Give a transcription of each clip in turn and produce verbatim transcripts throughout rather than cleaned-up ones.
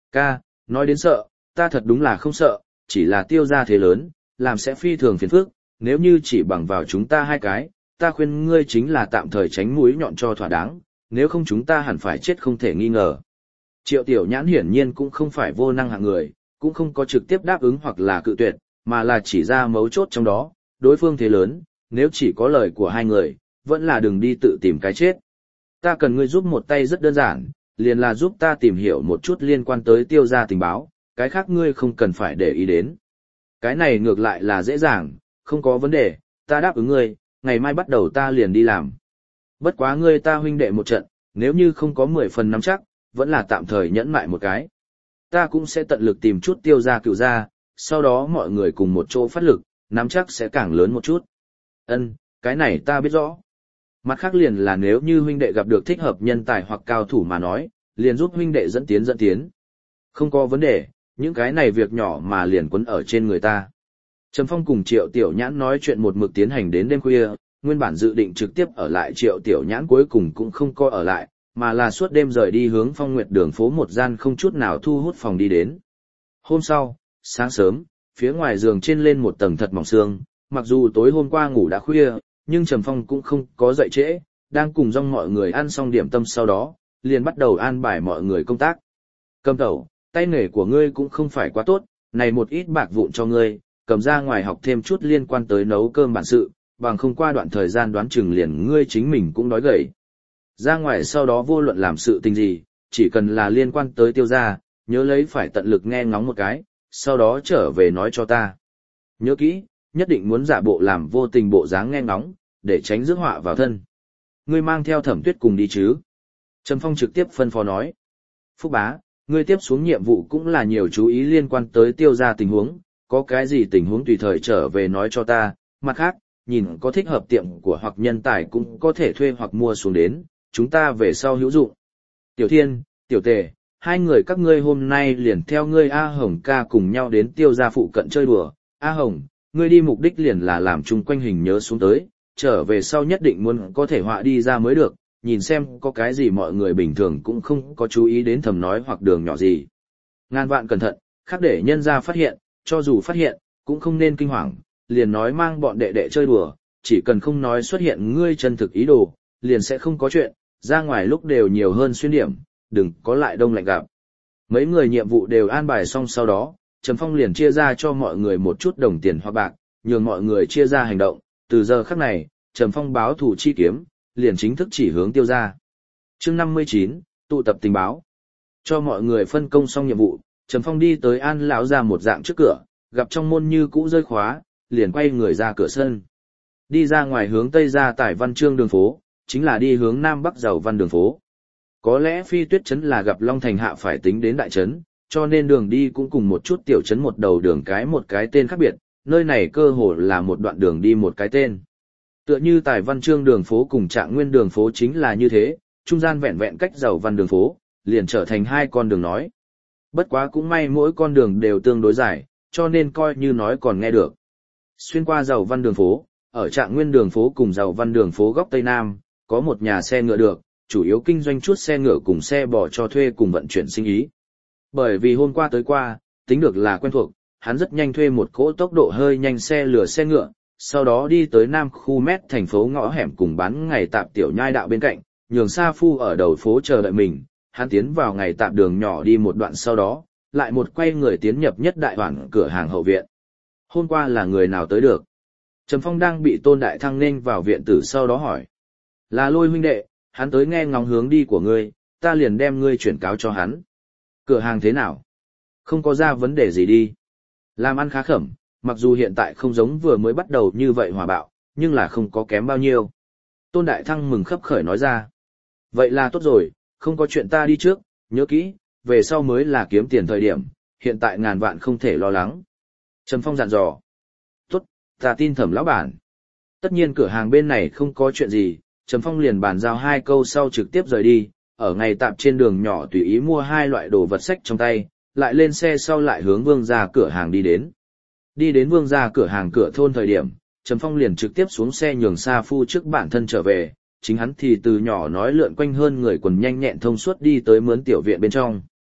Ca, nói đến sợ, ta thật đúng là không sợ, chỉ là tiêu gia thế lớn, làm sẽ phi thường phiền phức, nếu như chỉ bằng vào chúng ta hai cái, ta khuyên ngươi chính là tạm thời tránh mũi nhọn cho thỏa đáng, nếu không chúng ta hẳn phải chết không thể nghi ngờ. Triệu Tiểu Nhãn hiển nhiên cũng không phải vô năng hạng người, cũng không có trực tiếp đáp ứng hoặc là cự tuyệt, mà là chỉ ra mấu chốt trong đó, đối phương thế lớn, nếu chỉ có lời của hai người, vẫn là đừng đi tự tìm cái chết. Ta cần ngươi giúp một tay rất đơn giản, liền là giúp ta tìm hiểu một chút liên quan tới tiêu gia tình báo, cái khác ngươi không cần phải để ý đến. Cái này ngược lại là dễ dàng, không có vấn đề, ta đáp ứng ngươi, ngày mai bắt đầu ta liền đi làm. Bất quá ngươi ta huynh đệ một trận, nếu như không có mười phần nắm chắc, vẫn là tạm thời nhẫn mại một cái. Ta cũng sẽ tận lực tìm chút tiêu gia cựu gia, sau đó mọi người cùng một chỗ phát lực, nắm chắc sẽ càng lớn một chút. Ân, cái này ta biết rõ. Mặt khác liền là nếu như huynh đệ gặp được thích hợp nhân tài hoặc cao thủ mà nói, liền giúp huynh đệ dẫn tiến dẫn tiến. Không có vấn đề, những cái này việc nhỏ mà liền quấn ở trên người ta. Trầm Phong cùng Triệu Tiểu Nhãn nói chuyện một mực tiến hành đến đêm khuya, nguyên bản dự định trực tiếp ở lại Triệu Tiểu Nhãn cuối cùng cũng không có ở lại, mà là suốt đêm rời đi hướng Phong Nguyệt đường phố một gian không chút nào thu hút phòng đi đến. Hôm sau, sáng sớm, phía ngoài giường trên lên một tầng thật mỏng sương, mặc dù tối hôm qua ngủ đã khuya, nhưng Trầm Phong cũng không có dậy trễ, đang cùng dòng mọi người ăn xong điểm tâm sau đó, liền bắt đầu an bài mọi người công tác. Cầm tẩu, tay nghề của ngươi cũng không phải quá tốt, này một ít bạc vụn cho ngươi, cầm ra ngoài học thêm chút liên quan tới nấu cơm bản sự, bằng không qua đoạn thời gian đoán chừng liền ngươi chính mình cũng đói gầy. Ra ngoài sau đó vô luận làm sự tình gì, chỉ cần là liên quan tới tiêu gia, nhớ lấy phải tận lực nghe ngóng một cái, sau đó trở về nói cho ta. Nhớ kỹ, nhất định muốn giả bộ làm vô tình bộ dáng nghe ngóng, để tránh rước họa vào thân. Ngươi mang theo Thẩm Tuyết cùng đi chứ? Trầm Phong trực tiếp phân phó nói. Phúc bá, ngươi tiếp xuống nhiệm vụ cũng là nhiều chú ý liên quan tới tiêu gia tình huống, có cái gì tình huống tùy thời trở về nói cho ta, mặt khác, nhìn có thích hợp tiệm của hoặc nhân tài cũng có thể thuê hoặc mua xuống đến, chúng ta về sau hữu dụng. Tiểu Thiên, Tiểu Tề, hai người các ngươi hôm nay liền theo ngươi A Hồng ca cùng nhau đến tiêu gia phụ cận chơi đùa. A Hồng, ngươi đi mục đích liền là làm chung quanh hình nhớ xuống tới, trở về sau nhất định muốn có thể họa đi ra mới được, nhìn xem có cái gì mọi người bình thường cũng không có chú ý đến thầm nói hoặc đường nhỏ gì. Ngàn vạn cẩn thận, khác để nhân ra phát hiện, cho dù phát hiện, cũng không nên kinh hoàng, liền nói mang bọn đệ đệ chơi đùa, chỉ cần không nói xuất hiện ngươi chân thực ý đồ, liền sẽ không có chuyện, ra ngoài lúc đều nhiều hơn xuyên điểm, đừng có lại đông lạnh gặp. Mấy người nhiệm vụ đều an bài xong sau đó, Trầm Phong liền chia ra cho mọi người một chút đồng tiền hoặc bạc, nhường mọi người chia ra hành động, từ giờ khắc này, Trầm Phong báo thủ chi kiếm, liền chính thức chỉ hướng tiêu gia. Chương năm mươi chín, tụ tập tình báo. Cho mọi người phân công xong nhiệm vụ, Trầm Phong đi tới An lão gia một dạng trước cửa, gặp trong môn như cũ rơi khóa, liền quay người ra cửa sân. Đi ra ngoài hướng tây ra Tải Văn Trương đường phố, chính là đi hướng nam bắc Giàu Văn đường phố. Có lẽ Phi Tuyết trấn là gặp Long Thành hạ phải tính đến đại trấn, cho nên đường đi cũng cùng một chút tiểu trấn một đầu đường cái một cái tên khác biệt, nơi này cơ hồ là một đoạn đường đi một cái tên. Tựa như Tài Văn Trương đường phố cùng Trạng Nguyên đường phố chính là như thế, trung gian vẹn vẹn cách Giàu Văn đường phố, liền trở thành hai con đường nói. Bất quá cũng may mỗi con đường đều tương đối dài, cho nên coi như nói còn nghe được. Xuyên qua Giàu Văn đường phố, ở Trạng Nguyên đường phố cùng Giàu Văn đường phố góc Tây Nam, có một nhà xe ngựa được, chủ yếu kinh doanh chút xe ngựa cùng xe bò cho thuê cùng vận chuyển sinh ý. Bởi vì hôm qua tới qua, tính được là quen thuộc, hắn rất nhanh thuê một cỗ tốc độ hơi nhanh xe lửa xe ngựa, sau đó đi tới Nam khu mét thành phố ngõ hẻm cùng bán ngày tạp tiểu nhai đạo bên cạnh, nhường Sa Phu ở đầu phố chờ đợi mình, hắn tiến vào ngày tạp đường nhỏ đi một đoạn sau đó, lại một quay người tiến nhập nhất đại hoàn cửa hàng hậu viện. Hôm qua là người nào tới được? Trầm Phong đang bị Tôn Đại Thăng nên vào viện tử sau đó hỏi. Là Lôi huynh đệ, hắn tới nghe ngóng hướng đi của ngươi, ta liền đem ngươi chuyển cáo cho hắn. Cửa hàng thế nào? Không có ra vấn đề gì đi. Làm ăn khá khẩm, mặc dù hiện tại không giống vừa mới bắt đầu như vậy hòa bạo, nhưng là không có kém bao nhiêu. Tôn Đại Thăng mừng khấp khởi nói ra. Vậy là tốt rồi, không có chuyện ta đi trước, nhớ kỹ, về sau mới là kiếm tiền thời điểm, hiện tại ngàn vạn không thể lo lắng. Trầm Phong dặn dò. Tốt, ta tin Thẩm lão bản. Tất nhiên cửa hàng bên này không có chuyện gì, Trầm Phong liền bàn giao hai câu sau trực tiếp rời đi, ở ngày tạp trên đường nhỏ tùy ý mua hai loại đồ vật sách trong tay, lại lên xe sau lại hướng Vương gia cửa hàng đi đến. Đi đến Vương gia cửa hàng cửa thôn thời điểm, Trầm Phong liền trực tiếp xuống xe nhường Sa Phu trước bản thân trở về, chính hắn thì từ nhỏ nói lượn quanh hơn người quần nhanh nhẹn thông suốt đi tới mướn tiểu viện bên trong.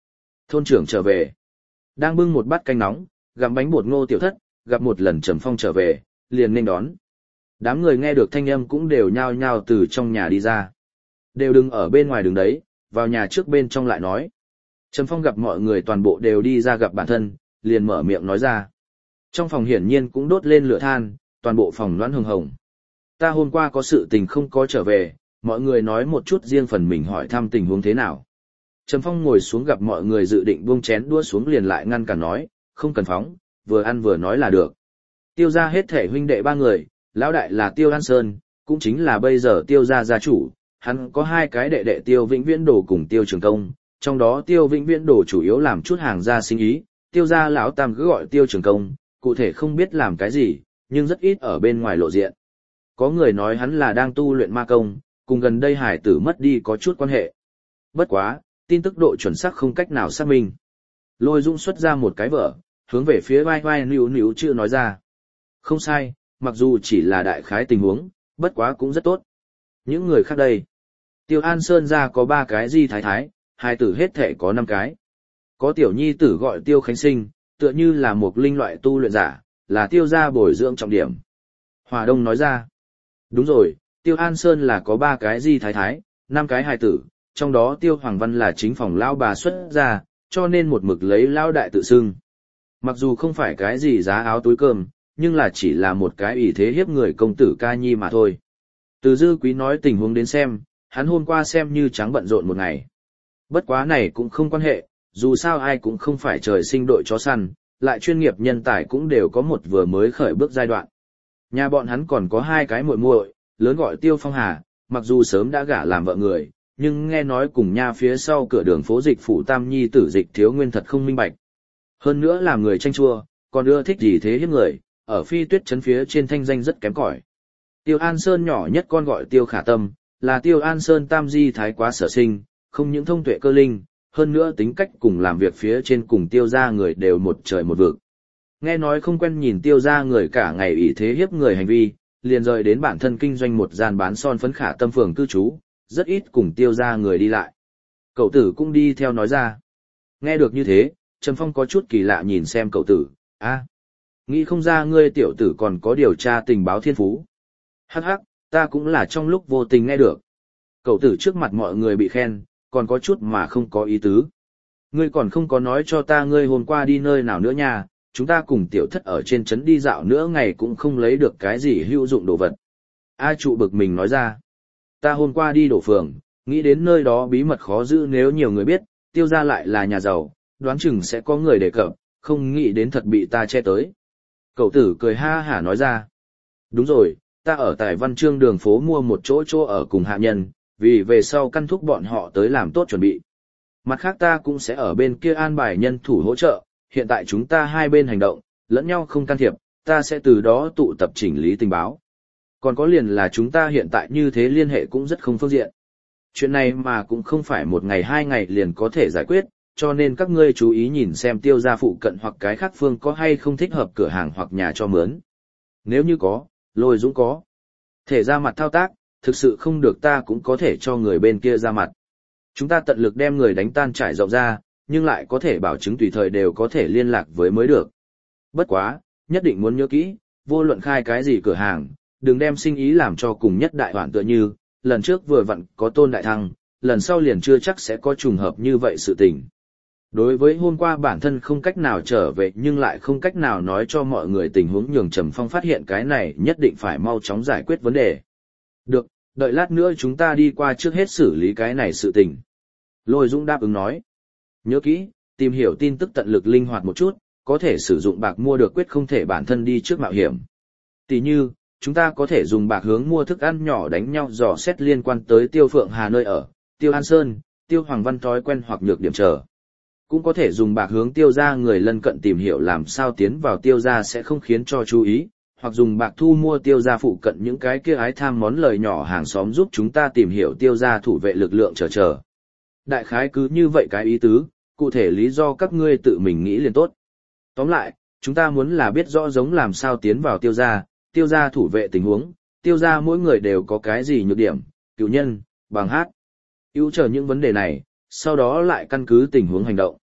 Thôn trưởng trở về. Đang bưng một bát canh nóng, gặm bánh bột ngô tiểu thất, gặp một lần Trầm Phong trở về, liền nên đón. Đám người nghe được thanh âm cũng đều nhao nhao từ trong nhà đi ra. Đều đừng ở bên ngoài đường đấy, vào nhà trước bên trong lại nói. Trầm Phong gặp mọi người toàn bộ đều đi ra gặp bản thân, liền mở miệng nói ra. Trong phòng hiển nhiên cũng đốt lên lửa than, toàn bộ phòng loãng hồng hồng. Ta hôm qua có sự tình không có trở về, mọi người nói một chút riêng phần mình hỏi thăm tình huống thế nào. Trầm Phong ngồi xuống gặp mọi người dự định buông chén đua xuống liền lại ngăn cản nói, không cần phóng, vừa ăn vừa nói là được. Tiêu gia hết thể huynh đệ ba người, lão đại là Tiêu An Sơn, cũng chính là bây giờ Tiêu gia gia chủ, hắn có hai cái đệ đệ Tiêu Vĩnh Viễn Đồ cùng Tiêu Trường Công, trong đó Tiêu Vĩnh Viễn Đồ chủ yếu làm chút hàng gia sinh ý, Tiêu gia lão tam cứ gọi Tiêu Trường Công, cụ thể không biết làm cái gì, nhưng rất ít ở bên ngoài lộ diện. Có người nói hắn là đang tu luyện ma công, cùng gần đây hải tử mất đi có chút quan hệ. Bất quá, tin tức độ chuẩn xác không cách nào xác minh. Lôi Dũng xuất ra một cái vở, hướng về phía vai vai níu níu chữ nói ra. Không sai, mặc dù chỉ là đại khái tình huống, bất quá cũng rất tốt. Những người khác đây. Tiêu An Sơn ra có ba cái di thái thái, hai tử hết thể có năm cái. Có tiểu nhi tử gọi Tiêu Khánh Sinh, tựa như là một linh loại tu luyện giả, là Tiêu gia bồi dưỡng trọng điểm. Hòa Đông nói ra. Đúng rồi, Tiêu An Sơn là có ba cái di thái thái, năm cái hài tử, trong đó Tiêu Hoàng Văn là chính phòng lão bà xuất ra, cho nên một mực lấy lão đại tự xưng. Mặc dù không phải cái gì giá áo túi cơm, nhưng là chỉ là một cái ủy thế hiếp người công tử ca nhi mà thôi. Từ Dư Quý nói tình huống đến xem, hắn hôm qua xem như trắng bận rộn một ngày. Bất quá này cũng không quan hệ, dù sao ai cũng không phải trời sinh đội chó săn, lại chuyên nghiệp nhân tài cũng đều có một vừa mới khởi bước giai đoạn. Nhà bọn hắn còn có hai cái muội muội, lớn gọi Tiêu Phong Hà, mặc dù sớm đã gả làm vợ người, nhưng nghe nói cùng nha phía sau cửa đường phố dịch phủ tam nhi tử Dịch Thiếu Nguyên thật không minh bạch. Hơn nữa là người tranh chua, còn ưa thích gì thế hiếp người, ở Phi Tuyết trấn phía trên thanh danh rất kém cỏi. Tiêu An Sơn nhỏ nhất con gọi Tiêu Khả Tâm, là Tiêu An Sơn tam di thái quá sở sinh, không những thông tuệ cơ linh, hơn nữa tính cách cùng làm việc phía trên cùng Tiêu gia người đều một trời một vực. Nghe nói không quen nhìn Tiêu gia người cả ngày ủy thế hiếp người hành vi, liền rời đến bản thân kinh doanh một gian bán son phấn Khả Tâm phường cư trú, rất ít cùng Tiêu gia người đi lại. Cậu tử cũng đi theo nói ra. Nghe được như thế, Trầm Phong có chút kỳ lạ nhìn xem cậu tử, a, à, nghĩ không ra ngươi tiểu tử còn có điều tra tình báo thiên phú. Hắc hắc, ta cũng là trong lúc vô tình nghe được. Cậu tử trước mặt mọi người bị khen, còn có chút mà không có ý tứ. Ngươi còn không có nói cho ta ngươi hôm qua đi nơi nào nữa nha, chúng ta cùng tiểu thất ở trên trấn đi dạo nữa ngày cũng không lấy được cái gì hữu dụng đồ vật. A trụ bực mình nói ra. Ta hôm qua đi đổ phường, nghĩ đến nơi đó bí mật khó giữ nếu nhiều người biết, Tiêu gia lại là nhà giàu, đoán chừng sẽ có người đề cập, không nghĩ đến thật bị ta che tới. Cậu tử cười ha hả nói ra. Đúng rồi, ta ở tại Văn Chương đường phố mua một chỗ chỗ ở cùng hạ nhân, vì về sau căn thúc bọn họ tới làm tốt chuẩn bị. Mặt khác ta cũng sẽ ở bên kia an bài nhân thủ hỗ trợ, hiện tại chúng ta hai bên hành động, lẫn nhau không can thiệp, ta sẽ từ đó tụ tập chỉnh lý tình báo. Còn có liền là chúng ta hiện tại như thế liên hệ cũng rất không phương diện. Chuyện này mà cũng không phải một ngày hai ngày liền có thể giải quyết, cho nên các ngươi chú ý nhìn xem Tiêu gia phụ cận hoặc cái khác phương có hay không thích hợp cửa hàng hoặc nhà cho mướn. Nếu như có, Lôi Dũng có thể ra mặt thao tác, thực sự không được ta cũng có thể cho người bên kia ra mặt. Chúng ta tận lực đem người đánh tan trải rộng ra, nhưng lại có thể bảo chứng tùy thời đều có thể liên lạc với mới được. Bất quá, nhất định muốn nhớ kỹ, vô luận khai cái gì cửa hàng, đừng đem sinh ý làm cho cùng nhất đại hoạn tựa như, lần trước vừa vặn có Tôn Đại Thăng, lần sau liền chưa chắc sẽ có trùng hợp như vậy sự tình. Đối với hôm qua bản thân không cách nào trở về nhưng lại không cách nào nói cho mọi người tình huống nhường Trầm Phong phát hiện cái này nhất định phải mau chóng giải quyết vấn đề. Được, đợi lát nữa chúng ta đi qua trước hết xử lý cái này sự tình. Lôi Dũng đáp ứng nói. Nhớ kỹ, tìm hiểu tin tức tận lực linh hoạt một chút, có thể sử dụng bạc mua được quyết không thể bản thân đi trước mạo hiểm. Tỷ như, chúng ta có thể dùng bạc hướng mua thức ăn nhỏ đánh nhau dò xét liên quan tới Tiêu Phượng Hà nơi ở, Tiêu An Sơn, Tiêu Hoàng Văn thói quen hoặc nhược điểm trở. Cũng có thể dùng bạc hướng Tiêu gia người lân cận tìm hiểu làm sao tiến vào Tiêu gia sẽ không khiến cho chú ý, hoặc dùng bạc thu mua Tiêu gia phụ cận những cái kia ái tham món lời nhỏ hàng xóm giúp chúng ta tìm hiểu Tiêu gia thủ vệ lực lượng chờ chờ. Đại khái cứ như vậy cái ý tứ, cụ thể lý do các ngươi tự mình nghĩ liền tốt. Tóm lại, chúng ta muốn là biết rõ giống làm sao tiến vào Tiêu gia, Tiêu gia thủ vệ tình huống, Tiêu gia mỗi người đều có cái gì nhược điểm, cựu nhân, bằng hát. Ưu chờ những vấn đề này, sau đó lại căn cứ tình huống hành động.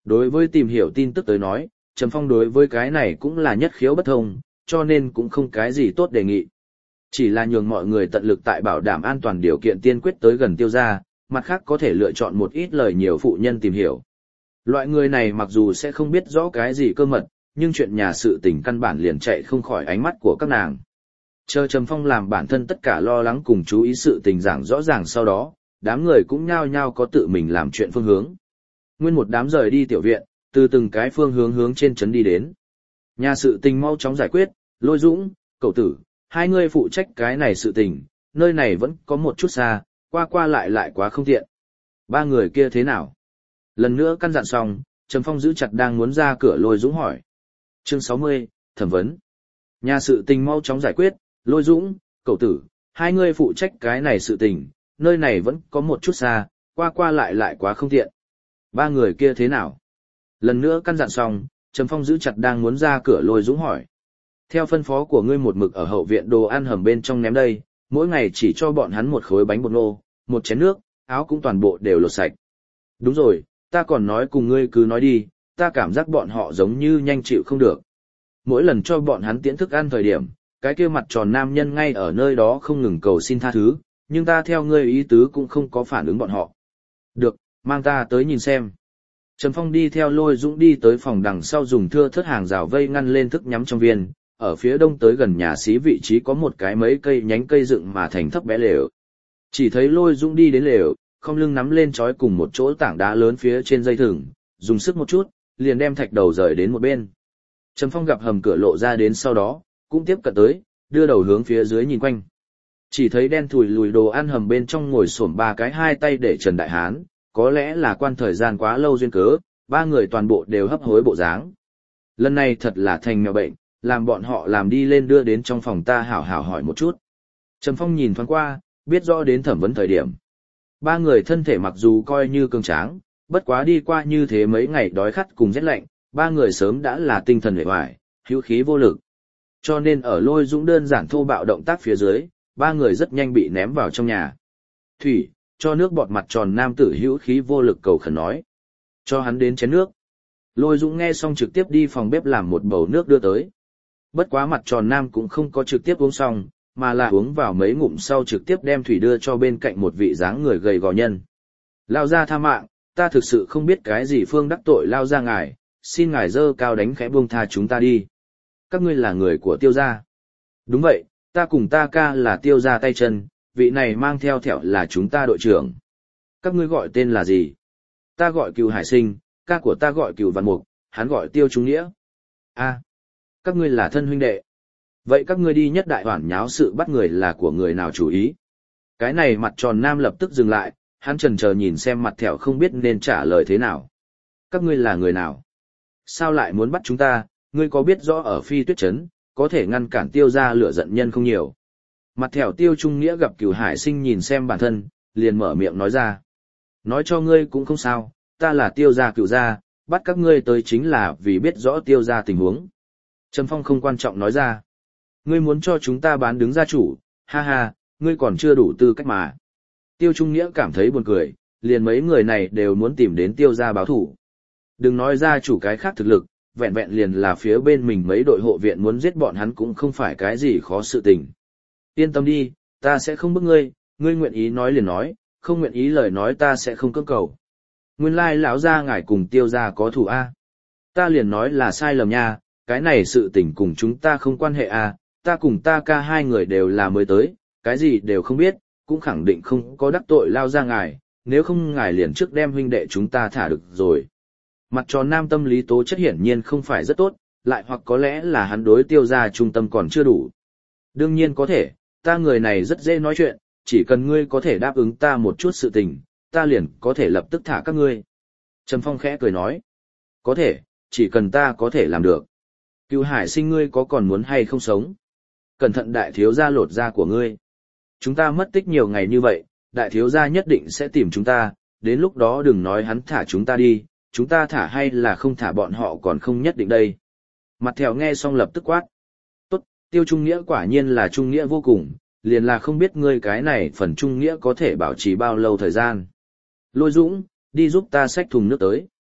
Đối với tìm hiểu tin tức tới nói, Trầm Phong đối với cái này cũng là nhất khiếu bất thông, cho nên cũng không cái gì tốt đề nghị. Chỉ là nhường mọi người tận lực tại bảo đảm an toàn điều kiện tiên quyết tới gần tiêu gia, mặt khác có thể lựa chọn một ít lời nhiều phụ nhân tìm hiểu. Loại người này mặc dù sẽ không biết rõ cái gì cơ mật, nhưng chuyện nhà sự tình căn bản liền chạy không khỏi ánh mắt của các nàng. Chờ Trầm Phong làm bản thân tất cả lo lắng cùng chú ý sự tình giảng rõ ràng sau đó, đám người cũng nhao nhao có tự mình làm chuyện phương hướng. Nguyên một đám rời đi tiểu viện, từ từng cái phương hướng hướng trên trấn đi đến. Nhà sự tình mau chóng giải quyết, Lôi Dũng, Cậu Tử, hai người phụ trách cái này sự tình, nơi này vẫn có một chút xa, qua qua lại lại quá không tiện. Ba người kia thế nào? Lần nữa căn dặn xong, Trầm Phong giữ chặt đang muốn ra cửa Lôi Dũng hỏi. Chương sáu mươi, thẩm vấn. Nhà sự tình mau chóng giải quyết, Lôi Dũng, Cậu Tử, hai người phụ trách cái này sự tình, nơi này vẫn có một chút xa, qua qua lại lại quá không tiện. Ba người kia thế nào? Lần nữa căn dặn xong, Trầm Phong giữ chặt đang muốn ra cửa Lôi Dũng hỏi. Theo phân phó của ngươi một mực ở hậu viện đồ ăn hầm bên trong ném đây, mỗi ngày chỉ cho bọn hắn một khối bánh bột nô, một chén nước, áo cũng toàn bộ đều lột sạch. Đúng rồi, ta còn nói cùng ngươi cứ nói đi, ta cảm giác bọn họ giống như nhanh chịu không được. Mỗi lần cho bọn hắn tiễn thức ăn thời điểm, cái kia mặt tròn nam nhân ngay ở nơi đó không ngừng cầu xin tha thứ, nhưng ta theo ngươi ý tứ cũng không có phản ứng bọn họ. Được, mang ta tới nhìn xem. Trầm Phong đi theo Lôi Dũng đi tới phòng đằng sau dùng thưa thớt hàng rào vây ngăn lên thức nhắm trong viên, ở phía đông tới gần nhà xí vị trí có một cái mấy cây nhánh cây dựng mà thành thấp bé lều. Chỉ thấy Lôi Dũng đi đến lều, không lưng nắm lên trói cùng một chỗ tảng đá lớn phía trên dây thừng, dùng sức một chút, liền đem thạch đầu rời đến một bên. Trầm Phong gặp hầm cửa lộ ra đến sau đó, cũng tiếp cận tới, đưa đầu hướng phía dưới nhìn quanh. Chỉ thấy đen thùi lùi đồ ăn hầm bên trong ngồi xổm ba cái hai tay để Trần Đại Hán, có lẽ là quan thời gian quá lâu duyên cớ, ba người toàn bộ đều hấp hối bộ dáng. Lần này thật là thành mèo bệnh, làm bọn họ làm đi lên đưa đến trong phòng ta hảo hảo hỏi một chút. Trầm Phong nhìn thoáng qua, biết rõ đến thẩm vấn thời điểm. Ba người thân thể mặc dù coi như cường tráng, bất quá đi qua như thế mấy ngày đói khát cùng rét lạnh, ba người sớm đã là tinh thần uể oải, hữu khí vô lực. Cho nên ở Lôi Dũng đơn giản thô bạo động tác phía dưới, ba người rất nhanh bị ném vào trong nhà. Thủy, cho nước bọt mặt tròn nam tử hữu khí vô lực cầu khẩn nói. Cho hắn đến chén nước. Lôi Dũng nghe xong trực tiếp đi phòng bếp làm một bầu nước đưa tới. Bất quá mặt tròn nam cũng không có trực tiếp uống xong, mà là uống vào mấy ngụm sau trực tiếp đem thủy đưa cho bên cạnh một vị dáng người gầy gò nhân. Lao ra tha mạng, ta thực sự không biết cái gì phương đắc tội lao ra ngài, xin ngài dơ cao đánh khẽ buông tha chúng ta đi. Các ngươi là người của tiêu gia. Đúng vậy, ta cùng ta ca là tiêu gia tay chân, vị này mang theo thẹo là chúng ta đội trưởng. Các ngươi gọi tên là gì? Ta gọi Cừu Hải Sinh, ca của ta gọi Cừu Văn Mục, hắn gọi Tiêu Trung Nghĩa. A, các ngươi là thân huynh đệ. Vậy các ngươi đi nhất đại hoản nháo sự bắt người là của người nào chủ ý? Cái này mặt tròn nam lập tức dừng lại, hắn chần chờ nhìn xem mặt thẹo không biết nên trả lời thế nào. Các ngươi là người nào? Sao lại muốn bắt chúng ta? Ngươi có biết rõ ở Phi Tuyết Trấn, có thể ngăn cản Tiêu gia lửa giận nhân không nhiều. Mặt thẹo Tiêu Trung Nghĩa gặp Cừu Hải Sinh nhìn xem bản thân, liền mở miệng nói ra. Nói cho ngươi cũng không sao, ta là Tiêu gia Cừu gia, bắt các ngươi tới chính là vì biết rõ Tiêu gia tình huống. Trầm Phong không quan trọng nói ra. Ngươi muốn cho chúng ta bán đứng gia chủ, ha ha, ngươi còn chưa đủ tư cách mà. Tiêu Trung Nghĩa cảm thấy buồn cười, liền mấy người này đều muốn tìm đến Tiêu gia báo thủ. Đừng nói gia chủ cái khác thực lực, vẹn vẹn liền là phía bên mình mấy đội hộ viện muốn giết bọn hắn cũng không phải cái gì khó sự tình. Yên tâm đi, ta sẽ không bức ngươi, ngươi nguyện ý nói liền nói, không nguyện ý lời nói ta sẽ không cưỡng cầu. Nguyên lai lão gia ngài cùng Tiêu gia có thủ a. Ta liền nói là sai lầm nha, cái này sự tình cùng chúng ta không quan hệ a, ta cùng ta ca hai người đều là mới tới, cái gì đều không biết, cũng khẳng định không có đắc tội lao ra ngài, nếu không ngài liền trước đem huynh đệ chúng ta thả được rồi. Mặt tròn nam tâm lý tố chất hiển nhiên không phải rất tốt, lại hoặc có lẽ là hắn đối Tiêu gia trung tâm còn chưa đủ. Đương nhiên có thể, ta người này rất dễ nói chuyện, chỉ cần ngươi có thể đáp ứng ta một chút sự tình, ta liền có thể lập tức thả các ngươi. Trầm Phong khẽ cười nói, có thể, chỉ cần ta có thể làm được. Cừu Hải Sinh ngươi có còn muốn hay không sống? Cẩn thận đại thiếu gia lột da của ngươi. Chúng ta mất tích nhiều ngày như vậy, đại thiếu gia nhất định sẽ tìm chúng ta, đến lúc đó đừng nói hắn thả chúng ta đi, chúng ta thả hay là không thả bọn họ còn không nhất định đây. Mặt thèo nghe xong lập tức quát. Tốt, Tiêu Trung Nghĩa quả nhiên là trung nghĩa vô cùng, liền là không biết ngươi cái này phần trung nghĩa có thể bảo trì bao lâu thời gian. Lôi Dũng, đi giúp ta xách thùng nước tới.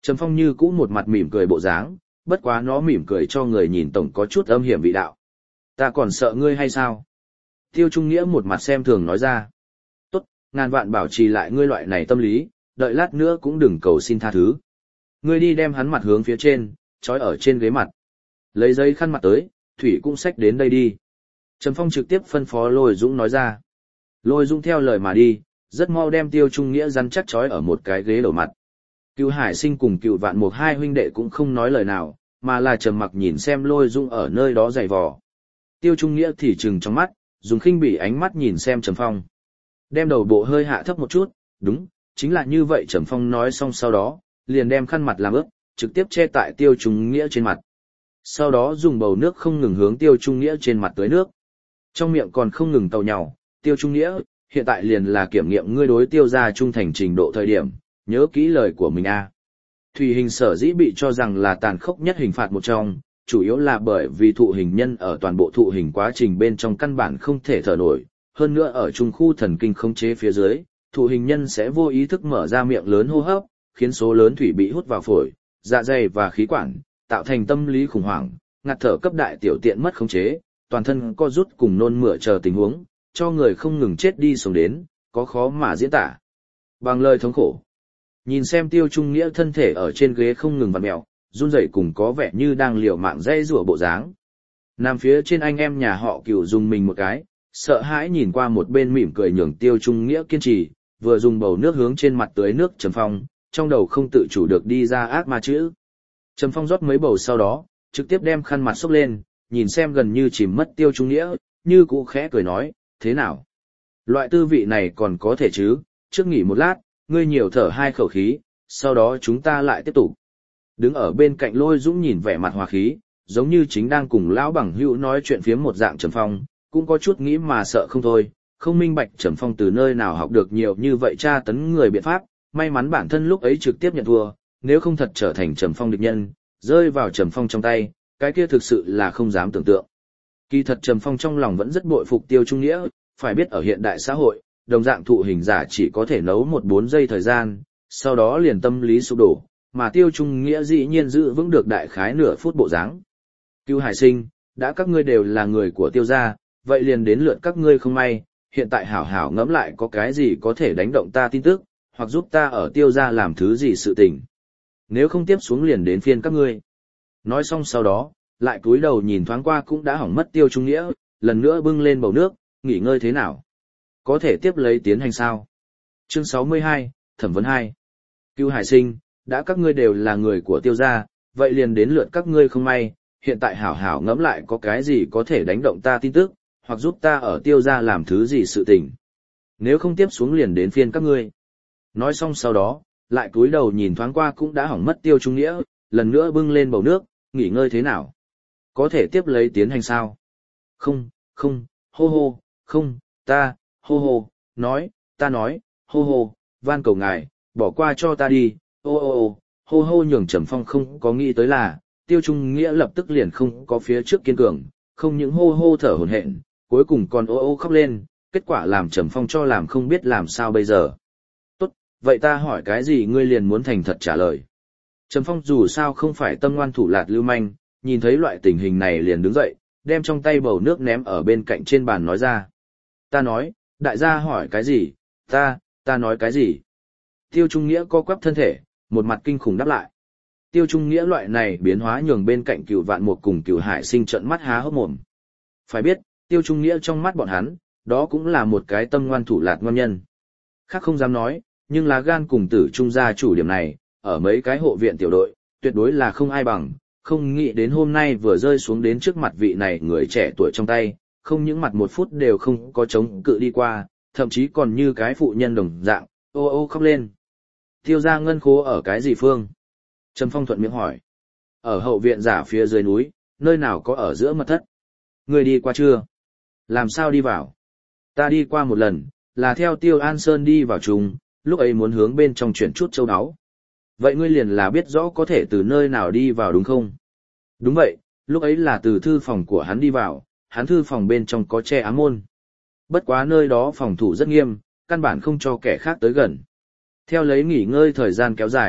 Trầm Phong như cũ một mặt mỉm cười bộ dáng, bất quá nó mỉm cười cho người nhìn tổng có chút âm hiểm vị đạo. Ta còn sợ ngươi hay sao? Tiêu Trung Nghĩa một mặt xem thường nói ra. Tốt, ngàn vạn bảo trì lại ngươi loại này tâm lý, đợi lát nữa cũng đừng cầu xin tha thứ. Ngươi đi đem hắn mặt hướng phía trên, trói ở trên ghế mặt. Lấy giấy khăn mặt tới, Thủy cũng xách đến đây đi. Trầm Phong trực tiếp phân phó Lôi Dũng nói ra. Lôi Dũng theo lời mà đi, rất mau đem Tiêu Trung Nghĩa rắn chắc trói ở một cái ghế đầu mặt. Cựu Hải Sinh cùng Cựu Vạn Mục hai huynh đệ cũng không nói lời nào, mà là trầm mặc nhìn xem Lôi Dũng ở nơi đó giày vò. Tiêu Trung Nghĩa thì trừng trong mắt, dùng khinh bỉ ánh mắt nhìn xem Trầm Phong. Đem đầu bộ hơi hạ thấp một chút, đúng, chính là như vậy. Trầm Phong nói xong sau đó, liền đem khăn mặt làm ướt, trực tiếp che tại Tiêu Trung Nghĩa trên mặt. Sau đó dùng bầu nước không ngừng hướng Tiêu Trung Nghĩa trên mặt tưới nước. Trong miệng còn không ngừng tàu nhàu, Tiêu Trung Nghĩa, hiện tại liền là kiểm nghiệm ngươi đối Tiêu gia trung thành trình độ thời điểm, nhớ kỹ lời của mình a. Thủy hình sở dĩ bị cho rằng là tàn khốc nhất hình phạt một trong, chủ yếu là bởi vì thụ hình nhân ở toàn bộ thụ hình quá trình bên trong căn bản không thể thở nổi, hơn nữa ở trung khu thần kinh khống chế phía dưới, thụ hình nhân sẽ vô ý thức mở ra miệng lớn hô hấp, khiến số lớn thủy bị hút vào phổi, dạ dày và khí quản, tạo thành tâm lý khủng hoảng, ngạt thở cấp đại tiểu tiện mất khống chế, toàn thân co rút cùng nôn mửa chờ tình huống, cho người không ngừng chết đi sống đến, có khó mà diễn tả. Bằng lời thống khổ. Nhìn xem Tiêu Trung Nghĩa thân thể ở trên ghế không ngừng vặn mèo, run rẩy cùng có vẻ như đang liều mạng dây rủa bộ dáng. Nằm phía trên anh em nhà họ Cửu dùng mình một cái, sợ hãi nhìn qua một bên mỉm cười nhường Tiêu Trung Nghĩa kiên trì, vừa dùng bầu nước hướng trên mặt tưới nước. Trầm Phong, trong đầu không tự chủ được đi ra ác ma chữ. Trầm Phong rót mấy bầu sau đó, trực tiếp đem khăn mặt xốc lên, nhìn xem gần như chìm mất Tiêu Trung Nghĩa, như cũ khẽ cười nói, thế nào? Loại tư vị này còn có thể chứ, trước nghỉ một lát, ngươi nhiều thở hai khẩu khí, sau đó chúng ta lại tiếp tục. Đứng ở bên cạnh Lôi Dũng nhìn vẻ mặt hòa khí, giống như chính đang cùng lão bằng hữu nói chuyện phiếm một dạng. Trầm Phong, cũng có chút nghĩ mà sợ không thôi, không minh bạch Trầm Phong từ nơi nào học được nhiều như vậy tra tấn người biện pháp, may mắn bản thân lúc ấy trực tiếp nhận thua, nếu không thật trở thành Trầm Phong địch nhân, rơi vào Trầm Phong trong tay, cái kia thực sự là không dám tưởng tượng. Kỳ thật Trầm Phong trong lòng vẫn rất bội phục Tiêu Trung Nghĩa, phải biết ở hiện đại xã hội, đồng dạng thụ hình giả chỉ có thể nấu một bốn giây thời gian, sau đó liền tâm lý sụp đổ, mà Tiêu Trung Nghĩa dĩ nhiên giữ vững được đại khái nửa phút bộ dáng. Cưu Hải Sinh, đã các ngươi đều là người của Tiêu gia, vậy liền đến lượt các ngươi không may, hiện tại hảo hảo ngẫm lại có cái gì có thể đánh động ta tin tức, hoặc giúp ta ở Tiêu gia làm thứ gì sự tình. Nếu không tiếp xuống liền đến phiên các ngươi. Nói xong sau đó, lại cúi đầu nhìn thoáng qua cũng đã hỏng mất Tiêu Trung Nghĩa, lần nữa bưng lên bầu nước, nghỉ ngơi thế nào? Có thể tiếp lấy tiến hành sao? Chương sáu mươi hai, Thẩm vấn hai. Cưu Hải Sinh, đã các ngươi đều là người của Tiêu gia, vậy liền đến lượt các ngươi không may, hiện tại hảo hảo ngẫm lại có cái gì có thể đánh động ta tin tức, hoặc giúp ta ở Tiêu gia làm thứ gì sự tình. Nếu không tiếp xuống liền đến phiên các ngươi. Nói xong sau đó, lại cúi đầu nhìn thoáng qua cũng đã hỏng mất Tiêu Trung Nghĩa, lần nữa bưng lên bầu nước, nghỉ ngơi thế nào? Có thể tiếp lấy tiến hành sao? Không, không, hô hô, không, ta, hô hô, nói, ta nói, hô hô, van cầu ngài, bỏ qua cho ta đi, ô ô ô, hô hô. Nhường Trầm Phong không có nghĩ tới là, Tiêu Trung Nghĩa lập tức liền không có phía trước kiên cường, không những hô hô thở hổn hển, cuối cùng còn ô ô khóc lên, kết quả làm Trầm Phong cho làm không biết làm sao bây giờ. Tốt, vậy ta hỏi cái gì ngươi liền muốn thành thật trả lời. Trầm Phong dù sao không phải tâm ngoan thủ lạt lưu manh, nhìn thấy loại tình hình này liền đứng dậy, đem trong tay bầu nước ném ở bên cạnh trên bàn nói ra. Ta nói, đại gia hỏi cái gì, ta, ta nói cái gì. Tiêu Trung Nghĩa co quắp thân thể, một mặt kinh khủng đáp lại. Tiêu Trung Nghĩa loại này biến hóa nhường bên cạnh Cửu Vạn Mục cùng Cửu Hải Sinh trợn mắt há hốc mồm. Phải biết, Tiêu Trung Nghĩa trong mắt bọn hắn, đó cũng là một cái tâm ngoan thủ lạt ngon nhân. Khác không dám nói, nhưng lá gan cùng Tử Trung gia chủ điểm này, ở mấy cái hộ viện tiểu đội, tuyệt đối là không ai bằng, không nghĩ đến hôm nay vừa rơi xuống đến trước mặt vị này người trẻ tuổi trong tay, không những mặt một phút đều không có chống cự đi qua, thậm chí còn như cái phụ nhân đồng dạng, ô ô khóc lên. Tiêu gia ngân khố ở cái gì phương? Trầm Phong thuận miệng hỏi. Ở hậu viện giả phía dưới núi, nơi nào có ở giữa mật thất? Người đi qua chưa? Làm sao đi vào? Ta đi qua một lần, là theo Tiêu An Sơn đi vào chung, lúc ấy muốn hướng bên trong chuyển chút châu áo. Vậy ngươi liền là biết rõ có thể từ nơi nào đi vào đúng không? Đúng vậy, lúc ấy là từ thư phòng của hắn đi vào, hắn thư phòng bên trong có che ám môn. Bất quá nơi đó phòng thủ rất nghiêm, căn bản không cho kẻ khác tới gần. Theo lấy nghỉ ngơi thời gian kéo dài,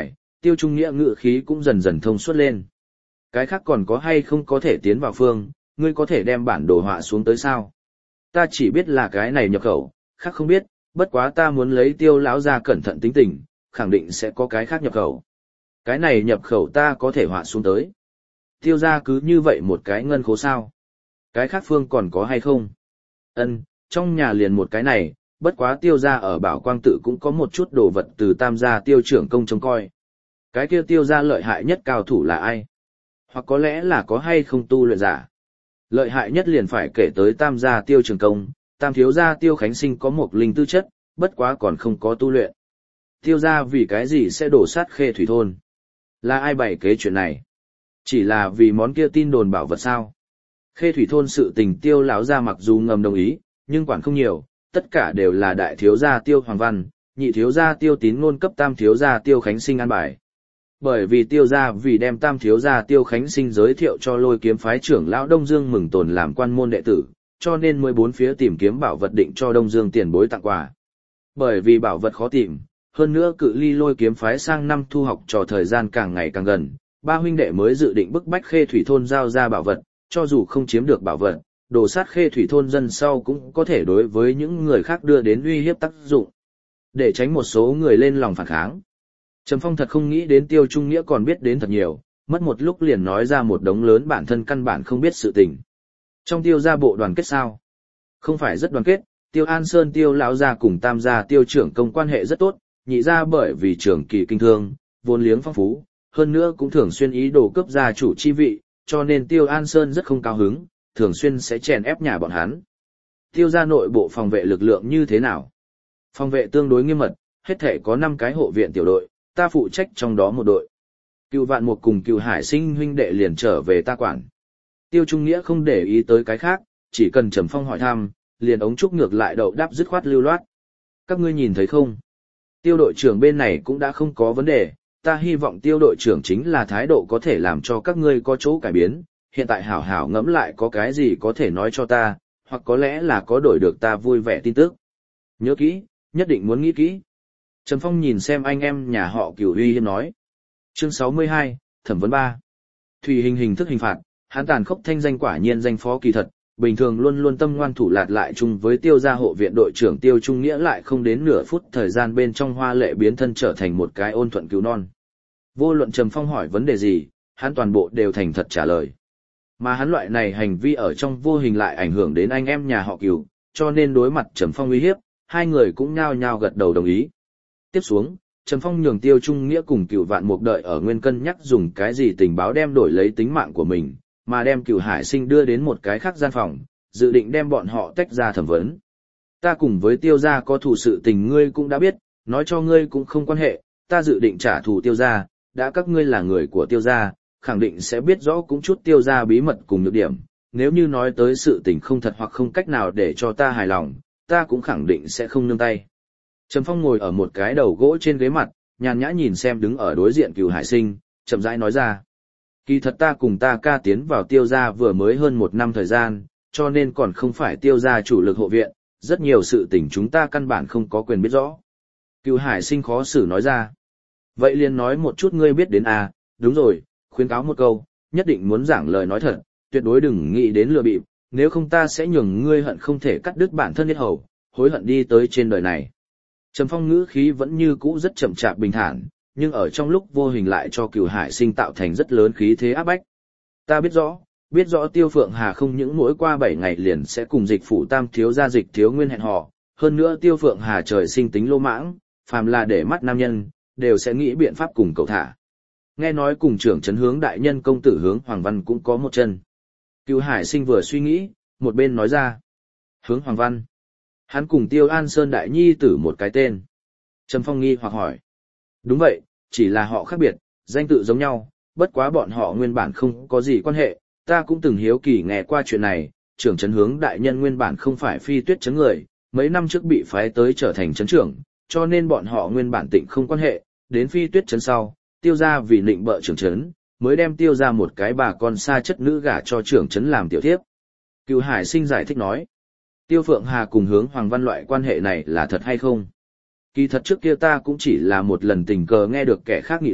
Tiêu Trung Nghĩa ngự khí cũng dần dần thông suốt lên. Cái khác còn có hay không có thể tiến vào phương, ngươi có thể đem bản đồ họa xuống tới sao? Ta chỉ biết là cái này nhập khẩu, khác không biết, bất quá ta muốn lấy Tiêu lão ra cẩn thận tính tình, khẳng định sẽ có cái khác nhập khẩu. Cái này nhập khẩu ta có thể họa xuống tới. Tiêu ra cứ như vậy một cái ngân khố sao? Cái khác phương còn có hay không? Ân, trong nhà liền một cái này, bất quá Tiêu ra ở Bảo Quang tự cũng có một chút đồ vật từ Tam gia Tiêu trưởng công trông coi. Cái kia Tiêu ra lợi hại nhất cao thủ là ai? Hoặc có lẽ là có hay không tu luyện giả? Lợi hại nhất liền phải kể tới Tam gia Tiêu trưởng công, Tam thiếu gia Tiêu Khánh Sinh có một linh tư chất, bất quá còn không có tu luyện. Tiêu ra vì cái gì sẽ đổ sát Khê Thủy thôn? Là ai bày kế chuyện này? Chỉ là vì món kia tin đồn bảo vật sao? Khê Thủy thôn sự tình Tiêu lão gia mặc dù ngầm đồng ý, nhưng quản không nhiều, tất cả đều là đại thiếu gia Tiêu Hoàng Văn, nhị thiếu gia Tiêu Tín Ngôn cấp tam thiếu gia Tiêu Khánh Sinh an bài. Bởi vì Tiêu gia vì đem tam thiếu gia Tiêu Khánh Sinh giới thiệu cho Lôi Kiếm phái trưởng lão Đông Dương Mừng Tồn làm quan môn đệ tử, cho nên mới bốn phía tìm kiếm bảo vật định cho Đông Dương tiền bối tặng quà. Bởi vì bảo vật khó tìm, hơn nữa cự ly Lôi Kiếm phái sang năm thu học trò thời gian càng ngày càng gần, ba huynh đệ mới dự định bức bách Khê Thủy thôn giao ra bảo vật, cho dù không chiếm được bảo vật, đồ sát Khê Thủy thôn dân sau cũng có thể đối với những người khác đưa đến uy hiếp tác dụng, để tránh một số người lên lòng phản kháng. Trầm Phong thật không nghĩ đến Tiêu Trung Nghĩa còn biết đến thật nhiều, mất một lúc liền nói ra một đống lớn bản thân căn bản không biết sự tình. Trong Tiêu gia bộ đoàn kết sao? Không phải rất đoàn kết, Tiêu An Sơn Tiêu lão gia cùng Tam gia Tiêu trưởng công quan hệ rất tốt, nhị gia bởi vì trưởng kỳ kinh thương, vốn liếng phong phú, hơn nữa cũng thường xuyên ý đồ cướp gia chủ chi vị, cho nên Tiêu An Sơn rất không cao hứng, thường xuyên sẽ chèn ép nhà bọn hắn. Tiêu gia nội bộ phòng vệ lực lượng như thế nào? Phòng vệ tương đối nghiêm mật, hết thể có năm cái hộ viện tiểu đội, ta phụ trách trong đó một đội. Cựu Vạn Mục cùng Cựu Hải Sinh huynh đệ liền trở về ta quản. Tiêu Trung Nghĩa không để ý tới cái khác, chỉ cần Trầm Phong hỏi thăm, liền ống trúc ngược lại đậu đáp dứt khoát lưu loát. Các ngươi nhìn thấy không? Tiêu đội trưởng bên này cũng đã không có vấn đề, ta hy vọng tiêu đội trưởng chính là thái độ có thể làm cho các ngươi có chỗ cải biến, hiện tại hảo hảo ngẫm lại có cái gì có thể nói cho ta, hoặc có lẽ là có đổi được ta vui vẻ tin tức. Nhớ kỹ, nhất định muốn nghĩ kỹ. Trầm Phong nhìn xem anh em nhà họ Cửu uy hiếp nói. Chương sáu mươi hai, Thẩm vấn ba. Thủy hình hình thức hình phạt, hắn tàn khốc thanh danh quả nhiên danh phó kỳ thật, bình thường luôn luôn tâm ngoan thủ lạt lại chung với Tiêu gia hộ viện đội trưởng Tiêu Trung Nghĩa lại không đến nửa phút thời gian bên trong hoa lệ biến thân trở thành một cái ôn thuận cứu non. Vô luận Trầm Phong hỏi vấn đề gì, hắn toàn bộ đều thành thật trả lời. Mà hắn loại này hành vi ở trong vô hình lại ảnh hưởng đến anh em nhà họ Cửu, cho nên đối mặt Trầm Phong uy hiếp, hai người cũng nhao nhao gật đầu đồng ý. Tiếp xuống, Trầm Phong nhường Tiêu Trung Nghĩa cùng Cửu Vạn Mục đợi ở Nguyên Cân nhắc dùng cái gì tình báo đem đổi lấy tính mạng của mình, mà đem Cửu Hải Sinh đưa đến một cái khác gian phòng, dự định đem bọn họ tách ra thẩm vấn. Ta cùng với Tiêu gia có thù sự tình ngươi cũng đã biết, nói cho ngươi cũng không quan hệ, ta dự định trả thù Tiêu gia, đã các ngươi là người của Tiêu gia, khẳng định sẽ biết rõ cũng chút Tiêu gia bí mật cùng nhược điểm, nếu như nói tới sự tình không thật hoặc không cách nào để cho ta hài lòng, ta cũng khẳng định sẽ không nương tay. Trầm Phong ngồi ở một cái đầu gỗ trên ghế mặt, nhàn nhã nhìn xem đứng ở đối diện Cửu Hải Sinh, chậm rãi nói ra. Kỳ thật ta cùng ta ca tiến vào Tiêu gia vừa mới hơn một năm thời gian, cho nên còn không phải Tiêu gia chủ lực hộ viện, rất nhiều sự tình chúng ta căn bản không có quyền biết rõ. Cửu Hải Sinh khó xử nói ra. Vậy liền nói một chút ngươi biết đến à, đúng rồi, khuyến cáo một câu, nhất định muốn giảng lời nói thật, tuyệt đối đừng nghĩ đến lừa bịp, nếu không ta sẽ nhường ngươi hận không thể cắt đứt bản thân nhất hầu, hối hận đi tới trên đời này. Trầm Phong ngữ khí vẫn như cũ rất chậm chạp bình thản, nhưng ở trong lúc vô hình lại cho Cửu Hải Sinh tạo thành rất lớn khí thế áp bách. Ta biết rõ, biết rõ Tiêu Phượng Hà không những mỗi qua bảy ngày liền sẽ cùng Dịch phủ Tam thiếu gia Dịch thiếu nguyên hẹn hò, hơn nữa Tiêu Phượng Hà trời sinh tính lô mãng, phàm là để mắt nam nhân, đều sẽ nghĩ biện pháp cùng cậu thả. Nghe nói cùng trưởng trấn Hướng đại nhân công tử Hướng Hoàng Văn cũng có một chân. Cửu Hải Sinh vừa suy nghĩ, một bên nói ra. Hướng Hoàng Văn. Hắn cùng Tiêu An Sơn đại nhi tử một cái tên. Trầm Phong nghi hoặc hỏi. Đúng vậy, chỉ là họ khác biệt, danh tự giống nhau, bất quá bọn họ nguyên bản không có gì quan hệ, ta cũng từng hiếu kỳ nghe qua chuyện này, trưởng trấn Hướng đại nhân nguyên bản không phải Phi Tuyết trấn người, mấy năm trước bị phái tới trở thành trấn trưởng, cho nên bọn họ nguyên bản tịnh không quan hệ, đến Phi Tuyết trấn sau, Tiêu gia vì nịnh bợ trưởng trấn, mới đem Tiêu gia một cái bà con xa chất nữ gả cho trưởng trấn làm tiểu thiếp. Cửu Hải Sinh giải thích nói. Tiêu Phượng Hà cùng Hướng Hoàng Văn loại quan hệ này là thật hay không? Kỳ thật trước kia ta cũng chỉ là một lần tình cờ nghe được kẻ khác nghị luận,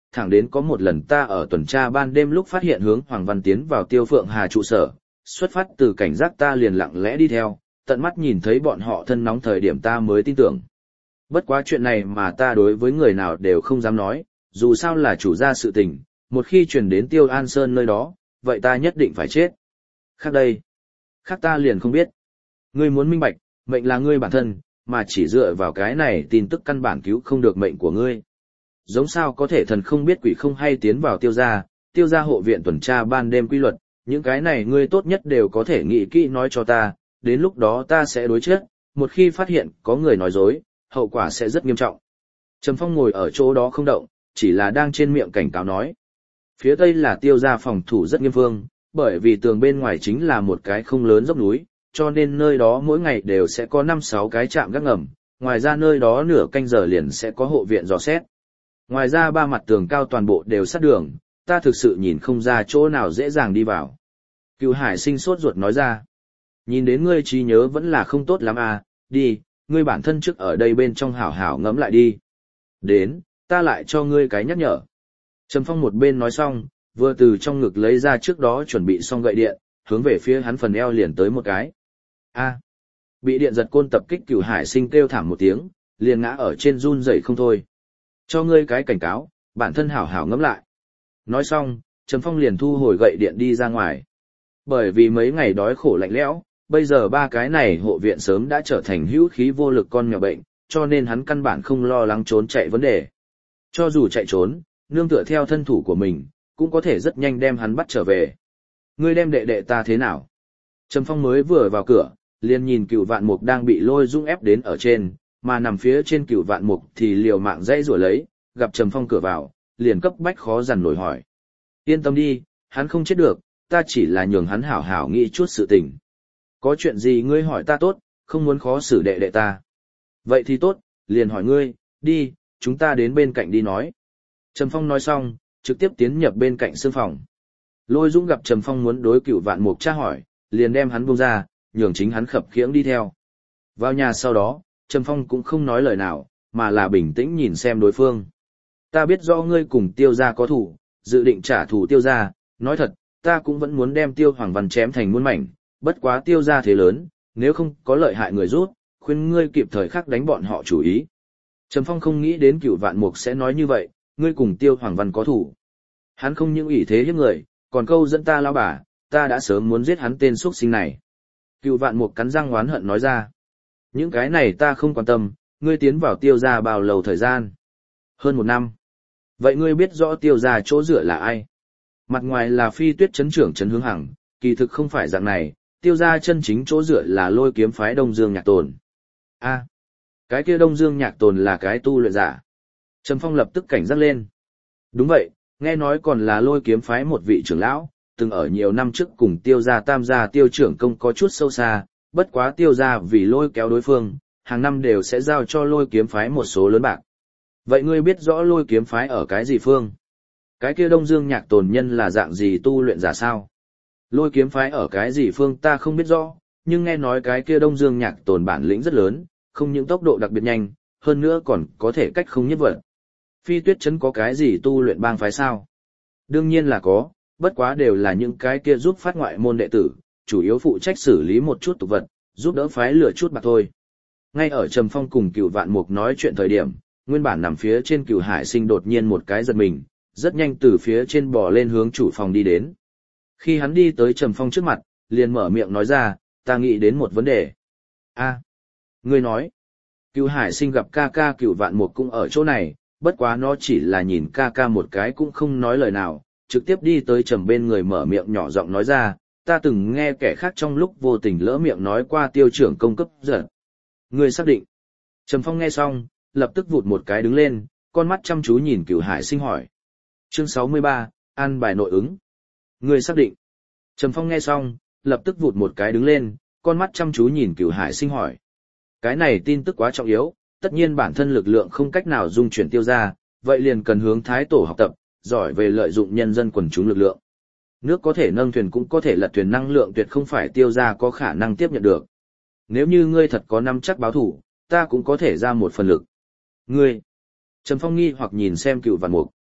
thẳng đến có một lần ta ở tuần tra ban đêm lúc phát hiện hướng Hoàng Văn tiến vào Tiêu Phượng Hà trụ sở, xuất phát từ cảnh giác ta liền lặng lẽ đi theo, tận mắt nhìn thấy bọn họ thân nóng thời điểm ta mới tin tưởng. Bất quá chuyện này mà ta đối với người nào đều không dám nói, dù sao là chủ gia sự tình, một khi truyền đến Tiêu An Sơn nơi đó, vậy ta nhất định phải chết. Khác đây, khác ta liền không biết. Ngươi muốn minh bạch, mệnh là ngươi bản thân, mà chỉ dựa vào cái này tin tức căn bản cứu không được mệnh của ngươi. Giống sao có thể thần không biết quỷ không hay tiến vào Tiêu gia, Tiêu gia hộ viện tuần tra ban đêm quy luật, những cái này ngươi tốt nhất đều có thể nghĩ kỹ nói cho ta, đến lúc đó ta sẽ đối chết, một khi phát hiện có người nói dối, hậu quả sẽ rất nghiêm trọng. Trầm Phong ngồi ở chỗ đó không động, chỉ là đang trên miệng cảnh cáo nói. Phía tây là Tiêu gia phòng thủ rất nghiêm phương, bởi vì tường bên ngoài chính là một cái không lớn dốc núi, cho nên nơi đó mỗi ngày đều sẽ có năm sáu cái trạm gác ngầm, ngoài ra nơi đó nửa canh giờ liền sẽ có hộ viện dò xét. Ngoài ra ba mặt tường cao toàn bộ đều sát đường, ta thực sự nhìn không ra chỗ nào dễ dàng đi vào. Cựu Hải Sinh sốt ruột nói ra. Nhìn đến ngươi trí nhớ vẫn là không tốt lắm à, đi, ngươi bản thân trước ở đây bên trong hảo hảo ngẫm lại đi. Đến, ta lại cho ngươi cái nhắc nhở. Trầm Phong một bên nói xong, vừa từ trong ngực lấy ra trước đó chuẩn bị xong gậy điện, hướng về phía hắn phần eo liền tới một cái. A, bị điện giật côn tập kích Cửu Hải Sinh kêu thảm một tiếng, liền ngã ở trên run rẩy không thôi. Cho ngươi cái cảnh cáo, bản thân hảo hảo ngẫm lại. Nói xong, Trầm Phong liền thu hồi gậy điện đi ra ngoài. Bởi vì mấy ngày đói khổ lạnh lẽo, bây giờ ba cái này hộ viện sớm đã trở thành hữu khí vô lực con mèo bệnh, cho nên hắn căn bản không lo lắng trốn chạy vấn đề. Cho dù chạy trốn, nương tựa theo thân thủ của mình, cũng có thể rất nhanh đem hắn bắt trở về. Ngươi đem đệ đệ ta thế nào? Trầm Phong mới vừa vào cửa, liền nhìn Cửu Vạn Mục đang bị Lôi Dung ép đến ở trên, mà nằm phía trên Cửu Vạn Mục thì liều mạng dãy rủa lấy, gặp Trầm Phong cửa vào, liền cấp bách khó dằn nổi hỏi. Yên tâm đi, hắn không chết được, ta chỉ là nhường hắn hảo hảo nghĩ chút sự tình. Có chuyện gì ngươi hỏi ta tốt, không muốn khó xử đệ đệ ta. Vậy thì tốt, liền hỏi ngươi, đi, chúng ta đến bên cạnh đi nói. Trầm Phong nói xong, trực tiếp tiến nhập bên cạnh sương phòng. Lôi Dũng gặp Trầm Phong muốn đối Cửu Vạn Mục tra hỏi, liền đem hắn buông ra, nhường chính hắn khập khiễng đi theo. Vào nhà sau đó, Trầm Phong cũng không nói lời nào, mà là bình tĩnh nhìn xem đối phương. Ta biết rõ ngươi cùng Tiêu gia có thủ, dự định trả thù Tiêu gia, nói thật, ta cũng vẫn muốn đem Tiêu Hoàng Văn chém thành muôn mảnh, bất quá Tiêu gia thế lớn, nếu không có lợi hại người rút, khuyên ngươi kịp thời khắc đánh bọn họ chủ ý. Trầm Phong không nghĩ đến Cửu Vạn Mục sẽ nói như vậy, ngươi cùng Tiêu Hoàng Văn có thủ. Hắn không những ủy thế hiếp người, còn câu dẫn ta lão bà, ta đã sớm muốn giết hắn tên xuất sinh này. Cửu Vạn Mục cắn răng oán hận nói ra. Những cái này ta không quan tâm, ngươi tiến vào Tiêu gia bao lâu thời gian? Hơn một năm. Vậy ngươi biết rõ Tiêu gia chỗ dựa là ai? Mặt ngoài là Phi Tuyết trấn trưởng Trấn Hướng Hằng, kỳ thực không phải dạng này, Tiêu gia chân chính chỗ dựa là Lôi Kiếm phái Đông Dương Nhạc Tồn. A, cái kia Đông Dương Nhạc Tồn là cái tu luyện giả. Trầm Phong lập tức cảnh giác lên. Đúng vậy, nghe nói còn là Lôi Kiếm phái một vị trưởng lão, từng ở nhiều năm trước cùng Tiêu gia Tam gia Tiêu trưởng công có chút sâu xa, bất quá Tiêu gia vì lôi kéo đối phương, hàng năm đều sẽ giao cho Lôi Kiếm phái một số lớn bạc. Vậy ngươi biết rõ Lôi Kiếm phái ở cái gì phương? Cái kia Đông Dương Nhạc Tồn nhân là dạng gì tu luyện giả sao? Lôi Kiếm phái ở cái gì phương ta không biết rõ, nhưng nghe nói cái kia Đông Dương Nhạc Tồn bản lĩnh rất lớn, không những tốc độ đặc biệt nhanh, hơn nữa còn có thể cách không nhất vật. Phi Tuyết trấn có cái gì tu luyện bang phái sao? Đương nhiên là có, bất quá đều là những cái kia giúp phát ngoại môn đệ tử, chủ yếu phụ trách xử lý một chút tục vật, giúp đỡ phái lừa chút bạc thôi. Ngay ở Trầm Phong cùng Cửu Vạn Mục nói chuyện thời điểm, nguyên bản nằm phía trên Cửu Hải Sinh đột nhiên một cái giật mình, rất nhanh từ phía trên bò lên hướng chủ phòng đi đến. Khi hắn đi tới Trầm Phong trước mặt, liền mở miệng nói ra, ta nghĩ đến một vấn đề. A, ngươi nói. Cửu Hải Sinh gặp ca ca Cửu Vạn Mục cũng ở chỗ này, bất quá nó chỉ là nhìn ca ca một cái cũng không nói lời nào, trực tiếp đi tới Trầm bên người mở miệng nhỏ giọng nói ra, ta từng nghe kẻ khác trong lúc vô tình lỡ miệng nói qua Tiêu trưởng công cấp giật. Ngươi xác định. Trầm Phong nghe xong, lập tức vụt một cái đứng lên, con mắt chăm chú nhìn Cửu Hải Sinh hỏi. Chương sáu mươi ba, an bài nội ứng. Ngươi xác định. Trầm Phong nghe xong, lập tức vụt một cái đứng lên, con mắt chăm chú nhìn Cửu Hải Sinh hỏi. Cái này tin tức quá trọng yếu, tất nhiên bản thân lực lượng không cách nào dung chuyển Tiêu ra, vậy liền cần hướng Thái Tổ học tập, giỏi về lợi dụng nhân dân quần chúng lực lượng. Nước có thể nâng thuyền cũng có thể lật thuyền, năng lượng tuyệt không phải Tiêu ra có khả năng tiếp nhận được. Nếu như ngươi thật có nắm chắc báo thủ, ta cũng có thể ra một phần lực. Ngươi. Trầm Phong nghi hoặc nhìn xem Cửu Vạn Mục.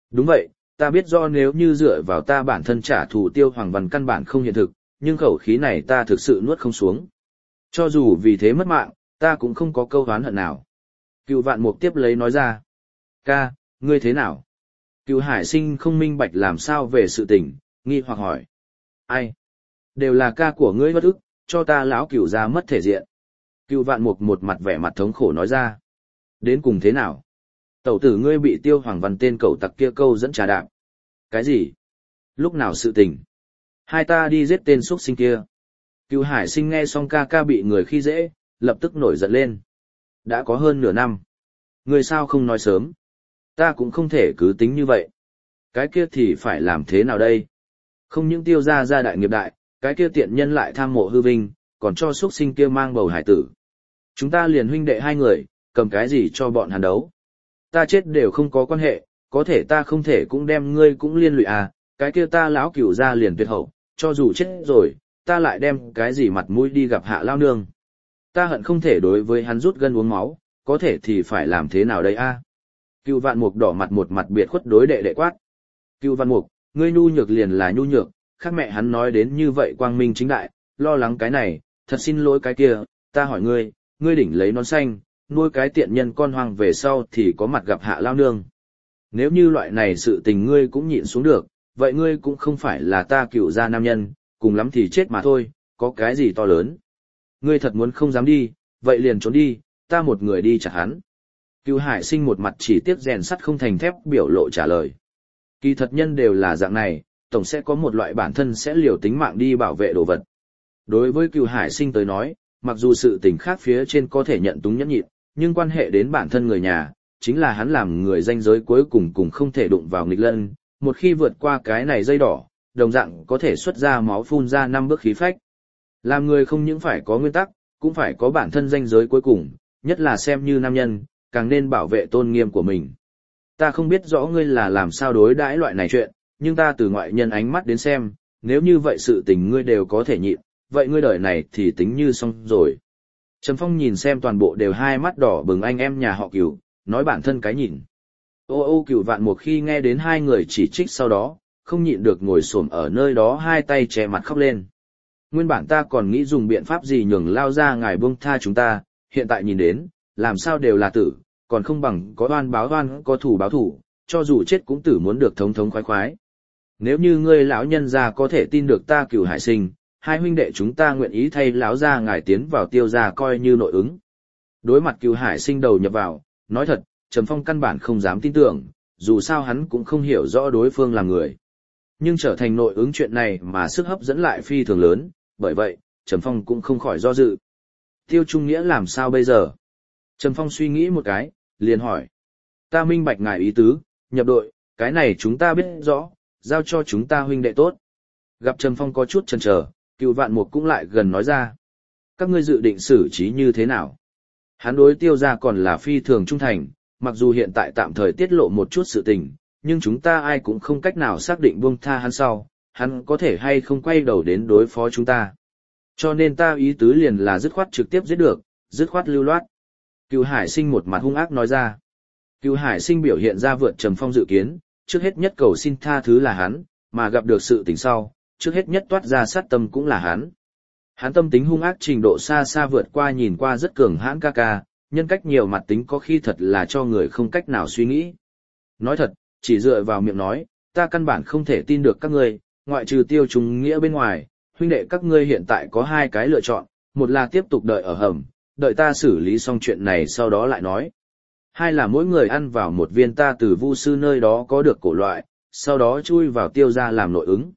Đúng vậy, ta biết do nếu như dựa vào ta bản thân trả thù Tiêu Hoàng Văn căn bản không hiện thực, nhưng khẩu khí này ta thực sự nuốt không xuống. Cho dù vì thế mất mạng, ta cũng không có câu oán hận nào. Cựu Vạn Mục tiếp lấy nói ra. Ca, ngươi thế nào? Cựu Hải Sinh không minh bạch làm sao về sự tình, nghi hoặc hỏi. Ai? Đều là ca của ngươi bất ức, cho ta lão cựu ra mất thể diện. Cựu Vạn Mục một mặt vẻ mặt thống khổ nói ra. Đến cùng thế nào? Tẩu tử ngươi bị Tiêu Hoàng Văn tên cẩu tặc kia câu dẫn trà đạp. Cái gì? Lúc nào sự tình? Hai ta đi giết tên xuất sinh kia. Cựu Hải Sinh nghe xong ca ca bị người khi dễ, lập tức nổi giận lên. Đã có hơn nửa năm. Ngươi sao không nói sớm? Ta cũng không thể cứ tính như vậy. Cái kia thì phải làm thế nào đây? Không những Tiêu gia gia đại nghiệp đại, cái kia tiện nhân lại tham mộ hư vinh, còn cho xuất sinh kia mang bầu hải tử. Chúng ta liền huynh đệ hai người, cầm cái gì cho bọn hắn đấu? Ta chết đều không có quan hệ, có thể ta không thể cũng đem ngươi cũng liên lụy à, cái kia ta lão cửu ra liền tuyệt hậu, cho dù chết rồi, ta lại đem cái gì mặt mũi đi gặp hạ lao nương. Ta hận không thể đối với hắn rút gân uống máu, có thể thì phải làm thế nào đây a? À? Cựu Vạn Mục đỏ mặt một mặt biệt khuất đối đệ đệ quát. Cựu Vạn Mục, ngươi nhu nhược liền là nhu nhược, khác mẹ hắn nói đến như vậy quang minh chính đại, lo lắng cái này, thật xin lỗi cái kia, ta hỏi ngươi, ngươi đỉnh lấy nón xanh, nuôi cái tiện nhân con hoang về sau thì có mặt gặp hạ lao nương. Nếu như loại này sự tình ngươi cũng nhịn xuống được, vậy ngươi cũng không phải là ta cựu gia nam nhân, cùng lắm thì chết mà thôi, có cái gì to lớn. Ngươi thật muốn không dám đi, vậy liền trốn đi, ta một người đi chặt hắn. Cựu Hải Sinh một mặt chỉ tiếc rèn sắt không thành thép biểu lộ trả lời. Kỳ thật nhân đều là dạng này, tổng sẽ có một loại bản thân sẽ liều tính mạng đi bảo vệ đồ vật. Đối với Cựu Hải Sinh tới nói, mặc dù sự tình khác phía trên có thể nhận túng nhẫn nhịn, nhưng quan hệ đến bản thân người nhà, chính là hắn làm người ranh giới cuối cùng cùng không thể đụng vào nghịch lân, một khi vượt qua cái này dây đỏ, đồng dạng có thể xuất ra máu phun ra năm bước khí phách. Làm người không những phải có nguyên tắc, cũng phải có bản thân ranh giới cuối cùng, nhất là xem như nam nhân, càng nên bảo vệ tôn nghiêm của mình. Ta không biết rõ ngươi là làm sao đối đãi loại này chuyện, nhưng ta từ ngoại nhân ánh mắt đến xem, nếu như vậy sự tình ngươi đều có thể nhịn, vậy ngươi đời này thì tính như xong rồi. Trầm Phong nhìn xem toàn bộ đều hai mắt đỏ bừng anh em nhà họ Cửu, nói bản thân cái nhìn. Ô ô Cửu Vạn Mục khi nghe đến hai người chỉ trích sau đó, không nhịn được ngồi xổm ở nơi đó hai tay che mặt khóc lên. Nguyên bản ta còn nghĩ dùng biện pháp gì nhường lao ra ngài buông tha chúng ta, hiện tại nhìn đến, làm sao đều là tử, còn không bằng có oan báo oan, có thủ báo thủ, cho dù chết cũng tử muốn được thống thống khoái khoái. Nếu như ngươi lão nhân gia có thể tin được ta Cửu Hải Sinh, hai huynh đệ chúng ta nguyện ý thay lão gia ngài tiến vào Tiêu gia coi như nội ứng. Đối mặt Cửu Hải Sinh đầu nhập vào, nói thật, Trầm Phong căn bản không dám tin tưởng, dù sao hắn cũng không hiểu rõ đối phương là người. Nhưng trở thành nội ứng chuyện này mà sức hấp dẫn lại phi thường lớn, bởi vậy, Trầm Phong cũng không khỏi do dự. Tiêu Trung Nghĩa làm sao bây giờ? Trầm Phong suy nghĩ một cái, liền hỏi. Ta minh bạch ngài ý tứ, nhập đội, cái này chúng ta biết rõ, giao cho chúng ta huynh đệ tốt. Gặp Trầm Phong có chút chần chờ, Cựu Vạn Mục cũng lại gần nói ra. Các ngươi dự định xử trí như thế nào? Hắn đối Tiêu gia còn là phi thường trung thành, mặc dù hiện tại tạm thời tiết lộ một chút sự tình, nhưng chúng ta ai cũng không cách nào xác định buông tha hắn sau, hắn có thể hay không quay đầu đến đối phó chúng ta. Cho nên ta ý tứ liền là dứt khoát trực tiếp giết được, dứt khoát lưu loát. Cựu Hải Sinh một mặt hung ác nói ra. Cựu Hải Sinh biểu hiện ra vượt Trầm Phong dự kiến, trước hết nhất cầu xin tha thứ là hắn, mà gặp được sự tình sau, trước hết nhất toát ra sát tâm cũng là hắn. Hắn tâm tính hung ác trình độ xa xa vượt qua nhìn qua rất cường hãn ca ca, nhân cách nhiều mặt tính có khi thật là cho người không cách nào suy nghĩ. Nói thật, chỉ dựa vào miệng nói, ta căn bản không thể tin được các ngươi, ngoại trừ Tiêu Trung Nghĩa bên ngoài, huynh đệ các ngươi hiện tại có hai cái lựa chọn, một là tiếp tục đợi ở hầm, đợi ta xử lý xong chuyện này sau đó lại nói. Hai là mỗi người ăn vào một viên ta từ Vu sư nơi đó có được cổ loại, sau đó chui vào Tiêu gia làm nội ứng.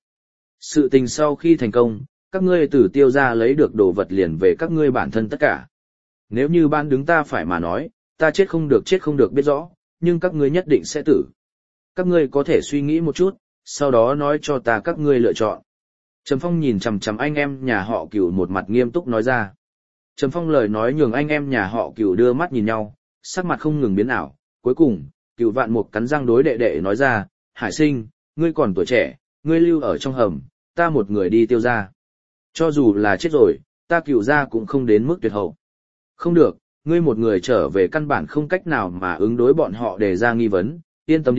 Sự tình sau khi thành công, các ngươi từ Tiêu gia lấy được đồ vật liền về các ngươi bản thân tất cả. Nếu như ban đứng ta phải mà nói, ta chết không được chết không được biết rõ, nhưng các ngươi nhất định sẽ tử. Các ngươi có thể suy nghĩ một chút, sau đó nói cho ta các ngươi lựa chọn. Trầm Phong nhìn chằm chằm anh em nhà họ Cửu một mặt nghiêm túc nói ra. Trầm Phong lời nói nhường anh em nhà họ Cửu đưa mắt nhìn nhau, sắc mặt không ngừng biến ảo. Cuối cùng, Cửu Vạn Mục cắn răng đối đệ đệ nói ra, Hải Sinh, ngươi còn tuổi trẻ, ngươi lưu ở trong hầm, ta một người đi Tiêu gia. Cho dù là chết rồi, ta Cửu gia cũng không đến mức tuyệt hậu. Không được, ngươi một người trở về căn bản không cách nào mà ứng đối bọn họ để ra nghi vấn, yên tâm đi,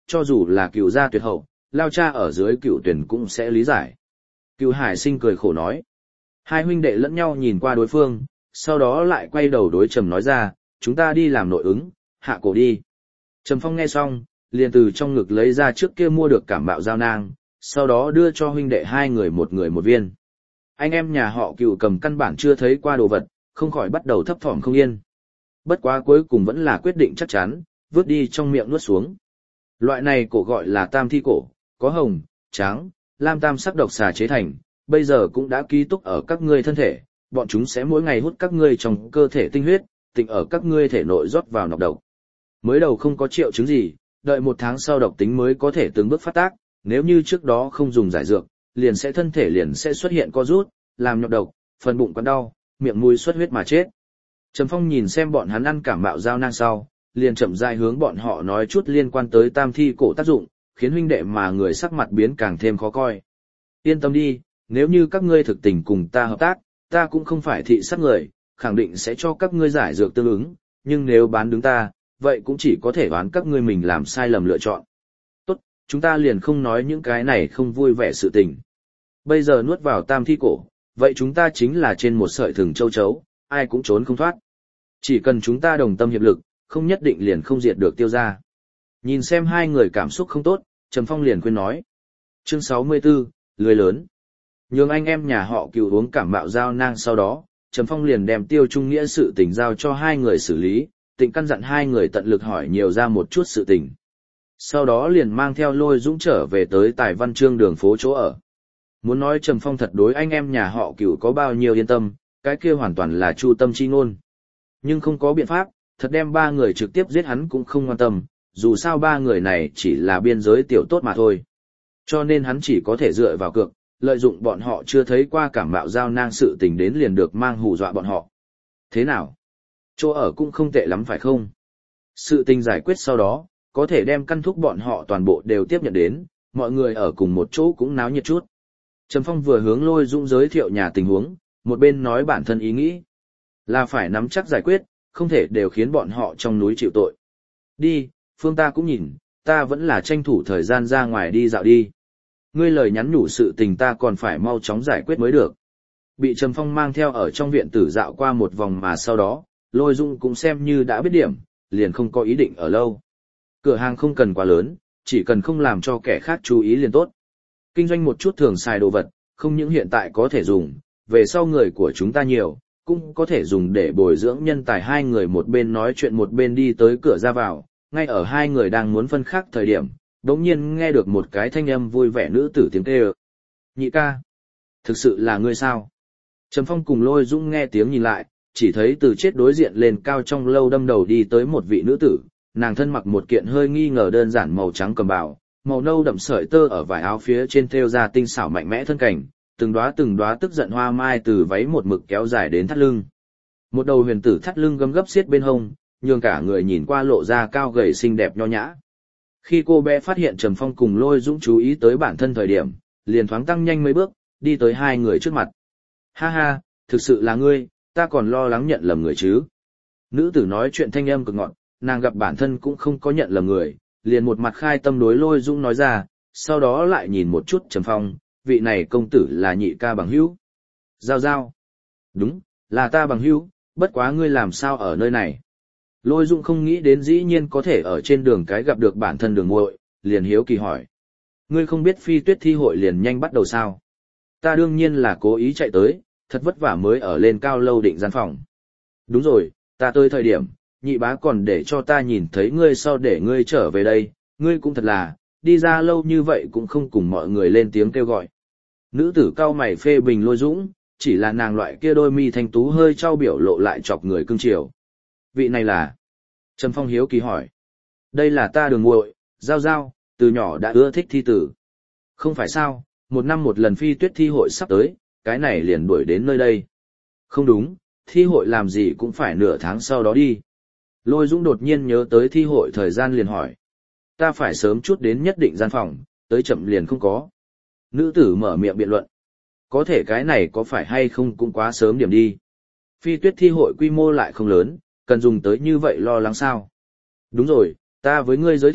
cho dù là cựu gia tuyệt hậu, lao cha ở dưới cựu tuyển cũng sẽ lý giải. Cựu Hải Sinh cười khổ nói. Hai huynh đệ lẫn nhau nhìn qua đối phương, sau đó lại quay đầu đối Trầm nói ra, chúng ta đi làm nội ứng, hạ cổ đi. Trầm Phong nghe xong, liền từ trong ngực lấy ra trước kia mua được cảm bạo giao nang, sau đó đưa cho huynh đệ hai người một người một viên. Anh em nhà họ Cựu cầm căn bản chưa thấy qua đồ vật, không khỏi bắt đầu thấp thỏm không yên. Bất quá cuối cùng vẫn là quyết định chắc chắn, vứt đi trong miệng nuốt xuống. Loại này cổ gọi là tam thi cổ, có hồng, trắng, lam tam sắc độc xà chế thành, bây giờ cũng đã ký túc ở các ngươi thân thể, bọn chúng sẽ mỗi ngày hút các ngươi trong cơ thể tinh huyết, tịnh ở các ngươi thể nội rót vào nọc độc. Mới đầu không có triệu chứng gì, đợi một tháng sau độc tính mới có thể từng bước phát tác, nếu như trước đó không dùng giải dược, liền sẽ thân thể liền sẽ xuất hiện co rút, làm nhọc độc, phần bụng quặn đau, miệng mũi xuất huyết mà chết. Trầm Phong nhìn xem bọn hắn ăn cảm mạo giao nang sau, liền chậm rãi hướng bọn họ nói chút liên quan tới tam thi cổ tác dụng, khiến huynh đệ mà người sắc mặt biến càng thêm khó coi. Yên tâm đi, nếu như các ngươi thực tình cùng ta hợp tác, ta cũng không phải thị sát người, khẳng định sẽ cho các ngươi giải dược tương ứng, nhưng nếu bán đứng ta, vậy cũng chỉ có thể đoán các ngươi mình làm sai lầm lựa chọn. Tốt, chúng ta liền không nói những cái này không vui vẻ sự tình. Bây giờ nuốt vào tam thi cổ, vậy chúng ta chính là trên một sợi thừng châu chấu, ai cũng trốn không thoát. Chỉ cần chúng ta đồng tâm hiệp lực, không nhất định liền không diệt được Tiêu gia. Nhìn xem hai người cảm xúc không tốt, Trầm Phong liền khuyên nói. Chương sáu mươi tư, lưới lớn. Nhường anh em nhà họ Cựu uống cảm mạo giao nang sau đó, Trầm Phong liền đem Tiêu Trung Nghĩa sự tình giao cho hai người xử lý, tịnh căn dặn hai người tận lực hỏi nhiều ra một chút sự tình. Sau đó liền mang theo Lôi Dũng trở về tới Tài Văn Chương đường phố chỗ ở. Muốn nói Trầm Phong thật đối anh em nhà họ Cựu có bao nhiêu yên tâm, cái kia hoàn toàn là chu tâm chi ngôn. Nhưng không có biện pháp, thật đem ba người trực tiếp giết hắn cũng không quan tâm, dù sao ba người này chỉ là biên giới tiểu tốt mà thôi. Cho nên hắn chỉ có thể dựa vào cược, lợi dụng bọn họ chưa thấy qua cảm mạo giao nang sự tình đến liền được mang hù dọa bọn họ. Thế nào? Chỗ ở cũng không tệ lắm phải không? Sự tình giải quyết sau đó, có thể đem căn thúc bọn họ toàn bộ đều tiếp nhận đến, mọi người ở cùng một chỗ cũng náo nhiệt chút. Trầm Phong vừa hướng Lôi Dũng giới thiệu nhà tình huống, một bên nói bản thân ý nghĩ. Là phải nắm chắc giải quyết, không thể đều khiến bọn họ trong núi chịu tội. Đi, Phương ta cũng nhìn, ta vẫn là tranh thủ thời gian ra ngoài đi dạo đi. Ngươi lời nhắn nhủ sự tình ta còn phải mau chóng giải quyết mới được. Bị Trầm Phong mang theo ở trong viện tử dạo qua một vòng mà sau đó, Lôi Dũng cũng xem như đã biết điểm, liền không có ý định ở lâu. Cửa hàng không cần quá lớn, chỉ cần không làm cho kẻ khác chú ý liền tốt. Kinh doanh một chút thường xài đồ vật, không những hiện tại có thể dùng, về sau người của chúng ta nhiều, cũng có thể dùng để bồi dưỡng nhân tài. Hai người một bên nói chuyện một bên đi tới cửa ra vào, ngay ở hai người đang muốn phân khác thời điểm, đột nhiên nghe được một cái thanh âm vui vẻ nữ tử tiếng kêu. Nhị ca, thực sự là ngươi sao? Trầm Phong cùng Lôi Dũng nghe tiếng nhìn lại, chỉ thấy từ chết đối diện lên cao trong lâu đâm đầu đi tới một vị nữ tử, nàng thân mặc một kiện hơi nghi ngờ đơn giản màu trắng cầm bào, màu nâu đậm sợi tơ ở vải áo phía trên thêu ra tinh xảo mạnh mẽ thân cảnh, từng đóa từng đóa tức giận hoa mai từ váy một mực kéo dài đến thắt lưng. Một đầu huyền tử thắt lưng gấm gấp xiết bên hông, nhường cả người nhìn qua lộ ra cao gầy xinh đẹp nho nhã. Khi cô bé phát hiện Trầm Phong cùng Lôi Dũng chú ý tới bản thân thời điểm, liền thoáng tăng nhanh mấy bước, đi tới hai người trước mặt. Ha ha, thực sự là ngươi, ta còn lo lắng nhận lầm người chứ. Nữ tử nói chuyện thanh âm cực ngọt, nàng gặp bản thân cũng không có nhận lầm người, liền một mặt khai tâm đối Lôi Dũng nói ra, sau đó lại nhìn một chút Trầm Phong, vị này công tử là nhị ca bằng hữu. Giao giao. Đúng, là ta bằng hữu, bất quá ngươi làm sao ở nơi này. Lôi Dũng không nghĩ đến dĩ nhiên có thể ở trên đường cái gặp được bản thân đường muội, liền hiếu kỳ hỏi. Ngươi không biết phi tuyết thi hội liền nhanh bắt đầu sao? Ta đương nhiên là cố ý chạy tới, thật vất vả mới ở lên cao lâu định gian phòng. Đúng rồi, ta tới thời điểm, nhị bá còn để cho ta nhìn thấy ngươi sau để ngươi trở về đây, ngươi cũng thật là, đi ra lâu như vậy cũng không cùng mọi người lên tiếng kêu gọi. Nữ tử cao mày phê bình Lôi Dũng, chỉ là nàng loại kia đôi mi thanh tú hơi trao biểu lộ lại chọc người cưng chiều. Vị này là? Trầm Phong hiếu kỳ hỏi. Đây là ta đường muội, Giao Giao, từ nhỏ đã ưa thích thi tử. Không phải sao, một năm một lần phi tuyết thi hội sắp tới, cái này liền đuổi đến nơi đây. Không đúng, thi hội làm gì cũng phải nửa tháng sau đó đi. Lôi Dũng đột nhiên nhớ tới thi hội thời gian liền hỏi. Ta phải sớm chút đến nhất định gian phòng, tới chậm liền không có. Nữ tử mở miệng biện luận. Có thể cái này có phải hay không cũng quá sớm điểm đi. Phi tuyết thi hội quy mô lại không lớn, cần dùng tới như vậy lo lắng sao. Đúng rồi, ta với ngươi giới thiệu,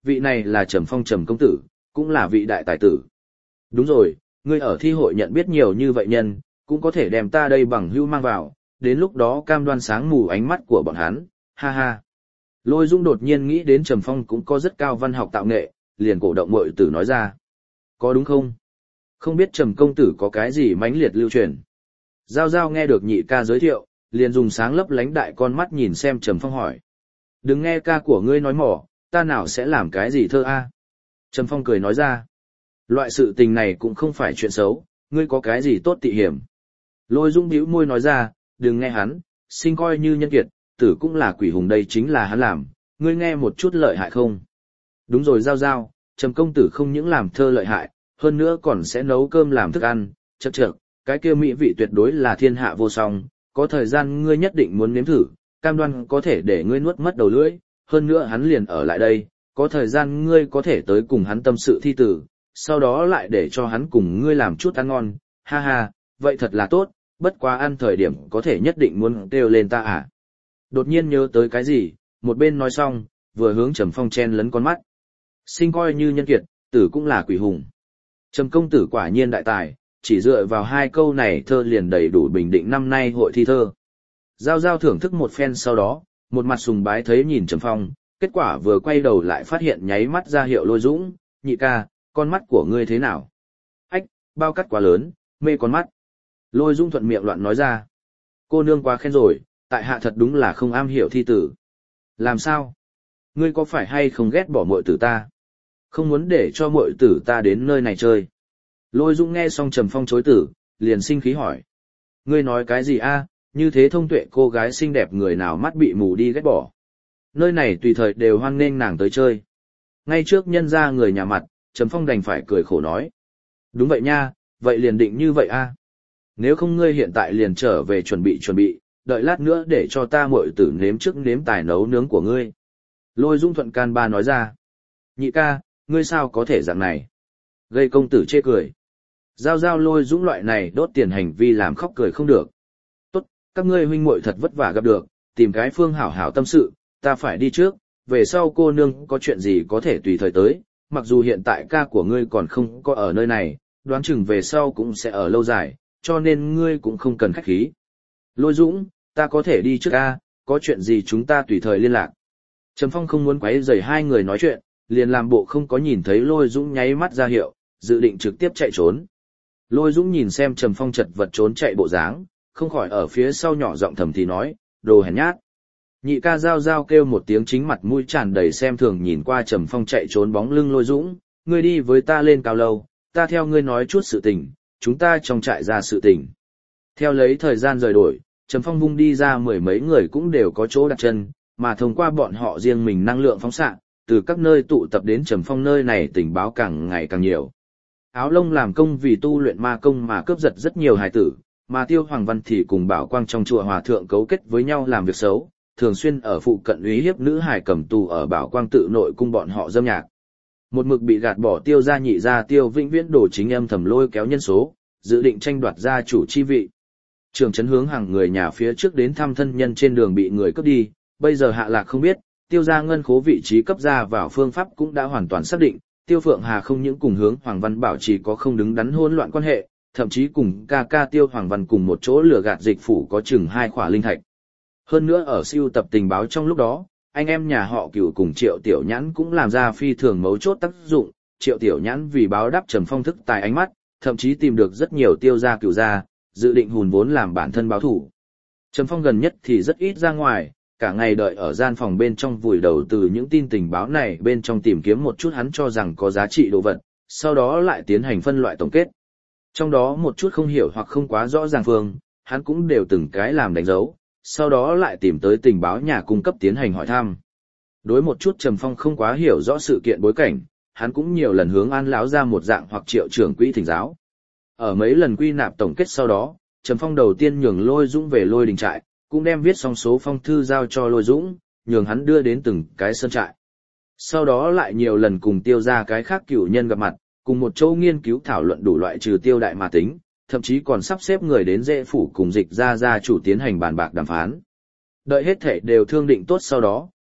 vị này là Trầm Phong Trầm công tử, cũng là vị đại tài tử. Đúng rồi, ngươi ở thi hội nhận biết nhiều như vậy nhân, cũng có thể đem ta đây bằng hữu mang vào, đến lúc đó cam đoan sáng mù ánh mắt của bọn hắn, ha ha. Lôi Dũng đột nhiên nghĩ đến Trầm Phong cũng có rất cao văn học tạo nghệ, liền cổ động muội tử nói ra. Có đúng không? Không biết Trầm công tử có cái gì mãnh liệt lưu truyền. Giao Giao nghe được nhị ca giới thiệu, liền dùng sáng lấp lánh đại con mắt nhìn xem Trầm Phong hỏi. Đừng nghe ca của ngươi nói mỏ, ta nào sẽ làm cái gì thơ a? Trầm Phong cười nói ra. Loại sự tình này cũng không phải chuyện xấu, ngươi có cái gì tốt tị hiểm. Lôi Dũng bĩu môi nói ra, đừng nghe hắn, sinh coi như nhân kiệt, tử cũng là quỷ hùng đây chính là hắn làm, ngươi nghe một chút lợi hại không? Đúng rồi Giao Giao, Trầm công tử không những làm thơ lợi hại, hơn nữa còn sẽ nấu cơm làm thức ăn, chậc chậc, cái kia mỹ vị tuyệt đối là thiên hạ vô song, có thời gian ngươi nhất định muốn nếm thử, cam đoan có thể để ngươi nuốt mất đầu lưỡi, hơn nữa hắn liền ở lại đây, có thời gian ngươi có thể tới cùng hắn tâm sự thi tử, sau đó lại để cho hắn cùng ngươi làm chút ăn ngon, ha ha, vậy thật là tốt, bất quá ăn thời điểm có thể nhất định muốn kêu lên ta à. Đột nhiên nhớ tới cái gì, một bên nói xong, vừa hướng Trầm Phong chen lấn con mắt. Sinh coi như nhân kiệt, tử cũng là quỷ hùng. Trầm công tử quả nhiên đại tài, chỉ dựa vào hai câu này thơ liền đầy đủ bình định năm nay hội thi thơ. Giao Giao thưởng thức một phen sau đó, một mặt sùng bái thấy nhìn Trầm Phong, kết quả vừa quay đầu lại phát hiện nháy mắt ra hiệu Lôi Dũng, nhị ca, con mắt của ngươi thế nào? Ách, bao cắt quá lớn, mê con mắt. Lôi Dũng thuận miệng loạn nói ra. Cô nương quá khen rồi, tại hạ thật đúng là không am hiểu thi tử. Làm sao? Ngươi có phải hay không ghét bỏ muội tử ta? Không muốn để cho muội tử ta đến nơi này chơi. Lôi Dũng nghe xong Trầm Phong chối tử, liền sinh khí hỏi. Ngươi nói cái gì a? Như thế thông tuệ cô gái xinh đẹp người nào mắt bị mù đi ghét bỏ. Nơi này tùy thời đều hoan nghênh nàng tới chơi. Ngay trước nhân ra người nhà mặt, Trầm Phong đành phải cười khổ nói. Đúng vậy nha, vậy liền định như vậy a. Nếu không ngươi hiện tại liền trở về chuẩn bị chuẩn bị, đợi lát nữa để cho ta muội tử nếm trước nếm tài nấu nướng của ngươi. Lôi Dũng thuận can ba nói ra. Nhị ca, ngươi sao có thể dạng này? Gây công tử chê cười. Giao Giao Lôi Dũng loại này đốt tiền hành vi làm khóc cười không được. Tốt, các ngươi huynh muội thật vất vả gặp được, tìm cái phương hảo hảo tâm sự, ta phải đi trước, về sau cô nương có chuyện gì có thể tùy thời tới, mặc dù hiện tại ca của ngươi còn không có ở nơi này, đoán chừng về sau cũng sẽ ở lâu dài, cho nên ngươi cũng không cần khách khí. Lôi Dũng, ta có thể đi trước ca, có chuyện gì chúng ta tùy thời liên lạc. Trầm Phong không muốn quấy rầy hai người nói chuyện, liền làm bộ không có nhìn thấy Lôi Dũng nháy mắt ra hiệu, dự định trực tiếp chạy trốn. Lôi Dũng nhìn xem Trầm Phong chật vật trốn chạy bộ dáng, không khỏi ở phía sau nhỏ giọng thầm thì nói, đồ hèn nhát. Nhị ca Giao Giao kêu một tiếng chính mặt mũi tràn đầy xem thường nhìn qua Trầm Phong chạy trốn bóng lưng Lôi Dũng, ngươi đi với ta lên cao lâu, ta theo ngươi nói chút sự tình, chúng ta trong trại ra sự tình. Theo lấy thời gian rời đổi, Trầm Phong vung đi ra mười mấy người cũng đều có chỗ đặt chân, mà thông qua bọn họ riêng mình năng lượng phóng xạ, từ các nơi tụ tập đến Trầm Phong nơi này tình báo càng ngày càng nhiều. Áo Lông làm công vì tu luyện ma công mà cướp giật rất nhiều hài tử, mà Tiêu Hoàng Văn thì cùng Bảo Quang trong chùa hòa thượng cấu kết với nhau làm việc xấu, thường xuyên ở phụ cận uy hiếp nữ hài cầm tù ở Bảo Quang tự nội cung bọn họ dâm nhạc. Một mực bị gạt bỏ Tiêu gia nhị gia Tiêu Vĩnh Viễn đổ chính âm thầm lôi kéo nhân số, dự định tranh đoạt gia chủ chi vị. Trường Trấn Hướng hàng người nhà phía trước đến thăm thân nhân trên đường bị người cướp đi, bây giờ hạ lạc không biết, Tiêu gia ngân khố vị trí cấp ra vào phương pháp cũng đã hoàn toàn xác định, Tiêu Phượng Hà không những cùng Hướng Hoàng Văn bảo trì có không đứng đắn hỗn loạn quan hệ, thậm chí cùng ca ca Tiêu Hoàng Văn cùng một chỗ lừa gạt dịch phủ có chừng hai khỏa linh thạch. Hơn nữa ở siêu tập tình báo trong lúc đó, anh em nhà họ Cửu cùng Triệu Tiểu Nhãn cũng làm ra phi thường mấu chốt tác dụng, Triệu Tiểu Nhãn vì báo đáp Trầm Phong thức tài ánh mắt, thậm chí tìm được rất nhiều Tiêu gia Cửu gia, dự định hùn vốn làm bản thân báo thủ. Trầm Phong gần nhất thì rất ít ra ngoài, cả ngày đợi ở gian phòng bên trong vùi đầu từ những tin tình báo này bên trong tìm kiếm một chút hắn cho rằng có giá trị đồ vật, sau đó lại tiến hành phân loại tổng kết. Trong đó một chút không hiểu hoặc không quá rõ ràng phương, hắn cũng đều từng cái làm đánh dấu, sau đó lại tìm tới tình báo nhà cung cấp tiến hành hỏi thăm. Đối một chút Trầm Phong không quá hiểu rõ sự kiện bối cảnh, hắn cũng nhiều lần hướng An lão ra một dạng hoặc Triệu trưởng quỹ thỉnh giáo. Ở mấy lần quy nạp tổng kết sau đó, Trầm Phong đầu tiên nhường Lôi Dũng về Lôi Đình trại, cũng đem viết xong số phong thư giao cho Lôi Dũng, nhường hắn đưa đến từng cái sân trại. Sau đó lại nhiều lần cùng Tiêu gia cái khác cửu nhân gặp mặt, cùng một chỗ nghiên cứu thảo luận đủ loại trừ Tiêu đại mà tính, thậm chí còn sắp xếp người đến Dễ phủ cùng Dịch gia gia chủ tiến hành bàn bạc đàm phán. Đợi hết thể đều thương định tốt sau đó,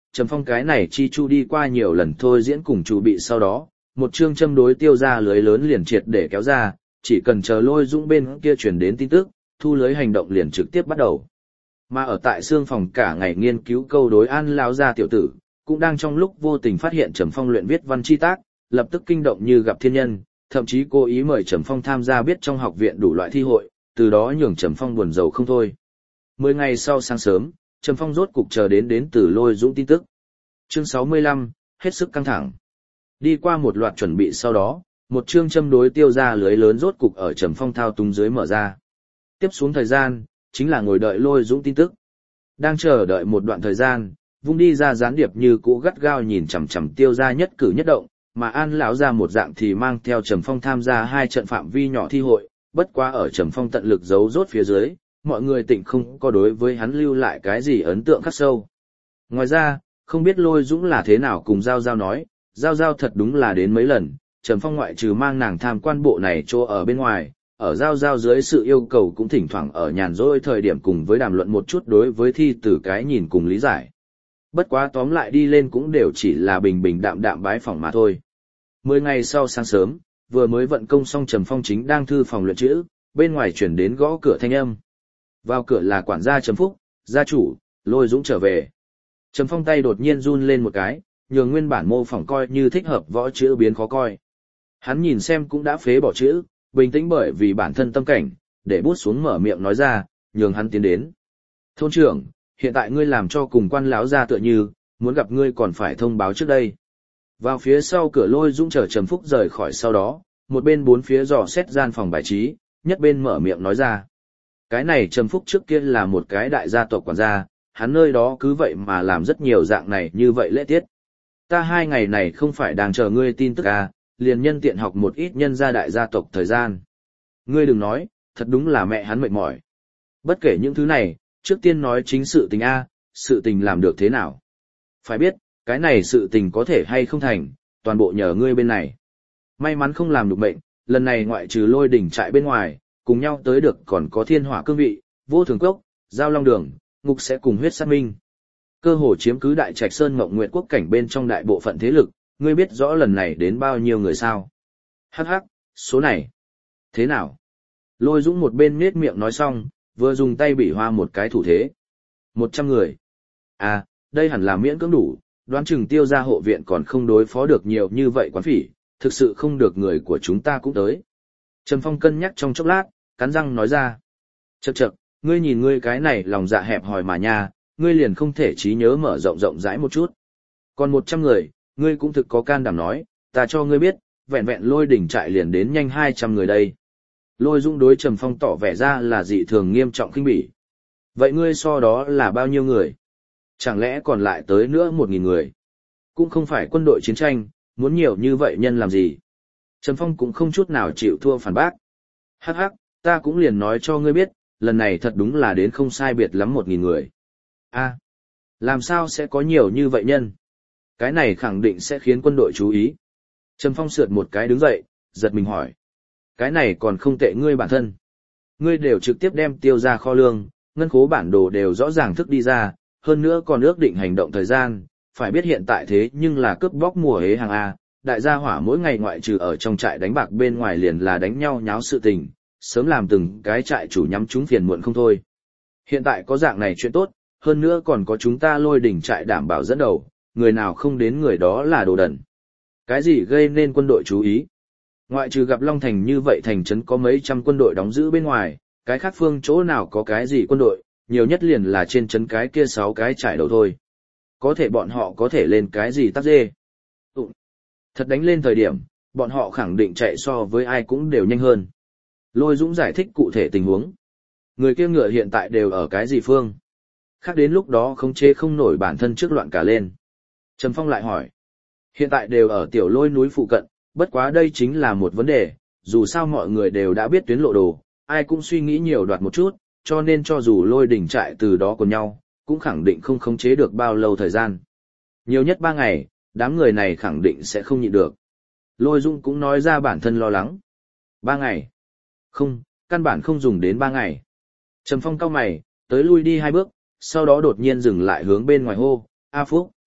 Trầm Phong cái này chi chu đi qua nhiều lần thôi diễn cùng chủ bị sau đó, một chương châm đối tiêu ra lưới lớn liền triệt để kéo ra, chỉ cần chờ Lôi Dũng bên kia chuyển đến tin tức, thu lưới hành động liền trực tiếp bắt đầu. Mà ở tại xương phòng cả ngày nghiên cứu câu đối an lao ra tiểu tử, cũng đang trong lúc vô tình phát hiện Trầm Phong luyện viết văn chi tác, lập tức kinh động như gặp thiên nhân, thậm chí cố ý mời Trầm Phong tham gia biết trong học viện đủ loại thi hội, từ đó nhường Trầm Phong buồn rầu không thôi. Mười ngày sau sáng sớm, Trầm Phong rốt cục chờ đến đến từ Lôi Dũng tin tức. Chương sáu mươi lăm, hết sức căng thẳng. Đi qua một loạt chuẩn bị sau đó, một chương châm đối tiêu ra lưới lớn rốt cục ở Trầm Phong thao túng dưới mở ra. Tiếp xuống thời gian, chính là ngồi đợi Lôi Dũng tin tức. Đang chờ đợi một đoạn thời gian, vung đi ra gián điệp như cũ gắt gao nhìn chằm chằm tiêu ra nhất cử nhất động, mà An lão ra một dạng thì mang theo Trầm Phong tham gia hai trận phạm vi nhỏ thi hội, bất quá ở Trầm Phong tận lực giấu rốt phía dưới, mọi người tỉnh không có đối với hắn lưu lại cái gì ấn tượng khắc sâu. Ngoài ra, không biết Lôi Dũng là thế nào cùng Giao Giao nói, Giao Giao thật đúng là đến mấy lần, Trầm Phong ngoại trừ mang nàng tham quan bộ này chỗ ở bên ngoài, ở Giao Giao dưới sự yêu cầu cũng thỉnh thoảng ở nhàn rỗi thời điểm cùng với đàm luận một chút đối với thi từ cái nhìn cùng lý giải. Bất quá tóm lại đi lên cũng đều chỉ là bình bình đạm đạm bái phỏng mà thôi. Mười ngày sau sáng sớm, vừa mới vận công xong Trầm Phong chính đang thư phòng luyện chữ, bên ngoài chuyển đến gõ cửa thanh âm. Vào cửa là quản gia Trầm Phúc, gia chủ, Lôi Dũng trở về. Trầm Phong tay đột nhiên run lên một cái, nhường nguyên bản mô phỏng coi như thích hợp võ chữ biến khó coi. Hắn nhìn xem cũng đã phế bỏ chữ, bình tĩnh bởi vì bản thân tâm cảnh, để bút xuống mở miệng nói ra, nhường hắn tiến đến. Thôn trưởng, hiện tại ngươi làm cho cùng quan lão gia tựa như, muốn gặp ngươi còn phải thông báo trước đây. Vào phía sau cửa Lôi Dũng chờ Trầm Phúc rời khỏi sau đó, một bên bốn phía dò xét gian phòng bài trí, nhất bên mở miệng nói ra. Cái này Trầm Phúc trước kia là một cái đại gia tộc quản gia, hắn nơi đó cứ vậy mà làm rất nhiều dạng này như vậy lễ tiết. Ta hai ngày này không phải đang chờ ngươi tin tức à, liền nhân tiện học một ít nhân gia đại gia tộc thời gian. Ngươi đừng nói, thật đúng là mẹ hắn mệt mỏi. Bất kể những thứ này, trước tiên nói chính sự tình A, sự tình làm được thế nào. Phải biết, cái này sự tình có thể hay không thành, toàn bộ nhờ ngươi bên này. May mắn không làm được mệnh, lần này ngoại trừ Lôi đỉnh trại bên ngoài, cùng nhau tới được còn có Thiên Hỏa cương vị, Vô Thường Cốc, Giao Long Đường, Ngục sẽ cùng huyết sát minh. Cơ hồ chiếm cứ Đại Trạch Sơn Mộng Nguyệt quốc cảnh bên trong đại bộ phận thế lực, ngươi biết rõ lần này đến bao nhiêu người sao? Hắc hắc, số này. Thế nào? Lôi Dũng một bên nết miệng nói xong, vừa dùng tay bị hoa một cái thủ thế. Một trăm người. À, đây hẳn là miễn cưỡng đủ, đoán chừng tiêu gia hộ viện còn không đối phó được nhiều như vậy quán phỉ, thực sự không được người của chúng ta cũng tới. Trầm Phong cân nhắc trong chốc lát, cắn răng nói ra. Chậc chậc, ngươi nhìn ngươi cái này lòng dạ hẹp hòi mà nha, ngươi liền không thể trí nhớ mở rộng rộng rãi một chút. Còn một trăm người, ngươi cũng thực có can đảm nói, ta cho ngươi biết, vẹn vẹn Lôi đỉnh trại liền đến nhanh hai trăm người đây. Lôi Dũng đối Trầm Phong tỏ vẻ ra là dị thường nghiêm trọng khinh bỉ. Vậy ngươi so đó là bao nhiêu người? Chẳng lẽ còn lại tới nữa một nghìn người? Cũng không phải quân đội chiến tranh, muốn nhiều như vậy nhân làm gì? Trầm Phong cũng không chút nào chịu thua phản bác. Hắc hắc, ta cũng liền nói cho ngươi biết, lần này thật đúng là đến không sai biệt lắm một nghìn người. A, làm sao sẽ có nhiều như vậy nhân? Cái này khẳng định sẽ khiến quân đội chú ý. Trầm Phong sượt một cái đứng dậy, giật mình hỏi. Cái này còn không tệ ngươi bản thân. Ngươi đều trực tiếp đem tiêu ra kho lương, ngân khố bản đồ đều rõ ràng thức đi ra, hơn nữa còn ước định hành động thời gian, phải biết hiện tại thế nhưng là cướp bóc mùa hế hàng A, đại gia hỏa mỗi ngày ngoại trừ ở trong trại đánh bạc bên ngoài liền là đánh nhau nháo sự tình, sớm làm từng cái trại chủ nhắm chúng phiền muộn không thôi. Hiện tại có dạng này chuyện tốt, hơn nữa còn có chúng ta Lôi đỉnh trại đảm bảo dẫn đầu, người nào không đến người đó là đồ đần. Cái gì gây nên quân đội chú ý? Ngoại trừ gặp Long Thành như vậy thành trấn có mấy trăm quân đội đóng giữ bên ngoài, cái khác phương chỗ nào có cái gì quân đội, nhiều nhất liền là trên trấn cái kia sáu cái trại đầu thôi. Có thể bọn họ có thể lên cái gì tắc dê. Ừ. Thật đánh lên thời điểm, bọn họ khẳng định chạy so với ai cũng đều nhanh hơn. Lôi Dũng giải thích cụ thể tình huống. Người kia ngựa hiện tại đều ở cái gì phương? Khác đến lúc đó khống chế không nổi bản thân trước loạn cả lên. Trầm Phong lại hỏi. Hiện tại đều ở tiểu Lôi núi phụ cận, bất quá đây chính là một vấn đề, dù sao mọi người đều đã biết tuyến lộ đồ, ai cũng suy nghĩ nhiều đoạt một chút, cho nên cho dù Lôi đỉnh trại từ đó cùng nhau, cũng khẳng định không khống chế được bao lâu thời gian. Nhiều nhất ba ngày, đám người này khẳng định sẽ không nhịn được. Lôi Dũng cũng nói ra bản thân lo lắng. Ba ngày? Không, căn bản không dùng đến ba ngày. Trầm Phong cau mày, tới lui đi hai bước, sau đó đột nhiên dừng lại hướng bên ngoài hô, A Phúc.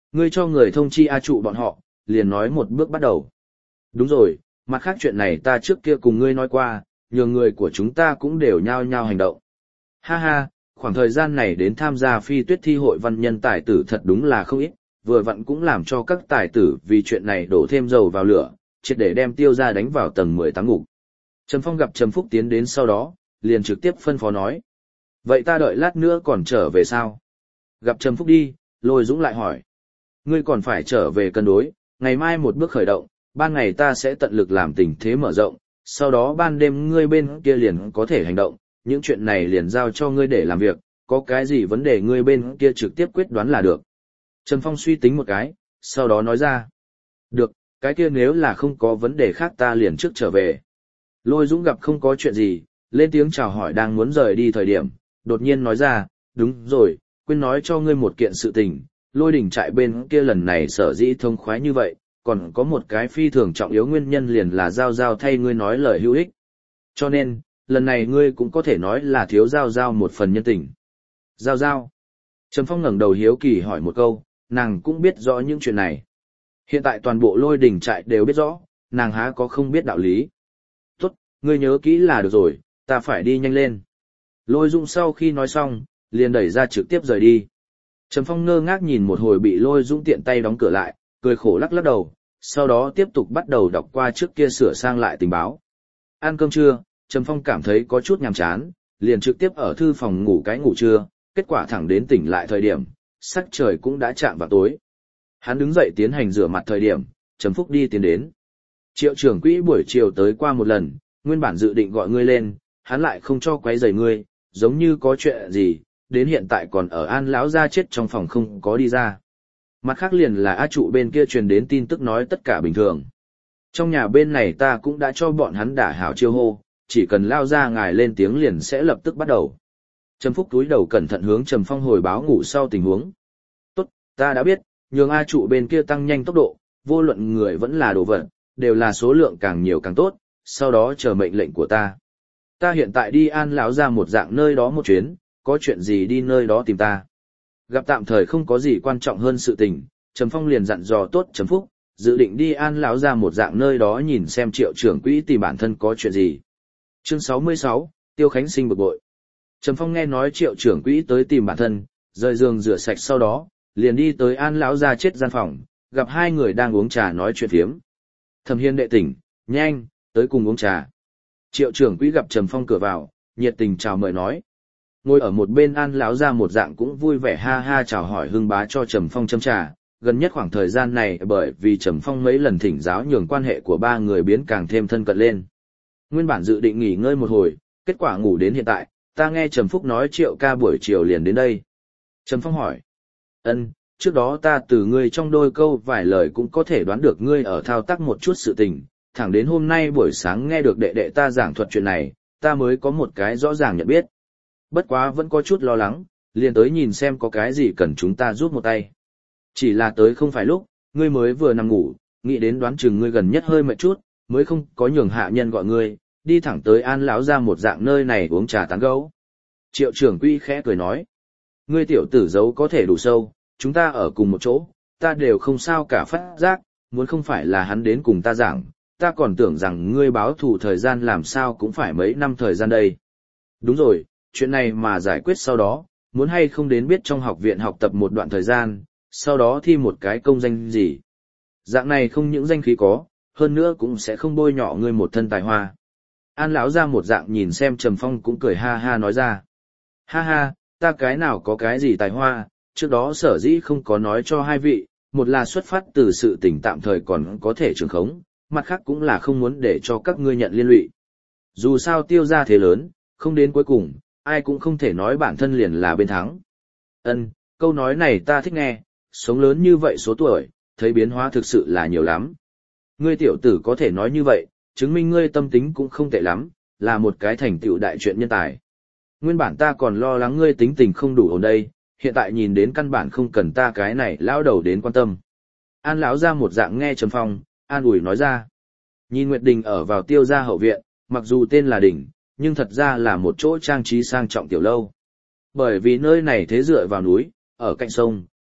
Ngươi cho người thông chi A trụ bọn họ, liền nói một bước bắt đầu. Đúng rồi, mặt khác chuyện này ta trước kia cùng ngươi nói qua, nhường người của chúng ta cũng đều nhao nhao hành động. Ha ha, khoảng thời gian này đến tham gia phi tuyết thi hội văn nhân tài tử thật đúng là không ít, vừa vặn cũng làm cho các tài tử vì chuyện này đổ thêm dầu vào lửa, triệt để đem Tiêu gia đánh vào tầng mười tám ngục. Trầm Phong gặp Trầm Phúc tiến đến sau đó, liền trực tiếp phân phó nói. Vậy ta đợi lát nữa còn trở về sao? Gặp Trầm Phúc đi, Lôi Dũng lại hỏi. Ngươi còn phải trở về cân đối, ngày mai một bước khởi động, ban ngày ta sẽ tận lực làm tình thế mở rộng, sau đó ban đêm ngươi bên kia liền có thể hành động, những chuyện này liền giao cho ngươi để làm việc, có cái gì vấn đề ngươi bên kia trực tiếp quyết đoán là được. Trầm Phong suy tính một cái, sau đó nói ra. Được, cái kia nếu là không có vấn đề khác ta liền trước trở về. Lôi Dũng gặp không có chuyện gì, lên tiếng chào hỏi đang muốn rời đi thời điểm, đột nhiên nói ra, đúng rồi, quên nói cho ngươi một kiện sự tình, Lôi Đỉnh trại bên kia lần này sở dĩ thông khoái như vậy, còn có một cái phi thường trọng yếu nguyên nhân liền là Giao Giao thay ngươi nói lời hữu ích. Cho nên, lần này ngươi cũng có thể nói là thiếu Giao Giao một phần nhân tình. Giao Giao. Trầm Phong ngẩng đầu hiếu kỳ hỏi một câu, nàng cũng biết rõ những chuyện này. Hiện tại toàn bộ Lôi Đỉnh trại đều biết rõ, nàng há có không biết đạo lý. Tốt, ngươi nhớ kỹ là được rồi, ta phải đi nhanh lên. Lôi Dũng sau khi nói xong, liền đẩy ra trực tiếp rời đi. Trầm Phong ngơ ngác nhìn một hồi bị Lôi Dũng tiện tay đóng cửa lại, cười khổ lắc lắc đầu, sau đó tiếp tục bắt đầu đọc qua trước kia sửa sang lại tình báo. Ăn cơm trưa, Trầm Phong cảm thấy có chút nhàm chán, liền trực tiếp ở thư phòng ngủ cái ngủ trưa, kết quả thẳng đến tỉnh lại thời điểm, sắc trời cũng đã chạm vào tối. Hắn đứng dậy tiến hành rửa mặt thời điểm, Trầm Phúc đi tiến đến. Triệu trưởng quỹ buổi chiều tới qua một lần, nguyên bản dự định gọi ngươi lên, hắn lại không cho quấy rầy ngươi, giống như có chuyện gì, đến hiện tại còn ở An lão gia chết trong phòng không có đi ra. Mặt khác liền là A trụ bên kia truyền đến tin tức nói tất cả bình thường. Trong nhà bên này ta cũng đã cho bọn hắn đả hảo chiêu hô, chỉ cần lao ra ngài lên tiếng liền sẽ lập tức bắt đầu. Trầm Phúc túi đầu cẩn thận hướng Trầm Phong hồi báo ngủ sau tình huống. Tốt, ta đã biết, nhường A trụ bên kia tăng nhanh tốc độ, vô luận người vẫn là đồ vật, đều là số lượng càng nhiều càng tốt, sau đó chờ mệnh lệnh của ta. Ta hiện tại đi An lão ra một dạng nơi đó một chuyến, có chuyện gì đi nơi đó tìm ta. Gặp tạm thời không có gì quan trọng hơn sự tình, Trầm Phong liền dặn dò tốt Trầm Phúc, dự định đi An lão ra một dạng nơi đó nhìn xem Triệu trưởng quỹ tìm bản thân có chuyện gì. Chương sáu mươi sáu, Tiêu Khánh Sinh bực bội. Trầm Phong nghe nói Triệu trưởng quỹ tới tìm bản thân, rời giường rửa sạch sau đó, liền đi tới An lão ra chết gian phòng, gặp hai người đang uống trà nói chuyện phiếm. Thẩm Hiên đệ tỉnh, nhanh, tới cùng uống trà. Triệu trưởng quỹ gặp Trầm Phong cửa vào, nhiệt tình chào mời nói. Ngồi ở một bên An lão ra một dạng cũng vui vẻ ha ha chào hỏi hưng bá cho Trầm Phong châm trà. Gần nhất khoảng thời gian này bởi vì Trầm Phong mấy lần thỉnh giáo nhường quan hệ của ba người biến càng thêm thân cận lên. Nguyên bản dự định nghỉ ngơi một hồi, kết quả ngủ đến hiện tại, ta nghe Trầm Phúc nói Triệu ca buổi chiều liền đến đây. Trầm Phong hỏi. Ân, trước đó ta từ ngươi trong đôi câu vài lời cũng có thể đoán được ngươi ở thao tác một chút sự tình, thẳng đến hôm nay buổi sáng nghe được đệ đệ ta giảng thuật chuyện này, ta mới có một cái rõ ràng nhận biết. Bất quá vẫn có chút lo lắng, liền tới nhìn xem có cái gì cần chúng ta giúp một tay. Chỉ là tới không phải lúc, ngươi mới vừa nằm ngủ, nghĩ đến đoán chừng ngươi gần nhất hơi mệt chút, mới không có nhường hạ nhân gọi ngươi, đi thẳng tới An lão ra một dạng nơi này uống trà tán gẫu. Triệu trưởng quỹ khẽ cười nói, ngươi tiểu tử giấu có thể đủ sâu, chúng ta ở cùng một chỗ, ta đều không sao cả phát giác, muốn không phải là hắn đến cùng ta giảng, ta còn tưởng rằng ngươi báo thù thời gian làm sao cũng phải mấy năm thời gian đây. Đúng rồi, chuyện này mà giải quyết sau đó, muốn hay không đến biết trong học viện học tập một đoạn thời gian, sau đó thi một cái công danh gì. Dạng này không những danh khí có, hơn nữa cũng sẽ không bôi nhọ ngươi một thân tài hoa. An lão ra một dạng nhìn xem Trầm Phong cũng cười ha ha nói ra. Ha ha, ta cái nào có cái gì tài hoa, trước đó sở dĩ không có nói cho hai vị, một là xuất phát từ sự tình tạm thời còn có thể trường khống, mặt khác cũng là không muốn để cho các ngươi nhận liên lụy. Dù sao Tiêu gia thế lớn, không đến cuối cùng, ai cũng không thể nói bản thân liền là bên thắng. Ân, câu nói này ta thích nghe, sống lớn như vậy số tuổi, thấy biến hóa thực sự là nhiều lắm. Ngươi tiểu tử có thể nói như vậy, chứng minh ngươi tâm tính cũng không tệ lắm, là một cái thành tựu đại chuyện nhân tài. Nguyên bản ta còn lo lắng ngươi tính tình không đủ ổn đây, hiện tại nhìn đến căn bản không cần ta cái này lão đầu đến quan tâm. An lão ra một dạng nghe Trầm Phong, an ủi nói ra. Nhìn Nguyệt Đình ở vào Tiêu gia hậu viện, mặc dù tên là đình, nhưng thật ra là một chỗ trang trí sang trọng tiểu lâu. Bởi vì nơi này thế dựa vào núi, ở cạnh sông,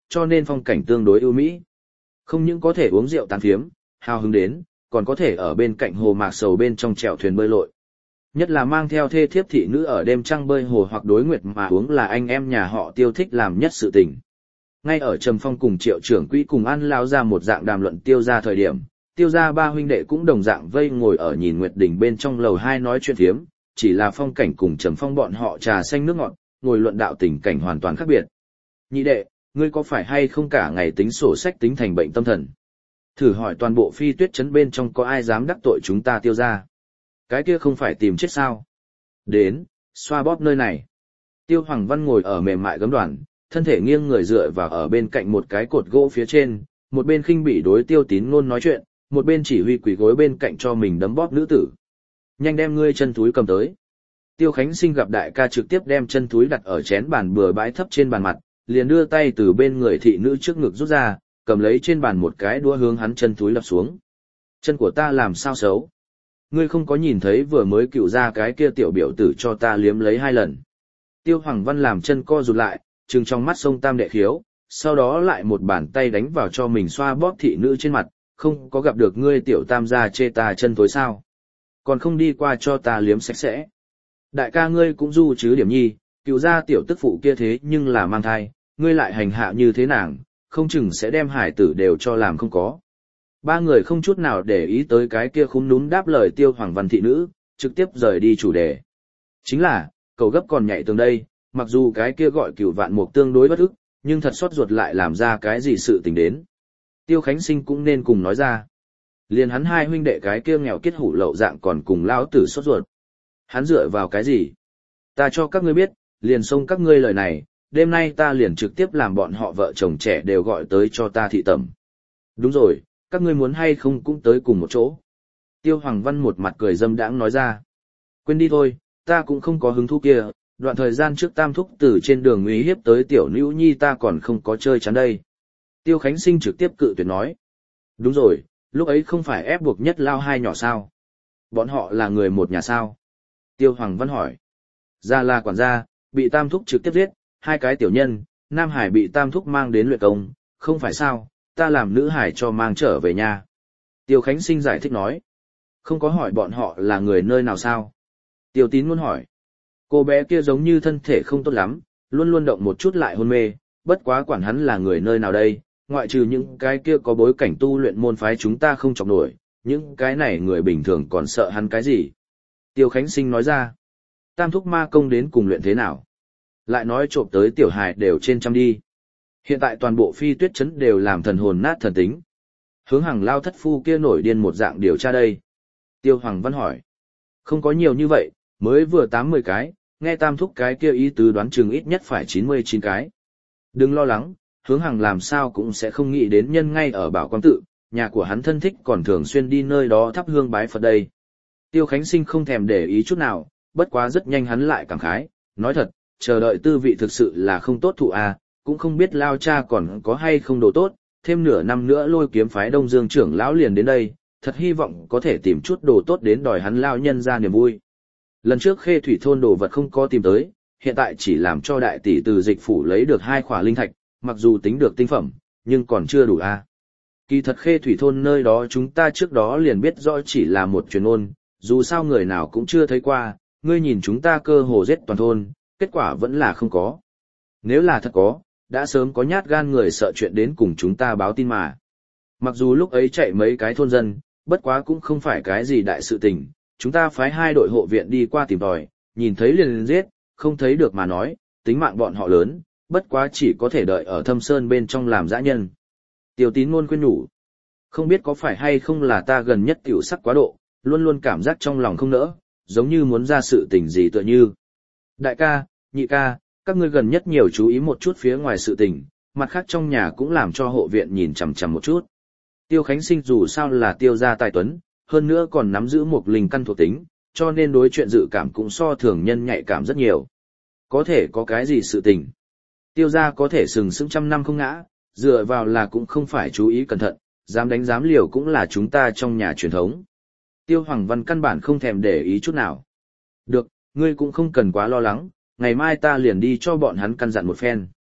cho nên phong cảnh tương đối ưu mỹ. Không những có thể uống rượu tán phiếm, hào hứng đến, còn có thể ở bên cạnh hồ mạc sầu bên trong chèo thuyền bơi lội. Nhất là mang theo thê thiếp thị nữ ở đêm trăng bơi hồ hoặc đối nguyệt mà uống là anh em nhà họ Tiêu thích làm nhất sự tình. Ngay ở Trầm Phong cùng Triệu trưởng quỹ cùng ăn lao ra một dạng đàm luận Tiêu gia thời điểm, Tiêu gia ba huynh đệ cũng đồng dạng vây ngồi ở nhìn nguyệt đỉnh bên trong lầu hai nói chuyện thiếm, chỉ là phong cảnh cùng Trầm Phong bọn họ trà xanh nước ngọt, ngồi luận đạo tình cảnh hoàn toàn khác biệt. Nhị đệ, ngươi có phải hay không cả ngày tính sổ sách tính thành bệnh tâm thần? Thử hỏi toàn bộ Phi Tuyết trấn bên trong có ai dám đắc tội chúng ta Tiêu gia? Cái kia không phải tìm chết sao? Đến, xoa bóp nơi này. Tiêu Hoàng Văn ngồi ở mềm mại gấm đoàn, thân thể nghiêng người dựa vào ở bên cạnh một cái cột gỗ phía trên, một bên khinh bỉ đối Tiêu Tín Ngôn nói chuyện, một bên chỉ huy quỳ gối bên cạnh cho mình đấm bóp nữ tử. Nhanh đem ngươi chân túi cầm tới. Tiêu Khánh Sinh gặp đại ca trực tiếp đem chân túi đặt ở chén bàn bừa bãi thấp trên bàn mặt, liền đưa tay từ bên người thị nữ trước ngực rút ra, cầm lấy trên bàn một cái đũa hướng hắn chân túi đập xuống. Chân của ta làm sao xấu? Ngươi không có nhìn thấy vừa mới cựu ra cái kia tiểu biểu tử cho ta liếm lấy hai lần. Tiêu Hoàng Văn làm chân co rụt lại, trừng trong mắt sông tam đệ khiếu, sau đó lại một bàn tay đánh vào cho mình xoa bóp thị nữ trên mặt, không có gặp được ngươi tiểu tam gia chê ta chân tối sao. Còn không đi qua cho ta liếm sạch sẽ. Đại ca ngươi cũng du chứ điểm nhi, cựu ra tiểu tức phụ kia thế nhưng là mang thai, ngươi lại hành hạ như thế nàng, không chừng sẽ đem hải tử đều cho làm không có. Ba người không chút nào để ý tới cái kia khúm núm đáp lời Tiêu Hoàng Văn thị nữ, trực tiếp rời đi chủ đề. Chính là, cầu gấp còn nhạy tường đây, mặc dù cái kia gọi cửu vạn mục tương đối bất ức, nhưng thật xót ruột lại làm ra cái gì sự tình đến. Tiêu Khánh Sinh cũng nên cùng nói ra. Liền hắn hai huynh đệ cái kia nghèo kết hủ lậu dạng còn cùng lão tử xót ruột. Hắn dựa vào cái gì? Ta cho các ngươi biết, liền xông các ngươi lời này, đêm nay ta liền trực tiếp làm bọn họ vợ chồng trẻ đều gọi tới cho ta thị tẩm. Đúng rồi, các ngươi muốn hay không cũng tới cùng một chỗ. Tiêu Hoàng Văn một mặt cười dâm đãng nói ra. Quên đi thôi, ta cũng không có hứng thú kia, đoạn thời gian trước tam thúc từ trên đường uy hiếp tới tiểu nữ nhi ta còn không có chơi chán đây. Tiêu Khánh Sinh trực tiếp cự tuyệt nói. Đúng rồi, lúc ấy không phải ép buộc nhất lao hai nhỏ sao? Bọn họ là người một nhà sao? Tiêu Hoàng Văn hỏi. Ra là quản gia, bị tam thúc trực tiếp giết, hai cái tiểu nhân, Nam Hải bị tam thúc mang đến luyện công, không phải sao, ta làm nữ hải cho mang trở về nhà. Tiêu Khánh Sinh giải thích nói. Không có hỏi bọn họ là người nơi nào sao? Tiêu Tín muốn hỏi. Cô bé kia giống như thân thể không tốt lắm, luôn luôn động một chút lại hôn mê, bất quá quản hắn là người nơi nào đây, ngoại trừ những cái kia có bối cảnh tu luyện môn phái chúng ta không chọc nổi, những cái này người bình thường còn sợ hắn cái gì. Tiêu Khánh Sinh nói ra. Tam thúc ma công đến cùng luyện thế nào? Lại nói trộm tới tiểu hài đều trên trăm đi. Hiện tại toàn bộ Phi Tuyết trấn đều làm thần hồn nát thần tính. Hướng Hằng lao thất phu kia nổi điên một dạng điều tra đây. Tiêu Hoàng Văn hỏi. Không có nhiều như vậy, mới vừa tám mươi cái, nghe tam thúc cái kia ý tứ đoán chừng ít nhất phải chín mươi chín cái. Đừng lo lắng, Hướng Hằng làm sao cũng sẽ không nghĩ đến nhân ngay ở Bảo Quang Tự, nhà của hắn thân thích còn thường xuyên đi nơi đó thắp hương bái Phật đây. Tiêu Khánh Sinh không thèm để ý chút nào, bất quá rất nhanh hắn lại cảm khái, nói thật, chờ đợi tư vị thực sự là không tốt thụ à, cũng không biết lao cha còn có hay không đồ tốt, thêm nửa năm nữa lôi kiếm phái Đông Dương trưởng lão liền đến đây, thật hy vọng có thể tìm chút đồ tốt đến đòi hắn lao nhân ra niềm vui. Lần trước Khê Thủy thôn đồ vật không có tìm tới, hiện tại chỉ làm cho đại tỷ từ dịch phủ lấy được hai khỏa linh thạch, mặc dù tính được tinh phẩm, nhưng còn chưa đủ à. Kỳ thật Khê Thủy thôn nơi đó chúng ta trước đó liền biết rõ chỉ là một truyền ôn, dù sao người nào cũng chưa thấy qua, ngươi nhìn chúng ta cơ hồ giết toàn thôn, kết quả vẫn là không có. Nếu là thật có, đã sớm có nhát gan người sợ chuyện đến cùng chúng ta báo tin mà. Mặc dù lúc ấy chạy mấy cái thôn dân, bất quá cũng không phải cái gì đại sự tình, chúng ta phái hai đội hộ viện đi qua tìm tòi, nhìn thấy liền liền giết, không thấy được mà nói, tính mạng bọn họ lớn, bất quá chỉ có thể đợi ở thâm sơn bên trong làm dã nhân. Tiêu Tín ngôn khuyên nhủ, không biết có phải hay không là ta gần nhất tiểu sắc quá độ, luôn luôn cảm giác trong lòng không nỡ, giống như muốn ra sự tình gì tựa như. Đại ca, nhị ca, các ngươi gần nhất nhiều chú ý một chút phía ngoài sự tình, mặt khác trong nhà cũng làm cho hộ viện nhìn chằm chằm một chút. Tiêu Khánh Sinh dù sao là tiêu gia tài tuấn, hơn nữa còn nắm giữ một linh căn thuộc tính, cho nên đối chuyện dự cảm cũng so thường nhân nhạy cảm rất nhiều. Có thể có cái gì sự tình. Tiêu gia có thể sừng sững trăm năm không ngã, dựa vào là cũng không phải chú ý cẩn thận, dám đánh dám liều cũng là chúng ta trong nhà truyền thống. Tiêu Hoàng Văn căn bản không thèm để ý chút nào. Được, ngươi cũng không cần quá lo lắng, ngày mai ta liền đi cho bọn hắn căn dặn một phen.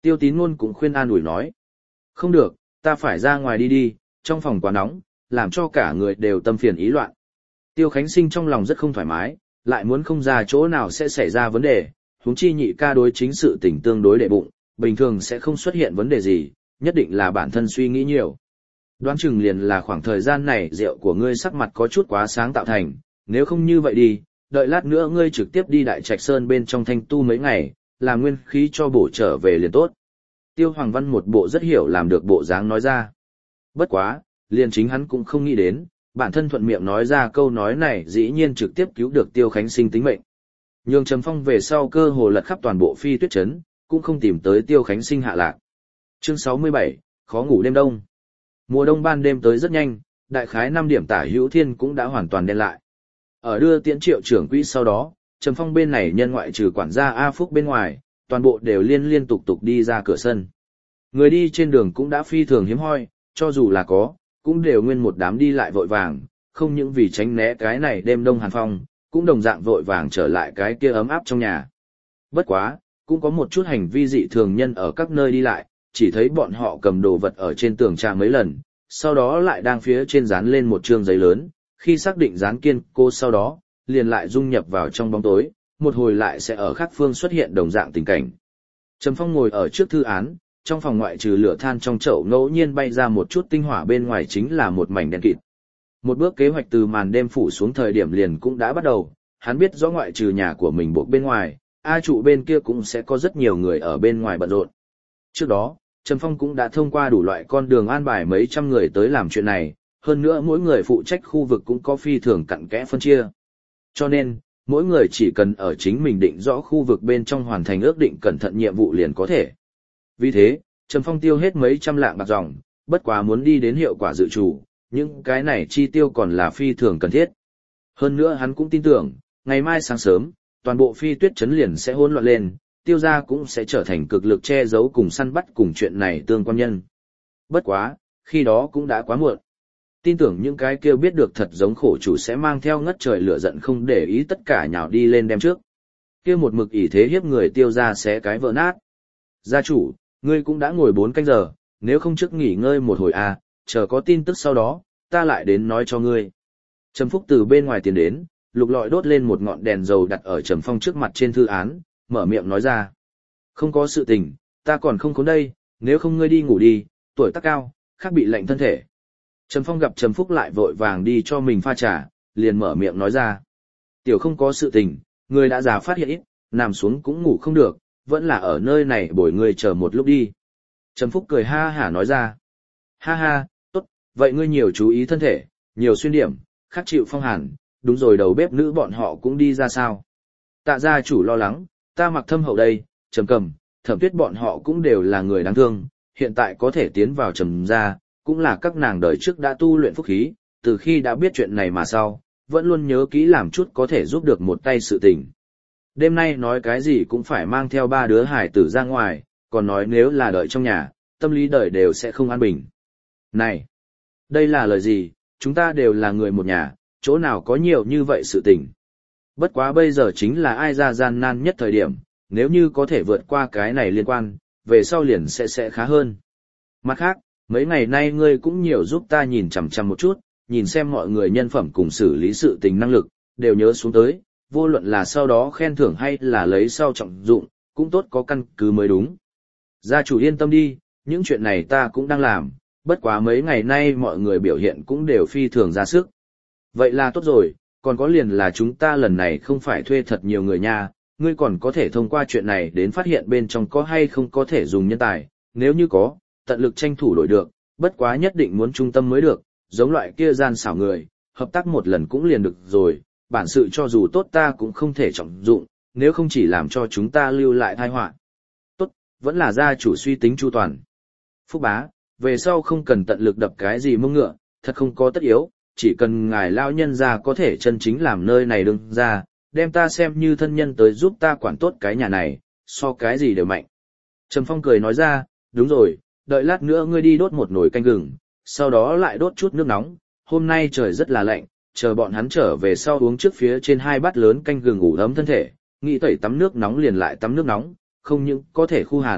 Tiêu Tín Ngôn cũng khuyên an ủi nói. Không được, ta phải ra ngoài đi đi, trong phòng quá nóng, làm cho cả người đều tâm phiền ý loạn. Tiêu Khánh Sinh trong lòng rất không thoải mái, lại muốn không ra chỗ nào sẽ xảy ra vấn đề, huống chi nhị ca đối chính sự tình tương đối đệ bụng, bình thường sẽ không xuất hiện vấn đề gì, nhất định là bản thân suy nghĩ nhiều. Đoán chừng liền là khoảng thời gian này rượu của ngươi sắc mặt có chút quá sáng tạo thành, nếu không như vậy đi, đợi lát nữa ngươi trực tiếp đi Đại Trạch Sơn bên trong thanh tu mấy ngày, làm nguyên khí cho bổ trở về liền tốt. Tiêu Hoàng Văn một bộ rất hiểu làm được bộ dáng nói ra. Bất quá, liền chính hắn cũng không nghĩ đến, bản thân thuận miệng nói ra câu nói này dĩ nhiên trực tiếp cứu được Tiêu Khánh Sinh tính mệnh. Nhường Trầm Phong về sau cơ hồ lật khắp toàn bộ phi tuyết trấn, cũng không tìm tới Tiêu Khánh Sinh hạ lạc. Chương sáu mươi bảy, khó ngủ đêm đông. Mùa đông ban đêm tới rất nhanh, đại khái năm điểm tả hữu thiên cũng đã hoàn toàn đen lại. Ở đưa tiễn Triệu trưởng quỹ sau đó, Trầm Phong bên này nhân ngoại trừ quản gia A Phúc bên ngoài, toàn bộ đều liên liên tục tục đi ra cửa sân. Người đi trên đường cũng đã phi thường hiếm hoi, cho dù là có, cũng đều nguyên một đám đi lại vội vàng, không những vì tránh né cái này đêm đông hàn phong, cũng đồng dạng vội vàng trở lại cái kia ấm áp trong nhà. Bất quá, cũng có một chút hành vi dị thường nhân ở các nơi đi lại, chỉ thấy bọn họ cầm đồ vật ở trên tường trà mấy lần, sau đó lại đang phía trên dán lên một trương giấy lớn, khi xác định dán kiên cố sau đó, liền lại dung nhập vào trong bóng tối, một hồi lại sẽ ở khác phương xuất hiện đồng dạng tình cảnh. Trầm Phong ngồi ở trước thư án, trong phòng ngoại trừ lửa than trong chậu ngẫu nhiên bay ra một chút tinh hỏa, bên ngoài chính là một mảnh đen kịt. Một bước kế hoạch từ màn đêm phủ xuống thời điểm liền cũng đã bắt đầu, hắn biết rõ ngoại trừ nhà của mình buộc bên ngoài, A trụ bên kia cũng sẽ có rất nhiều người ở bên ngoài bận rộn. Trước đó, Trầm Phong cũng đã thông qua đủ loại con đường an bài mấy trăm người tới làm chuyện này, hơn nữa mỗi người phụ trách khu vực cũng có phi thường cặn kẽ phân chia. Cho nên, mỗi người chỉ cần ở chính mình định rõ khu vực bên trong hoàn thành ước định cẩn thận nhiệm vụ liền có thể. Vì thế, Trầm Phong tiêu hết mấy trăm lạng bạc dòng, bất quá muốn đi đến hiệu quả dự trù, những cái này chi tiêu còn là phi thường cần thiết. Hơn nữa hắn cũng tin tưởng, ngày mai sáng sớm, toàn bộ phi tuyết trấn liền sẽ hỗn loạn lên, tiêu gia cũng sẽ trở thành cực lực che giấu cùng săn bắt cùng chuyện này tương quan nhân. Bất quá, khi đó cũng đã quá muộn. Tin tưởng những cái kêu biết được thật giống khổ chủ sẽ mang theo ngất trời lửa giận không để ý tất cả nhào đi lên đem trước. Kia một mực ỷ thế hiếp người tiêu gia sẽ cái vỡ nát. Gia chủ, ngươi cũng đã ngồi bốn canh giờ, nếu không trước nghỉ ngơi một hồi à, chờ có tin tức sau đó, ta lại đến nói cho ngươi. Trầm Phúc từ bên ngoài tiến đến, lục lọi đốt lên một ngọn đèn dầu đặt ở Trầm Phong trước mặt trên thư án, mở miệng nói ra. Không có sự tình, ta còn không khốn đây, nếu không ngươi đi ngủ đi, tuổi tác cao, khác bị lạnh thân thể. Trầm Phong gặp Trầm Phúc lại vội vàng đi cho mình pha trà, liền mở miệng nói ra. Tiểu không có sự tình, người đã già phát hiện ít, nằm xuống cũng ngủ không được, vẫn là ở nơi này bồi ngươi chờ một lúc đi. Trầm Phúc cười ha hả nói ra. Ha ha, tốt, vậy ngươi nhiều chú ý thân thể, nhiều xuyên điểm, khắc chịu phong hàn, đúng rồi đầu bếp nữ bọn họ cũng đi ra sao. Tạ gia chủ lo lắng, ta Mặc Thâm hậu đây, Trầm Cầm, Thẩm Tuyết bọn họ cũng đều là người đáng thương, hiện tại có thể tiến vào Trầm gia, cũng là các nàng đời trước đã tu luyện phúc khí, từ khi đã biết chuyện này mà sau, vẫn luôn nhớ kỹ làm chút có thể giúp được một tay sự tình. Đêm nay nói cái gì cũng phải mang theo ba đứa hải tử ra ngoài, còn nói nếu là đợi trong nhà, tâm lý đời đều sẽ không an bình. Này, đây là lời gì, chúng ta đều là người một nhà, chỗ nào có nhiều như vậy sự tình. Bất quá bây giờ chính là ai ra gian nan nhất thời điểm, nếu như có thể vượt qua cái này liên quan, về sau liền sẽ sẽ khá hơn. Mặt khác, mấy ngày nay ngươi cũng nhiều giúp ta nhìn chằm chằm một chút, nhìn xem mọi người nhân phẩm cùng xử lý sự tình năng lực, đều nhớ xuống tới, vô luận là sau đó khen thưởng hay là lấy sau trọng dụng, cũng tốt có căn cứ mới đúng. Gia chủ yên tâm đi, những chuyện này ta cũng đang làm, bất quá mấy ngày nay mọi người biểu hiện cũng đều phi thường ra sức. Vậy là tốt rồi, còn có liền là chúng ta lần này không phải thuê thật nhiều người nha, ngươi còn có thể thông qua chuyện này đến phát hiện bên trong có hay không có thể dùng nhân tài, nếu như có, tận lực tranh thủ đổi được, bất quá nhất định muốn trung tâm mới được, giống loại kia gian xảo người, hợp tác một lần cũng liền được rồi, bản sự cho dù tốt ta cũng không thể trọng dụng, nếu không chỉ làm cho chúng ta lưu lại tai họa. Tốt, vẫn là gia chủ suy tính chu toàn. Phúc bá, về sau không cần tận lực đập cái gì mông ngựa, thật không có tất yếu, chỉ cần ngài lao nhân ra có thể chân chính làm nơi này đương ra, đem ta xem như thân nhân tới giúp ta quản tốt cái nhà này, so cái gì đều mạnh. Trầm Phong cười nói ra, đúng rồi, đợi lát nữa ngươi đi đốt một nồi canh gừng, sau đó lại đốt chút nước nóng, hôm nay trời rất là lạnh, chờ bọn hắn trở về sau uống trước phía trên hai bát lớn canh gừng ủ ấm thân thể, nghĩ tẩy tắm nước nóng liền lại tắm nước nóng, không những có thể khu hàn,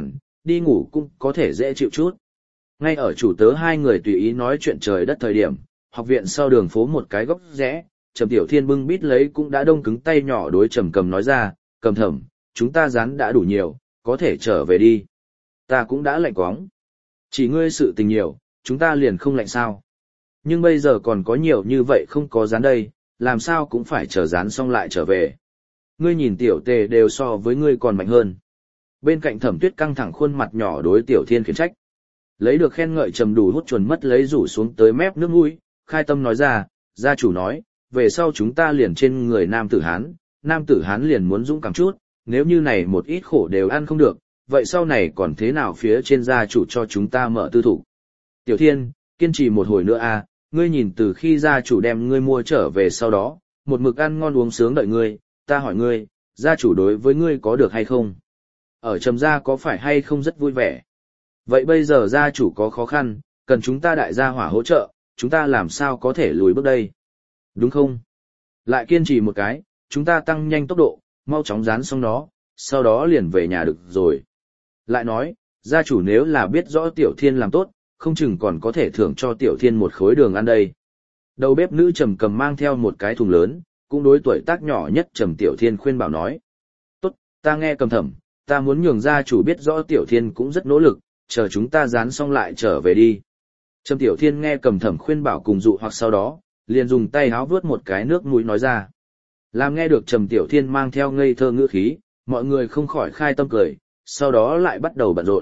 đi ngủ cũng có thể dễ chịu chút. Ngay ở chủ tớ hai người tùy ý nói chuyện trời đất thời điểm, học viện sau đường phố một cái góc rẽ, Trầm Tiểu Thiên bưng bít lấy cũng đã đông cứng tay nhỏ đối Trầm Cầm nói ra, Cầm Thẩm, chúng ta rán đã đủ nhiều, có thể trở về đi. Ta cũng đã lạnh quóng. Chỉ ngươi sự tình nhiều, chúng ta liền không lạnh sao. Nhưng bây giờ còn có nhiều như vậy không có rán đây, làm sao cũng phải chờ rán xong lại trở về. Ngươi nhìn Tiểu Tề đều so với ngươi còn mạnh hơn. Bên cạnh Thẩm Tuyết căng thẳng khuôn mặt nhỏ đối Tiểu Thiên khiển trách. Lấy được khen ngợi Trầm Đủ hút chuồn mất lấy rủ xuống tới mép nước mũi, khai tâm nói ra, gia chủ nói, về sau chúng ta liền trên người nam tử Hán, nam tử Hán liền muốn dũng cảm chút, nếu như này một ít khổ đều ăn không được, vậy sau này còn thế nào phía trên gia chủ cho chúng ta mở tư thủ. Tiểu Thiên, kiên trì một hồi nữa a, ngươi nhìn từ khi gia chủ đem ngươi mua trở về sau đó, một mực ăn ngon uống sướng đợi ngươi, ta hỏi ngươi, gia chủ đối với ngươi có được hay không? Ở Trầm gia có phải hay không rất vui vẻ? Vậy bây giờ gia chủ có khó khăn, cần chúng ta đại gia hỏa hỗ trợ, chúng ta làm sao có thể lùi bước đây? Đúng không? Lại kiên trì một cái, chúng ta tăng nhanh tốc độ, mau chóng dán xong nó, sau đó liền về nhà được rồi. Lại nói, gia chủ nếu là biết rõ Tiểu Thiên làm tốt, không chừng còn có thể thưởng cho Tiểu Thiên một khối đường ăn đây. Đầu bếp nữ Trầm Cầm mang theo một cái thùng lớn, cũng đối tuổi tác nhỏ nhất Trầm Tiểu Thiên khuyên bảo nói. Tốt, ta nghe Cầm Thẩm, ta muốn nhường gia chủ biết rõ Tiểu Thiên cũng rất nỗ lực, chờ chúng ta dán xong lại trở về đi. Trầm Tiểu Thiên nghe Cầm Thẩm khuyên bảo cùng dụ hoặc sau đó, liền dùng tay háo vớt một cái nước mũi nói ra. Làm nghe được Trầm Tiểu Thiên mang theo ngây thơ ngữ khí, mọi người không khỏi khai tâm cười, sau đó lại bắt đầu bận rộn.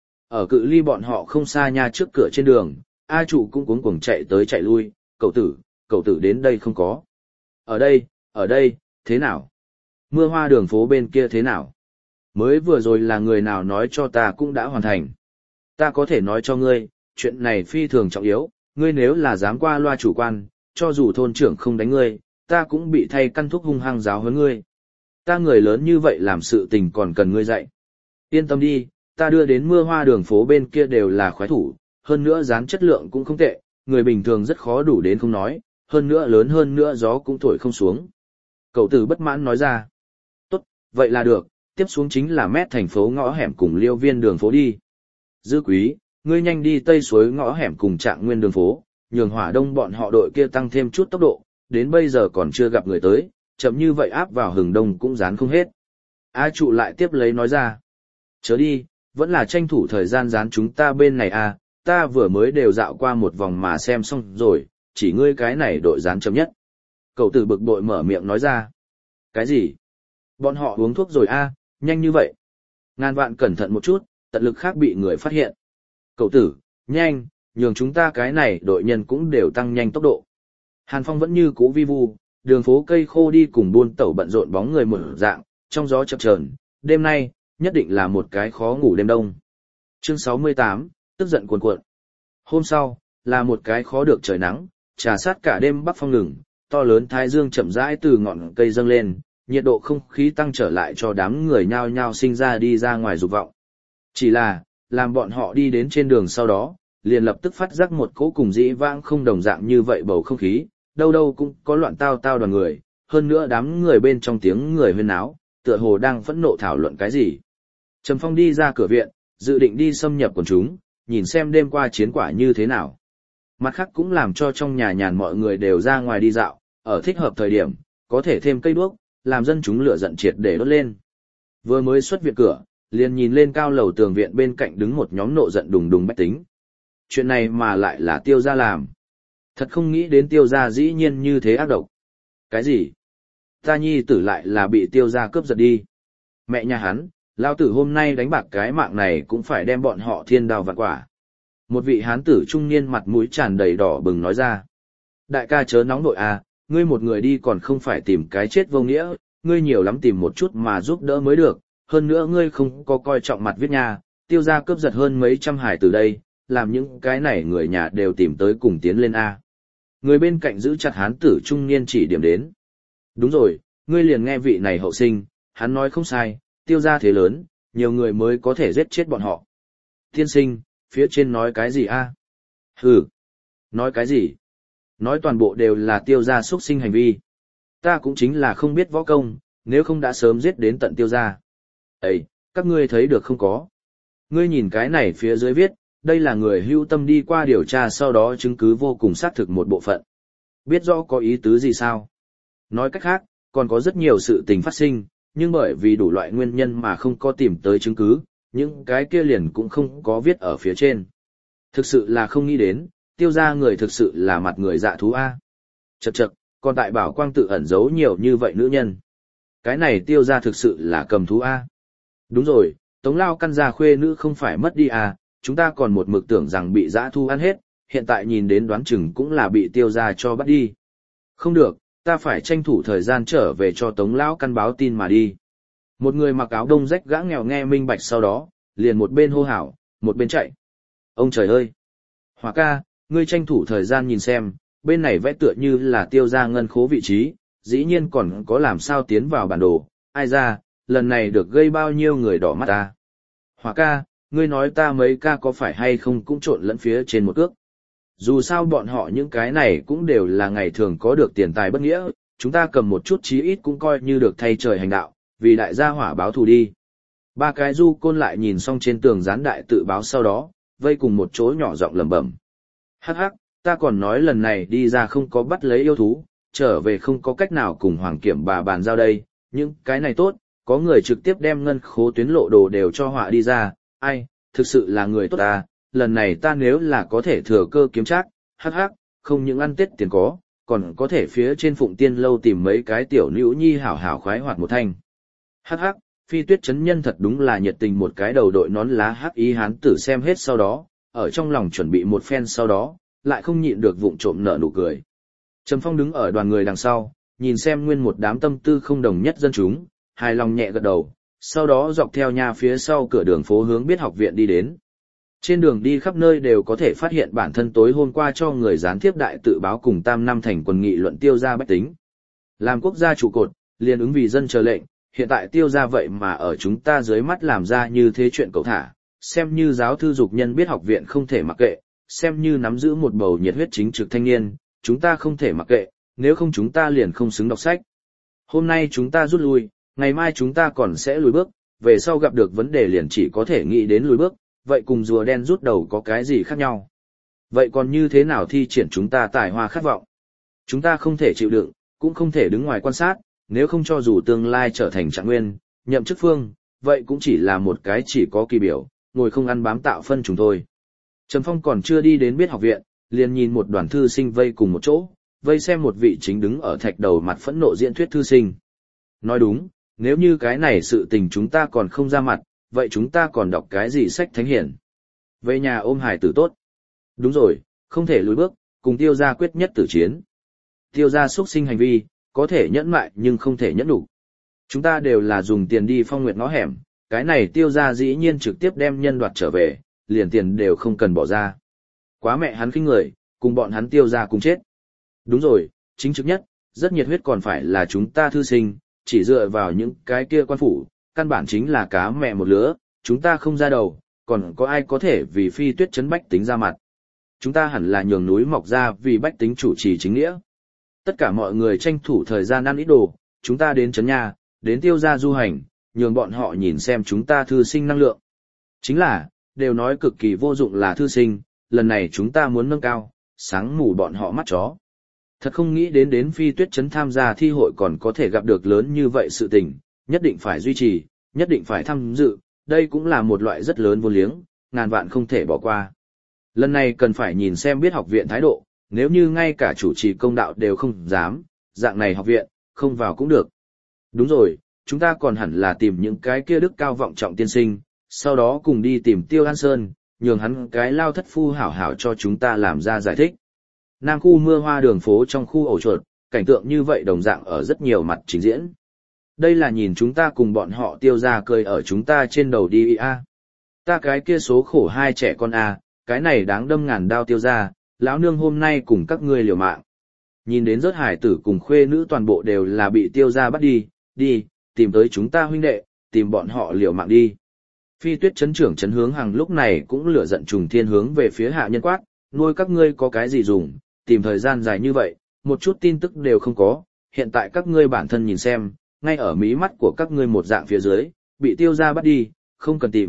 Ở cự ly bọn họ không xa nha trước cửa trên đường, A Trụ cũng cuống cuồng chạy tới chạy lui, cậu tử, cậu tử đến đây không có. Ở đây, ở đây, thế nào? Mưa hoa đường phố bên kia thế nào? Mới vừa rồi là người nào nói cho ta cũng đã hoàn thành. Ta có thể nói cho ngươi, chuyện này phi thường trọng yếu, ngươi nếu là dám qua loa chủ quan, cho dù thôn trưởng không đánh ngươi, ta cũng bị thay căn thúc hung hăng giáo huấn ngươi. Ta người lớn như vậy làm sự tình còn cần ngươi dạy. Yên tâm đi, ta đưa đến mưa hoa đường phố bên kia đều là khoái thủ, hơn nữa dán chất lượng cũng không tệ, người bình thường rất khó đủ đến không nói, hơn nữa lớn hơn nữa gió cũng thổi không xuống. Cậu tử bất mãn nói ra. Tốt, vậy là được, tiếp xuống chính là mét thành phố ngõ hẻm cùng liêu viên đường phố đi. Dư quý, ngươi nhanh đi tây suối ngõ hẻm cùng trạng nguyên đường phố, nhường hỏa đông bọn họ đội kia tăng thêm chút tốc độ, đến bây giờ còn chưa gặp người tới, chậm như vậy áp vào hừng đông cũng dán không hết. A Trụ lại tiếp lấy nói ra. Chớ đi, vẫn là tranh thủ thời gian dán chúng ta bên này à, ta vừa mới đều dạo qua một vòng mà xem xong rồi, chỉ ngươi cái này đội dán chậm nhất. Cậu tử bực bội mở miệng nói ra. Cái gì? Bọn họ uống thuốc rồi a, nhanh như vậy. Ngàn vạn cẩn thận một chút, tận lực khác bị người phát hiện. Cậu tử, nhanh, nhường chúng ta cái này đội nhân cũng đều tăng nhanh tốc độ. Hàn Phong vẫn như cũ vi vu, đường phố cây khô đi cùng buôn tẩu bận rộn bóng người một dạng, trong gió chập chờn, đêm nay, nhất định là một cái khó ngủ đêm đông. Chương sáu mươi tám, tức giận cuồn cuộn. Hôm sau, là một cái khó được trời nắng, trà sát cả đêm bắc phong ngừng, to lớn thái dương chậm rãi từ ngọn cây dâng lên, nhiệt độ không khí tăng trở lại cho đám người nhao nhao sinh ra đi ra ngoài dục vọng. Chỉ là, làm bọn họ đi đến trên đường sau đó, liền lập tức phát giác một cỗ cùng dĩ vãng không đồng dạng như vậy bầu không khí, đâu đâu cũng có loạn tao tao đoàn người, hơn nữa đám người bên trong tiếng người huyên náo, tựa hồ đang phẫn nộ thảo luận cái gì. Trầm Phong đi ra cửa viện, dự định đi xâm nhập quần chúng, nhìn xem đêm qua chiến quả như thế nào. Mặt khác cũng làm cho trong nhà nhàn mọi người đều ra ngoài đi dạo, ở thích hợp thời điểm, có thể thêm cây đuốc, làm dân chúng lửa giận triệt để đốt lên. Vừa mới xuất viện cửa, liền nhìn lên cao lầu tường viện bên cạnh đứng một nhóm nộ giận đùng đùng bách tính. Chuyện này mà lại là Tiêu gia làm. Thật không nghĩ đến Tiêu gia dĩ nhiên như thế ác độc. Cái gì? Ta nhi tử lại là bị Tiêu gia cướp giật đi. Mẹ nhà hắn, lao tử hôm nay đánh bạc cái mạng này cũng phải đem bọn họ thiên đao vạn quả. Một vị hán tử trung niên mặt mũi tràn đầy đỏ bừng nói ra. Đại ca chớ nóng nội à, ngươi một người đi còn không phải tìm cái chết vô nghĩa, ngươi nhiều lắm tìm một chút mà giúp đỡ mới được, hơn nữa ngươi không có coi trọng mặt viết nha, Tiêu gia cướp giật hơn mấy trăm hải từ đây, làm những cái này người nhà đều tìm tới cùng tiến lên A. Người bên cạnh giữ chặt hán tử trung niên chỉ điểm đến. Đúng rồi, ngươi liền nghe vị này hậu sinh, hắn nói không sai, Tiêu gia thế lớn, nhiều người mới có thể giết chết bọn họ. Tiên sinh, phía trên nói cái gì a? Hừ, nói cái gì? Nói toàn bộ đều là Tiêu gia xuất sinh hành vi. Ta cũng chính là không biết võ công, nếu không đã sớm giết đến tận Tiêu gia. Ê, các ngươi thấy được không có? Ngươi nhìn cái này phía dưới viết, đây là người hữu tâm đi qua điều tra sau đó chứng cứ vô cùng xác thực một bộ phận. Biết rõ có ý tứ gì sao? Nói cách khác, còn có rất nhiều sự tình phát sinh, nhưng bởi vì đủ loại nguyên nhân mà không có tìm tới chứng cứ, những cái kia liền cũng không có viết ở phía trên. Thực sự là không nghĩ đến, tiêu ra người thực sự là mặt người dạ thú A. Chậc chậc, còn tại bảo quang tự ẩn giấu nhiều như vậy nữ nhân. Cái này tiêu ra thực sự là cầm thú A. Đúng rồi, Tống Lao căn gia khuê nữ không phải mất đi à, chúng ta còn một mực tưởng rằng bị dã thu ăn hết, hiện tại nhìn đến đoán chừng cũng là bị tiêu ra cho bắt đi. Không được, ta phải tranh thủ thời gian trở về cho Tống Lão căn báo tin mà đi. Một người mặc áo đông rách gã nghèo nghe minh bạch sau đó, liền một bên hô hào, một bên chạy. Ông trời ơi! Hỏa ca, ngươi tranh thủ thời gian nhìn xem, bên này vẽ tựa như là tiêu ra ngân khố vị trí, dĩ nhiên còn có làm sao tiến vào bản đồ, ai ra, lần này được gây bao nhiêu người đỏ mắt ta. Hỏa ca, ngươi nói ta mấy ca có phải hay không cũng trộn lẫn phía trên một cước. Dù sao bọn họ những cái này cũng đều là ngày thường có được tiền tài bất nghĩa, chúng ta cầm một chút chí ít cũng coi như được thay trời hành đạo, vì đại gia hỏa báo thù đi. Ba cái du côn lại nhìn xong trên tường dán đại tự báo sau đó, vây cùng một chỗ nhỏ giọng lẩm bẩm. Hắc hắc, ta còn nói lần này đi ra không có bắt lấy yêu thú, trở về không có cách nào cùng hoàng kiểm bà bàn giao đây, những cái này tốt, có người trực tiếp đem ngân khố tuyến lộ đồ đều cho họa đi ra, ai, thực sự là người tốt ta, lần này ta nếu là có thể thừa cơ kiếm trác, hắc hắc, không những ăn tết tiền có, còn có thể phía trên Phụng Tiên lâu tìm mấy cái tiểu nữ nhi hảo hảo khoái hoạt một thanh. Hắc hắc, Phi Tuyết chấn nhân thật đúng là nhiệt tình một cái đầu đội nón lá hắc ý hán tử xem hết sau đó, ở trong lòng chuẩn bị một phen sau đó, lại không nhịn được vụng trộm nở nụ cười. Trầm Phong đứng ở đoàn người đằng sau, nhìn xem nguyên một đám tâm tư không đồng nhất dân chúng, hài lòng nhẹ gật đầu, sau đó dọc theo nhà phía sau cửa đường phố hướng Biết học viện đi đến. Trên đường đi khắp nơi đều có thể phát hiện bản thân tối hôm qua cho người gián tiếp đại tự báo cùng tam năm thành quần nghị luận tiêu gia bách tính. Làm quốc gia trụ cột, liền ứng vì dân chờ lệnh, hiện tại tiêu gia vậy mà ở chúng ta dưới mắt làm ra như thế chuyện cẩu thả, xem như giáo thư dục nhân Biết học viện không thể mặc kệ, xem như nắm giữ một bầu nhiệt huyết chính trực thanh niên, chúng ta không thể mặc kệ, nếu không chúng ta liền không xứng đọc sách. Hôm nay chúng ta rút lui, ngày mai chúng ta còn sẽ lùi bước, về sau gặp được vấn đề liền chỉ có thể nghĩ đến lùi bước, vậy cùng rùa đen rút đầu có cái gì khác nhau? Vậy còn như thế nào thi triển chúng ta tài hoa khát vọng? Chúng ta không thể chịu đựng, cũng không thể đứng ngoài quan sát, nếu không cho dù tương lai trở thành trạng nguyên, nhậm chức phương, vậy cũng chỉ là một cái chỉ có kỳ biểu, ngồi không ăn bám tạo phân chúng thôi. Trầm Phong còn chưa đi đến Biết học viện, liền nhìn một đoàn thư sinh vây cùng một chỗ, vây xem một vị chính đứng ở thạch đầu mặt phẫn nộ diễn thuyết thư sinh. Nói đúng, nếu như cái này sự tình chúng ta còn không ra mặt, vậy chúng ta còn đọc cái gì sách thánh hiển? Về nhà ôm hài tử tốt. Đúng rồi, không thể lùi bước, cùng tiêu gia quyết nhất tử chiến. Tiêu gia xuất sinh hành vi, có thể nhẫn mại nhưng không thể nhẫn đủ. Chúng ta đều là dùng tiền đi phong nguyệt ngõ hẻm, cái này tiêu gia dĩ nhiên trực tiếp đem nhân đoạt trở về, liền tiền đều không cần bỏ ra. Quá mẹ hắn khinh người, cùng bọn hắn tiêu gia cùng chết. Đúng rồi, chính trực nhất, rất nhiệt huyết còn phải là chúng ta thư sinh, chỉ dựa vào những cái kia quan phủ, căn bản chính là cá mẹ một lứa, chúng ta không ra đầu, còn có ai có thể vì Phi Tuyết chấn bách tính ra mặt. Chúng ta hẳn là nhường núi mọc ra vì bách tính chủ trì chính nghĩa. Tất cả mọi người tranh thủ thời gian ăn ít đồ, chúng ta đến chấn nhà, đến tiêu gia du hành, nhường bọn họ nhìn xem chúng ta thư sinh năng lượng. Chính là, đều nói cực kỳ vô dụng là thư sinh, lần này chúng ta muốn nâng cao, sáng mù bọn họ mắt chó. Thật không nghĩ đến đến Phi Tuyết chấn tham gia thi hội còn có thể gặp được lớn như vậy sự tình, nhất định phải duy trì, nhất định phải tham dự, đây cũng là một loại rất lớn vô liếng, ngàn vạn không thể bỏ qua. Lần này cần phải nhìn xem Biết học viện thái độ, nếu như ngay cả chủ trì công đạo đều không dám, dạng này học viện, không vào cũng được. Đúng rồi, chúng ta còn hẳn là tìm những cái kia đức cao vọng trọng tiên sinh, sau đó cùng đi tìm Tiêu An Sơn, nhường hắn cái lao thất phu hảo hảo cho chúng ta làm ra giải thích. Nam khu mưa hoa đường phố trong khu ổ chuột, cảnh tượng như vậy đồng dạng ở rất nhiều mặt trình diễn. Đây là nhìn chúng ta cùng bọn họ tiêu ra cười ở chúng ta trên đầu đi a. Ta cái kia số khổ hai trẻ con a, cái này đáng đâm ngàn đao tiêu ra, lão nương hôm nay cùng các ngươi liều mạng. Nhìn đến rớt hải tử cùng khuê nữ toàn bộ đều là bị tiêu ra bắt đi, đi, tìm tới chúng ta huynh đệ, tìm bọn họ liều mạng đi. Phi Tuyết chấn trưởng chấn hướng hàng lúc này cũng lửa giận trùng thiên hướng về phía hạ nhân quát, nuôi các ngươi có cái gì dùng, tìm thời gian dài như vậy, một chút tin tức đều không có, hiện tại các ngươi bản thân nhìn xem, ngay ở mí mắt của các ngươi một dạng phía dưới, bị tiêu ra bắt đi, không cần tìm,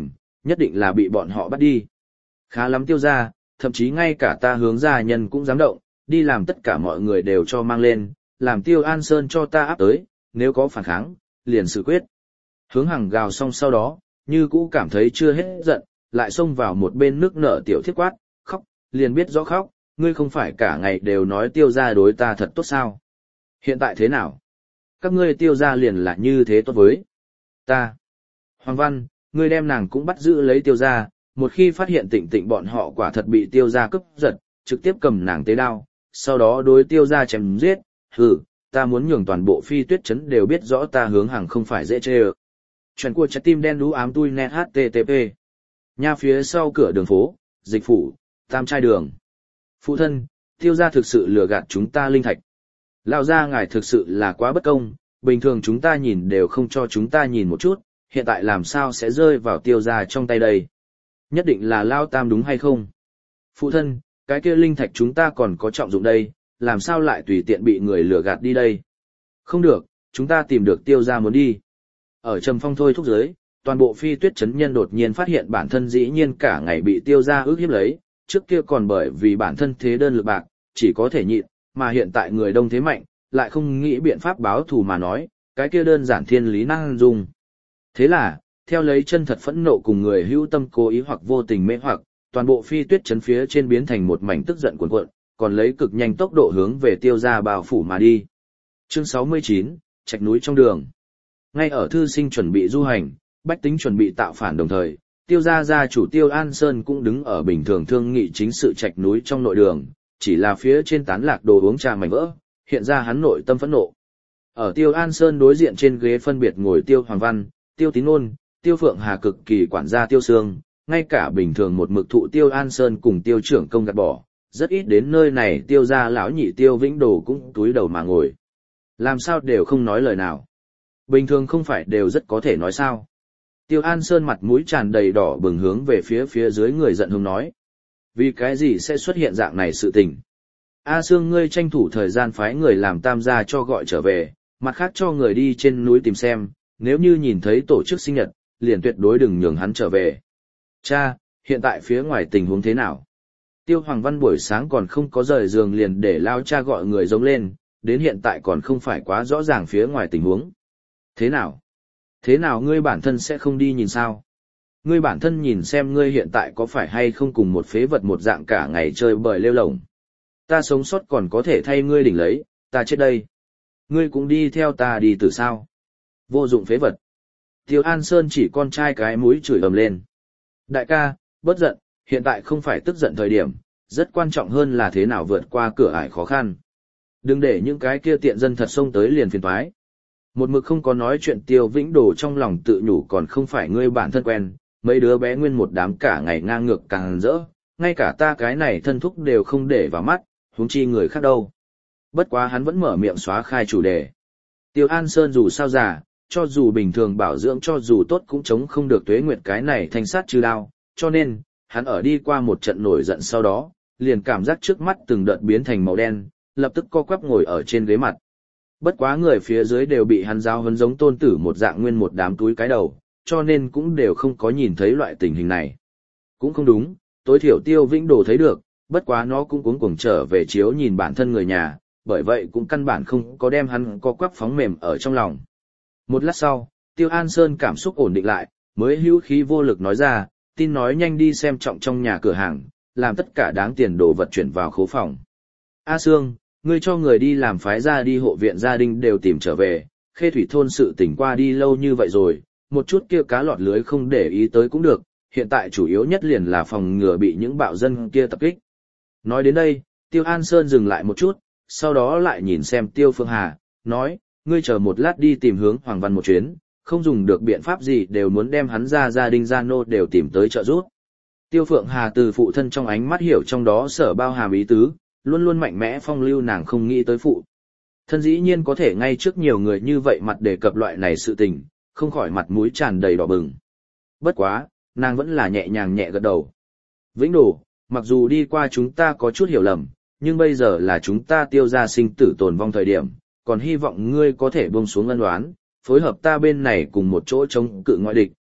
nhất định là bị bọn họ bắt đi. Khá lắm Tiêu gia, thậm chí ngay cả ta hướng gia nhân cũng dám động, đi làm tất cả mọi người đều cho mang lên, làm Tiêu An Sơn cho ta áp tới, nếu có phản kháng, liền xử quyết. Hướng Hằng gào xong sau đó, như cũ cảm thấy chưa hết giận, lại xông vào một bên nước nở tiểu thiết quát, khóc, liền biết rõ khóc, ngươi không phải cả ngày đều nói Tiêu gia đối ta thật tốt sao? Hiện tại thế nào? Các ngươi Tiêu gia liền là như thế tốt với ta. Hoàng Văn, ngươi đem nàng cũng bắt giữ lấy Tiêu gia, một khi phát hiện Tịnh Tịnh bọn họ quả thật bị Tiêu gia cướp giật, trực tiếp cầm nàng tế đao, sau đó đối Tiêu gia chém giết, hừ, ta muốn nhường toàn bộ Phi Tuyết trấn đều biết rõ ta Hướng Hằng không phải dễ chê ơ. Chuyện của trái tim đen đú ám tui net http. Nha phía sau cửa đường phố, dịch phủ, tam trai đường. Phụ thân, Tiêu gia thực sự lừa gạt chúng ta linh thạch. Lão gia ngài thực sự là quá bất công, bình thường chúng ta nhìn đều không cho chúng ta nhìn một chút, hiện tại làm sao sẽ rơi vào Tiêu gia trong tay đây? Nhất định là Lao Tam đúng hay không? Phụ thân, cái kia linh thạch chúng ta còn có trọng dụng đây, làm sao lại tùy tiện bị người lừa gạt đi đây? Không được, chúng ta tìm được Tiêu gia muốn đi. Ở trầm phong thôi thúc giới, toàn bộ Phi Tuyết trấn nhân đột nhiên phát hiện bản thân dĩ nhiên cả ngày bị Tiêu gia ức hiếp lấy, trước kia còn bởi vì bản thân thế đơn lực bạc, chỉ có thể nhịn, mà hiện tại người đông thế mạnh, lại không nghĩ biện pháp báo thù mà nói, cái kia đơn giản thiên lý năng dùng. Thế là, theo lấy chân thật phẫn nộ cùng người hữu tâm cố ý hoặc vô tình mê hoặc, toàn bộ Phi Tuyết trấn phía trên biến thành một mảnh tức giận cuồn cuộn, còn lấy cực nhanh tốc độ hướng về Tiêu gia bao phủ mà đi. Chương sáu mươi chín, Trạch núi trong đường. Ngay ở thư sinh chuẩn bị du hành, bách tính chuẩn bị tạo phản đồng thời, Tiêu gia gia chủ Tiêu An Sơn cũng đứng ở bình thường thương nghị chính sự Trạch núi trong nội đường, chỉ là phía trên tán lạc đồ uống trà mảnh vỡ, hiện ra hắn nội tâm phẫn nộ. Ở Tiêu An Sơn đối diện trên ghế phân biệt ngồi Tiêu Hoàng Văn, Tiêu Tín Ôn, Tiêu Phượng Hà cực kỳ quản gia Tiêu Sương, ngay cả bình thường một mực thụ Tiêu An Sơn cùng Tiêu trưởng công gạt bỏ, rất ít đến nơi này Tiêu gia lão nhị Tiêu Vĩnh Đồ cũng túi đầu mà ngồi. Làm sao đều không nói lời nào. Bình thường không phải đều rất có thể nói sao. Tiêu An Sơn mặt mũi tràn đầy đỏ bừng hướng về phía phía dưới người giận hùng nói. Vì cái gì sẽ xuất hiện dạng này sự tình? A Sương ngươi tranh thủ thời gian phái người làm tam gia cho gọi trở về, mặt khác cho người đi trên núi tìm xem, nếu như nhìn thấy tổ chức sinh nhật, liền tuyệt đối đừng nhường hắn trở về. Cha, hiện tại phía ngoài tình huống thế nào? Tiêu Hoàng Văn buổi sáng còn không có rời giường liền để lao cha gọi người giống lên, đến hiện tại còn không phải quá rõ ràng phía ngoài tình huống. Thế nào? Thế nào ngươi bản thân sẽ không đi nhìn sao? Ngươi bản thân nhìn xem ngươi hiện tại có phải hay không cùng một phế vật một dạng cả ngày chơi bời lêu lổng. Ta sống sót còn có thể thay ngươi đỉnh lấy, ta chết đây. Ngươi cũng đi theo ta đi từ sao? Vô dụng phế vật. Tiêu An Sơn chỉ con trai cái mũi chửi ầm lên. Đại ca, bất giận, hiện tại không phải tức giận thời điểm, rất quan trọng hơn là thế nào vượt qua cửa ải khó khăn. Đừng để những cái kia tiện dân thật xông tới liền phiền toái. Một mực không có nói chuyện Tiêu Vĩnh Đồ trong lòng tự nhủ còn không phải ngươi bản thân quen, mấy đứa bé nguyên một đám cả ngày ngang ngược càng rỡ, ngay cả ta cái này thân thúc đều không để vào mắt, huống chi người khác đâu. Bất quá hắn vẫn mở miệng xóa khai chủ đề. Tiêu An Sơn dù sao già, cho dù bình thường bảo dưỡng cho dù tốt cũng chống không được tuế nguyệt cái này thanh sát trừ đao, cho nên, hắn ở đi qua một trận nổi giận sau đó, liền cảm giác trước mắt từng đợt biến thành màu đen, lập tức co quắp ngồi ở trên ghế mặt. Bất quá người phía dưới đều bị hắn giáo huấn giống tôn tử một dạng nguyên một đám túi cái đầu, cho nên cũng đều không có nhìn thấy loại tình hình này. Cũng không đúng, tối thiểu Tiêu Vĩnh Đồ thấy được, bất quá nó cũng cuống cuồng trở về chiếu nhìn bản thân người nhà, bởi vậy cũng căn bản không có đem hắn co quắp phóng mềm ở trong lòng. Một lát sau, Tiêu An Sơn cảm xúc ổn định lại, mới hữu khí vô lực nói ra, tin nói nhanh đi xem trọng trong nhà cửa hàng, làm tất cả đáng tiền đồ vật chuyển vào khố phòng. A Sương, ngươi cho người đi làm phái ra đi hộ viện gia đình đều tìm trở về, Khê Thủy thôn sự tỉnh qua đi lâu như vậy rồi, một chút kia cá lọt lưới không để ý tới cũng được, hiện tại chủ yếu nhất liền là phòng ngừa bị những bạo dân kia tập kích. Nói đến đây, Tiêu An Sơn dừng lại một chút, sau đó lại nhìn xem Tiêu Phương Hà, nói, ngươi chờ một lát đi tìm Hướng Hoàng Văn một chuyến, không dùng được biện pháp gì đều muốn đem hắn ra gia đình gia nô đều tìm tới trợ giúp. Tiêu Phượng Hà từ phụ thân trong ánh mắt hiểu trong đó sở bao hàm ý tứ, luôn luôn mạnh mẽ phong lưu nàng không nghĩ tới phụ. Thân dĩ nhiên có thể ngay trước nhiều người như vậy mặt đề cập loại này sự tình, không khỏi mặt mũi tràn đầy đỏ bừng. Bất quá, nàng vẫn là nhẹ nhàng nhẹ gật đầu. Vĩnh Đồ, mặc dù đi qua chúng ta có chút hiểu lầm, nhưng bây giờ là chúng ta Tiêu gia sinh tử tồn vong thời điểm, còn hy vọng ngươi có thể buông xuống ân oán, phối hợp ta bên này cùng một chỗ chống cự ngoại địch,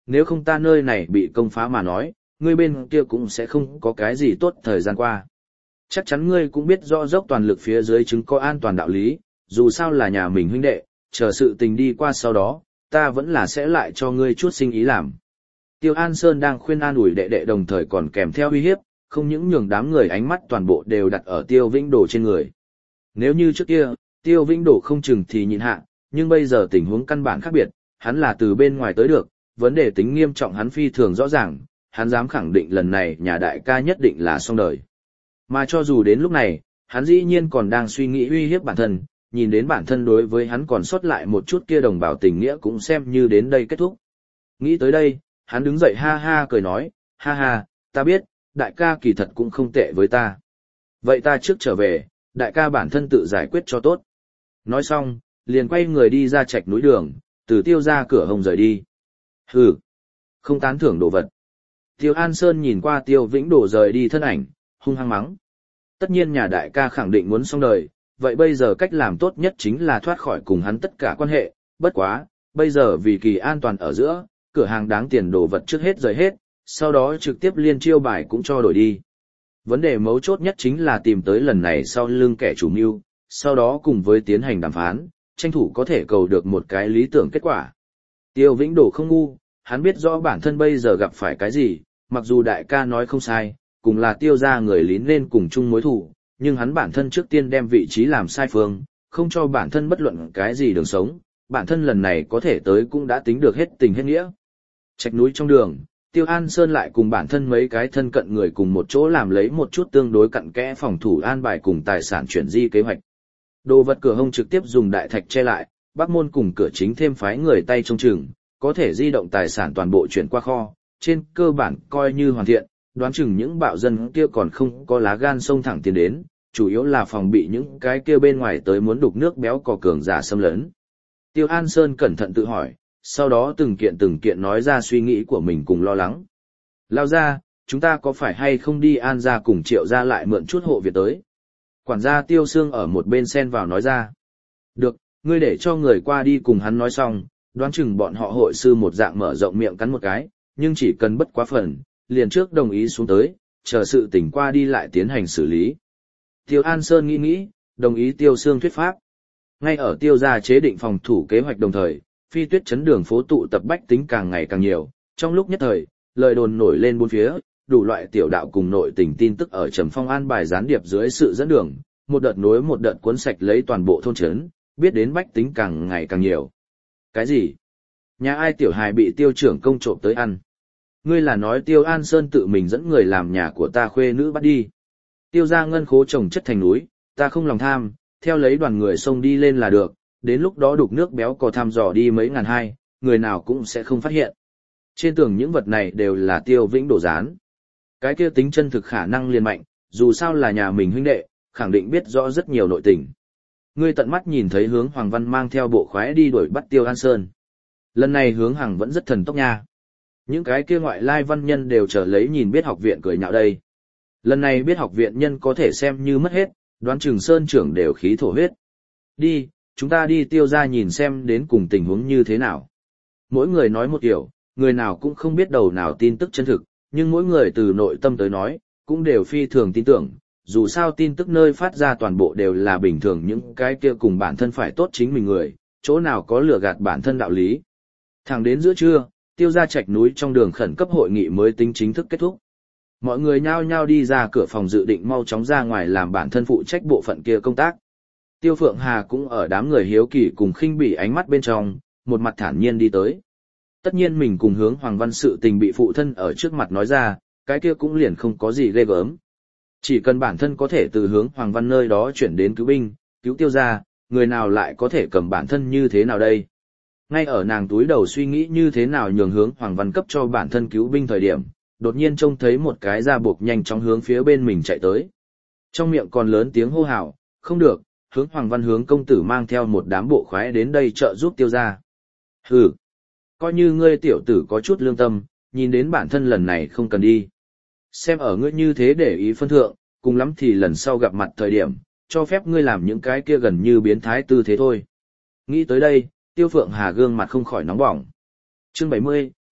nếu không ta nơi này bị công phá mà nói, ngươi bên kia cũng sẽ không có cái gì tốt thời gian qua. Chắc chắn ngươi cũng biết rõ dốc toàn lực phía dưới chứng có an toàn đạo lý, dù sao là nhà mình huynh đệ, chờ sự tình đi qua sau đó, ta vẫn là sẽ lại cho ngươi chút sinh ý làm. Tiêu An Sơn đang khuyên an ủi đệ đệ đồng thời còn kèm theo uy hiếp, không những nhường đám người ánh mắt toàn bộ đều đặt ở Tiêu Vĩnh Đồ trên người. Nếu như trước kia, Tiêu Vĩnh Đồ không chừng thì nhịn hạ, nhưng bây giờ tình huống căn bản khác biệt, hắn là từ bên ngoài tới được, vấn đề tính nghiêm trọng hắn phi thường rõ ràng, hắn dám khẳng định lần này nhà đại ca nhất định là xong đời. Mà cho dù đến lúc này, hắn dĩ nhiên còn đang suy nghĩ uy hiếp bản thân, nhìn đến bản thân đối với hắn còn sót lại một chút kia đồng bào tình nghĩa cũng xem như đến đây kết thúc. Nghĩ tới đây, hắn đứng dậy ha ha cười nói, ha ha, ta biết, đại ca kỳ thật cũng không tệ với ta. Vậy ta trước trở về, đại ca bản thân tự giải quyết cho tốt. Nói xong, liền quay người đi ra trạch núi đường, từ Tiêu ra cửa hồng rời đi. Hừ, không tán thưởng đồ vật. Tiêu An Sơn nhìn qua Tiêu Vĩnh Đồ rời đi thân ảnh, hung hăng mắng. Tất nhiên nhà đại ca khẳng định muốn xong đời, vậy bây giờ cách làm tốt nhất chính là thoát khỏi cùng hắn tất cả quan hệ, bất quá, bây giờ vì kỳ an toàn ở giữa, cửa hàng đáng tiền đồ vật trước hết rời hết, sau đó trực tiếp liên chiêu bài cũng cho đổi đi. Vấn đề mấu chốt nhất chính là tìm tới lần này sau lưng kẻ chủ mưu, sau đó cùng với tiến hành đàm phán, tranh thủ có thể cầu được một cái lý tưởng kết quả. Tiêu Vĩnh Đồ không ngu, hắn biết rõ bản thân bây giờ gặp phải cái gì, mặc dù đại ca nói không sai, cùng là Tiêu ra người lín nên cùng chung mối thù, nhưng hắn bản thân trước tiên đem vị trí làm sai phương, không cho bản thân bất luận cái gì đường sống, bản thân lần này có thể tới cũng đã tính được hết tình hết nghĩa. Trạch núi trong đường, Tiêu An Sơn lại cùng bản thân mấy cái thân cận người cùng một chỗ làm lấy một chút tương đối cặn kẽ phòng thủ an bài cùng tài sản chuyển di kế hoạch. Đồ vật cửa hông trực tiếp dùng đại thạch che lại, bắc môn cùng cửa chính thêm phái người tay trông chừng, có thể di động tài sản toàn bộ chuyển qua kho, trên cơ bản coi như hoàn thiện, đoán chừng những bạo dân kia còn không có lá gan xông thẳng tiến đến, chủ yếu là phòng bị những cái kia bên ngoài tới muốn đục nước béo cò cường giả xâm lấn. Tiêu An Sơn cẩn thận tự hỏi, sau đó từng kiện từng kiện nói ra suy nghĩ của mình cùng lo lắng. Lao ra, chúng ta có phải hay không đi An ra cùng Triệu ra lại mượn chút hộ viện tới? Quản gia Tiêu Sương ở một bên xen vào nói ra. Được, ngươi để cho người qua đi cùng hắn nói xong, đoán chừng bọn họ hội sư một dạng mở rộng miệng cắn một cái, nhưng chỉ cần bất quá phần, liền trước đồng ý xuống tới, chờ sự tỉnh qua đi lại tiến hành xử lý. Tiêu An Sơn nghĩ nghĩ, đồng ý Tiêu Sương thuyết pháp. Ngay ở Tiêu gia chế định phòng thủ kế hoạch đồng thời, phi tuyết chấn đường phố tụ tập bách tính càng ngày càng nhiều, trong lúc nhất thời, lời đồn nổi lên bốn phía, đủ loại tiểu đạo cùng nội tình tin tức ở Trầm Phong an bài gián điệp dưới sự dẫn đường, một đợt nối một đợt cuốn sạch lấy toàn bộ thôn trấn, biết đến bách tính càng ngày càng nhiều. Cái gì? Nhà ai tiểu hài bị Tiêu trưởng công trộm tới ăn? Ngươi là nói Tiêu An Sơn tự mình dẫn người làm nhà của ta khuê nữ bắt đi? Tiêu gia ngân khố trồng chất thành núi, ta không lòng tham, theo lấy đoàn người xông đi lên là được, đến lúc đó đục nước béo cò thăm dò đi mấy ngàn hai, người nào cũng sẽ không phát hiện. Trên tường những vật này đều là Tiêu Vĩnh Đồ dán. Cái kia tính chân thực khả năng liền mạnh, dù sao là nhà mình huynh đệ, khẳng định biết rõ rất nhiều nội tình. Ngươi tận mắt nhìn thấy Hướng Hoàng Văn mang theo bộ khoái đi đuổi bắt Tiêu An Sơn. Lần này Hướng Hằng vẫn rất thần tốc nha. Những cái kia ngoại lai văn nhân đều trở lấy nhìn biết học viện cười nhạo đây. Lần này biết học viện nhân có thể xem như mất hết, đoán chừng Sơn trưởng đều khí thổ huyết. Đi, chúng ta đi Tiêu ra nhìn xem đến cùng tình huống như thế nào. Mỗi người nói một kiểu, người nào cũng không biết đầu nào tin tức chân thực, nhưng mỗi người từ nội tâm tới nói, cũng đều phi thường tin tưởng, dù sao tin tức nơi phát ra toàn bộ đều là bình thường những cái kia cùng bản thân phải tốt chính mình người, chỗ nào có lừa gạt bản thân đạo lý. Thẳng đến giữa trưa, Tiêu ra trạch núi trong đường khẩn cấp hội nghị mới tính chính thức kết thúc. Mọi người nhao nhao đi ra cửa phòng dự định mau chóng ra ngoài làm bản thân phụ trách bộ phận kia công tác. Tiêu Phượng Hà cũng ở đám người hiếu kỳ cùng khinh bỉ ánh mắt bên trong, một mặt thản nhiên đi tới. Tất nhiên mình cùng Hướng Hoàng Văn sự tình bị phụ thân ở trước mặt nói ra, cái kia cũng liền không có gì ghê gớm. Chỉ cần bản thân có thể từ Hướng Hoàng Văn nơi đó chuyển đến cứu binh, cứu Tiêu gia, người nào lại có thể cầm bản thân như thế nào đây? Ngay ở nàng túi đầu suy nghĩ như thế nào nhường Hướng Hoàng Văn cấp cho bản thân cứu binh thời điểm, đột nhiên trông thấy một cái da buộc nhanh chóng hướng phía bên mình chạy tới. Trong miệng còn lớn tiếng hô hào, không được, Hướng Hoàng Văn hướng công tử mang theo một đám bộ khoái đến đây trợ giúp Tiêu gia. Hừ, coi như ngươi tiểu tử có chút lương tâm, nhìn đến bản thân lần này không cần đi. Xem ở ngươi như thế để ý phân thượng, cùng lắm thì lần sau gặp mặt thời điểm, cho phép ngươi làm những cái kia gần như biến thái tư thế thôi. Nghĩ tới đây, Tiêu Phượng Hà gương mặt không khỏi nóng bỏng. Chương bảy mươi,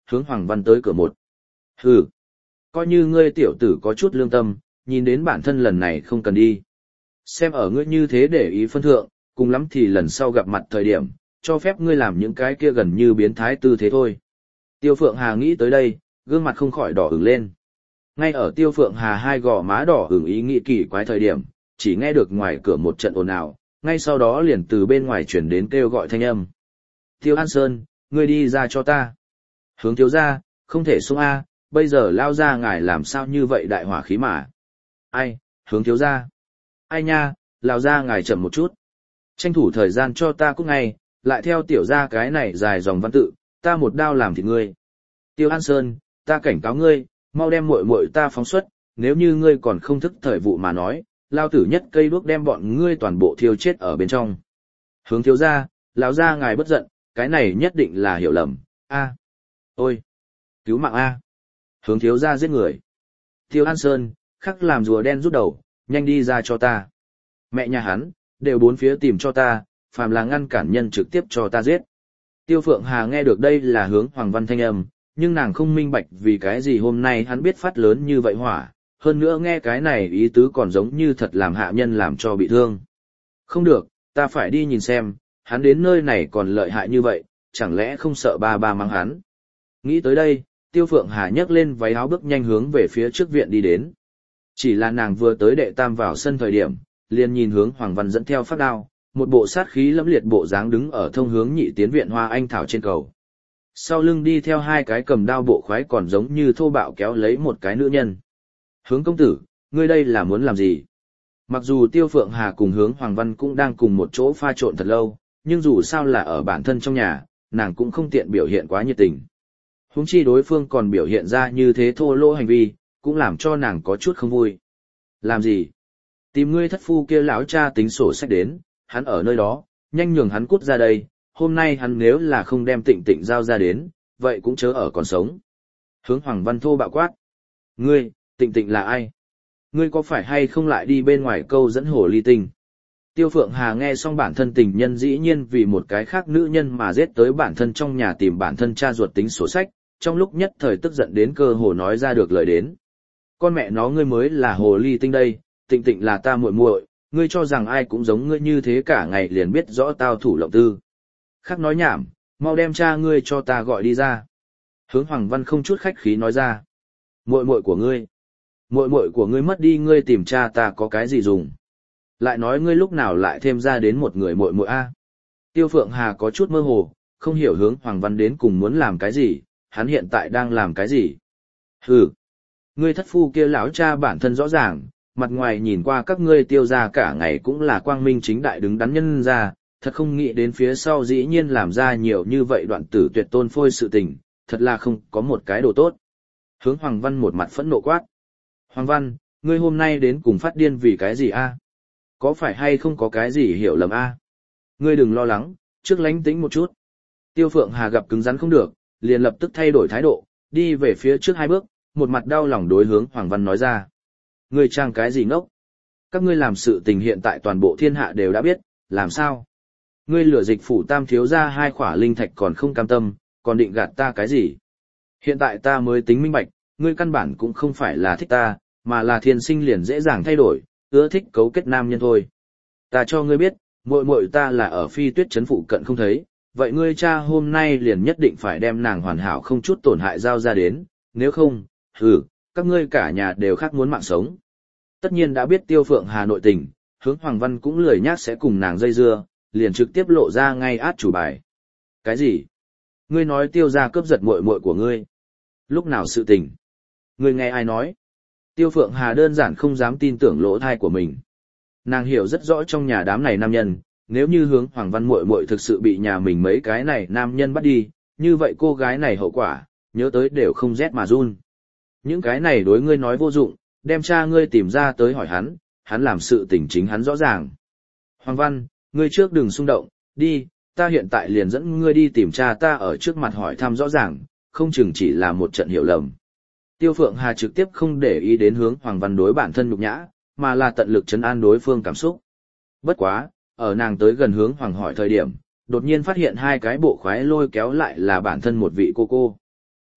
hướng Hoàng Văn tới cửa một. Hừ, coi như ngươi tiểu tử có chút lương tâm, nhìn đến bản thân lần này không cần đi. Xem ở ngươi như thế để ý phân thượng, cùng lắm thì lần sau gặp mặt thời điểm, cho phép ngươi làm những cái kia gần như biến thái tư thế thôi. Tiêu Phượng Hà nghĩ tới đây, gương mặt không khỏi đỏ ửng lên. Ngay ở Tiêu Phượng Hà hai gò má đỏ ửng ý nghĩ kỳ quái thời điểm, chỉ nghe được ngoài cửa một trận ồn ào, ngay sau đó liền từ bên ngoài chuyển đến kêu gọi thanh âm. Tiêu An Sơn, ngươi đi ra cho ta. Hướng thiếu ra, không thể xuống A, bây giờ lao ra ngài làm sao như vậy đại hỏa khí mà. Ai, hướng thiếu ra. Ai nha, lao ra ngài chậm một chút. Tranh thủ thời gian cho ta cút ngay, lại theo tiểu ra cái này dài dòng văn tự, ta một đao làm thịt ngươi. Tiêu An Sơn, ta cảnh cáo ngươi, mau đem muội muội ta phóng xuất, nếu như ngươi còn không thức thời vụ mà nói, lao tử nhất cây đuốc đem bọn ngươi toàn bộ thiêu chết ở bên trong. Hướng thiếu ra, lão ra ngài bất giận, cái này nhất định là hiểu lầm. A, ôi, cứu mạng A. Hướng thiếu ra giết người. Tiêu An Sơn, khắc làm rùa đen rút đầu, nhanh đi ra cho ta. Mẹ nhà hắn, đều bốn phía tìm cho ta, phàm là ngăn cản nhân trực tiếp cho ta giết. Tiêu Phượng Hà nghe được đây là hướng Hoàng Văn thanh âm, nhưng nàng không minh bạch vì cái gì hôm nay hắn biết phát lớn như vậy hỏa, hơn nữa nghe cái này ý tứ còn giống như thật làm hạ nhân làm cho bị thương. Không được, ta phải đi nhìn xem, hắn đến nơi này còn lợi hại như vậy, chẳng lẽ không sợ ba ba mắng hắn. Nghĩ tới đây, Tiêu Phượng Hà nhấc lên váy áo bước nhanh hướng về phía trước viện đi đến. Chỉ là nàng vừa tới đệ tam vào sân thời điểm, liền nhìn hướng Hoàng Văn dẫn theo phát đao, một bộ sát khí lẫm liệt bộ dáng đứng ở thông hướng nhị tiến viện Hoa Anh Thảo trên cầu. Sau lưng đi theo hai cái cầm đao bộ khoái còn giống như thô bạo kéo lấy một cái nữ nhân. Hướng công tử, ngươi đây là muốn làm gì? Mặc dù Tiêu Phượng Hà cùng hướng Hoàng Văn cũng đang cùng một chỗ pha trộn thật lâu, nhưng dù sao là ở bản thân trong nhà, nàng cũng không tiện biểu hiện quá nhiệt tình. Huống chi đối phương còn biểu hiện ra như thế thô lỗ hành vi, cũng làm cho nàng có chút không vui. Làm gì? Tìm ngươi thất phu kia lão cha tính sổ sách đến, hắn ở nơi đó, nhanh nhường hắn cút ra đây, hôm nay hắn nếu là không đem Tịnh Tịnh giao ra đến, vậy cũng chớ ở còn sống. Hướng Hoàng Văn thô bạo quát. Ngươi, Tịnh Tịnh là ai? Ngươi có phải hay không lại đi bên ngoài câu dẫn hồ ly tinh? Tiêu Phượng Hà nghe xong bản thân tình nhân dĩ nhiên vì một cái khác nữ nhân mà giết tới bản thân trong nhà tìm bản thân cha ruột tính sổ sách, trong lúc nhất thời tức giận đến cơ hồ nói ra được lời đến. Con mẹ nó ngươi mới là hồ ly tinh đây, Tịnh Tịnh là ta muội muội, ngươi cho rằng ai cũng giống ngươi như thế cả ngày liền biết rõ tao thủ lộng tư. Khác nói nhảm, mau đem cha ngươi cho ta gọi đi ra. Hướng Hoàng Văn không chút khách khí nói ra. Muội muội của ngươi, muội muội của ngươi mất đi ngươi tìm cha ta có cái gì dùng? Lại nói ngươi lúc nào lại thêm ra đến một người muội muội a? Tiêu Phượng Hà có chút mơ hồ, không hiểu hướng Hoàng Văn đến cùng muốn làm cái gì, hắn hiện tại đang làm cái gì? Hừ, ngươi thất phu kia lão cha bản thân rõ ràng, mặt ngoài nhìn qua các ngươi Tiêu gia cả ngày cũng là quang minh chính đại đứng đắn nhân ra, thật không nghĩ đến phía sau dĩ nhiên làm ra nhiều như vậy đoạn tử tuyệt tôn phôi sự tình, thật là không có một cái đồ tốt. Hướng Hoàng Văn một mặt phẫn nộ quát. Hoàng Văn, ngươi hôm nay đến cùng phát điên vì cái gì a? Có phải hay không có cái gì hiểu lầm a? Ngươi đừng lo lắng, trước lánh tĩnh một chút. Tiêu Phượng Hà gặp cứng rắn không được, liền lập tức thay đổi thái độ, đi về phía trước hai bước, một mặt đau lòng đối hướng Hoàng Văn nói ra. Ngươi trang cái gì ngốc? Các ngươi làm sự tình hiện tại toàn bộ thiên hạ đều đã biết, làm sao? Ngươi lừa dịch phủ tam thiếu ra hai khỏa linh thạch còn không cam tâm, còn định gạt ta cái gì? Hiện tại ta mới tính minh bạch, ngươi căn bản cũng không phải là thích ta, mà là thiên sinh liền dễ dàng thay đổi, ưa thích cấu kết nam nhân thôi. Ta cho ngươi biết, muội muội ta là ở Phi Tuyết trấn phụ cận không thấy, vậy ngươi cha hôm nay liền nhất định phải đem nàng hoàn hảo không chút tổn hại giao ra đến, nếu không, hừ, các ngươi cả nhà đều khác muốn mạng sống. Tất nhiên đã biết Tiêu Phượng Hà nội tình, hướng Hoàng Văn cũng lười nhác sẽ cùng nàng dây dưa, liền trực tiếp lộ ra ngay át chủ bài. Cái gì? Ngươi nói Tiêu gia cướp giật muội muội của ngươi? Lúc nào sự tình? Ngươi nghe ai nói? Tiêu Phượng Hà đơn giản không dám tin tưởng lỗ thai của mình. Nàng hiểu rất rõ trong nhà đám này nam nhân, nếu như hướng Hoàng Văn muội muội thực sự bị nhà mình mấy cái này nam nhân bắt đi, như vậy cô gái này hậu quả, nhớ tới đều không rét mà run. Những cái này đối ngươi nói vô dụng, đem cha ngươi tìm ra tới hỏi hắn, hắn làm sự tình chính hắn rõ ràng. Hoàng Văn, ngươi trước đừng xung động, đi, ta hiện tại liền dẫn ngươi đi tìm cha ta ở trước mặt hỏi thăm rõ ràng, không chừng chỉ là một trận hiểu lầm. Tiêu Phượng Hà trực tiếp không để ý đến hướng Hoàng Văn đối bản thân nhục nhã, mà là tận lực trấn an đối phương cảm xúc. Bất quá, ở nàng tới gần hướng Hoàng hỏi thời điểm, đột nhiên phát hiện hai cái bộ khoái lôi kéo lại là bản thân một vị cô cô.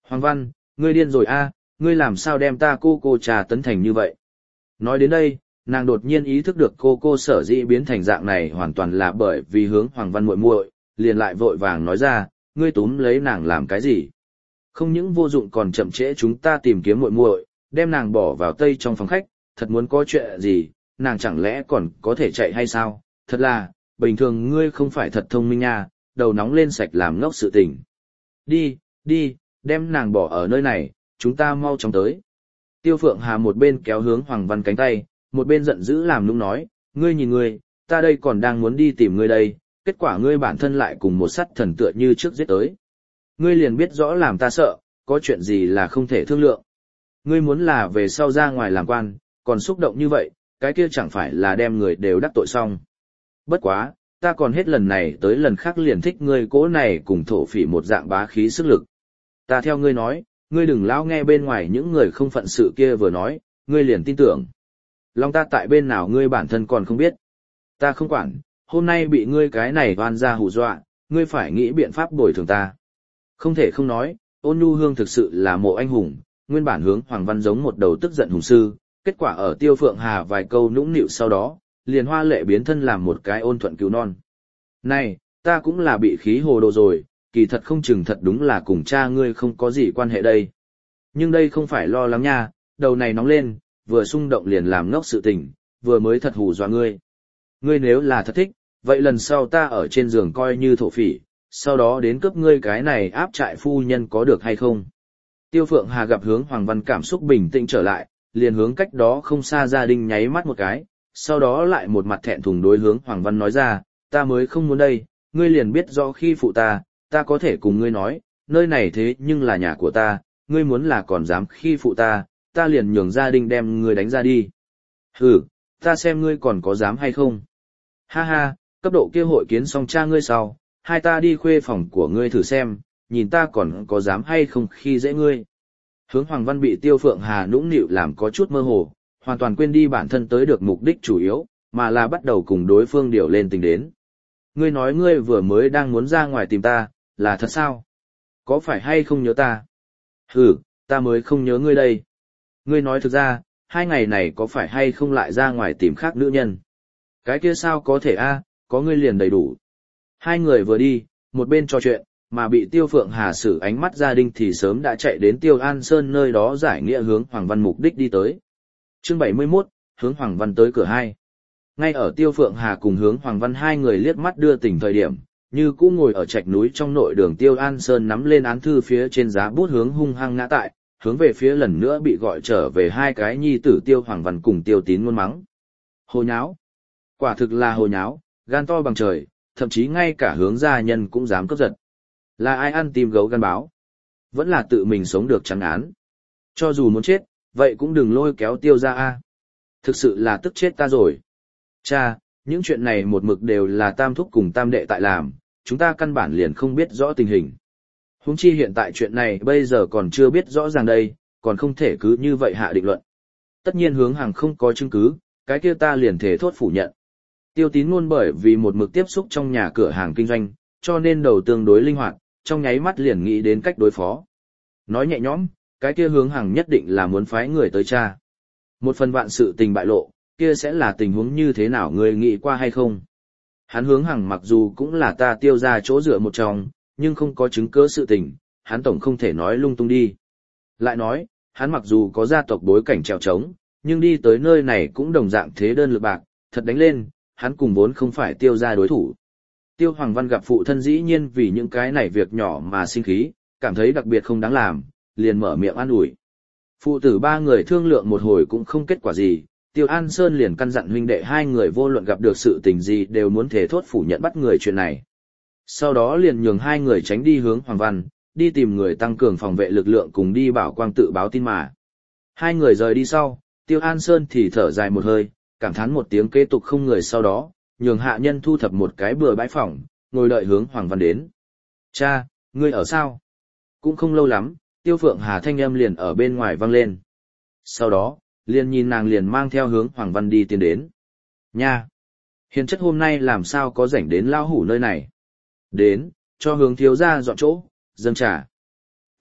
Hoàng Văn, ngươi điên rồi a, ngươi làm sao đem ta cô cô trà tấn thành như vậy? Nói đến đây, nàng đột nhiên ý thức được cô cô sở dĩ biến thành dạng này hoàn toàn là bởi vì hướng Hoàng Văn muội muội, liền lại vội vàng nói ra, ngươi túm lấy nàng làm cái gì? Không những vô dụng còn chậm trễ chúng ta tìm kiếm muội muội, đem nàng bỏ vào tây trong phòng khách, thật muốn có chuyện gì, nàng chẳng lẽ còn có thể chạy hay sao? Thật là, bình thường ngươi không phải thật thông minh nha, đầu nóng lên sạch làm ngốc sự tình. Đi, đi, đem nàng bỏ ở nơi này, chúng ta mau chóng tới. Tiêu Phượng Hà một bên kéo hướng Hoàng Văn cánh tay, một bên giận dữ làm nũng nói, ngươi nhìn ngươi, ta đây còn đang muốn đi tìm ngươi đây, kết quả ngươi bản thân lại cùng một sắt thần tựa như trước giết tới. Ngươi liền biết rõ làm ta sợ, có chuyện gì là không thể thương lượng. Ngươi muốn là về sau ra ngoài làm quan, còn xúc động như vậy, cái kia chẳng phải là đem người đều đắc tội xong. Bất quá, ta còn hết lần này tới lần khác liền thích ngươi cố này cùng thổ phỉ một dạng bá khí sức lực. Ta theo ngươi nói, ngươi đừng lao nghe bên ngoài những người không phận sự kia vừa nói, ngươi liền tin tưởng. Long ta tại bên nào ngươi bản thân còn không biết. Ta không quản, hôm nay bị ngươi cái này oan ra hù dọa, ngươi phải nghĩ biện pháp bồi thường ta. Không thể không nói, Ôn Nhu Hương thực sự là mộ anh hùng, nguyên bản hướng Hoàng Văn giống một đầu tức giận hùng sư, kết quả ở Tiêu Phượng Hà vài câu nũng nịu sau đó, liền hoa lệ biến thân làm một cái ôn thuận cứu non. Này, ta cũng là bị khí hồ đồ rồi, kỳ thật không chừng thật đúng là cùng cha ngươi không có gì quan hệ đây. Nhưng đây không phải lo lắng nha, đầu này nóng lên, vừa xung động liền làm ngốc sự tình, vừa mới thật hù dọa ngươi. Ngươi nếu là thật thích, vậy lần sau ta ở trên giường coi như thổ phỉ, sau đó đến cướp ngươi cái này áp trại phu nhân có được hay không? Tiêu Phượng Hà gặp hướng Hoàng Văn cảm xúc bình tĩnh trở lại, liền hướng cách đó không xa gia đình nháy mắt một cái, sau đó lại một mặt thẹn thùng đối hướng Hoàng Văn nói ra, ta mới không muốn đây, ngươi liền biết rõ khi phụ ta, ta có thể cùng ngươi nói, nơi này thế nhưng là nhà của ta, ngươi muốn là còn dám khi phụ ta, ta liền nhường gia đình đem ngươi đánh ra đi. Hừ, ta xem ngươi còn có dám hay không. Ha ha, cấp độ kia hội kiến xong cha ngươi sau, hai ta đi khuê phòng của ngươi thử xem, nhìn ta còn có dám hay không khi dễ ngươi. Hướng Hoàng Văn bị Tiêu Phượng Hà nũng nịu làm có chút mơ hồ, hoàn toàn quên đi bản thân tới được mục đích chủ yếu, mà là bắt đầu cùng đối phương điều lên tình đến. Ngươi nói ngươi vừa mới đang muốn ra ngoài tìm ta, là thật sao? Có phải hay không nhớ ta? Hừ, ta mới không nhớ ngươi đây. Ngươi nói thực ra, hai ngày này có phải hay không lại ra ngoài tìm khác nữ nhân? Cái kia sao có thể a, có ngươi liền đầy đủ. Hai người vừa đi, một bên trò chuyện, mà bị Tiêu Phượng Hà sử ánh mắt gia đình thì sớm đã chạy đến Tiêu An Sơn nơi đó giải nghĩa hướng Hoàng Văn mục đích đi tới. Chương bảy mươi mốt, hướng Hoàng Văn tới cửa hai. Ngay ở Tiêu Phượng Hà cùng hướng Hoàng Văn hai người liếc mắt đưa tình thời điểm, như cũ ngồi ở trạch núi trong nội đường Tiêu An Sơn nắm lên án thư phía trên giá bút hướng hung hăng ngã tại, hướng về phía lần nữa bị gọi trở về hai cái nhi tử Tiêu Hoàng Văn cùng Tiêu Tín ngôn mắng. Hồ nháo. Quả thực là hồ nháo, gan to bằng trời, thậm chí ngay cả hướng gia nhân cũng dám cướp giật. Là ai ăn tim gấu gan báo? Vẫn là tự mình sống được trắng án. Cho dù muốn chết, vậy cũng đừng lôi kéo Tiêu ra a. Thực sự là tức chết ta rồi. Cha, những chuyện này một mực đều là tam thúc cùng tam đệ tại làm, chúng ta căn bản liền không biết rõ tình hình. Huống chi hiện tại chuyện này bây giờ còn chưa biết rõ ràng đây, còn không thể cứ như vậy hạ định luận. Tất nhiên hướng hàng không có chứng cứ, cái kia ta liền thể thốt phủ nhận. Tiêu Tín luôn bởi vì một mực tiếp xúc trong nhà cửa hàng kinh doanh, cho nên đầu tương đối linh hoạt, trong nháy mắt liền nghĩ đến cách đối phó. Nói nhẹ nhõm, cái kia hướng hàng nhất định là muốn phái người tới tra. Một phần vạn sự tình bại lộ, kia sẽ là tình huống như thế nào người nghĩ qua hay không? Hắn hướng hàng mặc dù cũng là ta Tiêu ra chỗ dựa một trong, nhưng không có chứng cứ sự tình, hắn tổng không thể nói lung tung đi. Lại nói, hắn mặc dù có gia tộc bối cảnh trèo trống, nhưng đi tới nơi này cũng đồng dạng thế đơn lực bạc, thật đánh lên, hắn cùng vốn không phải Tiêu ra đối thủ. Tiêu Hoàng Văn gặp phụ thân dĩ nhiên vì những cái này việc nhỏ mà sinh khí, cảm thấy đặc biệt không đáng làm, liền mở miệng an ủi. Phụ tử ba người thương lượng một hồi cũng không kết quả gì, Tiêu An Sơn liền căn dặn huynh đệ hai người vô luận gặp được sự tình gì đều muốn thể thốt phủ nhận bắt người chuyện này. Sau đó liền nhường hai người tránh đi hướng Hoàng Văn, đi tìm người tăng cường phòng vệ lực lượng cùng đi bảo quang tự báo tin mà. Hai người rời đi sau, Tiêu An Sơn thì thở dài một hơi, cảm thán một tiếng kế tục không người sau đó, nhường hạ nhân thu thập một cái bừa bãi phòng, ngồi đợi hướng Hoàng Văn đến. Cha, ngươi ở sao? Cũng không lâu lắm, Tiêu Phượng Hà thanh âm liền ở bên ngoài vang lên. Sau đó, liền nhìn nàng liền mang theo hướng Hoàng Văn đi tiến đến. Nha! Hiền chất hôm nay làm sao có rảnh đến lao hủ nơi này? Đến, cho hướng thiếu gia dọn chỗ, dâng trà.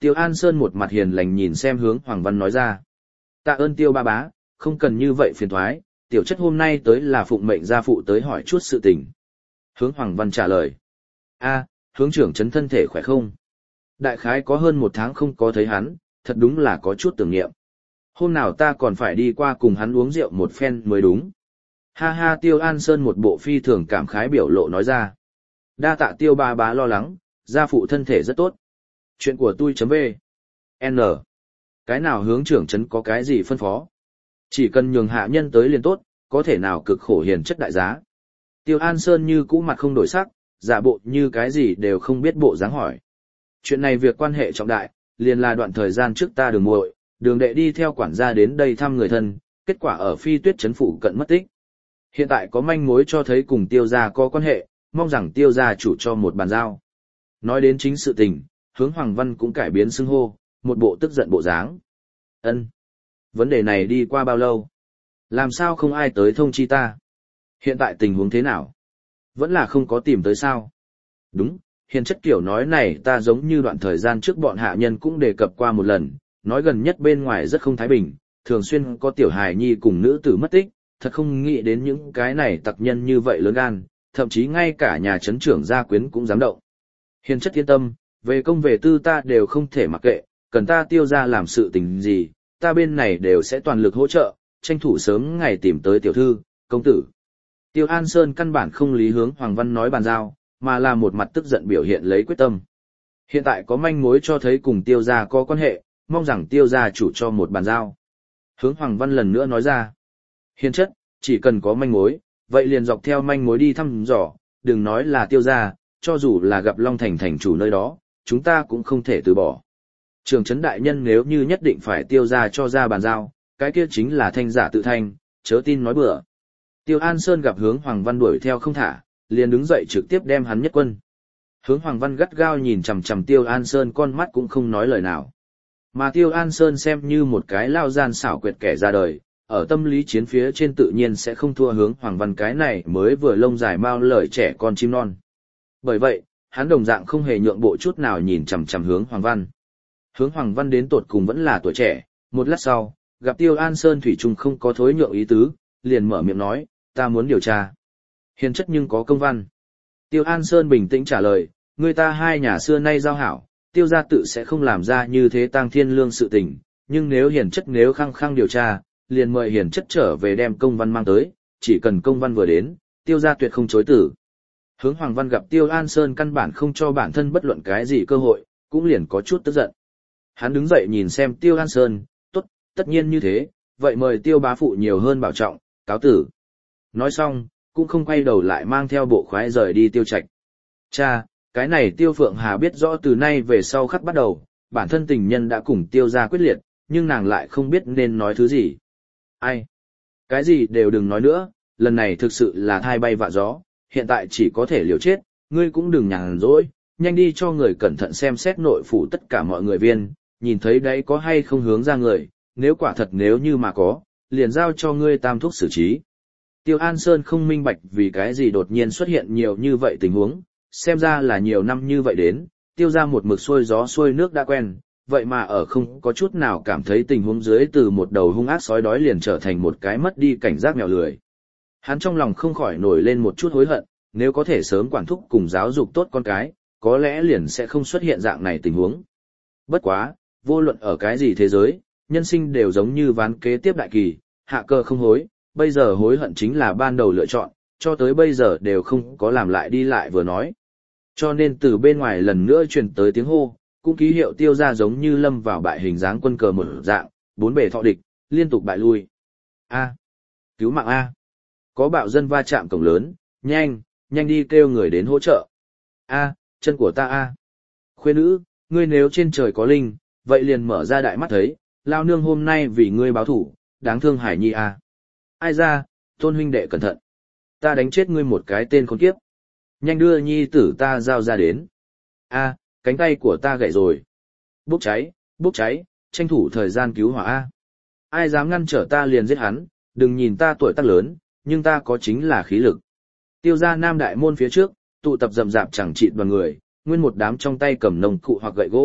Tiêu An Sơn một mặt hiền lành nhìn xem hướng Hoàng Văn nói ra. Tạ ơn Tiêu ba bá, không cần như vậy phiền thoái, tiểu chất hôm nay tới là phụng mệnh gia phụ tới hỏi chút sự tình. Hướng Hoàng Văn trả lời. A, hướng trưởng trấn thân thể khỏe không? Đại khái có hơn một tháng không có thấy hắn, thật đúng là có chút tưởng niệm. Hôm nào ta còn phải đi qua cùng hắn uống rượu một phen mới đúng. Ha ha, Tiêu An Sơn một bộ phi thường cảm khái biểu lộ nói ra. Đa tạ Tiêu ba bá lo lắng, gia phụ thân thể rất tốt. Chuyện của tôi chấm về. N. Cái nào hướng trưởng trấn có cái gì phân phó? Chỉ cần nhường hạ nhân tới liền tốt, có thể nào cực khổ hiền chất đại giá. Tiêu An Sơn như cũ mặt không đổi sắc, giả bộ như cái gì đều không biết bộ dáng hỏi. Chuyện này việc quan hệ trọng đại, liền là đoạn thời gian trước ta đường muội, đường đệ đi theo quản gia đến đây thăm người thân, kết quả ở Phi Tuyết trấn phủ cận mất tích. Hiện tại có manh mối cho thấy cùng Tiêu gia có quan hệ, mong rằng Tiêu gia chủ cho một bàn giao. Nói đến chính sự tình, hướng Hoàng Văn cũng cải biến xưng hô, một bộ tức giận bộ dáng. Ân, vấn đề này đi qua bao lâu? Làm sao không ai tới thông chi ta? Hiện tại tình huống thế nào? Vẫn là không có tìm tới sao? Đúng, hiền chất kiểu nói này ta giống như đoạn thời gian trước bọn hạ nhân cũng đề cập qua một lần, nói gần nhất bên ngoài rất không thái bình, thường xuyên có tiểu hài nhi cùng nữ tử mất tích, thật không nghĩ đến những cái này tặc nhân như vậy lớn gan, thậm chí ngay cả nhà trấn trưởng gia quyến cũng dám động. Hiền chất yên tâm, về công về tư ta đều không thể mặc kệ, cần ta Tiêu ra làm sự tình gì, ta bên này đều sẽ toàn lực hỗ trợ, tranh thủ sớm ngày tìm tới tiểu thư, công tử. Tiêu An Sơn căn bản không lý hướng Hoàng Văn nói bàn giao, mà là một mặt tức giận biểu hiện lấy quyết tâm. Hiện tại có manh mối cho thấy cùng Tiêu gia có quan hệ, mong rằng Tiêu gia chủ cho một bàn giao. Hướng Hoàng Văn lần nữa nói ra. Hiền chất, chỉ cần có manh mối, vậy liền dọc theo manh mối đi thăm dò, đừng nói là Tiêu gia, cho dù là gặp Long Thành thành chủ nơi đó, chúng ta cũng không thể từ bỏ. Trường trấn đại nhân nếu như nhất định phải Tiêu gia cho ra bàn giao, cái kia chính là thanh giả tự thanh, chớ tin nói bừa. Tiêu An Sơn gặp hướng Hoàng Văn đuổi theo không thả, liền đứng dậy trực tiếp đem hắn nhất quân. Hướng Hoàng Văn gắt gao nhìn chằm chằm Tiêu An Sơn, con mắt cũng không nói lời nào. Mà Tiêu An Sơn xem như một cái lao gian xảo quyệt kẻ ra đời, ở tâm lý chiến phía trên tự nhiên sẽ không thua hướng Hoàng Văn cái này mới vừa lông dài mau lời trẻ con chim non. Bởi vậy, hắn đồng dạng không hề nhượng bộ chút nào nhìn chằm chằm hướng Hoàng Văn. Hướng Hoàng Văn đến tột cùng vẫn là tuổi trẻ, một lát sau, gặp Tiêu An Sơn thủy chung không có thối nhượng ý tứ, liền mở miệng nói, ta muốn điều tra. Hiền chất nhưng có công văn. Tiêu An Sơn bình tĩnh trả lời, người ta hai nhà xưa nay giao hảo, Tiêu gia tự sẽ không làm ra như thế tang thiên lương sự tình, nhưng nếu hiền chất nếu khăng khăng điều tra, liền mời hiền chất trở về đem công văn mang tới, chỉ cần công văn vừa đến, Tiêu gia tuyệt không chối tử. Hướng Hoàng Văn gặp Tiêu An Sơn căn bản không cho bản thân bất luận cái gì cơ hội, cũng liền có chút tức giận. Hắn đứng dậy nhìn xem Tiêu An Sơn, tốt, tất nhiên như thế, vậy mời Tiêu bá phụ nhiều hơn bảo trọng, cáo tử. Nói xong, cũng không quay đầu lại mang theo bộ khoái rời đi Tiêu Trạch. Cha, cái này Tiêu Phượng Hà biết rõ từ nay về sau khắc bắt đầu, bản thân tình nhân đã cùng Tiêu gia quyết liệt, nhưng nàng lại không biết nên nói thứ gì. Ai? Cái gì đều đừng nói nữa, lần này thực sự là thai bay vạ gió, hiện tại chỉ có thể liều chết, ngươi cũng đừng nhàn rỗi, nhanh đi cho người cẩn thận xem xét nội phủ tất cả mọi người viên, nhìn thấy đấy có hay không hướng ra người, nếu quả thật nếu như mà có, liền giao cho ngươi tam thúc xử trí. Tiêu An Sơn không minh bạch vì cái gì đột nhiên xuất hiện nhiều như vậy tình huống, xem ra là nhiều năm như vậy đến, Tiêu ra một mực xuôi gió xuôi nước đã quen, vậy mà ở không có chút nào cảm thấy tình huống dưới từ một đầu hung ác sói đói liền trở thành một cái mất đi cảnh giác mèo lười. Hắn trong lòng không khỏi nổi lên một chút hối hận, nếu có thể sớm quản thúc cùng giáo dục tốt con cái, có lẽ liền sẽ không xuất hiện dạng này tình huống. Bất quá, vô luận ở cái gì thế giới, nhân sinh đều giống như ván kế tiếp đại kỳ, hạ cơ không hối, bây giờ hối hận chính là ban đầu lựa chọn, cho tới bây giờ đều không có làm lại đi lại vừa nói. Cho nên từ bên ngoài lần nữa truyền tới tiếng hô, cũng ký hiệu Tiêu ra giống như lâm vào bại hình dáng quân cờ một dạng, bốn bề thọ địch, liên tục bại lui. A, cứu mạng A. Có bạo dân va chạm cổng lớn, nhanh, nhanh đi kêu người đến hỗ trợ. A, chân của ta A. Khuê nữ, ngươi nếu trên trời có linh, vậy liền mở ra đại mắt thấy, lao nương hôm nay vì ngươi báo thủ, đáng thương hải nhi A. Ai ra, tôn huynh đệ cẩn thận. Ta đánh chết ngươi một cái tên khốn kiếp. Nhanh đưa nhi tử ta giao ra đến. A, cánh tay của ta gãy rồi. Bốc cháy, bốc cháy, tranh thủ thời gian cứu hỏa A. Ai dám ngăn trở ta liền giết hắn, đừng nhìn ta tuổi tác lớn, nhưng ta có chính là khí lực. Tiêu ra Nam Đại Môn phía trước, tụ tập rậm rạp chẳng trị đoàn người, nguyên một đám trong tay cầm nồng cụ hoặc gậy gỗ,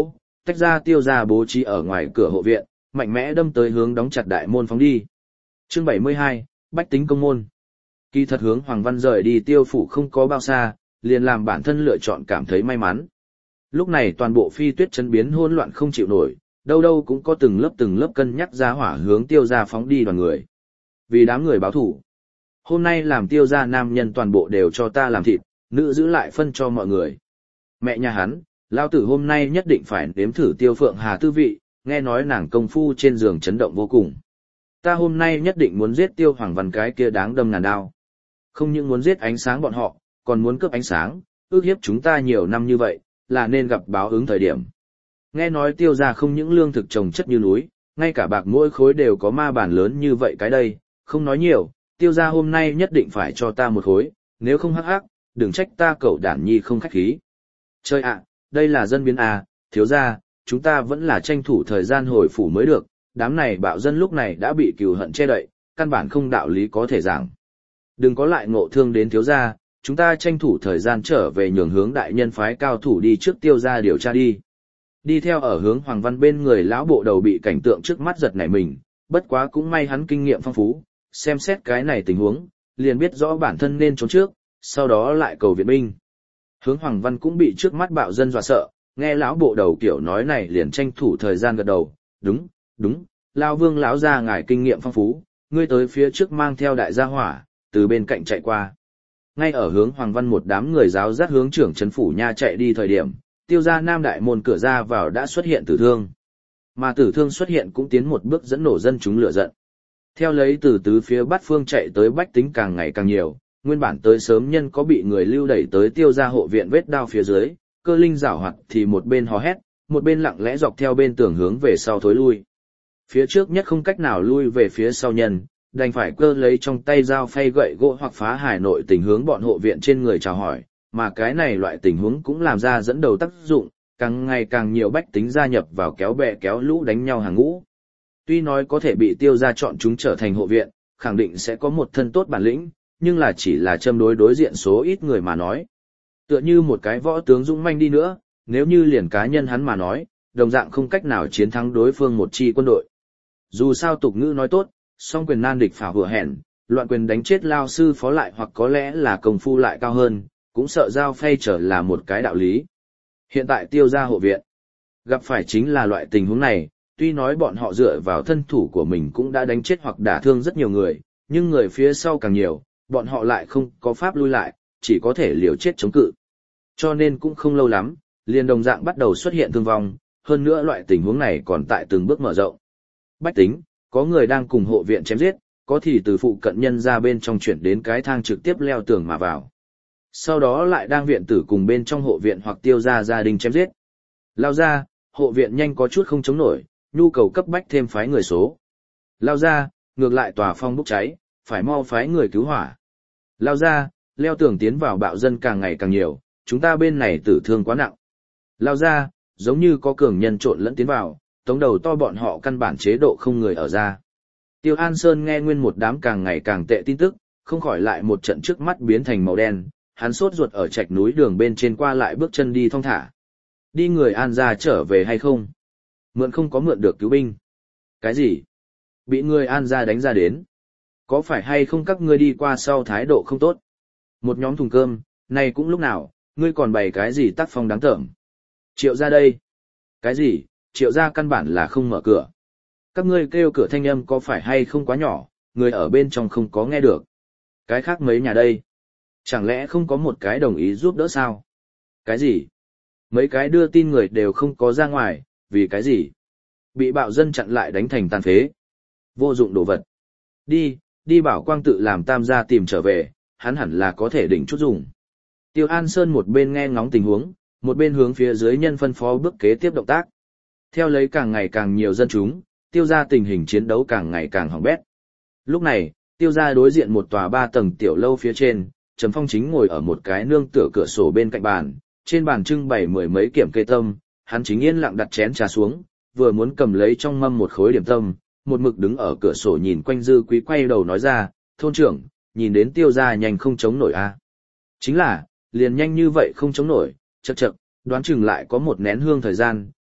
tách ra tiêu gia bố trí ở ngoài cửa hộ viện, mạnh mẽ đâm tới hướng đóng chặt đại môn phóng đi. Chương bảy mươi hai, Bách tính công môn. Kỳ thật hướng Hoàng Văn rời đi tiêu phủ không có bao xa, liền làm bản thân lựa chọn cảm thấy may mắn. Lúc này toàn bộ phi tuyết chấn biến hỗn loạn không chịu nổi, đâu đâu cũng có từng lớp từng lớp cân nhắc ra hỏa hướng tiêu gia phóng đi đoàn người. Vì đám người báo thủ. Hôm nay làm tiêu gia nam nhân toàn bộ đều cho ta làm thịt, nữ giữ lại phân cho mọi người. Mẹ nhà hắn, lao tử hôm nay nhất định phải nếm thử tiêu phượng hà tư vị, nghe nói nàng công phu trên giường chấn động vô cùng. Ta hôm nay nhất định muốn giết tiêu Hoàng Văn cái kia đáng đâm ngàn đao. Không những muốn giết ánh sáng bọn họ, còn muốn cướp ánh sáng, ước hiếp chúng ta nhiều năm như vậy, là nên gặp báo ứng thời điểm. Nghe nói tiêu gia không những lương thực trồng chất như núi, ngay cả bạc mỗi khối đều có ma bản lớn như vậy cái đây, không nói nhiều, tiêu gia hôm nay nhất định phải cho ta một khối, nếu không hắc hắc, đừng trách ta cậu đản nhi không khách khí. Chơi ạ, đây là dân biến à, thiếu gia, chúng ta vẫn là tranh thủ thời gian hồi phủ mới được, đám này bạo dân lúc này đã bị cừu hận che đậy, căn bản không đạo lý có thể giảng. Đừng có lại ngộ thương đến thiếu gia, chúng ta tranh thủ thời gian trở về nhường hướng đại nhân phái cao thủ đi trước tiêu gia điều tra đi. Đi theo ở hướng Hoàng Văn bên người lão bộ đầu bị cảnh tượng trước mắt giật nảy mình, bất quá cũng may hắn kinh nghiệm phong phú, xem xét cái này tình huống, liền biết rõ bản thân nên trốn trước, sau đó lại cầu viện binh. Hướng Hoàng Văn cũng bị trước mắt bạo dân dọa sợ, nghe lão bộ đầu kiểu nói này liền tranh thủ thời gian gật đầu, đúng, đúng, lão vương lão gia ngài kinh nghiệm phong phú, ngươi tới phía trước mang theo đại gia hỏa, từ bên cạnh chạy qua. Ngay ở hướng Hoàng Văn một đám người giáo giác hướng trưởng trấn phủ nha chạy đi thời điểm, tiêu gia nam đại môn cửa ra vào đã xuất hiện tử thương. Mà tử thương xuất hiện cũng tiến một bước dẫn nổ dân chúng lửa giận. Theo lấy từ tứ phía bát phương chạy tới bách tính càng ngày càng nhiều, nguyên bản tới sớm nhân có bị người lưu đẩy tới tiêu gia hộ viện vết đao phía dưới, cơ linh giảo hoạt thì một bên hò hét, một bên lặng lẽ dọc theo bên tường hướng về sau thối lui. Phía trước nhất không cách nào lui về phía sau nhân, đành phải cơ lấy trong tay dao phay gậy gỗ hoặc phá hải nội tình hướng bọn hộ viện trên người chào hỏi, mà cái này loại tình huống cũng làm ra dẫn đầu tác dụng, càng ngày càng nhiều bách tính gia nhập vào kéo bè kéo lũ đánh nhau hàng ngũ. Tuy nói có thể bị tiêu gia chọn chúng trở thành hộ viện, khẳng định sẽ có một thân tốt bản lĩnh, nhưng là chỉ là châm đối đối diện số ít người mà nói. Tựa như một cái võ tướng dũng manh đi nữa, nếu như liền cá nhân hắn mà nói, đồng dạng không cách nào chiến thắng đối phương một chi quân đội. Dù sao tục ngữ nói tốt, song quyền nan địch phả hùa hẹn, loạn quyền đánh chết lao sư phó lại hoặc có lẽ là công phu lại cao hơn, cũng sợ giao phay trở là một cái đạo lý. Hiện tại tiêu gia hộ viện, gặp phải chính là loại tình huống này, tuy nói bọn họ dựa vào thân thủ của mình cũng đã đánh chết hoặc đả thương rất nhiều người, nhưng người phía sau càng nhiều, bọn họ lại không có pháp lui lại, chỉ có thể liều chết chống cự. Cho nên cũng không lâu lắm, liền đồng dạng bắt đầu xuất hiện thương vong, hơn nữa loại tình huống này còn tại từng bước mở rộng. Bách tính, có người đang cùng hộ viện chém giết, có thì từ phụ cận nhân ra bên trong chuyển đến cái thang trực tiếp leo tường mà vào. Sau đó lại đang viện tử cùng bên trong hộ viện hoặc tiêu ra gia đình chém giết. Lao ra, hộ viện nhanh có chút không chống nổi, nhu cầu cấp bách thêm phái người số. Lao ra, ngược lại tòa phong bốc cháy, phải mau phái người cứu hỏa. Lao ra, leo tường tiến vào bạo dân càng ngày càng nhiều, chúng ta bên này tử thương quá nặng. Lao ra, giống như có cường nhân trộn lẫn tiến vào, tống đầu to bọn họ căn bản chế độ không người ở ra. Tiêu An Sơn nghe nguyên một đám càng ngày càng tệ tin tức, không khỏi lại một trận trước mắt biến thành màu đen, hắn sốt ruột ở trạch núi đường bên trên qua lại bước chân đi thong thả. Đi người An gia trở về hay không? Mượn không có mượn được cứu binh. Cái gì? Bị người An gia đánh ra đến. Có phải hay không các ngươi đi qua sau thái độ không tốt? Một nhóm thùng cơm, này cũng lúc nào, ngươi còn bày cái gì tác phong đáng tởm? Triệu ra đây. Cái gì? Triệu ra căn bản là không mở cửa. Các ngươi kêu cửa thanh âm có phải hay không quá nhỏ, người ở bên trong không có nghe được. Cái khác mấy nhà đây. Chẳng lẽ không có một cái đồng ý giúp đỡ sao? Cái gì? Mấy cái đưa tin người đều không có ra ngoài, vì cái gì? Bị bạo dân chặn lại đánh thành tàn phế. Vô dụng đồ vật. Đi, đi bảo quang tự làm tam gia tìm trở về, hắn hẳn là có thể đỉnh chút dùng. Tiêu An Sơn một bên nghe ngóng tình huống, một bên hướng phía dưới nhân phân phó bước kế tiếp động tác. Theo lấy càng ngày càng nhiều dân chúng, tiêu gia tình hình chiến đấu càng ngày càng hỏng bét. Lúc này, tiêu gia đối diện một tòa ba tầng tiểu lâu phía trên, Trầm Phong chính ngồi ở một cái nương tựa cửa sổ bên cạnh bàn, trên bàn trưng bày mười mấy kiểm kê tâm, hắn chính yên lặng đặt chén trà xuống, vừa muốn cầm lấy trong mâm một khối điểm tâm, một mực đứng ở cửa sổ nhìn quanh Dư Quý quay đầu nói ra, thôn trưởng, nhìn đến tiêu gia nhanh không chống nổi a. À? Chính là, liền nhanh như vậy không chống nổi, chậc chậc, đoán chừng lại có một nén hương thời gian,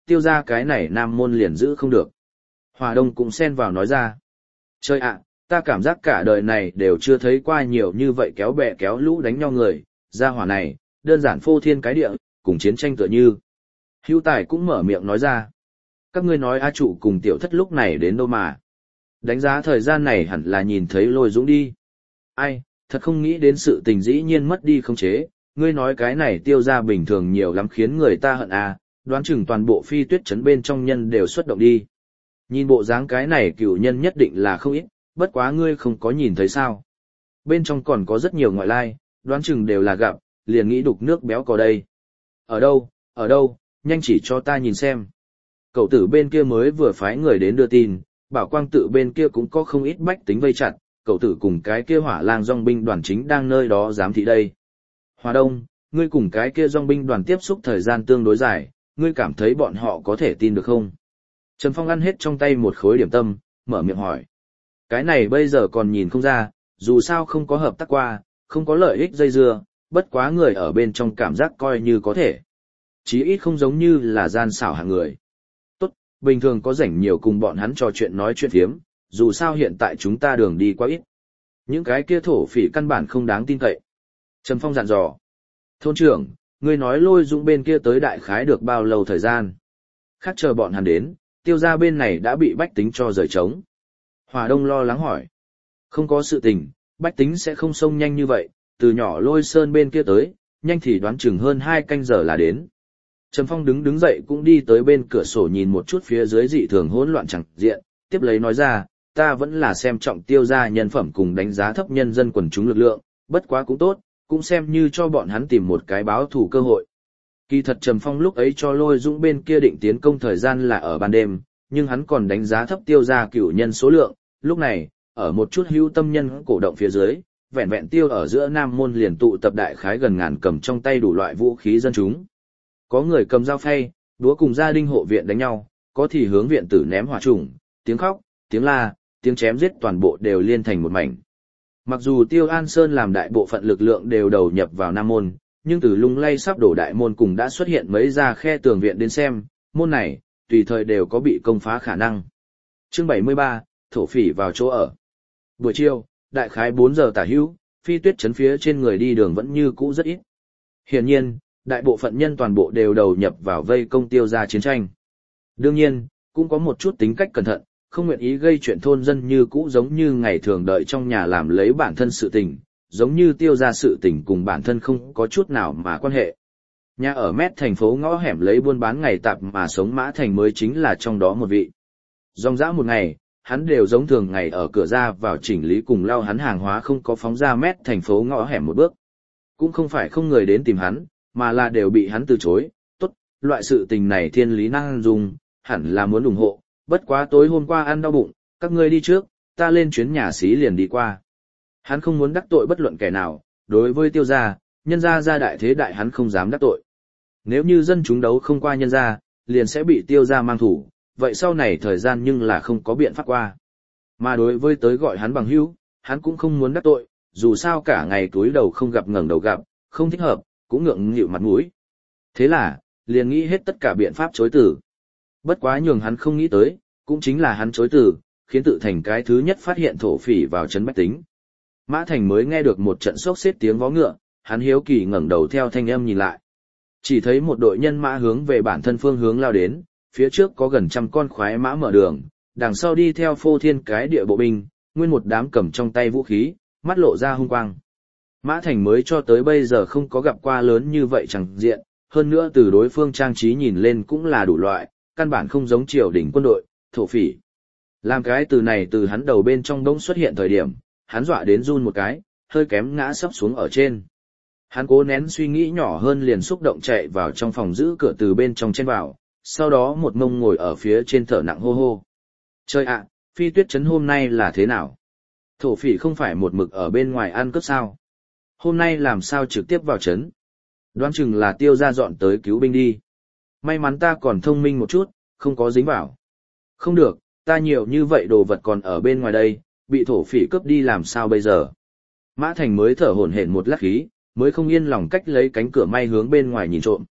tiêu ra cái này nam môn liền giữ không được. Hòa Đông cũng xen vào nói ra. Trời ạ, ta cảm giác cả đời này đều chưa thấy qua nhiều như vậy kéo bè kéo lũ đánh nhau người, gia hỏa này, đơn giản phô thiên cái địa, cùng chiến tranh tựa như. Hữu Tài cũng mở miệng nói ra. Các ngươi nói A Trụ cùng tiểu thất lúc này đến đâu mà. Đánh giá thời gian này hẳn là nhìn thấy Lôi Dũng đi. Ai, thật không nghĩ đến sự tình dĩ nhiên mất đi không chế, ngươi nói cái này tiêu ra bình thường nhiều lắm khiến người ta hận à, đoán chừng toàn bộ phi tuyết trấn bên trong nhân đều xuất động đi. Nhìn bộ dáng cái này cựu nhân nhất định là không ít, bất quá ngươi không có nhìn thấy sao. Bên trong còn có rất nhiều ngoại lai, đoán chừng đều là gặp, liền nghĩ đục nước béo cò đây. Ở đâu, ở đâu, nhanh chỉ cho ta nhìn xem. Cậu tử bên kia mới vừa phái người đến đưa tin, bảo quang tự bên kia cũng có không ít bách tính vây chặt, cậu tử cùng cái kia hỏa lang dòng binh đoàn chính đang nơi đó giám thị đây. Hòa Đông, ngươi cùng cái kia dòng binh đoàn tiếp xúc thời gian tương đối dài, ngươi cảm thấy bọn họ có thể tin được không? Trần Phong ăn hết trong tay một khối điểm tâm, mở miệng hỏi. Cái này bây giờ còn nhìn không ra, dù sao không có hợp tác qua, không có lợi ích dây dưa, bất quá người ở bên trong cảm giác coi như có thể. Chí ít không giống như là gian xảo hạng người. Tốt, bình thường có rảnh nhiều cùng bọn hắn trò chuyện nói chuyện thiếm, dù sao hiện tại chúng ta đường đi quá ít. Những cái kia thổ phỉ căn bản không đáng tin cậy. Trần Phong dặn dò. Thôn trưởng, ngươi nói Lôi Dũng bên kia tới đại khái được bao lâu thời gian? Khác chờ bọn hắn đến, tiêu gia bên này đã bị bách tính cho rời trống. Hòa Đông lo lắng hỏi. Không có sự tình, bách tính sẽ không xông nhanh như vậy, từ nhỏ Lôi Sơn bên kia tới, nhanh thì đoán chừng hơn hai canh giờ là đến. Trầm Phong đứng đứng dậy cũng đi tới bên cửa sổ nhìn một chút phía dưới dị thường hỗn loạn chẳng diện, tiếp lấy nói ra, ta vẫn là xem trọng tiêu gia nhân phẩm cùng đánh giá thấp nhân dân quần chúng lực lượng, bất quá cũng tốt, cũng xem như cho bọn hắn tìm một cái báo thù cơ hội. Kỳ thật Trầm Phong lúc ấy cho Lôi Dũng bên kia định tiến công thời gian là ở ban đêm, nhưng hắn còn đánh giá thấp tiêu gia cửu nhân số lượng, lúc này, ở một chút hữu tâm nhân cổ động phía dưới, vẹn vẹn tiêu ở giữa Nam Môn liền tụ tập đại khái gần ngàn cầm trong tay đủ loại vũ khí dân chúng. Có người cầm dao phay, đúa cùng gia đình hộ viện đánh nhau, có thì hướng viện tử ném hỏa trùng, tiếng khóc, tiếng la, tiếng chém giết toàn bộ đều liên thành một mảnh. Mặc dù Tiêu An Sơn làm đại bộ phận lực lượng đều đầu nhập vào Nam Môn, nhưng từ lung lay sắp đổ đại môn cùng đã xuất hiện mấy ra khe tường viện đến xem, môn này, tùy thời đều có bị công phá khả năng. Chương bảy mươi ba, thổ phỉ vào chỗ ở. Buổi chiều, đại khái bốn giờ tả hữu, phi tuyết trấn phía trên người đi đường vẫn như cũ rất ít. Hiển nhiên, đại bộ phận nhân toàn bộ đều đầu nhập vào vây công Tiêu gia chiến tranh. Đương nhiên, cũng có một chút tính cách cẩn thận, không nguyện ý gây chuyện thôn dân như cũ giống như ngày thường đợi trong nhà làm lấy bản thân sự tình, giống như Tiêu gia sự tình cùng bản thân không có chút nào mà quan hệ. Nhà ở mét thành phố ngõ hẻm lấy buôn bán ngày tạp mà sống Mã Thành mới chính là trong đó một vị. Dòng dã một ngày, hắn đều giống thường ngày ở cửa ra vào chỉnh lý cùng lau hắn hàng hóa không có phóng ra mét thành phố ngõ hẻm một bước. Cũng không phải không người đến tìm hắn, mà là đều bị hắn từ chối. Tốt, loại sự tình này thiên lý năng dùng, hẳn là muốn ủng hộ, bất quá tối hôm qua ăn đau bụng, các ngươi đi trước, ta lên chuyến nhà xí liền đi qua. Hắn không muốn đắc tội bất luận kẻ nào, đối với Tiêu gia, nhân gia gia đại thế đại hắn không dám đắc tội. Nếu như dân chúng đấu không qua nhân gia, liền sẽ bị Tiêu gia mang thủ, vậy sau này thời gian nhưng là không có biện pháp qua. Mà đối với tới gọi hắn bằng hữu, hắn cũng không muốn đắc tội, dù sao cả ngày túi đầu không gặp ngẩng đầu gặp, không thích hợp, cũng ngượng nghịu mặt mũi. Thế là, liền nghĩ hết tất cả biện pháp chối từ. Bất quá nhường hắn không nghĩ tới, cũng chính là hắn chối từ, khiến tự thành cái thứ nhất phát hiện thổ phỉ vào trấn bách tính. Mã Thành mới nghe được một trận xốc xếp tiếng vó ngựa, hắn hiếu kỳ ngẩng đầu theo thanh âm nhìn lại. Chỉ thấy một đội nhân mã hướng về bản thân phương hướng lao đến, phía trước có gần trăm con khoái mã mở đường, đằng sau đi theo phô thiên cái địa bộ binh, nguyên một đám cầm trong tay vũ khí, mắt lộ ra hung quang. Mã Thành mới cho tới bây giờ không có gặp qua lớn như vậy chẳng diện, hơn nữa từ đối phương trang trí nhìn lên cũng là đủ loại, căn bản không giống triều đình quân đội, thổ phỉ. Làm cái từ này từ hắn đầu bên trong đống xuất hiện thời điểm, hắn dọa đến run một cái, hơi kém ngã sấp xuống ở trên. Hắn cố nén suy nghĩ nhỏ hơn liền xúc động chạy vào trong phòng giữ cửa từ bên trong chen vào, sau đó một mông ngồi ở phía trên thở nặng hô hô. Trời ạ, phi tuyết trấn hôm nay là thế nào? Thổ phỉ không phải một mực ở bên ngoài ăn cướp sao? Hôm nay làm sao trực tiếp vào trấn? Đoán chừng là Tiêu gia dọn tới cứu binh đi. May mắn ta còn thông minh một chút, không có dính vào. Không được, ta nhiều như vậy đồ vật còn ở bên ngoài đây, bị thổ phỉ cướp đi làm sao bây giờ? Mã Thành mới thở hổn hển một lát khí, mới không yên lòng cách lấy cánh cửa may hướng bên ngoài nhìn trộm.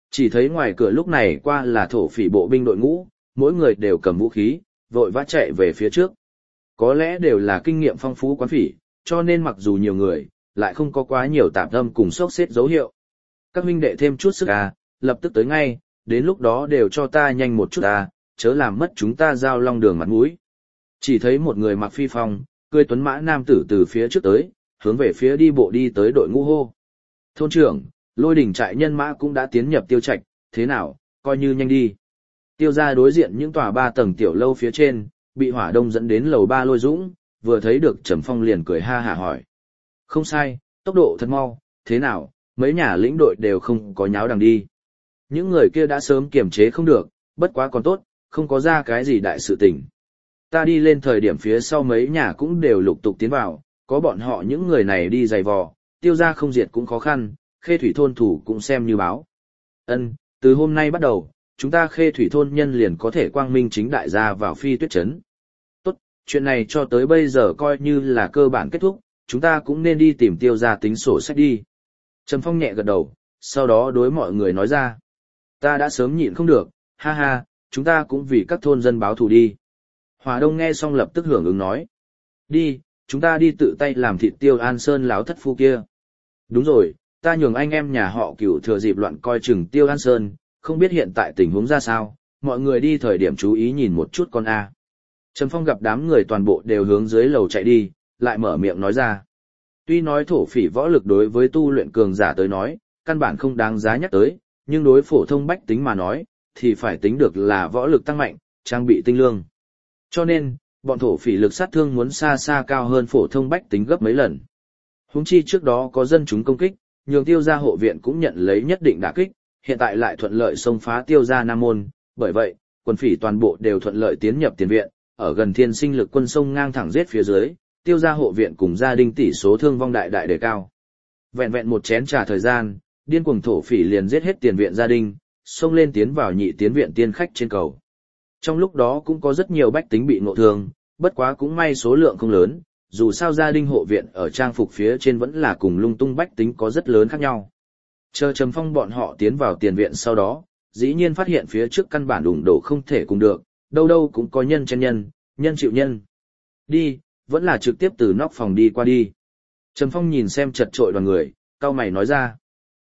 Chỉ thấy ngoài cửa lúc này qua là thổ phỉ bộ binh đội ngũ, mỗi người đều cầm vũ khí, vội vã chạy về phía trước. Có lẽ đều là kinh nghiệm phong phú quán phỉ, cho nên mặc dù nhiều người, lại không có quá nhiều tạp âm cùng sốc xếp dấu hiệu. Các huynh đệ thêm chút sức à, lập tức tới ngay, đến lúc đó đều cho ta nhanh một chút à, chớ làm mất chúng ta giao long đường mặt mũi. Chỉ thấy một người mặc phi phong, cười tuấn mã nam tử từ phía trước tới, hướng về phía đi bộ đi tới đội ngũ hô. Thôn trưởng, Lôi Đỉnh trại nhân mã cũng đã tiến nhập Tiêu Trạch, thế nào, coi như nhanh đi. Tiêu ra đối diện những tòa ba tầng tiểu lâu phía trên, bị hỏa đông dẫn đến lầu ba Lôi Dũng, vừa thấy được Trầm Phong liền cười ha hả hỏi. Không sai, tốc độ thật mau, thế nào, mấy nhà lĩnh đội đều không có nháo đằng đi. Những người kia đã sớm kiềm chế không được, bất quá còn tốt, không có ra cái gì đại sự tình. Ta đi lên thời điểm phía sau mấy nhà cũng đều lục tục tiến vào, có bọn họ những người này đi giày vò, tiêu ra không diệt cũng khó khăn, khê thủy thôn thủ cũng xem như báo. Ân, từ hôm nay bắt đầu, chúng ta khê thủy thôn nhân liền có thể quang minh chính đại ra vào phi tuyết trấn. Tốt, chuyện này cho tới bây giờ coi như là cơ bản kết thúc, chúng ta cũng nên đi tìm tiêu ra tính sổ sách đi. Trầm Phong nhẹ gật đầu, sau đó đối mọi người nói ra. Ta đã sớm nhịn không được, ha ha, chúng ta cũng vì các thôn dân báo thù đi. Hòa Đông nghe xong lập tức hưởng ứng nói. Đi, chúng ta đi tự tay làm thịt Tiêu An Sơn láo thất phu kia. Đúng rồi, ta nhường anh em nhà họ Cửu thừa dịp loạn coi chừng Tiêu An Sơn, không biết hiện tại tình huống ra sao, mọi người đi thời điểm chú ý nhìn một chút con A. Trầm Phong gặp đám người toàn bộ đều hướng dưới lầu chạy đi, lại mở miệng nói ra. Tuy nói thổ phỉ võ lực đối với tu luyện cường giả tới nói, căn bản không đáng giá nhắc tới, nhưng đối phổ thông bách tính mà nói, thì phải tính được là võ lực tăng mạnh, trang bị tinh lương. Cho nên, bọn thổ phỉ lực sát thương muốn xa xa cao hơn phổ thông bách tính gấp mấy lần. Huống chi trước đó có dân chúng công kích, nhường tiêu gia hộ viện cũng nhận lấy nhất định đả kích, hiện tại lại thuận lợi xông phá tiêu gia Nam Môn, bởi vậy, quân phỉ toàn bộ đều thuận lợi tiến nhập tiền viện, ở gần thiên sinh lực quân sông ngang thẳng giết phía dưới, tiêu gia hộ viện cùng gia đình tỷ số thương vong đại đại đề cao. Vẹn vẹn một chén trà thời gian, điên cuồng thổ phỉ liền giết hết tiền viện gia đình, xông lên tiến vào nhị tiến viện tiên khách trên cầu. Trong lúc đó cũng có rất nhiều bách tính bị ngộ thương, bất quá cũng may số lượng không lớn, dù sao gia đình hộ viện ở trang phục phía trên vẫn là cùng lung tung bách tính có rất lớn khác nhau. Chờ Trầm Phong bọn họ tiến vào tiền viện sau đó, dĩ nhiên phát hiện phía trước căn bản đụng đổ không thể cùng được, đâu đâu cũng có nhân chen nhân, nhân chịu nhân. Đi, vẫn là trực tiếp từ nóc phòng đi qua đi. Trầm Phong nhìn xem chật trội đoàn người, cau mày nói ra.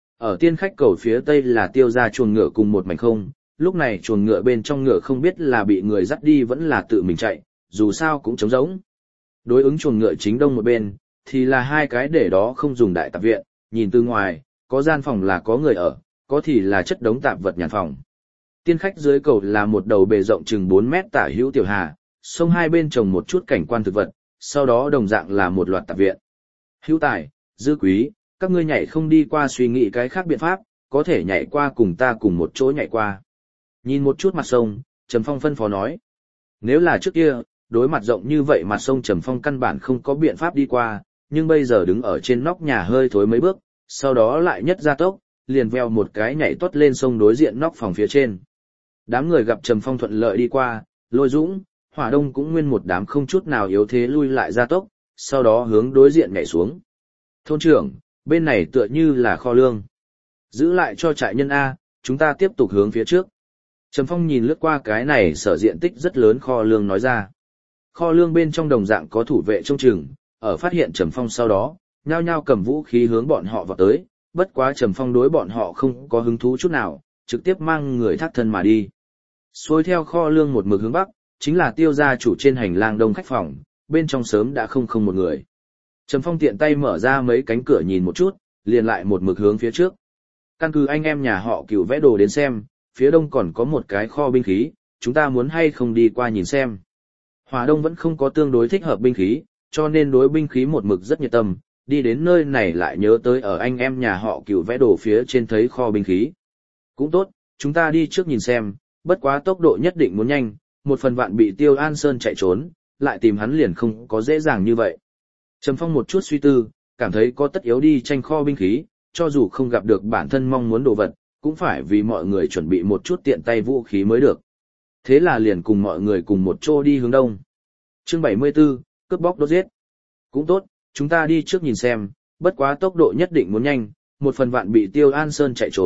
Ở tiên khách cầu phía tây là tiêu ra chuồng ngựa cùng một mảnh không, lúc này chuồng ngựa bên trong ngựa không biết là bị người dắt đi vẫn là tự mình chạy, dù sao cũng trống rỗng. Đối ứng chuồng ngựa chính đông một bên, thì là hai cái để đó không dùng đại tạp viện, nhìn từ ngoài, có gian phòng là có người ở, có thì là chất đống tạp vật nhàn phòng. Tiên khách dưới cầu là một đầu bề rộng chừng bốn mét tả hữu tiểu hà, sông hai bên trồng một chút cảnh quan thực vật, sau đó đồng dạng là một loạt tạp viện. Hữu tài, dư quý, các ngươi nhảy không đi qua suy nghĩ cái khác biện pháp, có thể nhảy qua cùng ta cùng một chỗ nhảy qua. Nhìn một chút mặt sông, Trầm Phong phân phó nói. Nếu là trước kia, đối mặt rộng như vậy mặt sông Trầm Phong căn bản không có biện pháp đi qua, nhưng bây giờ đứng ở trên nóc nhà hơi thối mấy bước, sau đó lại nhất gia tốc, liền veo một cái nhảy tuốt lên sông đối diện nóc phòng phía trên. Đám người gặp Trầm Phong thuận lợi đi qua, Lôi Dũng, Hỏa Đông cũng nguyên một đám không chút nào yếu thế lui lại gia tốc, sau đó hướng đối diện nhảy xuống. Thôn trưởng, bên này tựa như là kho lương. Giữ lại cho trại nhân A, chúng ta tiếp tục hướng phía trước. Trầm Phong nhìn lướt qua cái này sở diện tích rất lớn kho lương nói ra. Kho lương bên trong đồng dạng có thủ vệ trông chừng, ở phát hiện Trầm Phong sau đó, nhao nhao cầm vũ khí hướng bọn họ vào tới, bất quá Trầm Phong đối bọn họ không có hứng thú chút nào, trực tiếp mang người thác thân mà đi. Xuôi theo kho lương một mực hướng bắc, chính là tiêu gia chủ trên hành lang đông khách phòng, bên trong sớm đã không không một người. Trầm Phong tiện tay mở ra mấy cánh cửa nhìn một chút, liền lại một mực hướng phía trước. Căn cứ anh em nhà họ Cửu vẽ đồ đến xem, phía đông còn có một cái kho binh khí, chúng ta muốn hay không đi qua nhìn xem. Hòa Đông vẫn không có tương đối thích hợp binh khí, cho nên đối binh khí một mực rất nhiệt tâm, đi đến nơi này lại nhớ tới ở anh em nhà họ Cửu vẽ đồ phía trên thấy kho binh khí. Cũng tốt, chúng ta đi trước nhìn xem, bất quá tốc độ nhất định muốn nhanh, một phần vạn bị Tiêu An Sơn chạy trốn, lại tìm hắn liền không có dễ dàng như vậy. Trầm Phong một chút suy tư, cảm thấy có tất yếu đi tranh kho binh khí, cho dù không gặp được bản thân mong muốn đồ vật, cũng phải vì mọi người chuẩn bị một chút tiện tay vũ khí mới được. Thế là liền cùng mọi người cùng một chỗ đi hướng đông. Chương bảy mươi tư, cướp bóc đốt giết. Cũng tốt, chúng ta đi trước nhìn xem, bất quá tốc độ nhất định muốn nhanh, một phần vạn bị Tiêu An Sơn chạy trốn,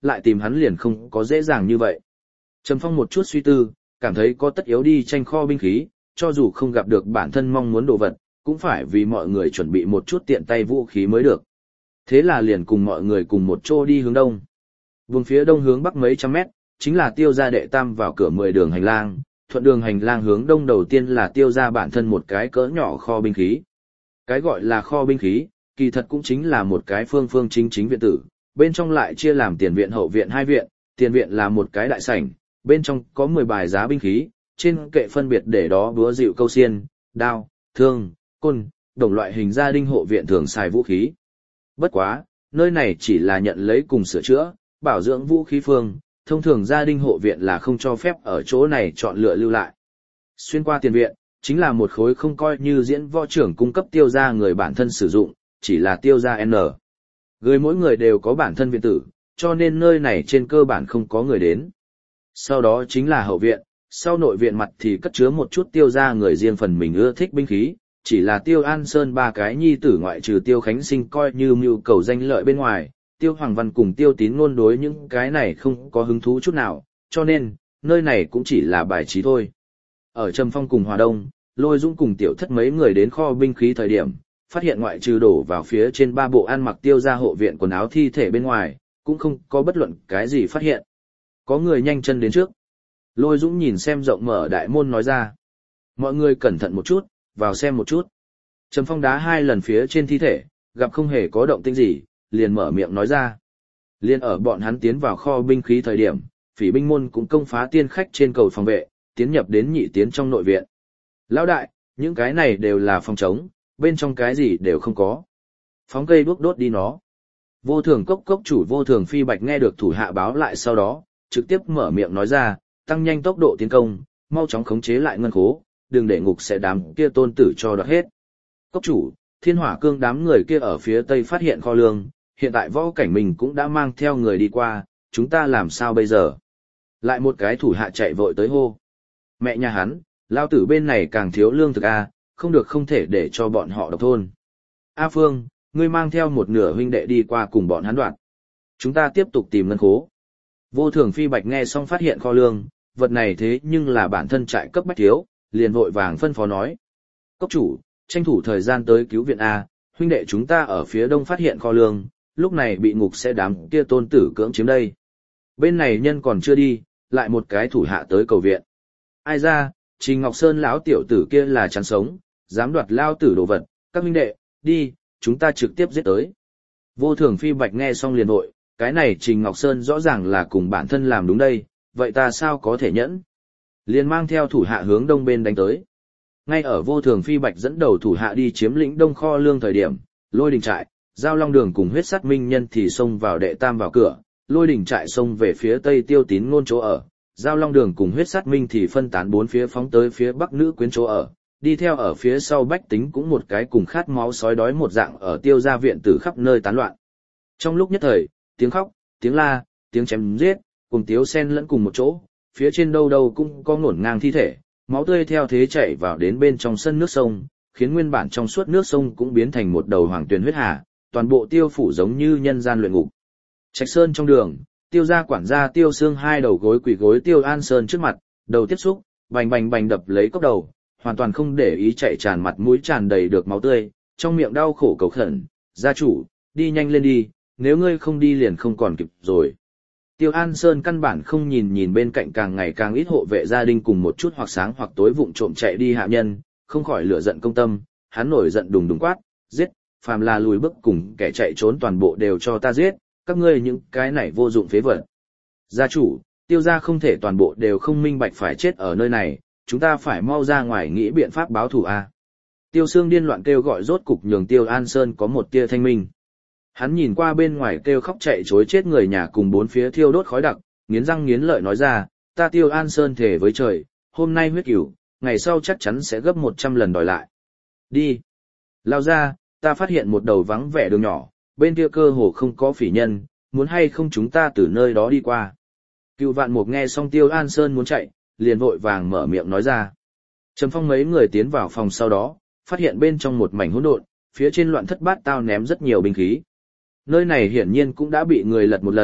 lại tìm hắn liền không có dễ dàng như vậy. Trầm Phong một chút suy tư, cảm thấy có tất yếu đi tranh kho binh khí, cho dù không gặp được bản thân mong muốn đồ vật, cũng phải vì mọi người chuẩn bị một chút tiện tay vũ khí mới được. Thế là liền cùng mọi người cùng một chỗ đi hướng đông. Vùng phía đông hướng bắc mấy trăm mét, chính là Tiêu gia đệ tam vào cửa mười đường hành lang, thuận đường hành lang hướng đông đầu tiên là Tiêu gia bản thân một cái cỡ nhỏ kho binh khí. Cái gọi là kho binh khí, kỳ thật cũng chính là một cái phương phương chính chính viện tử, bên trong lại chia làm tiền viện hậu viện hai viện, tiền viện là một cái đại sảnh, bên trong có mười bài giá binh khí, trên kệ phân biệt để đó búa dịu câu xiên, đao, thương, côn, đồng loại hình gia đình hộ viện thường xài vũ khí. Bất quá, nơi này chỉ là nhận lấy cùng sửa chữa, bảo dưỡng vũ khí phương, thông thường gia đình hộ viện là không cho phép ở chỗ này chọn lựa lưu lại. Xuyên qua tiền viện, chính là một khối không coi như diễn võ trưởng cung cấp Tiêu gia người bản thân sử dụng, chỉ là Tiêu gia N. Người mỗi người đều có bản thân viện tử, cho nên nơi này trên cơ bản không có người đến. Sau đó chính là hậu viện, sau nội viện mặt thì cất chứa một chút Tiêu gia người riêng phần mình ưa thích binh khí, chỉ là Tiêu An Sơn ba cái nhi tử ngoại trừ Tiêu Khánh Sinh coi như mưu cầu danh lợi bên ngoài, Tiêu Hoàng Văn cùng Tiêu Tín ngôn đối những cái này không có hứng thú chút nào, cho nên, nơi này cũng chỉ là bài trí thôi. Ở Trầm Phong cùng Hòa Đông, Lôi Dũng cùng Tiểu Thất mấy người đến kho binh khí thời điểm, phát hiện ngoại trừ đổ vào phía trên ba bộ ăn mặc Tiêu gia hộ viện quần áo thi thể bên ngoài, cũng không có bất luận cái gì phát hiện. Có người nhanh chân đến trước. Lôi Dũng nhìn xem rộng mở đại môn nói ra. Mọi người cẩn thận một chút, vào xem một chút. Trầm Phong đá hai lần phía trên thi thể, gặp không hề có động tĩnh gì, liền mở miệng nói ra. Liên ở bọn hắn tiến vào kho binh khí thời điểm, Phỉ binh môn cũng công phá tiên khách trên cầu phòng vệ, tiến nhập đến nhị tiến trong nội viện. Lão đại, những cái này đều là phòng trống, bên trong cái gì đều không có. Phóng cây đuốc đốt đi nó. Vô thường cốc cốc chủ Vô thường Phi Bạch nghe được thủ hạ báo lại sau đó, trực tiếp mở miệng nói ra, tăng nhanh tốc độ tiến công, mau chóng khống chế lại ngân khố, đừng để ngục sẽ đám kia tôn tử cho đoạt hết. Cốc chủ, Thiên Hỏa Cương đám người kia ở phía tây phát hiện kho lương, hiện tại võ cảnh mình cũng đã mang theo người đi qua, chúng ta làm sao bây giờ? Lại một cái thủ hạ chạy vội tới hô. Mẹ nhà hắn, lao tử bên này càng thiếu lương thực a, không được không thể để cho bọn họ độc thôn. A Phương, ngươi mang theo một nửa huynh đệ đi qua cùng bọn hắn đoạt. Chúng ta tiếp tục tìm ngân khố. Vô thường Phi Bạch nghe xong phát hiện kho lương, vật này thế nhưng là bản thân trại cấp bách thiếu, liền vội vàng phân phó nói. Cốc chủ, tranh thủ thời gian tới cứu viện A, huynh đệ chúng ta ở phía đông phát hiện kho lương, lúc này bị ngục sẽ đám kia tôn tử cưỡng chiếm đây. Bên này nhân còn chưa đi, lại một cái thủ hạ tới cầu viện. Ai ra, Trình Ngọc Sơn lão tiểu tử kia là chán sống, dám đoạt lao tử đồ vật, các huynh đệ, đi, chúng ta trực tiếp giết tới. Vô thường Phi Bạch nghe xong liền vội, cái này Trình Ngọc Sơn rõ ràng là cùng bản thân làm đúng đây, vậy ta sao có thể nhẫn? Liền mang theo thủ hạ hướng đông bên đánh tới. Ngay ở Vô thường Phi Bạch dẫn đầu thủ hạ đi chiếm lĩnh đông kho lương thời điểm, Lôi Đình trại, Giao Long đường cùng huyết sát minh nhân thì xông vào đệ tam vào cửa, Lôi Đình trại xông về phía tây Tiêu Tín ngôn chỗ ở, Giao Long đường cùng huyết sát minh thì phân tán bốn phía phóng tới phía bắc nữ quyến chỗ ở, đi theo ở phía sau bách tính cũng một cái cùng khát máu sói đói một dạng ở Tiêu gia viện tử khắp nơi tán loạn. Trong lúc nhất thời, tiếng khóc, tiếng la, tiếng chém giết, cùng tiếu xen lẫn cùng một chỗ, phía trên đâu đâu cũng có ngổn ngang thi thể, máu tươi theo thế chảy vào đến bên trong sân nước sông, khiến nguyên bản trong suốt nước sông cũng biến thành một đầu hoàng tuyền huyết hà, toàn bộ Tiêu phủ giống như nhân gian luyện ngục. Trạch Sơn trong đường, Tiêu gia quản gia Tiêu Xương hai đầu gối quỳ gối Tiêu An Sơn trước mặt, đầu tiếp xúc, bành bành bành đập lấy cốc đầu, hoàn toàn không để ý chạy tràn mặt mũi tràn đầy được máu tươi, trong miệng đau khổ cầu khẩn, gia chủ, đi nhanh lên đi, nếu ngươi không đi liền không còn kịp rồi. Tiêu An Sơn căn bản không nhìn nhìn bên cạnh càng ngày càng ít hộ vệ gia đình cùng một chút hoặc sáng hoặc tối vụng trộm chạy đi hạ nhân, không khỏi lửa giận công tâm, hắn nổi giận đùng đùng quát, giết, phàm là lùi bước cùng kẻ chạy trốn toàn bộ đều cho ta giết, các ngươi những cái này vô dụng phế vật. Gia chủ, Tiêu gia không thể toàn bộ đều không minh bạch phải chết ở nơi này, chúng ta phải mau ra ngoài nghĩ biện pháp báo thù a. Tiêu Xương điên loạn kêu gọi rốt cục nhường Tiêu An Sơn có một tia thanh minh. Hắn nhìn qua bên ngoài kêu khóc chạy chối chết người nhà cùng bốn phía thiêu đốt khói đặc, nghiến răng nghiến lợi nói ra, ta Tiêu An Sơn thề với trời, hôm nay huyết cửu, ngày sau chắc chắn sẽ gấp một trăm lần đòi lại. Đi. Lao ra, ta phát hiện một đầu vắng vẻ đường nhỏ, bên kia cơ hồ không có phỉ nhân, muốn hay không chúng ta từ nơi đó đi qua. Cựu Vạn Mục nghe xong Tiêu An Sơn muốn chạy, liền vội vàng mở miệng nói ra. Trầm Phong mấy người tiến vào phòng sau đó, phát hiện bên trong một mảnh hỗn độn, phía trên loạn thất bát tao ném rất nhiều binh khí. Nơi này hiển nhiên cũng đã bị người lật một lần,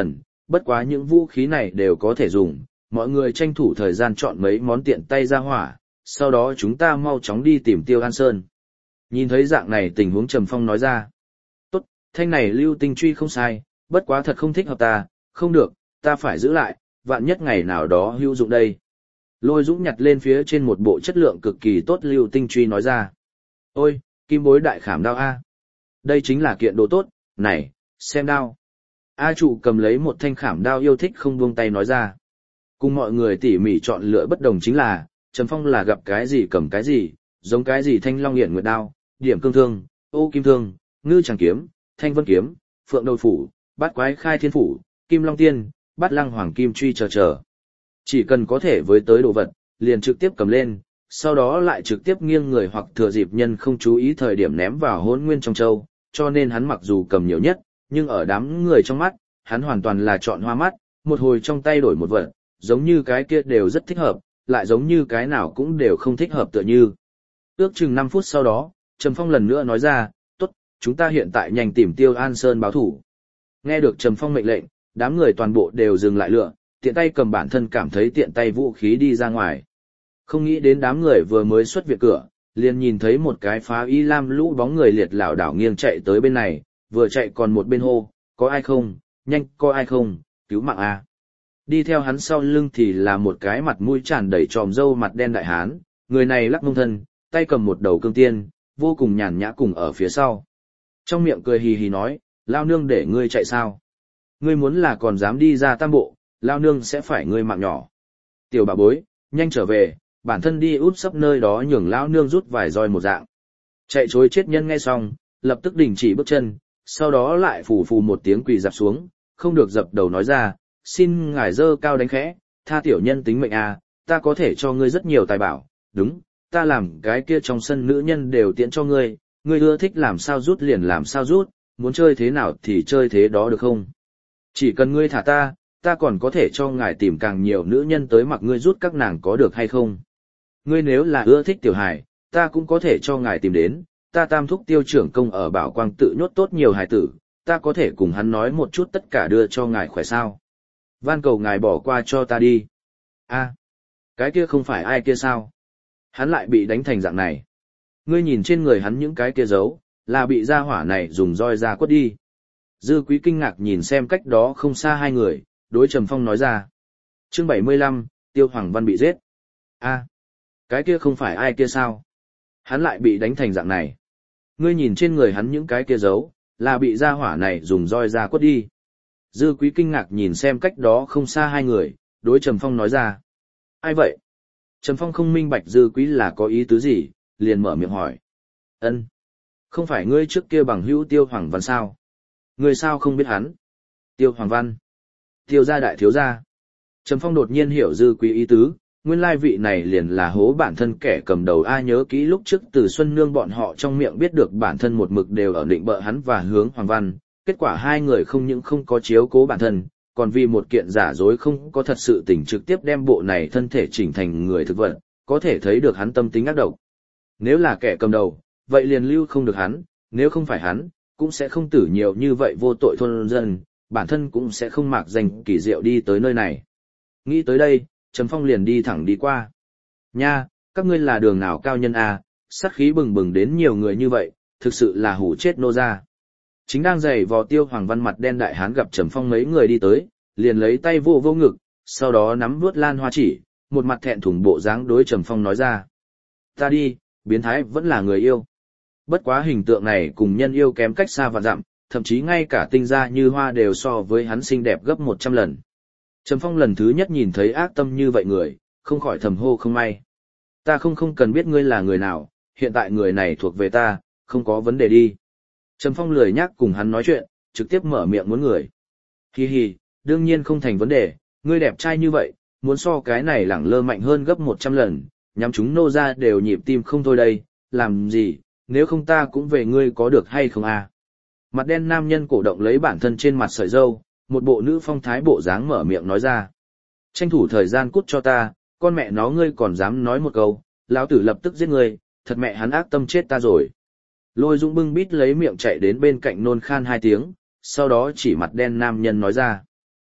Bất quá những vũ khí này đều có thể dùng, mọi người tranh thủ thời gian chọn mấy món tiện tay ra hỏa, sau đó chúng ta mau chóng đi tìm Tiêu An Sơn. Nhìn thấy dạng này tình huống Trầm Phong nói ra. Tốt, thanh này lưu tinh truy không sai, bất quá thật không thích hợp ta, không được, ta phải giữ lại, vạn nhất ngày nào đó hữu dụng đây. Lôi Dũng nhặt lên phía trên một bộ chất lượng cực kỳ tốt lưu tinh truy nói ra. Ôi, kim bối đại khảm đao A. Đây chính là kiện đồ tốt, này, xem đao. A trụ cầm lấy một thanh khảm đao yêu thích không buông tay nói ra. Cùng mọi người tỉ mỉ chọn lựa bất đồng chính là, Trầm Phong là gặp cái gì cầm cái gì, giống cái gì thanh long hiển nguyệt đao, điểm cương thương, ô kim thương, ngư tràng kiếm, thanh vân kiếm, phượng đầu phủ, bát quái khai thiên phủ, kim long tiên, bát lăng hoàng kim truy chờ chờ. Chỉ cần có thể với tới đồ vật, liền trực tiếp cầm lên, sau đó lại trực tiếp nghiêng người hoặc thừa dịp nhân không chú ý thời điểm ném vào hỗn nguyên trong châu, cho nên hắn mặc dù cầm nhiều nhất, nhưng ở đám người trong mắt, hắn hoàn toàn là chọn hoa mắt, một hồi trong tay đổi một vật, giống như cái kia đều rất thích hợp, lại giống như cái nào cũng đều không thích hợp tựa như. Ước chừng năm phút sau đó, Trầm Phong lần nữa nói ra, tốt, chúng ta hiện tại nhanh tìm Tiêu An Sơn báo thủ. Nghe được Trầm Phong mệnh lệnh, đám người toàn bộ đều dừng lại lựa, tiện tay cầm bản thân cảm thấy tiện tay vũ khí đi ra ngoài. Không nghĩ đến đám người vừa mới xuất viện cửa, liền nhìn thấy một cái phá y lam lũ bóng người liệt lảo đảo nghiêng chạy tới bên này, vừa chạy còn một bên hô, có ai không, nhanh, có ai không, cứu mạng a. Đi theo hắn sau lưng thì là một cái mặt mũi tràn đầy tròm râu mặt đen đại hán, người này lắc mông thân, tay cầm một đầu cương tiên, vô cùng nhàn nhã cùng ở phía sau. Trong miệng cười hì hì nói, lao nương để ngươi chạy sao? Ngươi muốn là còn dám đi ra tam bộ, lao nương sẽ phải ngươi mạng nhỏ. Tiểu bà bối, nhanh trở về, bản thân đi út sấp nơi đó nhường lao nương rút vài roi một dạng. Chạy chối chết nhân nghe xong, lập tức đình chỉ bước chân, sau đó lại phù phù một tiếng quỳ dạp xuống, không được dập đầu nói ra, xin ngài dơ cao đánh khẽ, tha tiểu nhân tính mệnh à, ta có thể cho ngươi rất nhiều tài bảo, đúng, ta làm cái kia trong sân nữ nhân đều tiện cho ngươi, ngươi ưa thích làm sao rút liền làm sao rút, muốn chơi thế nào thì chơi thế đó được không? Chỉ cần ngươi thả ta, ta còn có thể cho ngài tìm càng nhiều nữ nhân tới mặc ngươi rút các nàng có được hay không? Ngươi nếu là ưa thích tiểu hài, ta cũng có thể cho ngài tìm đến, ta tam thúc Tiêu trưởng công ở Bảo Quang tự nhốt tốt nhiều hài tử, ta có thể cùng hắn nói một chút tất cả đưa cho ngài khỏe sao. Van cầu ngài bỏ qua cho ta đi. A, cái kia không phải ai kia sao? Hắn lại bị đánh thành dạng này. Ngươi nhìn trên người hắn những cái kia dấu, là bị gia hỏa này dùng roi ra quất đi. Dư Quý kinh ngạc nhìn xem cách đó không xa hai người, đối Trầm Phong nói ra. Chương bảy mươi lăm, Tiêu Hoàng Văn bị giết. A, cái kia không phải ai kia sao? Hắn lại bị đánh thành dạng này. Ngươi nhìn trên người hắn những cái kia dấu, là bị gia hỏa này dùng roi ra quất đi. Dư Quý kinh ngạc nhìn xem cách đó không xa hai người, đối Trầm Phong nói ra. Ai vậy? Trầm Phong không minh bạch Dư Quý là có ý tứ gì, liền mở miệng hỏi. Ân, không phải ngươi trước kia bằng hữu Tiêu Hoàng Văn sao? Ngươi sao không biết hắn? Tiêu Hoàng Văn. Tiêu gia đại thiếu gia. Trầm Phong đột nhiên hiểu Dư Quý ý tứ, nguyên lai vị này liền là hố bản thân kẻ cầm đầu. A nhớ kỹ lúc trước từ Xuân Nương bọn họ trong miệng biết được bản thân một mực đều ở định bợ hắn và hướng Hoàng Văn, kết quả hai người không những không có chiếu cố bản thân, còn vì một kiện giả dối không có thật sự tỉnh trực tiếp đem bộ này thân thể chỉnh thành người thực vật, có thể thấy được hắn tâm tính ác độc. Nếu là kẻ cầm đầu, vậy liền lưu không được hắn, nếu không phải hắn, cũng sẽ không tử nhiều như vậy vô tội thôn dân, bản thân cũng sẽ không mạc danh kỳ diệu đi tới nơi này. Nghĩ tới đây, Trầm Phong liền đi thẳng đi qua. Nha, các ngươi là đường nào cao nhân à, sát khí bừng bừng đến nhiều người như vậy, thực sự là hủ chết nô gia. Chính đang giày vò Tiêu Hoàng Văn mặt đen đại hán gặp Trầm Phong mấy người đi tới, liền lấy tay vô vô ngực, sau đó nắm vuốt lan hoa chỉ, một mặt thẹn thùng bộ dáng đối Trầm Phong nói ra. Ta đi, biến thái vẫn là người yêu. Bất quá hình tượng này cùng nhân yêu kém cách xa vạn dặm, thậm chí ngay cả tinh gia như hoa đều so với hắn xinh đẹp gấp một trăm lần. Trầm Phong lần thứ nhất nhìn thấy ác tâm như vậy người, không khỏi thầm hô không may. Ta không không cần biết ngươi là người nào, hiện tại người này thuộc về ta, không có vấn đề đi. Trầm Phong lười nhác cùng hắn nói chuyện, trực tiếp mở miệng muốn người. Hi hi, đương nhiên không thành vấn đề, ngươi đẹp trai như vậy, muốn so cái này lẳng lơ mạnh hơn gấp một trăm lần, nhắm chúng nô ra đều nhịp tim không thôi đây, làm gì, nếu không ta cũng về ngươi có được hay không à? Mặt đen nam nhân cổ động lấy bản thân trên mặt sợi râu, một bộ nữ phong thái bộ dáng mở miệng nói ra. Tranh thủ thời gian cút cho ta, con mẹ nó ngươi còn dám nói một câu, lão tử lập tức giết ngươi, thật mẹ hắn ác tâm chết ta rồi. Lôi Dũng bưng bít lấy miệng chạy đến bên cạnh nôn khan hai tiếng, sau đó chỉ mặt đen nam nhân nói ra.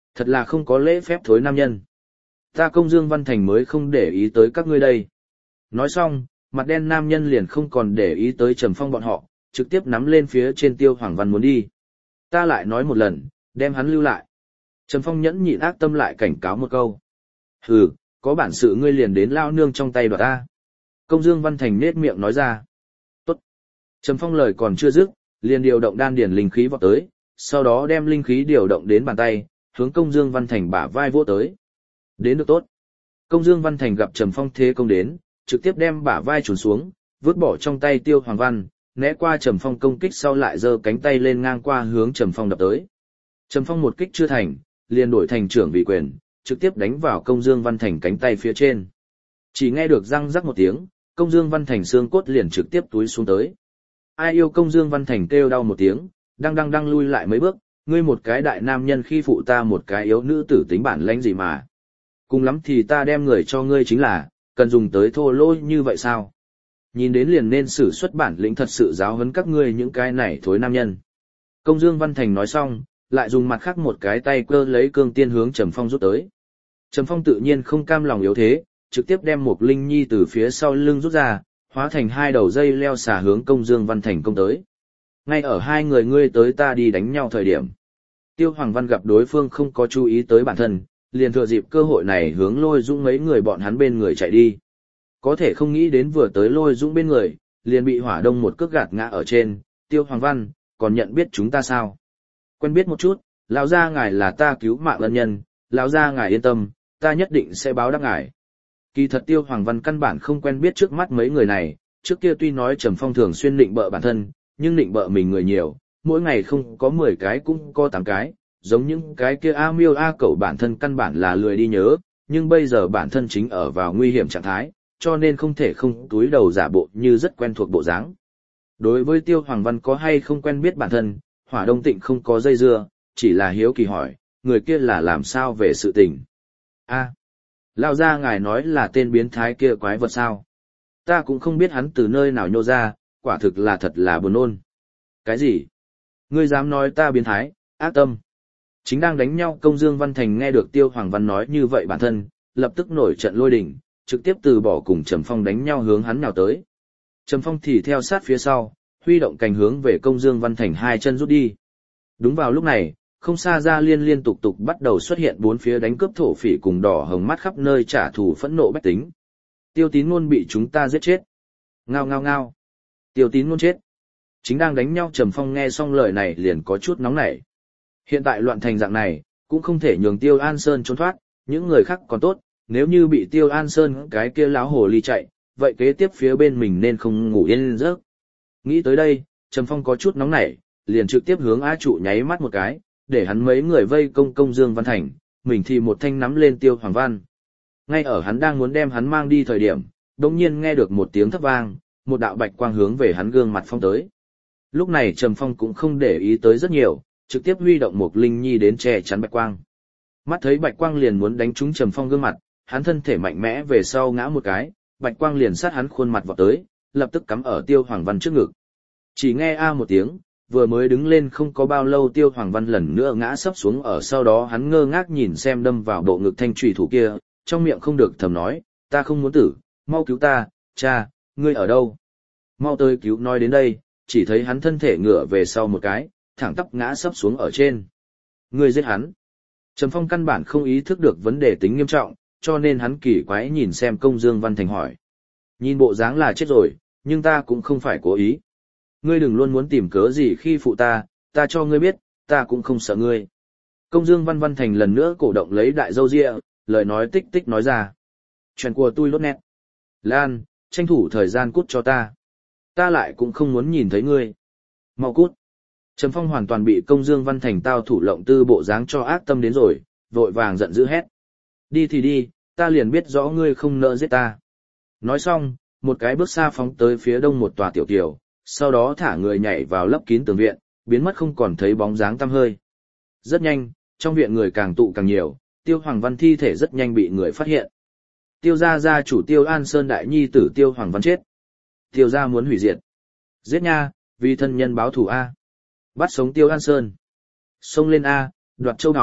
Thật là không có lễ phép thối nam nhân. Ta Công Dương Văn Thành mới không để ý tới các ngươi đây. Nói xong, mặt đen nam nhân liền không còn để ý tới Trầm Phong bọn họ, trực tiếp nắm lên phía trên Tiêu Hoàng Văn muốn đi. Ta lại nói một lần, đem hắn lưu lại. Trầm Phong nhẫn nhịn ác tâm lại cảnh cáo một câu. Hừ, có bản sự ngươi liền đến lao nương trong tay đoạt ta. Công Dương Văn Thành nết miệng nói ra. Tốt. Trầm Phong lời còn chưa dứt, liền điều động đan điển linh khí vọt tới, sau đó đem linh khí điều động đến bàn tay, hướng Công Dương Văn Thành bả vai vỗ tới. Đến được tốt. Công Dương Văn Thành gặp Trầm Phong thế công đến, trực tiếp đem bả vai trùn xuống, vứt bỏ trong tay Tiêu Hoàng Văn, né qua Trầm Phong công kích sau lại giơ cánh tay lên ngang qua hướng Trầm Phong đập tới. Trầm Phong một kích chưa thành, liền đổi thành trưởng vị quyền, trực tiếp đánh vào Công Dương Văn Thành cánh tay phía trên. Chỉ nghe được răng rắc một tiếng, Công Dương Văn Thành xương cốt liền trực tiếp túi xuống tới. Ai yêu Công Dương Văn Thành kêu đau một tiếng, đang đang đang lui lại mấy bước, ngươi một cái đại nam nhân khi phụ ta một cái yếu nữ tử tính bản lãnh gì mà. Cùng lắm thì ta đem người cho ngươi chính là, cần dùng tới thô lỗ như vậy sao? Nhìn đến liền nên sử xuất bản lĩnh thật sự giáo huấn các ngươi những cái này thối nam nhân. Công Dương Văn Thành nói xong, lại dùng mặt khác một cái tay cơ lấy cương tiên hướng Trầm Phong rút tới. Trầm Phong tự nhiên không cam lòng yếu thế, trực tiếp đem một linh nhi từ phía sau lưng rút ra, hóa thành hai đầu dây leo xà hướng Công Dương Văn Thành công tới. Ngay ở hai người ngươi tới ta đi đánh nhau thời điểm, Tiêu Hoàng Văn gặp đối phương không có chú ý tới bản thân, liền thừa dịp cơ hội này hướng Lôi Dũng mấy người bọn hắn bên người chạy đi. Có thể không nghĩ đến vừa tới Lôi Dũng bên người, liền bị Hỏa Đông một cước gạt ngã ở trên. Tiêu Hoàng Văn, còn nhận biết chúng ta sao? Quen biết một chút, lão gia ngài là ta cứu mạng ân nhân, lão gia ngài yên tâm, ta nhất định sẽ báo đáp ngài. Kỳ thật Tiêu Hoàng Văn căn bản không quen biết trước mắt mấy người này, trước kia tuy nói Trầm Phong thường xuyên định bợ bản thân, nhưng định bợ mình người nhiều, mỗi ngày không có mười cái cũng có tám cái, giống những cái kia A Miêu A Cẩu bản thân căn bản là lười đi nhớ, nhưng bây giờ bản thân chính ở vào nguy hiểm trạng thái, cho nên không thể không túi đầu giả bộ như rất quen thuộc bộ dáng. Đối với Tiêu Hoàng Văn có hay không quen biết bản thân, Hỏa Đông Tịnh không có dây dưa, chỉ là hiếu kỳ hỏi, người kia là làm sao về sự tình. A, lão gia ngài nói là tên biến thái kia quái vật sao? Ta cũng không biết hắn từ nơi nào nhô ra, quả thực là thật là buồn nôn. Cái gì? Ngươi dám nói ta biến thái, ác tâm. Chính đang đánh nhau Công Dương Văn Thành nghe được Tiêu Hoàng Văn nói như vậy bản thân, lập tức nổi trận lôi đình, trực tiếp từ bỏ cùng Trầm Phong đánh nhau hướng hắn nào tới. Trầm Phong thì theo sát phía sau, huy động cành hướng về Công Dương Văn Thành hai chân rút đi. Đúng vào lúc này, không xa ra liên liên tục tục bắt đầu xuất hiện bốn phía đánh cướp thổ phỉ cùng đỏ hồng mắt khắp nơi trả thù phẫn nộ bách tính. Tiêu Tín Ngôn bị chúng ta giết chết. Ngao ngao ngao. Tiêu Tín Ngôn chết. Chính đang đánh nhau Trầm Phong nghe xong lời này liền có chút nóng nảy. Hiện tại loạn thành dạng này, cũng không thể nhường Tiêu An Sơn trốn thoát, những người khác còn tốt, nếu như bị Tiêu An Sơn cái kia láo hồ ly chạy, vậy kế tiếp phía bên mình nên không ngủ yên giấc. Nghĩ tới đây, Trầm Phong có chút nóng nảy, liền trực tiếp hướng A Trụ nháy mắt một cái, để hắn mấy người vây công Công Dương Văn Thành, mình thì một thanh nắm lên Tiêu Hoàng Văn. Ngay ở hắn đang muốn đem hắn mang đi thời điểm, đột nhiên nghe được một tiếng thấp vang, một đạo bạch quang hướng về hắn gương mặt phong tới. Lúc này Trầm Phong cũng không để ý tới rất nhiều, trực tiếp huy động một linh nhi đến che chắn bạch quang. Mắt thấy bạch quang liền muốn đánh trúng Trầm Phong gương mặt, hắn thân thể mạnh mẽ về sau ngã một cái, bạch quang liền sát hắn khuôn mặt vọt tới, lập tức cắm ở Tiêu Hoàng Văn trước ngực. Chỉ nghe a một tiếng, vừa mới đứng lên không có bao lâu Tiêu Hoàng Văn lần nữa ngã sấp xuống ở sau đó hắn ngơ ngác nhìn xem đâm vào bộ ngực thanh trùy thủ kia, trong miệng không được thầm nói, ta không muốn tử, mau cứu ta, cha, ngươi ở đâu? Mau tới cứu. Nói đến đây, chỉ thấy hắn thân thể ngửa về sau một cái, thẳng tắp ngã sấp xuống ở trên. Ngươi giết hắn. Trầm Phong căn bản không ý thức được vấn đề tính nghiêm trọng, cho nên hắn kỳ quái nhìn xem Công Dương Văn Thành hỏi. Nhìn bộ dáng là chết rồi, nhưng ta cũng không phải cố ý. Ngươi đừng luôn muốn tìm cớ gì khi phụ ta, ta cho ngươi biết, ta cũng không sợ ngươi. Công Dương Văn Văn Thành lần nữa cổ động lấy đại dâu ria, lời nói tích tích nói ra. Chuyện của tôi lốt nét. Lan, tranh thủ thời gian cút cho ta. Ta lại cũng không muốn nhìn thấy ngươi. Mau cút. Trầm Phong hoàn toàn bị Công Dương Văn Thành tao thủ lộng tư bộ dáng cho ác tâm đến rồi, vội vàng giận dữ hét. Đi thì đi, ta liền biết rõ ngươi không nỡ giết ta. Nói xong, một cái bước xa phóng tới phía đông một tòa tiểu kiều, sau đó thả người nhảy vào lấp kín tường viện, biến mất không còn thấy bóng dáng tăm hơi. Rất nhanh, trong viện người càng tụ càng nhiều, Tiêu Hoàng Văn thi thể rất nhanh bị người phát hiện. Tiêu gia gia chủ Tiêu An Sơn đại nhi tử Tiêu Hoàng Văn chết. Tiêu gia muốn hủy diệt. Giết nha, vì thân nhân báo thù a. Bắt sống Tiêu An Sơn. Xông lên a, đoạt châu áo,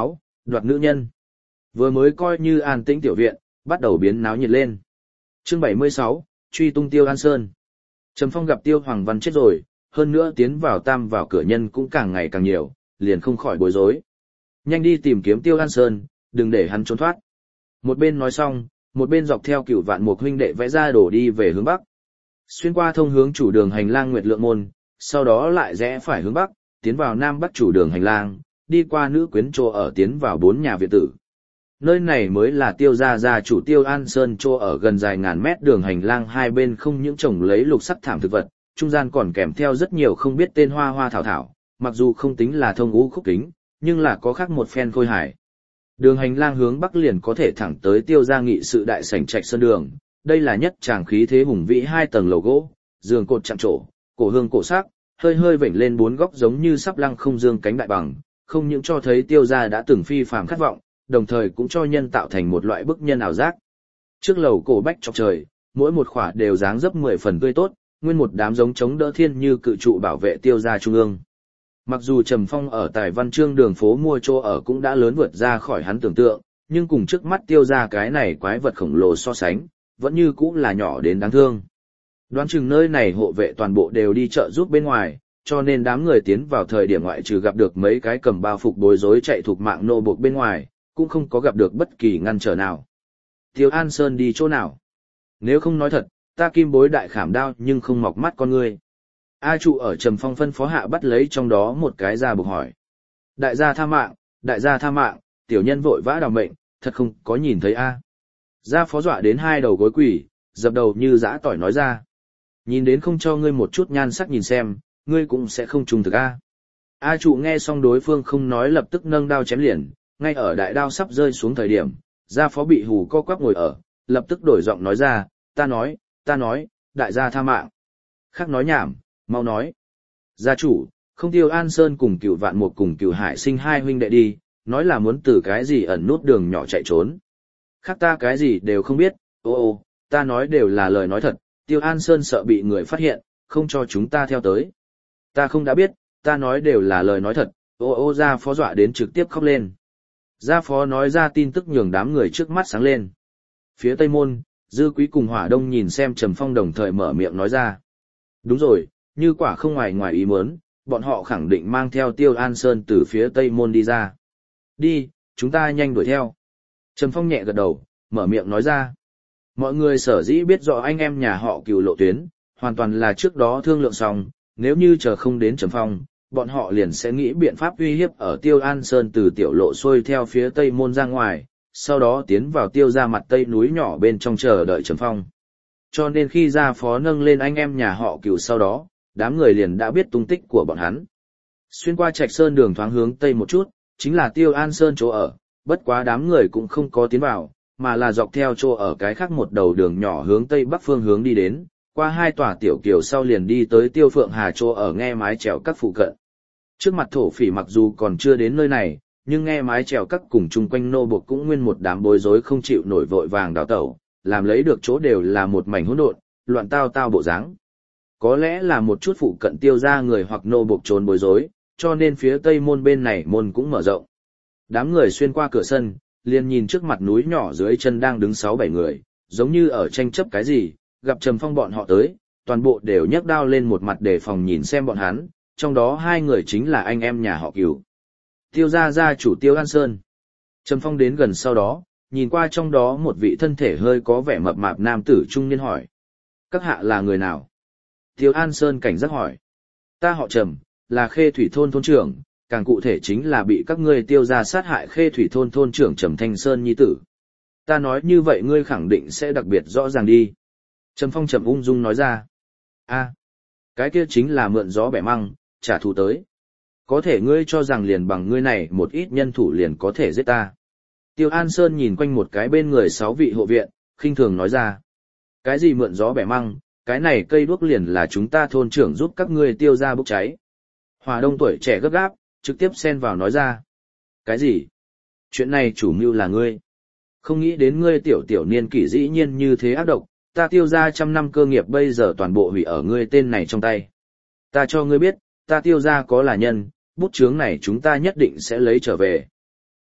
Đoạt nữ nhân. Vừa mới coi như an tĩnh tiểu viện, bắt đầu biến náo nhiệt lên. Chương bảy mươi sáu, truy tung Tiêu An Sơn. Trầm Phong gặp Tiêu Hoàng Văn chết rồi, hơn nữa tiến vào tam vào cửa nhân cũng càng ngày càng nhiều, liền không khỏi bối rối. Nhanh đi tìm kiếm Tiêu An Sơn, đừng để hắn trốn thoát. Một bên nói xong, một bên dọc theo Cửu Vạn Mục huynh đệ vẽ ra đổ đi về hướng bắc. Xuyên qua thông hướng chủ đường hành lang Nguyệt Lượng môn, sau đó lại rẽ phải hướng bắc, tiến vào nam bắc chủ đường hành lang, đi qua nữ quyến chỗ ở tiến vào bốn nhà viện tử. Nơi này mới là Tiêu gia gia chủ Tiêu An Sơn chỗ ở, gần dài ngàn mét đường hành lang hai bên không những trồng lấy lục sắc thảm thực vật, trung gian còn kèm theo rất nhiều không biết tên hoa hoa thảo thảo, mặc dù không tính là thông ngũ khúc kính, nhưng là có khác một phen khôi hài. Đường hành lang hướng bắc liền có thể thẳng tới Tiêu gia nghị sự đại sảnh Trạch Sơn đường, đây là nhất tràng khí thế hùng vĩ hai tầng lầu gỗ, giường cột chạm trổ, cổ hương cổ sắc, hơi hơi vểnh lên bốn góc giống như sắp lăng không dương cánh đại bằng, không những cho thấy Tiêu gia đã từng phi phàm khát vọng, đồng thời cũng cho nhân tạo thành một loại bức nhân ảo giác. Trước lầu cổ bách chọc trời, mỗi một khỏa đều dáng dấp mười phần tươi tốt, nguyên một đám giống chống đỡ thiên như cự trụ bảo vệ Tiêu gia trung ương. Mặc dù Trầm Phong ở Tài Văn Chương đường phố mua chỗ ở cũng đã lớn vượt ra khỏi hắn tưởng tượng, nhưng cùng trước mắt Tiêu gia cái này quái vật khổng lồ so sánh, vẫn như cũ là nhỏ đến đáng thương. Đoán chừng nơi này hộ vệ toàn bộ đều đi chợ giúp bên ngoài, cho nên đám người tiến vào thời điểm ngoại trừ gặp được mấy cái cầm bao phục bối rối chạy thuộc mạng nô buộc bên ngoài, cũng không có gặp được bất kỳ ngăn trở nào. Tiêu An Sơn đi chỗ nào? Nếu không nói thật, ta kim bối đại khảm đao nhưng không mọc mắt con ngươi. A trụ ở Trầm Phong phân phó hạ bắt lấy trong đó một cái ra buộc hỏi. Đại gia tha mạng, đại gia tha mạng, tiểu nhân vội vã đào mệnh, thật không có nhìn thấy A. Gia phó dọa đến hai đầu gối quỳ, dập đầu như dã tỏi nói ra. Nhìn đến không cho ngươi một chút nhan sắc nhìn xem, ngươi cũng sẽ không trùng thực A. A trụ nghe xong đối phương không nói lập tức nâng đao chém liền, ngay ở đại đao sắp rơi xuống thời điểm, gia phó bị hù co quắp ngồi ở, lập tức đổi giọng nói ra, ta nói, ta nói, đại gia tha mạng. Khác nói nhảm, mau nói. Gia chủ, không Tiêu An Sơn cùng Cửu Vạn Mục cùng Cửu Hải sinh hai huynh đệ đi, nói là muốn từ cái gì ẩn nút đường nhỏ chạy trốn. Khác ta cái gì đều không biết, ô ô, ta nói đều là lời nói thật, Tiêu An Sơn sợ bị người phát hiện, không cho chúng ta theo tới. Ta không đã biết, ta nói đều là lời nói thật, ô ô gia phó dọa đến trực tiếp khóc lên. Gia phó nói ra tin tức nhường đám người trước mắt sáng lên. Phía Tây Môn, Dư Quý cùng Hỏa Đông nhìn xem Trầm Phong đồng thời mở miệng nói ra. Đúng rồi, như quả không ngoài ngoài ý muốn, bọn họ khẳng định mang theo Tiêu An Sơn từ phía Tây Môn đi ra. Đi, chúng ta nhanh đuổi theo. Trầm Phong nhẹ gật đầu, mở miệng nói ra. Mọi người sở dĩ biết rõ anh em nhà họ Cửu lộ tuyến, hoàn toàn là trước đó thương lượng xong, nếu như chờ không đến Trầm Phong, bọn họ liền sẽ nghĩ biện pháp uy hiếp ở Tiêu An Sơn từ tiểu lộ xuôi theo phía Tây Môn ra ngoài, sau đó tiến vào Tiêu ra mặt Tây núi nhỏ bên trong chờ đợi Trầm Phong. Cho nên khi gia phó nâng lên anh em nhà họ Cửu sau đó, đám người liền đã biết tung tích của bọn hắn. Xuyên qua Trạch Sơn đường thoáng hướng Tây một chút, chính là Tiêu An Sơn chỗ ở, bất quá đám người cũng không có tiến vào, mà là dọc theo chỗ ở cái khác một đầu đường nhỏ hướng Tây Bắc phương hướng đi đến, qua hai tòa tiểu kiều sau liền đi tới Tiêu Phượng Hà chỗ ở nghe mái chèo các phụ cận. Trước mặt thổ phỉ mặc dù còn chưa đến nơi này, nhưng nghe mái chèo các cùng chung quanh nô buộc cũng nguyên một đám bối rối không chịu nổi vội vàng đào tẩu, làm lấy được chỗ đều là một mảnh hỗn độn, loạn tao tao bộ dáng. Có lẽ là một chút phụ cận Tiêu ra người hoặc nô buộc trốn bối rối, cho nên phía Tây Môn bên này môn cũng mở rộng. Đám người xuyên qua cửa sân, liền nhìn trước mặt núi nhỏ dưới chân đang đứng sáu bảy người, giống như ở tranh chấp cái gì, gặp Trầm Phong bọn họ tới, toàn bộ đều nhấc đao lên một mặt để phòng nhìn xem bọn hắn, trong đó hai người chính là anh em nhà họ Cửu. Tiêu gia gia chủ Tiêu An Sơn. Trầm Phong đến gần sau đó, nhìn qua trong đó một vị thân thể hơi có vẻ mập mạp nam tử trung niên hỏi. Các hạ là người nào? Tiêu An Sơn cảnh giác hỏi. Ta họ Trầm, là Khê Thủy thôn thôn trưởng, càng cụ thể chính là bị các ngươi Tiêu gia sát hại Khê Thủy thôn thôn trưởng Trầm Thanh Sơn nhi tử. Ta nói như vậy ngươi khẳng định sẽ đặc biệt rõ ràng đi. Trầm Phong trầm ung dung nói ra. A, cái kia chính là mượn gió bẻ măng, trả thù tới. Có thể ngươi cho rằng liền bằng ngươi này một ít nhân thủ liền có thể giết ta. Tiêu An Sơn nhìn quanh một cái bên người sáu vị hộ viện, khinh thường nói ra. Cái gì mượn gió bẻ măng, cái này cây đuốc liền là chúng ta thôn trưởng giúp các ngươi Tiêu ra bốc cháy. Hòa Đông tuổi trẻ gấp gáp, trực tiếp xen vào nói ra. Cái gì? Chuyện này chủ mưu là ngươi. Không nghĩ đến ngươi tiểu tiểu niên kỷ dĩ nhiên như thế ác độc, ta Tiêu ra trăm năm cơ nghiệp bây giờ toàn bộ hủy ở ngươi tên này trong tay. Ta cho ngươi biết, ta Tiêu ra có là nhân, bút chướng này chúng ta nhất định sẽ lấy trở về.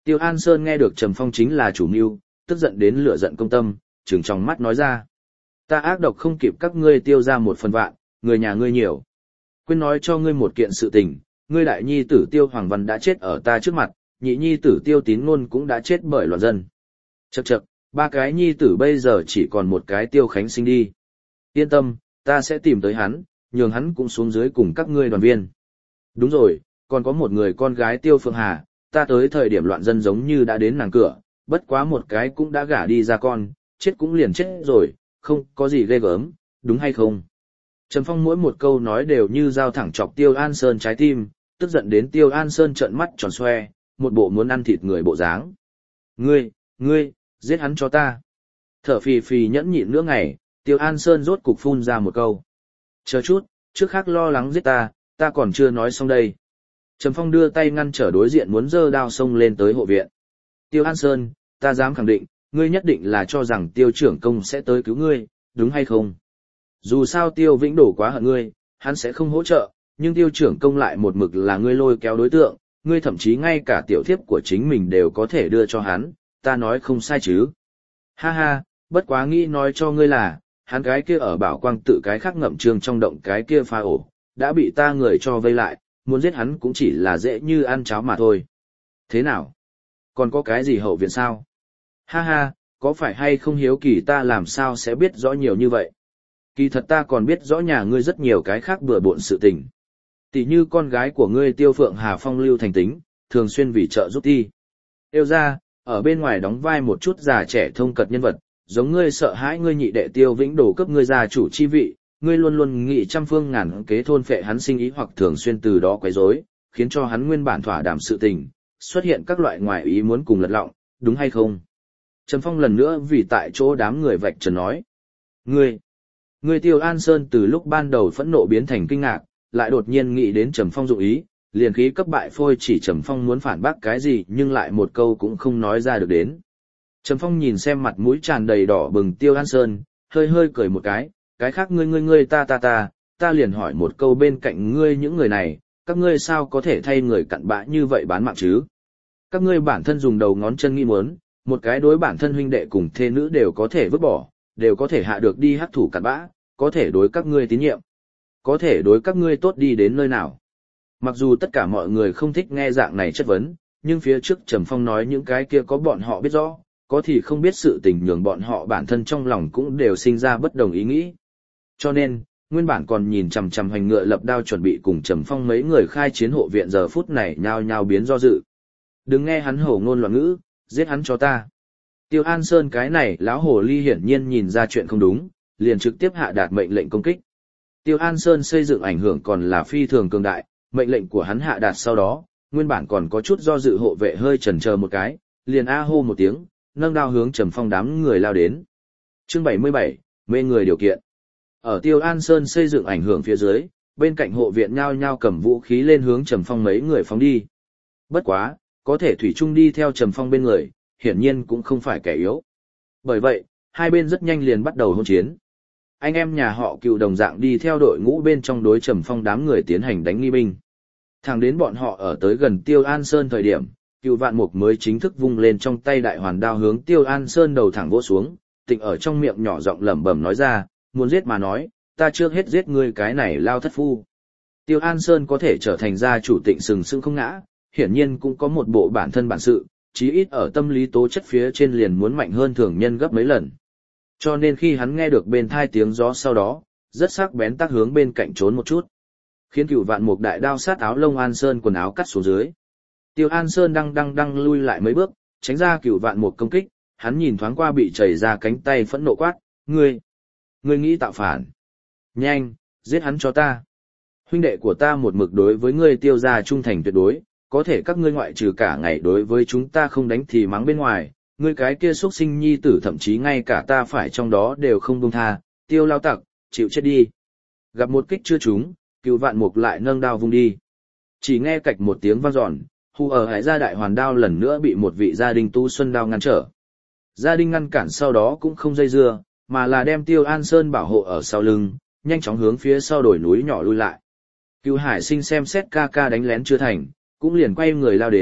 Tiêu An Sơn nghe được Trầm Phong chính là chủ mưu, tức giận đến lửa giận công tâm, trừng trong mắt nói ra. Ta ác độc không kịp các ngươi tiêu ra một phần vạn, người nhà ngươi nhiều. Quên nói cho ngươi một kiện sự tình, ngươi đại nhi tử Tiêu Hoàng Văn đã chết ở ta trước mặt, nhị nhi tử Tiêu Tín Ngôn cũng đã chết bởi loạn dân. Chậc chậc, ba cái nhi tử bây giờ chỉ còn một cái Tiêu Khánh Sinh đi. Yên tâm, ta sẽ tìm tới hắn, nhường hắn cũng xuống dưới cùng các ngươi đoàn viên. Đúng rồi, còn có một người con gái Tiêu Phượng Hà, ta tới thời điểm loạn dân giống như đã đến nàng cửa, bất quá một cái cũng đã gả đi ra con, chết cũng liền chết rồi, không có gì ghê gớm, đúng hay không? Trầm Phong mỗi một câu nói đều như dao thẳng chọc Tiêu An Sơn trái tim, tức giận đến Tiêu An Sơn trợn mắt tròn xoe, một bộ muốn ăn thịt người bộ dáng. Ngươi, ngươi, giết hắn cho ta. Thở phì phì nhẫn nhịn nửa ngày, Tiêu An Sơn rốt cục phun ra một câu. Chờ chút, trước khác lo lắng giết ta, ta còn chưa nói xong đây. Trầm Phong đưa tay ngăn trở đối diện muốn giơ đao xông lên tới hộ viện. Tiêu An Sơn, ta dám khẳng định, ngươi nhất định là cho rằng Tiêu trưởng công sẽ tới cứu ngươi, đúng hay không? Dù sao Tiêu Vĩnh Đổ quá hận ngươi, hắn sẽ không hỗ trợ, nhưng Tiêu trưởng công lại một mực là ngươi lôi kéo đối tượng, ngươi thậm chí ngay cả tiểu thiếp của chính mình đều có thể đưa cho hắn, ta nói không sai chứ. Ha ha, bất quá nghĩ nói cho ngươi là, hắn cái kia ở Bảo Quang tự cái khác ngậm trường trong động cái kia pha ổ, đã bị ta người cho vây lại, muốn giết hắn cũng chỉ là dễ như ăn cháo mà thôi. Thế nào? Còn có cái gì hậu viện sao? Ha ha, có phải hay không hiếu kỳ ta làm sao sẽ biết rõ nhiều như vậy? Kỳ thật ta còn biết rõ nhà ngươi rất nhiều cái khác bừa bộn sự tình. Tỷ như con gái của ngươi Tiêu Phượng Hà phong lưu thành tính, thường xuyên vì trợ giúp thi. Yêu ra, ở bên ngoài đóng vai một chút già trẻ thông cật nhân vật, giống ngươi sợ hãi ngươi nhị đệ Tiêu Vĩnh Đổ cấp ngươi gia chủ chi vị, ngươi luôn luôn nghĩ trăm phương ngàn kế thôn phệ hắn sinh ý hoặc thường xuyên từ đó quấy rối, khiến cho hắn nguyên bản thỏa đàm sự tình, xuất hiện các loại ngoại ý muốn cùng lật lọng, đúng hay không? Trầm Phong lần nữa vì tại chỗ đám người vạch trần nói. Ngươi, ngươi Tiêu An Sơn từ lúc ban đầu phẫn nộ biến thành kinh ngạc, lại đột nhiên nghĩ đến Trầm Phong dụng ý, liền khí cấp bại phôi chỉ Trầm Phong muốn phản bác cái gì nhưng lại một câu cũng không nói ra được đến. Trầm Phong nhìn xem mặt mũi tràn đầy đỏ bừng Tiêu An Sơn, hơi hơi cười một cái, cái khác ngươi ngươi ngươi ta ta ta, ta liền hỏi một câu bên cạnh ngươi những người này, các ngươi sao có thể thay người cặn bã như vậy bán mạng chứ? Các ngươi bản thân dùng đầu ngón chân nghĩ muốn, một cái đối bản thân huynh đệ cùng thê nữ đều có thể vứt bỏ, đều có thể hạ được đi hắc thủ cặn bã, có thể đối các ngươi tín nhiệm, có thể đối các ngươi tốt đi đến nơi nào. Mặc dù tất cả mọi người không thích nghe dạng này chất vấn, nhưng phía trước Trầm Phong nói những cái kia có bọn họ biết rõ, có thì không biết sự tình nhường bọn họ bản thân trong lòng cũng đều sinh ra bất đồng ý nghĩ. Cho nên, nguyên bản còn nhìn chằm chằm hành ngựa lập đao chuẩn bị cùng Trầm Phong mấy người khai chiến hộ viện giờ phút này nhao nhao biến do dự. Đừng nghe hắn hổ ngôn loạn ngữ, giết hắn cho ta. Tiêu An Sơn cái này lão hồ ly hiển nhiên nhìn ra chuyện không đúng, liền trực tiếp hạ đạt mệnh lệnh công kích. Tiêu An Sơn xây dựng ảnh hưởng còn là phi thường cường đại, mệnh lệnh của hắn hạ đạt sau đó, nguyên bản còn có chút do dự hộ vệ hơi chần chờ một cái, liền a hô một tiếng, nâng đao hướng Trầm Phong đám người lao đến. Chương bảy mươi bảy, mê người điều kiện. Ở Tiêu An Sơn xây dựng ảnh hưởng phía dưới, bên cạnh hộ viện nhao nhao cầm vũ khí lên hướng Trầm Phong mấy người phóng đi. Bất quá, có thể thủy chung đi theo Trầm Phong bên người, hiển nhiên cũng không phải kẻ yếu. Bởi vậy, hai bên rất nhanh liền bắt đầu hôn chiến. Anh em nhà họ Cựu đồng dạng đi theo đội ngũ bên trong đối Trầm Phong đám người tiến hành đánh nghi binh. Thẳng đến bọn họ ở tới gần Tiêu An Sơn thời điểm, Cựu Vạn Mục mới chính thức vung lên trong tay đại hoàn đao hướng Tiêu An Sơn đầu thẳng vỗ xuống, Tịnh ở trong miệng nhỏ giọng lẩm bẩm nói ra, muốn giết mà nói, ta trước hết giết ngươi cái này lao thất phu. Tiêu An Sơn có thể trở thành gia chủ Tịnh sừng sững không ngã, hiển nhiên cũng có một bộ bản thân bản sự, chí ít ở tâm lý tố chất phía trên liền muốn mạnh hơn thường nhân gấp mấy lần. Cho nên khi hắn nghe được bên thai tiếng gió sau đó, rất sắc bén tác hướng bên cạnh trốn một chút, khiến Cựu Vạn Mục đại đao sát áo lông An Sơn quần áo cắt xuống dưới. Tiêu An Sơn đang đang đang lui lại mấy bước, tránh ra Cựu Vạn Mục công kích, hắn nhìn thoáng qua bị chảy ra cánh tay phẫn nộ quát, ngươi, ngươi nghĩ tạo phản. Nhanh, giết hắn cho ta. Huynh đệ của ta một mực đối với ngươi Tiêu gia trung thành tuyệt đối, có thể các ngươi ngoại trừ cả ngày đối với chúng ta không đánh thì mắng bên ngoài, ngươi cái kia xuất sinh nhi tử thậm chí ngay cả ta phải trong đó đều không buông tha, Tiêu lao tặc, chịu chết đi. Gặp một kích chưa trúng, Cựu Vạn Mục lại nâng đao vung đi. Chỉ nghe cạch một tiếng vang dọn, hù ở hải gia đại hoàn đao lần nữa bị một vị gia đình tu xuân đao ngăn trở. Gia đình ngăn cản sau đó cũng không dây dưa, mà là đem Tiêu An Sơn bảo hộ ở sau lưng, nhanh chóng hướng phía sau đồi núi nhỏ lui lại. Cựu Hải Sinh xem xét ca ca đánh lén chưa thành, cũng liền quay người lao đến,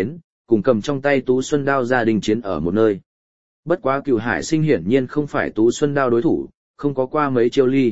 cùng cầm trong tay Tú Xuân Đao gia đình chiến ở một nơi. Bất quá Cửu Hải Sinh hiển nhiên không phải Tú Xuân Đao đối thủ, không có qua mấy chiêu ly.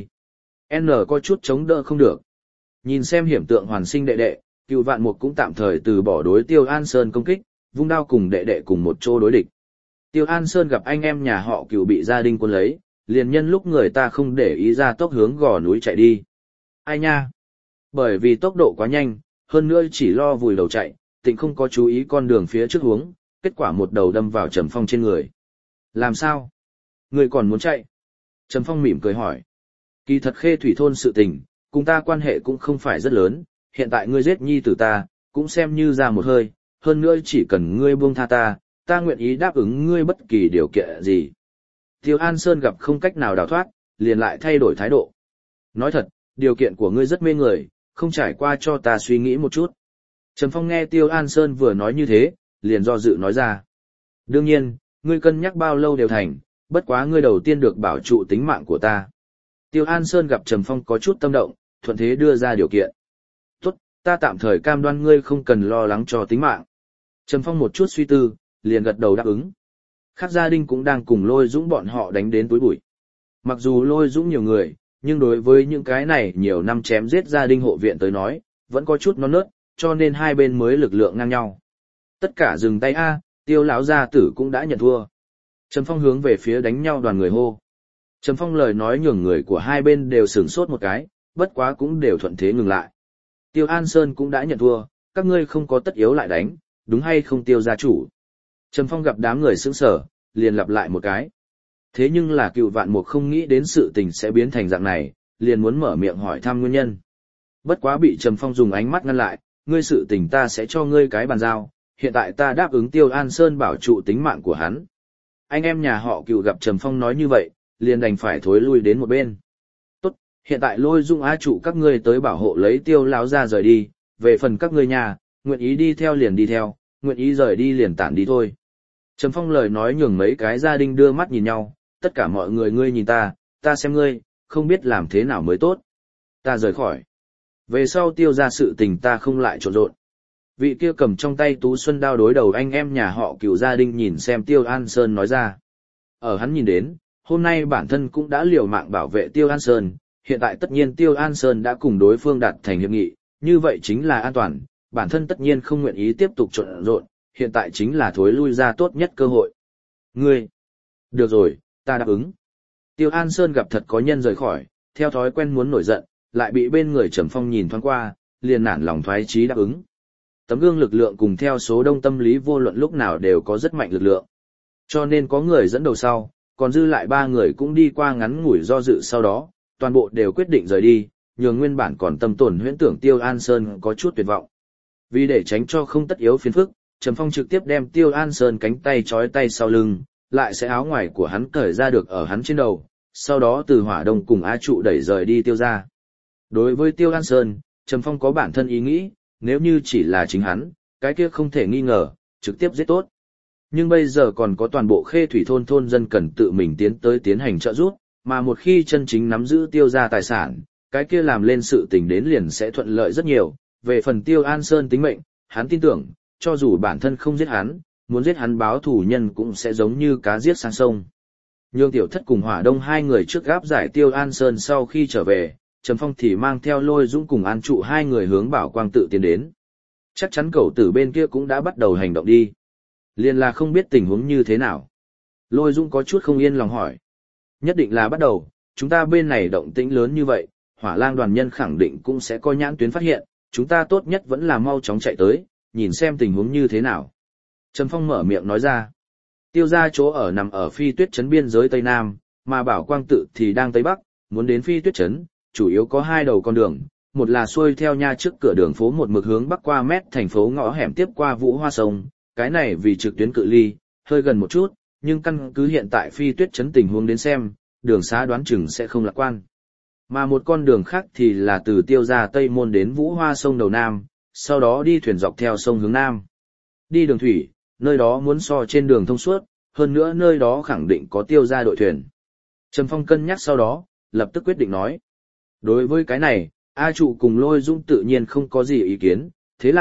N có chút chống đỡ không được. Nhìn xem hiểm tượng hoàn sinh đệ đệ, Cửu Vạn Mục cũng tạm thời từ bỏ đối Tiêu An Sơn công kích, vung đao cùng đệ đệ cùng một chỗ đối địch. Tiêu An Sơn gặp anh em nhà họ Cửu bị gia đình quân lấy, liền nhân lúc người ta không để ý ra tốc hướng gò núi chạy đi. Ai nha? Bởi vì tốc độ quá nhanh, hơn nữa chỉ lo vùi đầu chạy, Tịnh không có chú ý con đường phía trước hướng, kết quả một đầu đâm vào Trầm Phong trên người. Làm sao? Người còn muốn chạy? Trầm Phong mỉm cười hỏi. Kỳ thật Khê Thủy thôn sự tình, cùng ta quan hệ cũng không phải rất lớn, hiện tại ngươi giết nhi tử ta, cũng xem như ra một hơi, hơn nữa chỉ cần ngươi buông tha ta, ta nguyện ý đáp ứng ngươi bất kỳ điều kiện gì. Tiêu An Sơn gặp không cách nào đào thoát, liền lại thay đổi thái độ. Nói thật, điều kiện của ngươi rất mê người, không trải qua cho ta suy nghĩ một chút. Trầm Phong nghe Tiêu An Sơn vừa nói như thế, liền do dự nói ra. Đương nhiên, ngươi cân nhắc bao lâu đều thành, bất quá ngươi đầu tiên được bảo trụ tính mạng của ta. Tiêu An Sơn gặp Trầm Phong có chút tâm động, thuận thế đưa ra điều kiện. Tốt, ta tạm thời cam đoan ngươi không cần lo lắng cho tính mạng. Trầm Phong một chút suy tư, liền gật đầu đáp ứng. Khác gia đình cũng đang cùng Lôi Dũng bọn họ đánh đến túi bụi. Mặc dù Lôi Dũng nhiều người, nhưng đối với những cái này nhiều năm chém giết gia đình hộ viện tới nói, vẫn có chút non nớt, cho nên hai bên mới lực lượng ngang nhau. Tất cả dừng tay a, Tiêu lão gia tử cũng đã nhận thua. Trầm Phong hướng về phía đánh nhau đoàn người hô. Trầm Phong lời nói nhường người của hai bên đều sửng sốt một cái, bất quá cũng đều thuận thế ngừng lại. Tiêu An Sơn cũng đã nhận thua, các ngươi không có tất yếu lại đánh, đúng hay không Tiêu gia chủ? Trầm Phong gặp đám người sững sờ, liền lặp lại một cái. Thế nhưng là Cửu Vạn Mục không nghĩ đến sự tình sẽ biến thành dạng này, liền muốn mở miệng hỏi thăm nguyên nhân. Bất quá bị Trầm Phong dùng ánh mắt ngăn lại, ngươi sự tình ta sẽ cho ngươi cái bàn giao, hiện tại ta đáp ứng Tiêu An Sơn bảo trụ tính mạng của hắn. Anh em nhà họ Cửu gặp Trầm Phong nói như vậy, liền đành phải thối lui đến một bên. Tốt, hiện tại Lôi Dung Á trụ các ngươi tới bảo hộ lấy Tiêu lão gia rời đi, về phần các ngươi nhà, nguyện ý đi theo liền đi theo, nguyện ý rời đi liền tản đi thôi. Trầm Phong lời nói nhường mấy cái gia đình đưa mắt nhìn nhau, tất cả mọi người ngươi nhìn ta, ta xem ngươi, không biết làm thế nào mới tốt. Ta rời khỏi. Về sau Tiêu ra sự tình ta không lại trộn rộn. Vị kia cầm trong tay Tú Xuân Đao đối đầu anh em nhà họ Cửu gia đình nhìn xem Tiêu An Sơn nói ra. Ở hắn nhìn đến, hôm nay bản thân cũng đã liều mạng bảo vệ Tiêu An Sơn, hiện tại tất nhiên Tiêu An Sơn đã cùng đối phương đạt thành hiệp nghị, như vậy chính là an toàn, bản thân tất nhiên không nguyện ý tiếp tục trộn rộn, hiện tại chính là thối lui ra tốt nhất cơ hội. Ngươi! Được rồi, ta đáp ứng. Tiêu An Sơn gặp thật có nhân rời khỏi, theo thói quen muốn nổi giận, lại bị bên người Trầm Phong nhìn thoáng qua, liền nản lòng thoái chí đáp ứng. Tấm gương lực lượng cùng theo số đông tâm lý vô luận lúc nào đều có rất mạnh lực lượng. Cho nên có người dẫn đầu sau, còn dư lại ba người cũng đi qua ngắn ngủi do dự sau đó, toàn bộ đều quyết định rời đi, nhường nguyên bản còn tâm tổn huyễn tưởng Tiêu An Sơn có chút tuyệt vọng. Vì để tránh cho không tất yếu phiền phức, Trầm Phong trực tiếp đem Tiêu An Sơn cánh tay trói tay sau lưng, lại sẽ áo ngoài của hắn cởi ra được ở hắn trên đầu, sau đó từ Hỏa Đông cùng Á Trụ đẩy rời đi Tiêu ra. Đối với Tiêu An Sơn, Trầm Phong có bản thân ý nghĩ, nếu như chỉ là chính hắn, cái kia không thể nghi ngờ, trực tiếp giết tốt. Nhưng bây giờ còn có toàn bộ Khê Thủy thôn thôn dân cần tự mình tiến tới tiến hành trợ giúp, mà một khi chân chính nắm giữ Tiêu ra tài sản, cái kia làm lên sự tình đến liền sẽ thuận lợi rất nhiều. Về phần Tiêu An Sơn tính mệnh, hắn tin tưởng, cho dù bản thân không giết hắn, muốn giết hắn báo thù nhân cũng sẽ giống như cá giết sang sông. Nhương Tiểu Thất cùng Hỏa Đông hai người trước gáp giải Tiêu An Sơn sau khi trở về, Trầm Phong thì mang theo Lôi Dũng cùng An Trụ hai người hướng Bảo Quang tự tiến đến. Chắc chắn cẩu tử bên kia cũng đã bắt đầu hành động đi. Liền là không biết tình huống như thế nào. Lôi Dũng có chút không yên lòng hỏi. Nhất định là bắt đầu, chúng ta bên này động tĩnh lớn như vậy, Hỏa Lang đoàn nhân khẳng định cũng sẽ có nhãn tuyến phát hiện, chúng ta tốt nhất vẫn là mau chóng chạy tới, nhìn xem tình huống như thế nào. Trầm Phong mở miệng nói ra. Tiêu gia chỗ ở nằm ở Phi Tuyết trấn biên giới Tây Nam, mà Bảo Quang tự thì đang Tây Bắc, muốn đến Phi Tuyết trấn, chủ yếu có hai đầu con đường, một là xuôi theo nha trước cửa đường phố một mực hướng bắc qua mét thành phố ngõ hẻm tiếp qua Vũ Hoa sông, cái này vì trực tuyến cự ly, hơi gần một chút, nhưng căn cứ hiện tại Phi Tuyết trấn tình huống đến xem, đường xá đoán chừng sẽ không lạc quan. Mà một con đường khác thì là từ Tiêu gia Tây Môn đến Vũ Hoa sông đầu Nam, sau đó đi thuyền dọc theo sông hướng Nam. Đi đường thủy, nơi đó muốn so trên đường thông suốt, hơn nữa nơi đó khẳng định có Tiêu gia đội thuyền. Trầm Phong cân nhắc sau đó, lập tức quyết định nói. Đối với cái này, A Trụ cùng Lôi Dũng tự nhiên không có gì ý kiến, thế là,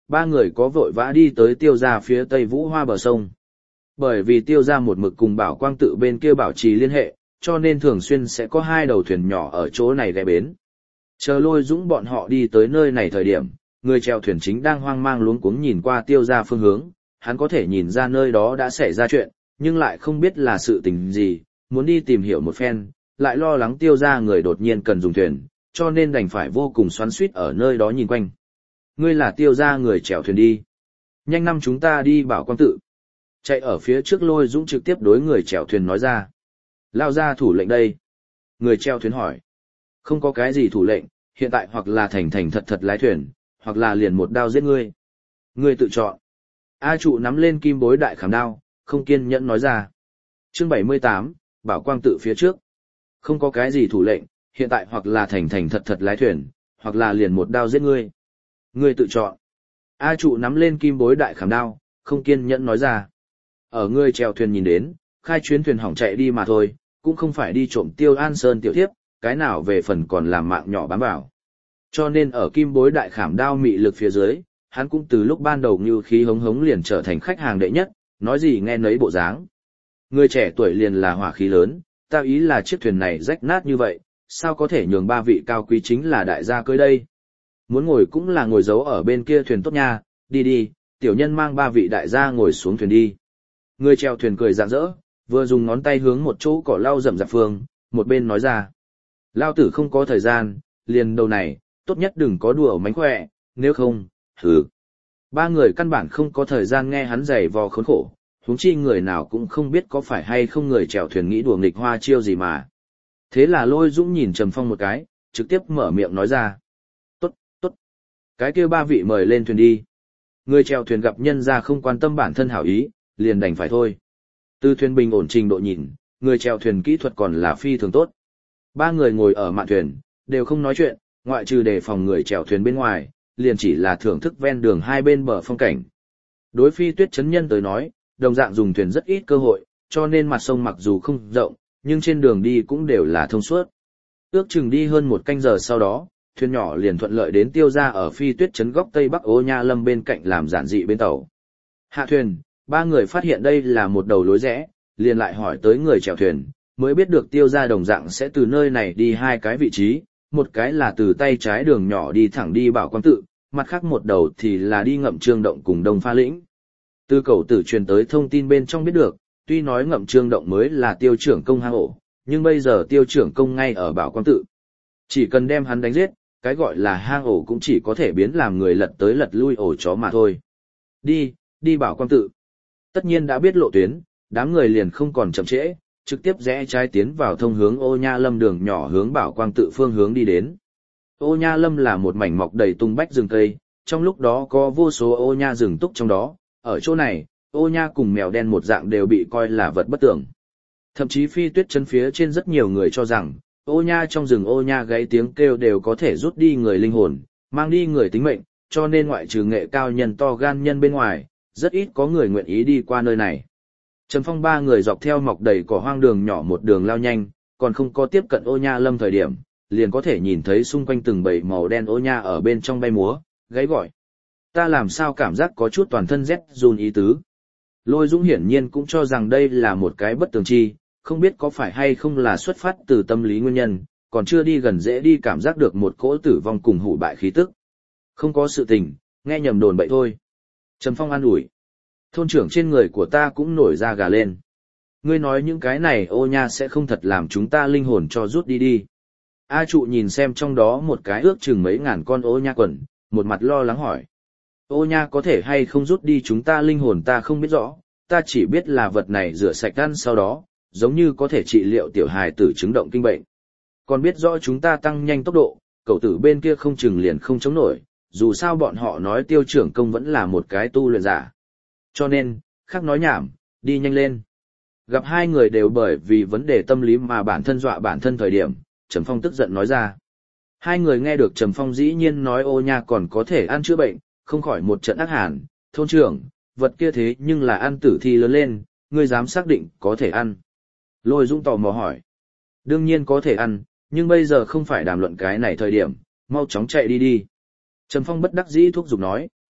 ba người có vội vã đi tới tiêu gia phía tây Vũ Hoa bờ sông. Bởi vì tiêu gia một mực cùng Bảo Quang tự bên kia bảo trì liên hệ, cho nên thường xuyên sẽ có hai đầu thuyền nhỏ ở chỗ này ghé bến. Chờ Lôi Dũng bọn họ đi tới nơi này thời điểm, người chèo thuyền chính đang hoang mang luống cuống nhìn qua tiêu gia phương hướng, hắn có thể nhìn ra nơi đó đã xảy ra chuyện, nhưng lại không biết là sự tình gì, muốn đi tìm hiểu một phen, lại lo lắng tiêu gia người đột nhiên cần dùng thuyền, cho nên đành phải vô cùng xoắn xuýt ở nơi đó nhìn quanh. Ngươi là tiêu gia người chèo thuyền đi. Nhanh năm chúng ta đi Bảo Quang tự. Chạy ở phía trước Lôi Dũng trực tiếp đối người chèo thuyền nói ra. Lao ra thủ lệnh đây. Người chèo thuyền hỏi. Không có cái gì thủ lệnh, hiện tại hoặc là thành thành thật thật lái thuyền, hoặc là liền một đao giết ngươi. Ngươi tự chọn. A trụ nắm lên kim bối đại khảm đao, không kiên nhẫn nói ra. Chương bảy mươi tám, Bảo Quang tự phía trước. Không có cái gì thủ lệnh, hiện tại hoặc là thành thành thật thật lái thuyền, hoặc là liền một đao giết ngươi. Ngươi tự chọn. A trụ nắm lên kim bối đại khảm đao, không kiên nhẫn nói ra. Ở ngươi chèo thuyền nhìn đến, khai chuyến thuyền hỏng chạy đi mà thôi, cũng không phải đi trộm Tiêu An Sơn tiểu thiếp, cái nào về phần còn làm mạng nhỏ bám vào. Cho nên ở kim bối đại khảm đao mị lực phía dưới, hắn cũng từ lúc ban đầu như khí hống hống liền trở thành khách hàng đệ nhất, nói gì nghe nấy bộ dáng. Người trẻ tuổi liền là hỏa khí lớn, ta ý là chiếc thuyền này rách nát như vậy, sao có thể nhường ba vị cao quý chính là đại gia cưới đây. Muốn ngồi cũng là ngồi giấu ở bên kia thuyền tốt nha, đi đi, tiểu nhân mang ba vị đại gia ngồi xuống thuyền đi. Người chèo thuyền cười rạng rỡ, vừa dùng ngón tay hướng một chỗ cỏ lau rậm rạp phương, một bên nói ra. Lao tử không có thời gian, liền đầu này, tốt nhất đừng có đùa mánh khỏe, nếu không, hừ. Ba người căn bản không có thời gian nghe hắn giày vò khốn khổ, huống chi người nào cũng không biết có phải hay không người chèo thuyền nghĩ đùa nghịch hoa chiêu gì mà. Thế là Lôi Dũng nhìn Trầm Phong một cái, trực tiếp mở miệng nói ra. Tốt, tốt. Cái kia ba vị mời lên thuyền đi. Người chèo thuyền gặp nhân ra không quan tâm bản thân hảo ý, liền đành phải thôi. Từ thuyền bình ổn trình độ nhìn, người chèo thuyền kỹ thuật còn là phi thường tốt. Ba người ngồi ở mạn thuyền, đều không nói chuyện, ngoại trừ đề phòng người chèo thuyền bên ngoài, liền chỉ là thưởng thức ven đường hai bên bờ phong cảnh. Đối Phi Tuyết chấn nhân tới nói, đồng dạng dùng thuyền rất ít cơ hội, cho nên mặt sông mặc dù không rộng, nhưng trên đường đi cũng đều là thông suốt. Ước chừng đi hơn một canh giờ sau đó, thuyền nhỏ liền thuận lợi đến tiêu ra ở Phi Tuyết trấn góc tây bắc Ô Nha Lâm bên cạnh làm giản dị bên tàu. Hạ thuyền, ba người phát hiện đây là một đầu lối rẽ, liền lại hỏi tới người chèo thuyền, mới biết được tiêu ra đồng dạng sẽ từ nơi này đi hai cái vị trí, một cái là từ tay trái đường nhỏ đi thẳng đi Bảo Quang tự, mặt khác một đầu thì là đi Ngậm Trương động cùng Đông Pha lĩnh. Từ cầu tử truyền tới thông tin bên trong biết được, tuy nói Ngậm Trương động mới là tiêu trưởng công hang ổ, nhưng bây giờ tiêu trưởng công ngay ở Bảo Quang tự. Chỉ cần đem hắn đánh giết, cái gọi là hang ổ cũng chỉ có thể biến làm người lật tới lật lui ổ chó mà thôi. Đi, đi Bảo Quang tự. Tất nhiên đã biết lộ tuyến, đám người liền không còn chậm trễ, trực tiếp rẽ trái tiến vào thông hướng Ô Nha Lâm đường nhỏ hướng Bảo Quang tự phương hướng đi đến. Ô Nha Lâm là một mảnh mọc đầy tung bách rừng cây, trong lúc đó có vô số ô nha rừng túc trong đó, ở chỗ này, ô nha cùng mèo đen một dạng đều bị coi là vật bất tưởng. Thậm chí Phi Tuyết trấn phía trên rất nhiều người cho rằng, ô nha trong rừng ô nha gáy tiếng kêu đều có thể rút đi người linh hồn, mang đi người tính mệnh, cho nên ngoại trừ nghệ cao nhân to gan nhân bên ngoài, rất ít có người nguyện ý đi qua nơi này. Trầm Phong ba người dọc theo mọc đầy cỏ hoang đường nhỏ một đường lao nhanh, còn không có tiếp cận Ô Nha Lâm thời điểm, liền có thể nhìn thấy xung quanh từng bầy màu đen ô nha ở bên trong bay múa, gáy gọi. Ta làm sao cảm giác có chút toàn thân rét run ý tứ. Lôi Dũng hiển nhiên cũng cho rằng đây là một cái bất tường chi, không biết có phải hay không là xuất phát từ tâm lý nguyên nhân, còn chưa đi gần dễ đi cảm giác được một cỗ tử vong cùng hủ bại khí tức. Không có sự tình, nghe nhầm đồn bậy thôi. Trầm Phong an ủi. Thôn trưởng trên người của ta cũng nổi da gà lên. Ngươi nói những cái này ô nha sẽ không thật làm chúng ta linh hồn cho rút đi đi. A trụ nhìn xem trong đó một cái ước chừng mấy ngàn con ô nha quần, một mặt lo lắng hỏi. Ô nha có thể hay không rút đi chúng ta linh hồn ta không biết rõ, ta chỉ biết là vật này rửa sạch ăn sau đó, giống như có thể trị liệu tiểu hài tử chứng động kinh bệnh. Còn biết rõ chúng ta tăng nhanh tốc độ, cậu tử bên kia không chừng liền không chống nổi, dù sao bọn họ nói tiêu trưởng công vẫn là một cái tu luyện giả. Cho nên, khác nói nhảm, đi nhanh lên. Gặp hai người đều bởi vì vấn đề tâm lý mà bản thân dọa bản thân thời điểm, Trầm Phong tức giận nói ra. Hai người nghe được Trầm Phong dĩ nhiên nói ô nha còn có thể ăn chữa bệnh, không khỏi một trận ác hàn. Thôn trưởng, vật kia thế nhưng là ăn tử thi lớn lên, ngươi dám xác định có thể ăn. Lôi Dũng tò mò hỏi. Đương nhiên có thể ăn, nhưng bây giờ không phải đàm luận cái này thời điểm, mau chóng chạy đi đi. Trầm Phong bất đắc dĩ thúc giục nói.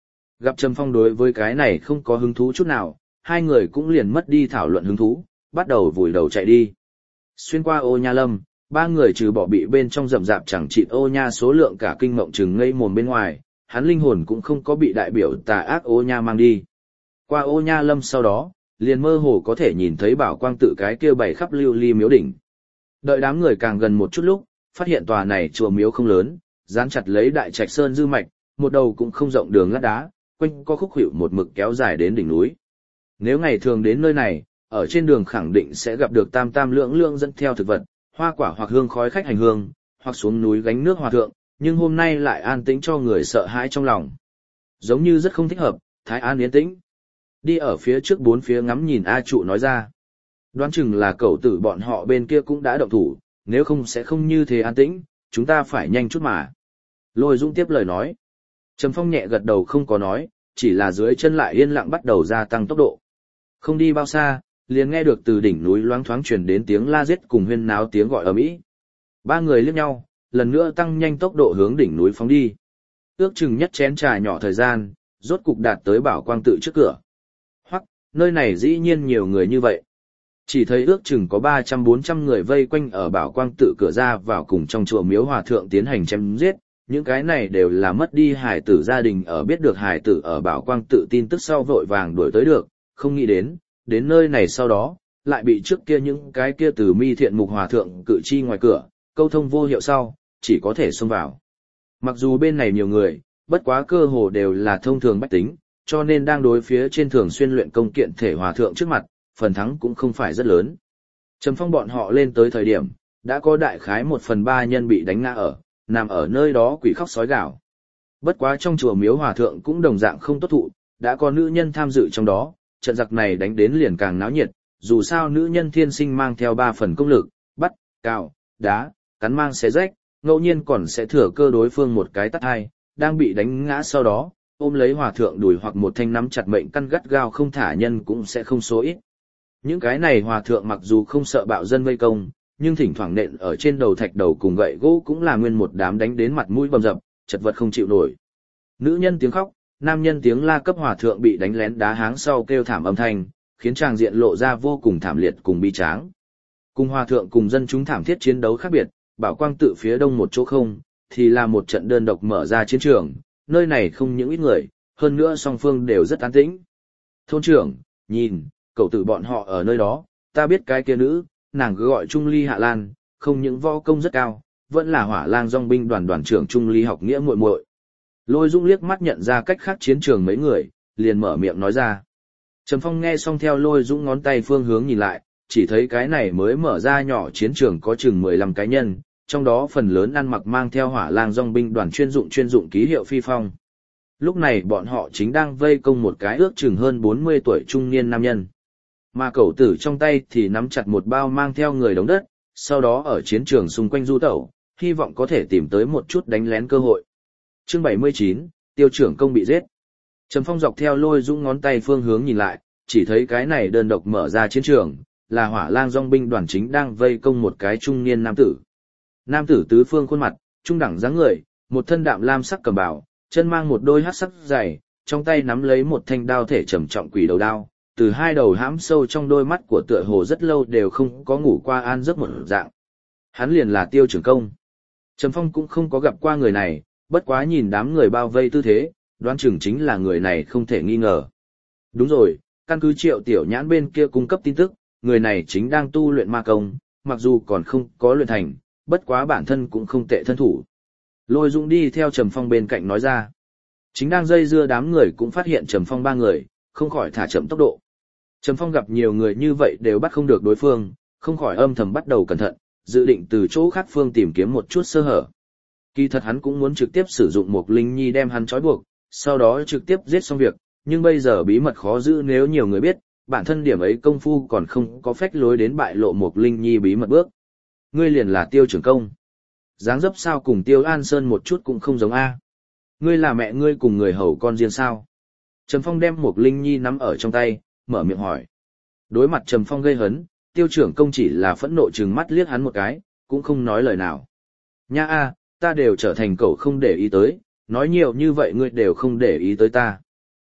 Gặp Trầm Phong đối với cái này không có hứng thú chút nào, hai người cũng liền mất đi thảo luận hứng thú, bắt đầu vùi đầu chạy đi. Xuyên qua Ô Nha Lâm, ba người trừ bỏ bị bên trong rậm rạp chẳng chịt ô nha số lượng cả kinh mộng chừng ngây mồm bên ngoài, hắn linh hồn cũng không có bị đại biểu tà ác ô nha mang đi. Qua Ô Nha Lâm sau đó, liền mơ hồ có thể nhìn thấy bảo quang tự cái kia bảy khắp lưu ly miếu đỉnh. Đợi đám người càng gần một chút lúc, phát hiện tòa này chùa miếu không lớn, dán chặt lấy đại trạch sơn dư mạch, một đầu cũng không rộng đường lát đá, quanh có khúc hiệu một mực kéo dài đến đỉnh núi. Nếu ngày thường đến nơi này, ở trên đường khẳng định sẽ gặp được tam tam lượng lượng dẫn theo thực vật, hoa quả hoặc hương khói khách hành hương, hoặc xuống núi gánh nước hòa thượng, nhưng hôm nay lại an tĩnh cho người sợ hãi trong lòng. Giống như rất không thích hợp, thái an yên tĩnh. Đi ở phía trước bốn phía ngắm nhìn A Trụ nói ra. Đoán chừng là cậu tử bọn họ bên kia cũng đã động thủ, nếu không sẽ không như thế an tĩnh, chúng ta phải nhanh chút mà. Lôi Dũng tiếp lời nói. Trầm Phong nhẹ gật đầu không có nói, chỉ là dưới chân lại yên lặng bắt đầu gia tăng tốc độ. Không đi bao xa, liền nghe được từ đỉnh núi loáng thoáng truyền đến tiếng la giết cùng huyên náo tiếng gọi ầm ĩ. Ba người liếc nhau, lần nữa tăng nhanh tốc độ hướng đỉnh núi phóng đi. Ước chừng nhất chén trà nhỏ thời gian, rốt cục đạt tới bảo quang tự trước cửa. Hoặc, nơi này dĩ nhiên nhiều người như vậy. Chỉ thấy ước chừng có ba trăm bốn trăm người vây quanh ở bảo quang tự cửa ra vào cùng trong chùa miếu hòa thượng tiến hành chém giết. Những cái này đều là mất đi hải tử gia đình ở biết được hải tử ở bảo quang tự tin tức sau vội vàng đuổi tới được, không nghĩ đến, đến nơi này sau đó, lại bị trước kia những cái kia từ mi thiện mục hòa thượng cự chi ngoài cửa, câu thông vô hiệu sau, chỉ có thể xông vào. Mặc dù bên này nhiều người, bất quá cơ hồ đều là thông thường bách tính, cho nên đang đối phía trên thường xuyên luyện công kiện thể hòa thượng trước mặt, phần thắng cũng không phải rất lớn. Trầm Phong bọn họ lên tới thời điểm, đã có đại khái một phần ba nhân bị đánh ngã ở, nằm ở nơi đó quỷ khóc sói gào. Bất quá trong chùa miếu hòa thượng cũng đồng dạng không tốt thụ, đã có nữ nhân tham dự trong đó, trận giặc này đánh đến liền càng náo nhiệt, dù sao nữ nhân thiên sinh mang theo ba phần công lực, bắt, cào, đá, cắn mang xé rách, ngẫu nhiên còn sẽ thừa cơ đối phương một cái tát hai, đang bị đánh ngã sau đó, ôm lấy hòa thượng đùi hoặc một thanh nắm chặt mệnh căn gắt gao không thả nhân cũng sẽ không số ít. Những cái này hòa thượng mặc dù không sợ bạo dân vây công, nhưng thỉnh thoảng nện ở trên đầu thạch đầu cùng gậy gỗ cũng là nguyên một đám đánh đến mặt mũi bầm dập, chật vật không chịu nổi. Nữ nhân tiếng khóc, nam nhân tiếng la cấp hòa thượng bị đánh lén đá háng sau kêu thảm âm thanh, khiến tràng diện lộ ra vô cùng thảm liệt cùng bi tráng. Cùng hòa thượng cùng dân chúng thảm thiết chiến đấu khác biệt, bảo quang tự phía đông một chỗ không, thì là một trận đơn độc mở ra chiến trường, nơi này không những ít người, hơn nữa song phương đều rất an tĩnh. Thôn trưởng, nhìn, cậu tử bọn họ ở nơi đó, ta biết cái kia nữ, nàng cứ gọi Trung Ly Hạ Lan, không những võ công rất cao, vẫn là hỏa lang dòng binh đoàn đoàn trưởng Trung Ly học nghĩa muội muội. Lôi Dũng liếc mắt nhận ra cách khác chiến trường mấy người, liền mở miệng nói ra. Trầm Phong nghe xong theo Lôi Dũng ngón tay phương hướng nhìn lại, chỉ thấy cái này mới mở ra nhỏ chiến trường có chừng mười lăm cái nhân, trong đó phần lớn ăn mặc mang theo hỏa lang dòng binh đoàn chuyên dụng chuyên dụng ký hiệu phi phong. Lúc này bọn họ chính đang vây công một cái ước chừng hơn bốn mươi tuổi trung niên nam nhân. Mà cậu tử trong tay thì nắm chặt một bao mang theo người đống đất, sau đó ở chiến trường xung quanh du tẩu, hy vọng có thể tìm tới một chút đánh lén cơ hội. Chương bảy mươi chín, Tiêu trưởng công bị giết. Trầm Phong dọc theo Lôi Dũng ngón tay phương hướng nhìn lại, chỉ thấy cái này đơn độc mở ra chiến trường, là hỏa lang dòng binh đoàn chính đang vây công một cái trung niên nam tử. Nam tử tứ phương khuôn mặt, trung đẳng dáng người, một thân đạm lam sắc cẩm bào, chân mang một đôi hắc sắc giày, trong tay nắm lấy một thanh đao thể trầm trọng quỷ đầu đao, từ hai đầu hãm sâu trong đôi mắt của tựa hồ rất lâu đều không có ngủ qua an giấc một dạng. Hắn liền là Tiêu trưởng công. Trầm Phong cũng không có gặp qua người này, bất quá nhìn đám người bao vây tư thế, đoán chừng chính là người này không thể nghi ngờ. Đúng rồi, căn cứ Triệu Tiểu Nhãn bên kia cung cấp tin tức, người này chính đang tu luyện ma công, mặc dù còn không có luyện thành, bất quá bản thân cũng không tệ thân thủ. Lôi Dũng đi theo Trầm Phong bên cạnh nói ra. Chính đang dây dưa đám người cũng phát hiện Trầm Phong ba người, không khỏi thả chậm tốc độ. Trầm Phong gặp nhiều người như vậy đều bắt không được đối phương, không khỏi âm thầm bắt đầu cẩn thận, dự định từ chỗ khác phương tìm kiếm một chút sơ hở. Kỳ thật hắn cũng muốn trực tiếp sử dụng một linh nhi đem hắn trói buộc, sau đó trực tiếp giết xong việc, nhưng bây giờ bí mật khó giữ nếu nhiều người biết, bản thân điểm ấy công phu còn không có phách lối đến bại lộ một linh nhi bí mật bước. Ngươi liền là Tiêu trưởng công. Dáng dấp sao cùng Tiêu An Sơn một chút cũng không giống a. Ngươi là mẹ ngươi cùng người hầu con riêng sao? Trầm Phong đem một linh nhi nắm ở trong tay, mở miệng hỏi. Đối mặt Trầm Phong gây hấn, Tiêu trưởng công chỉ là phẫn nộ trừng mắt liếc hắn một cái, cũng không nói lời nào. Nha a, ta đều trở thành cậu không để ý tới, nói nhiều như vậy ngươi đều không để ý tới ta.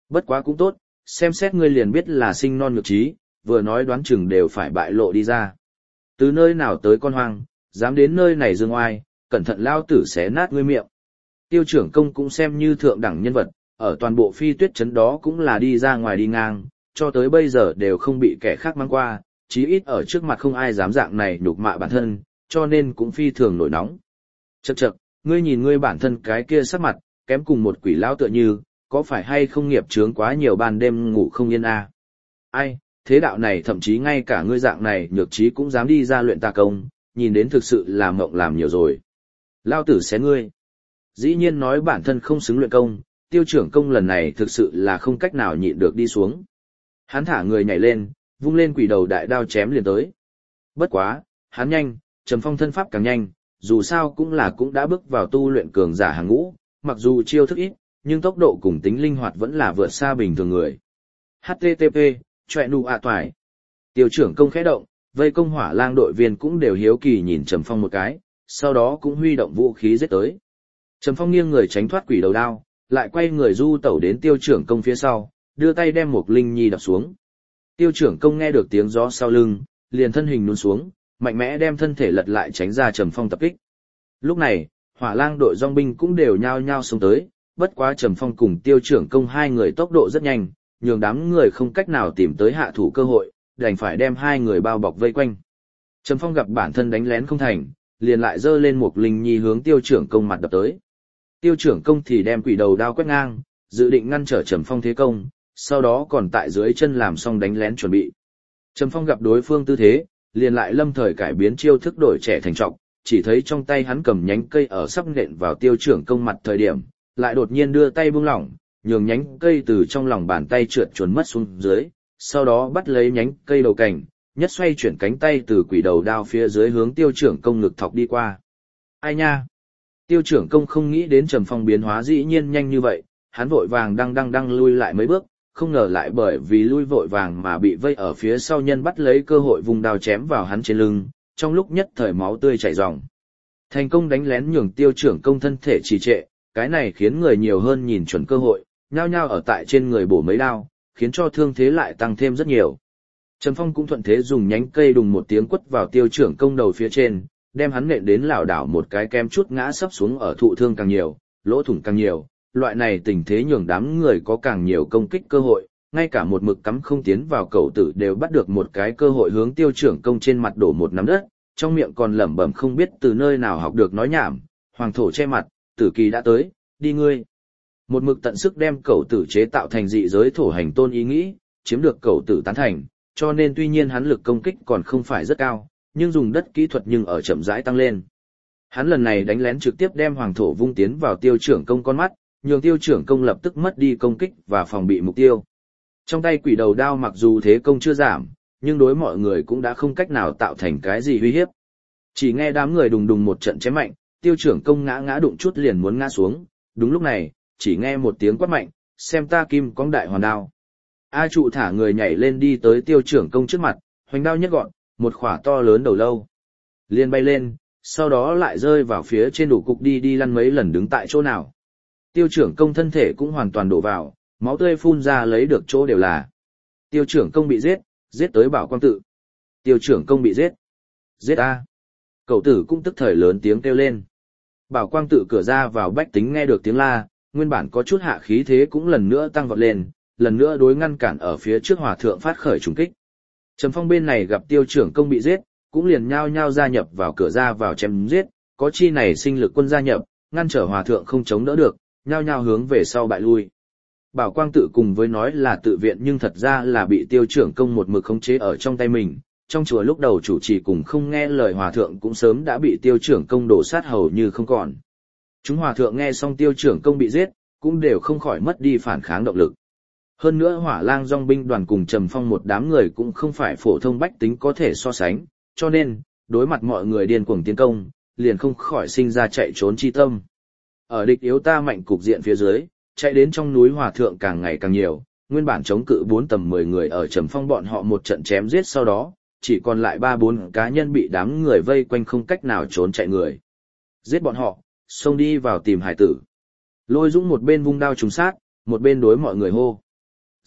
Bất quá cũng tốt, xem xét ngươi liền biết là sinh non nhược trí, vừa nói đoán chừng đều phải bại lộ đi ra. Từ nơi nào tới con hoang, dám đến nơi này dương oai, cẩn thận lao tử xé nát ngươi miệng. Tiêu trưởng công cũng xem như thượng đẳng nhân vật, ở toàn bộ phi tuyết trấn đó cũng là đi ra ngoài đi ngang, cho tới bây giờ đều không bị kẻ khác mang qua, chí ít ở trước mặt không ai dám dạng này nhục mạ bản thân, cho nên cũng phi thường nổi nóng. Chậc chậc, ngươi nhìn ngươi bản thân cái kia sắc mặt, kém cùng một quỷ lão tựa như, có phải hay không nghiệp chướng quá nhiều ban đêm ngủ không yên à? Ai, thế đạo này thậm chí ngay cả ngươi dạng này nhược trí cũng dám đi ra luyện tà công, nhìn đến thực sự là mộng làm nhiều rồi. Lao tử xé ngươi. Dĩ nhiên nói bản thân không xứng luyện công, tiêu trưởng công lần này thực sự là không cách nào nhịn được đi xuống. Hắn thả người nhảy lên, vung lên quỷ đầu đại đao chém liền tới. Bất quá, hắn nhanh, Trầm Phong thân pháp càng nhanh, dù sao cũng là cũng đã bước vào tu luyện cường giả hàng ngũ, mặc dù chiêu thức ít, nhưng tốc độ cùng tính linh hoạt vẫn là vượt xa bình thường người. hát tê tê pê, chọe nụ ạ toài. Tiêu trưởng công khẽ động, vây công hỏa lang đội viên cũng đều hiếu kỳ nhìn Trầm Phong một cái, sau đó cũng huy động vũ khí giết tới. Trầm Phong nghiêng người tránh thoát quỷ đầu đao, lại quay người du tẩu đến tiêu trưởng công phía sau, đưa tay đem một linh nhi đập xuống. Tiêu trưởng công nghe được tiếng gió sau lưng, liền thân hình nhún xuống, mạnh mẽ đem thân thể lật lại tránh ra Trầm Phong tập kích. Lúc này, hỏa lang đội dòng binh cũng đều nhao nhao xông tới, bất quá Trầm Phong cùng tiêu trưởng công hai người tốc độ rất nhanh, nhường đám người không cách nào tìm tới hạ thủ cơ hội, đành phải đem hai người bao bọc vây quanh. Trầm Phong gặp bản thân đánh lén không thành, liền lại giơ lên một linh nhi hướng tiêu trưởng công mặt đập tới. Tiêu trưởng công thì đem quỷ đầu đao quét ngang, dự định ngăn trở Trầm Phong thế công, sau đó còn tại dưới chân làm xong đánh lén chuẩn bị. Trầm Phong gặp đối phương tư thế, liền lại lâm thời cải biến chiêu thức đổi trẻ thành trọng, chỉ thấy trong tay hắn cầm nhánh cây ở sắp nện vào tiêu trưởng công mặt thời điểm, lại đột nhiên đưa tay buông lỏng, nhường nhánh cây từ trong lòng bàn tay trượt chuồn mất xuống dưới, sau đó bắt lấy nhánh cây đầu cành, nhất xoay chuyển cánh tay từ quỷ đầu đao phía dưới hướng tiêu trưởng công ngực thọc đi qua. Ai nha? Tiêu trưởng công không nghĩ đến Trầm Phong biến hóa dĩ nhiên nhanh như vậy, hắn vội vàng đang đang đang lui lại mấy bước, không ngờ lại bởi vì lui vội vàng mà bị vây ở phía sau nhân bắt lấy cơ hội vùng đao chém vào hắn trên lưng, trong lúc nhất thời máu tươi chảy ròng. Thành công đánh lén nhường tiêu trưởng công thân thể trì trệ, cái này khiến người nhiều hơn nhìn chuẩn cơ hội, nhao nhao ở tại trên người bổ mấy đao, khiến cho thương thế lại tăng thêm rất nhiều. Trầm Phong cũng thuận thế dùng nhánh cây đùng một tiếng quất vào tiêu trưởng công đầu phía trên, đem hắn nện đến lảo đảo một cái kem chút ngã sấp xuống, ở thụ thương càng nhiều, lỗ thủng càng nhiều, loại này tình thế nhường đám người có càng nhiều công kích cơ hội, ngay cả một mực cắm không tiến vào cậu tử đều bắt được một cái cơ hội hướng tiêu trưởng công trên mặt đổ một nắm đất, trong miệng còn lẩm bẩm không biết từ nơi nào học được nói nhảm, hoàng thổ che mặt, tử kỳ đã tới, đi ngươi. Một mực tận sức đem cậu tử chế tạo thành dị giới thổ hành tôn ý nghĩ, chiếm được cậu tử tán thành, cho nên tuy nhiên hắn lực công kích còn không phải rất cao, nhưng dùng đất kỹ thuật nhưng ở chậm rãi tăng lên. Hắn lần này đánh lén trực tiếp đem hoàng thổ vung tiến vào tiêu trưởng công con mắt, nhường tiêu trưởng công lập tức mất đi công kích và phòng bị mục tiêu. Trong tay quỷ đầu đao mặc dù thế công chưa giảm, nhưng đối mọi người cũng đã không cách nào tạo thành cái gì uy hiếp. Chỉ nghe đám người đùng đùng một trận chém mạnh, tiêu trưởng công ngã ngã đụng chút liền muốn ngã xuống, đúng lúc này, chỉ nghe một tiếng quát mạnh, xem ta kim cong đại hoàn đao. A trụ thả người nhảy lên đi tới tiêu trưởng công trước mặt, hoành đao nhất gọn, một khỏa to lớn đầu lâu. Liên bay lên, sau đó lại rơi vào phía trên đủ cục đi đi lăn mấy lần đứng tại chỗ nào. Tiêu trưởng công thân thể cũng hoàn toàn đổ vào, máu tươi phun ra lấy được chỗ đều là. Tiêu trưởng công bị giết, giết tới Bảo Quang Tự. Tiêu trưởng công bị giết. Giết a. Cậu tử cũng tức thời lớn tiếng kêu lên. Bảo Quang Tự cửa ra vào bách tính nghe được tiếng la, nguyên bản có chút hạ khí thế cũng lần nữa tăng vọt lên, lần nữa đối ngăn cản ở phía trước hòa thượng phát khởi trùng kích. Trầm Phong bên này gặp tiêu trưởng công bị giết, cũng liền nhao nhao gia nhập vào cửa ra vào chém giết, có chi này sinh lực quân gia nhập, ngăn trở hòa thượng không chống đỡ được, nhao nhao hướng về sau bại lui. Bảo Quang Tự cùng với nói là tự viện nhưng thật ra là bị tiêu trưởng công một mực khống chế ở trong tay mình, trong chùa lúc đầu chủ trì cùng không nghe lời hòa thượng cũng sớm đã bị tiêu trưởng công đổ sát hầu như không còn. Chúng hòa thượng nghe xong tiêu trưởng công bị giết, cũng đều không khỏi mất đi phản kháng động lực. Hơn nữa Hỏa Lang dòng binh đoàn cùng Trầm Phong một đám người cũng không phải phổ thông bách tính có thể so sánh, cho nên, đối mặt mọi người điên cuồng tiến công, liền không khỏi sinh ra chạy trốn chi tâm. Ở địch yếu ta mạnh cục diện phía dưới, chạy đến trong núi hòa thượng càng ngày càng nhiều, nguyên bản chống cự bốn tầm mười người ở Trầm Phong bọn họ một trận chém giết sau đó, chỉ còn lại ba bốn cá nhân bị đám người vây quanh không cách nào trốn chạy người. Giết bọn họ, xông đi vào tìm hải tử. Lôi Dũng một bên vung đao trúng sát, một bên đối mọi người hô.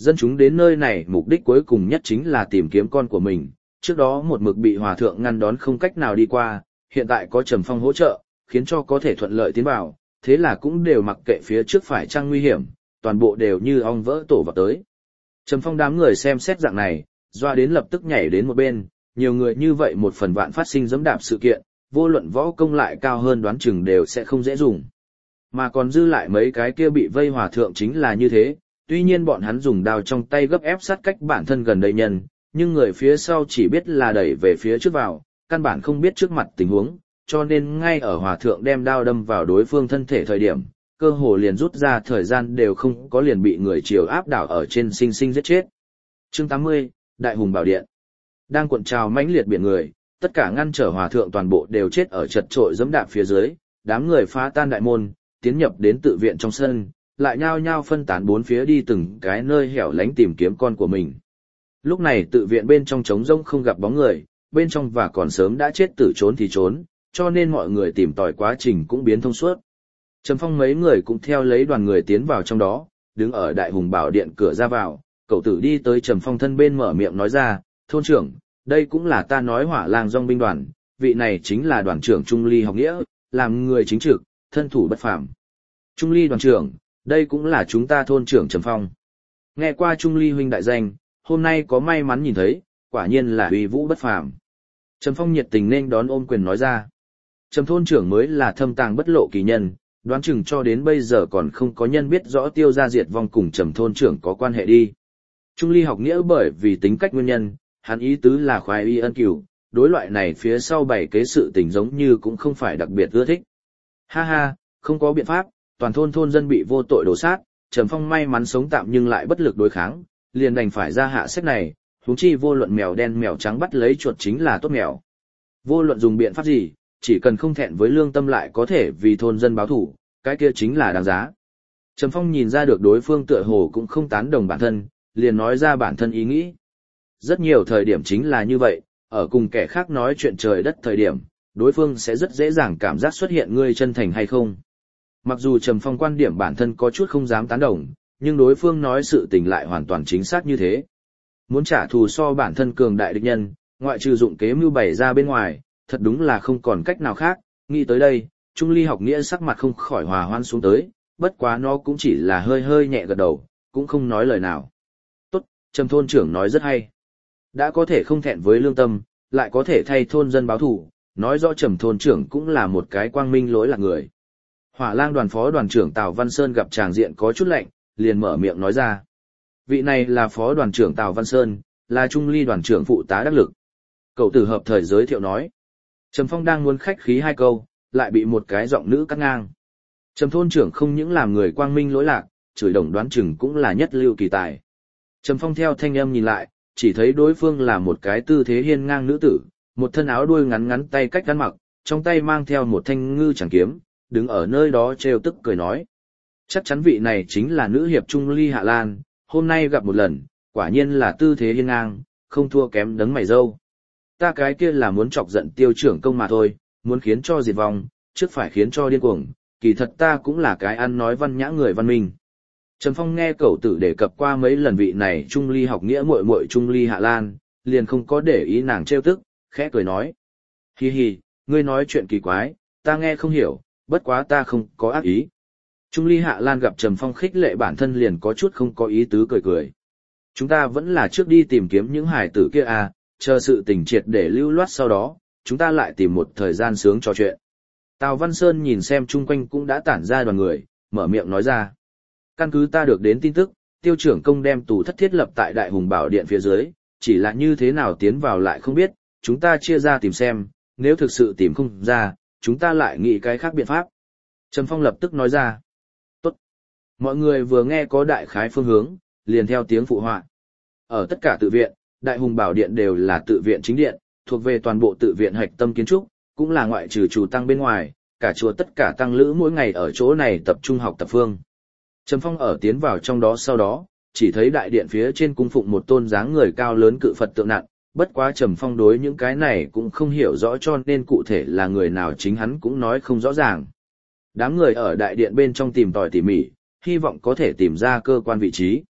Dân chúng đến nơi này mục đích cuối cùng nhất chính là tìm kiếm con của mình, trước đó một mực bị hòa thượng ngăn đón không cách nào đi qua, hiện tại có Trầm Phong hỗ trợ, khiến cho có thể thuận lợi tiến vào, thế là cũng đều mặc kệ phía trước phải chăng nguy hiểm, toàn bộ đều như ong vỡ tổ vào tới. Trầm Phong đám người xem xét dạng này, doa đến lập tức nhảy đến một bên, nhiều người như vậy một phần vạn phát sinh giẫm đạp sự kiện, vô luận võ công lại cao hơn đoán chừng đều sẽ không dễ dùng. Mà còn dư lại mấy cái kia bị vây hòa thượng chính là như thế, tuy nhiên bọn hắn dùng đao trong tay gấp ép sát cách bản thân gần đây nhân, nhưng người phía sau chỉ biết là đẩy về phía trước vào, căn bản không biết trước mặt tình huống, cho nên ngay ở hòa thượng đem đao đâm vào đối phương thân thể thời điểm, cơ hồ liền rút ra thời gian đều không có liền bị người triều áp đảo ở trên sinh sinh giết chết. Chương tám mươi, Đại Hùng Bảo Điện. Đang cuộn trào mãnh liệt biển người, tất cả ngăn trở hòa thượng toàn bộ đều chết ở chật trội giẫm đạp phía dưới, đám người phá tan đại môn, tiến nhập đến tự viện trong sân, lại nhao nhao phân tán bốn phía đi từng cái nơi hẻo lánh tìm kiếm con của mình. Lúc này tự viện bên trong trống rỗng không gặp bóng người, bên trong và còn sớm đã chết tử trốn thì trốn, cho nên mọi người tìm tòi quá trình cũng biến thông suốt. Trầm Phong mấy người cũng theo lấy đoàn người tiến vào trong đó, đứng ở Đại Hùng Bảo Điện cửa ra vào, cậu tử đi tới Trầm Phong thân bên mở miệng nói ra, thôn trưởng, đây cũng là ta nói Hỏa Lang Dòng binh đoàn, vị này chính là đoàn trưởng Trung Ly học nghĩa, làm người chính trực, thân thủ bất phàm. Trung Ly đoàn trưởng, đây cũng là chúng ta thôn trưởng Trầm Phong. Nghe qua Trung Ly huynh đại danh, hôm nay có may mắn nhìn thấy, quả nhiên là uy vũ bất phàm. Trầm Phong nhiệt tình nên đón ôm quyền nói ra. Trầm thôn trưởng mới là thâm tàng bất lộ kỳ nhân, đoán chừng cho đến bây giờ còn không có nhân biết rõ Tiêu gia diệt vong cùng Trầm thôn trưởng có quan hệ đi. Trung Ly học nghĩa bởi vì tính cách nguyên nhân, hắn ý tứ là khoái y ân cửu, đối loại này phía sau bảy kế sự tình giống như cũng không phải đặc biệt ưa thích. Ha ha, không có biện pháp, toàn thôn thôn dân bị vô tội đổ sát, Trầm Phong may mắn sống tạm nhưng lại bất lực đối kháng, liền đành phải ra hạ sách này, huống chi vô luận mèo đen mèo trắng bắt lấy chuột chính là tốt mèo. Vô luận dùng biện pháp gì, chỉ cần không thẹn với lương tâm lại có thể vì thôn dân báo thủ, cái kia chính là đáng giá. Trầm Phong nhìn ra được đối phương tựa hồ cũng không tán đồng bản thân, liền nói ra bản thân ý nghĩ. Rất nhiều thời điểm chính là như vậy, ở cùng kẻ khác nói chuyện trời đất thời điểm, đối phương sẽ rất dễ dàng cảm giác xuất hiện ngươi chân thành hay không. Mặc dù Trầm Phong quan điểm bản thân có chút không dám tán đồng, nhưng đối phương nói sự tình lại hoàn toàn chính xác như thế. Muốn trả thù so bản thân cường đại địch nhân, ngoại trừ dụng kế mưu bày ra bên ngoài, thật đúng là không còn cách nào khác. Nghĩ tới đây, Trung Ly học nghĩa sắc mặt không khỏi hòa hoan xuống tới, bất quá nó cũng chỉ là hơi hơi nhẹ gật đầu, cũng không nói lời nào. Tốt, Trầm thôn trưởng nói rất hay. Đã có thể không thẹn với lương tâm, lại có thể thay thôn dân báo thù, nói rõ Trầm thôn trưởng cũng là một cái quang minh lỗi lạc người. Hỏa Lang đoàn phó đoàn trưởng Tào Văn Sơn gặp tràng diện có chút lạnh, liền mở miệng nói ra. Vị này là phó đoàn trưởng Tào Văn Sơn, là Trung Ly đoàn trưởng phụ tá đắc lực. Cậu tử hợp thời giới thiệu nói. Trầm Phong đang muốn khách khí hai câu, lại bị một cái giọng nữ cắt ngang. Trầm thôn trưởng không những làm người quang minh lỗi lạc, chửi đồng đoán chừng cũng là nhất lưu kỳ tài. Trầm Phong theo thanh âm nhìn lại, chỉ thấy đối phương là một cái tư thế hiên ngang nữ tử, một thân áo đuôi ngắn ngắn tay cách ăn mặc, trong tay mang theo một thanh ngư chẳng kiếm, đứng ở nơi đó trêu tức cười nói. Chắc chắn vị này chính là nữ hiệp Trung Ly Hạ Lan, hôm nay gặp một lần, quả nhiên là tư thế hiên ngang, không thua kém đấng mày râu. Ta cái kia là muốn chọc giận Tiêu trưởng công mà thôi, muốn khiến cho diệt vong, trước phải khiến cho điên cuồng, kỳ thật ta cũng là cái ăn nói văn nhã người văn minh. Trầm Phong nghe cậu tử đề cập qua mấy lần vị này Trung Ly học nghĩa muội muội Trung Ly Hạ Lan, liền không có để ý nàng trêu tức, khẽ cười nói. Hi hi, ngươi nói chuyện kỳ quái, ta nghe không hiểu, bất quá ta không có ác ý. Trung Ly Hạ Lan gặp Trầm Phong khích lệ bản thân liền có chút không có ý tứ cười cười. Chúng ta vẫn là trước đi tìm kiếm những hải tử kia à, chờ sự tình triệt để lưu loát sau đó, chúng ta lại tìm một thời gian sướng trò chuyện. Tào Văn Sơn nhìn xem chung quanh cũng đã tản ra đoàn người, mở miệng nói ra. Căn cứ ta được đến tin tức, Tiêu trưởng công đem tù thất thiết lập tại Đại Hùng Bảo Điện phía dưới, chỉ là như thế nào tiến vào lại không biết, chúng ta chia ra tìm xem, nếu thực sự tìm không ra, chúng ta lại nghĩ cái khác biện pháp. Trầm Phong lập tức nói ra. Tốt. Mọi người vừa nghe có đại khái phương hướng, liền theo tiếng phụ họa. Ở tất cả tự viện, Đại Hùng Bảo Điện đều là tự viện chính điện, thuộc về toàn bộ tự viện hạch tâm kiến trúc, cũng là ngoại trừ chủ tăng bên ngoài, cả chùa tất cả tăng lữ mỗi ngày ở chỗ này tập trung học tập phương. Trầm Phong ở tiến vào trong đó sau đó, chỉ thấy đại điện phía trên cung phụng một tôn dáng người cao lớn cự Phật tượng nặng, bất quá Trầm Phong đối những cái này cũng không hiểu rõ cho nên cụ thể là người nào chính hắn cũng nói không rõ ràng. Đám người ở đại điện bên trong tìm tòi tỉ mỉ, hy vọng có thể tìm ra cơ quan vị trí.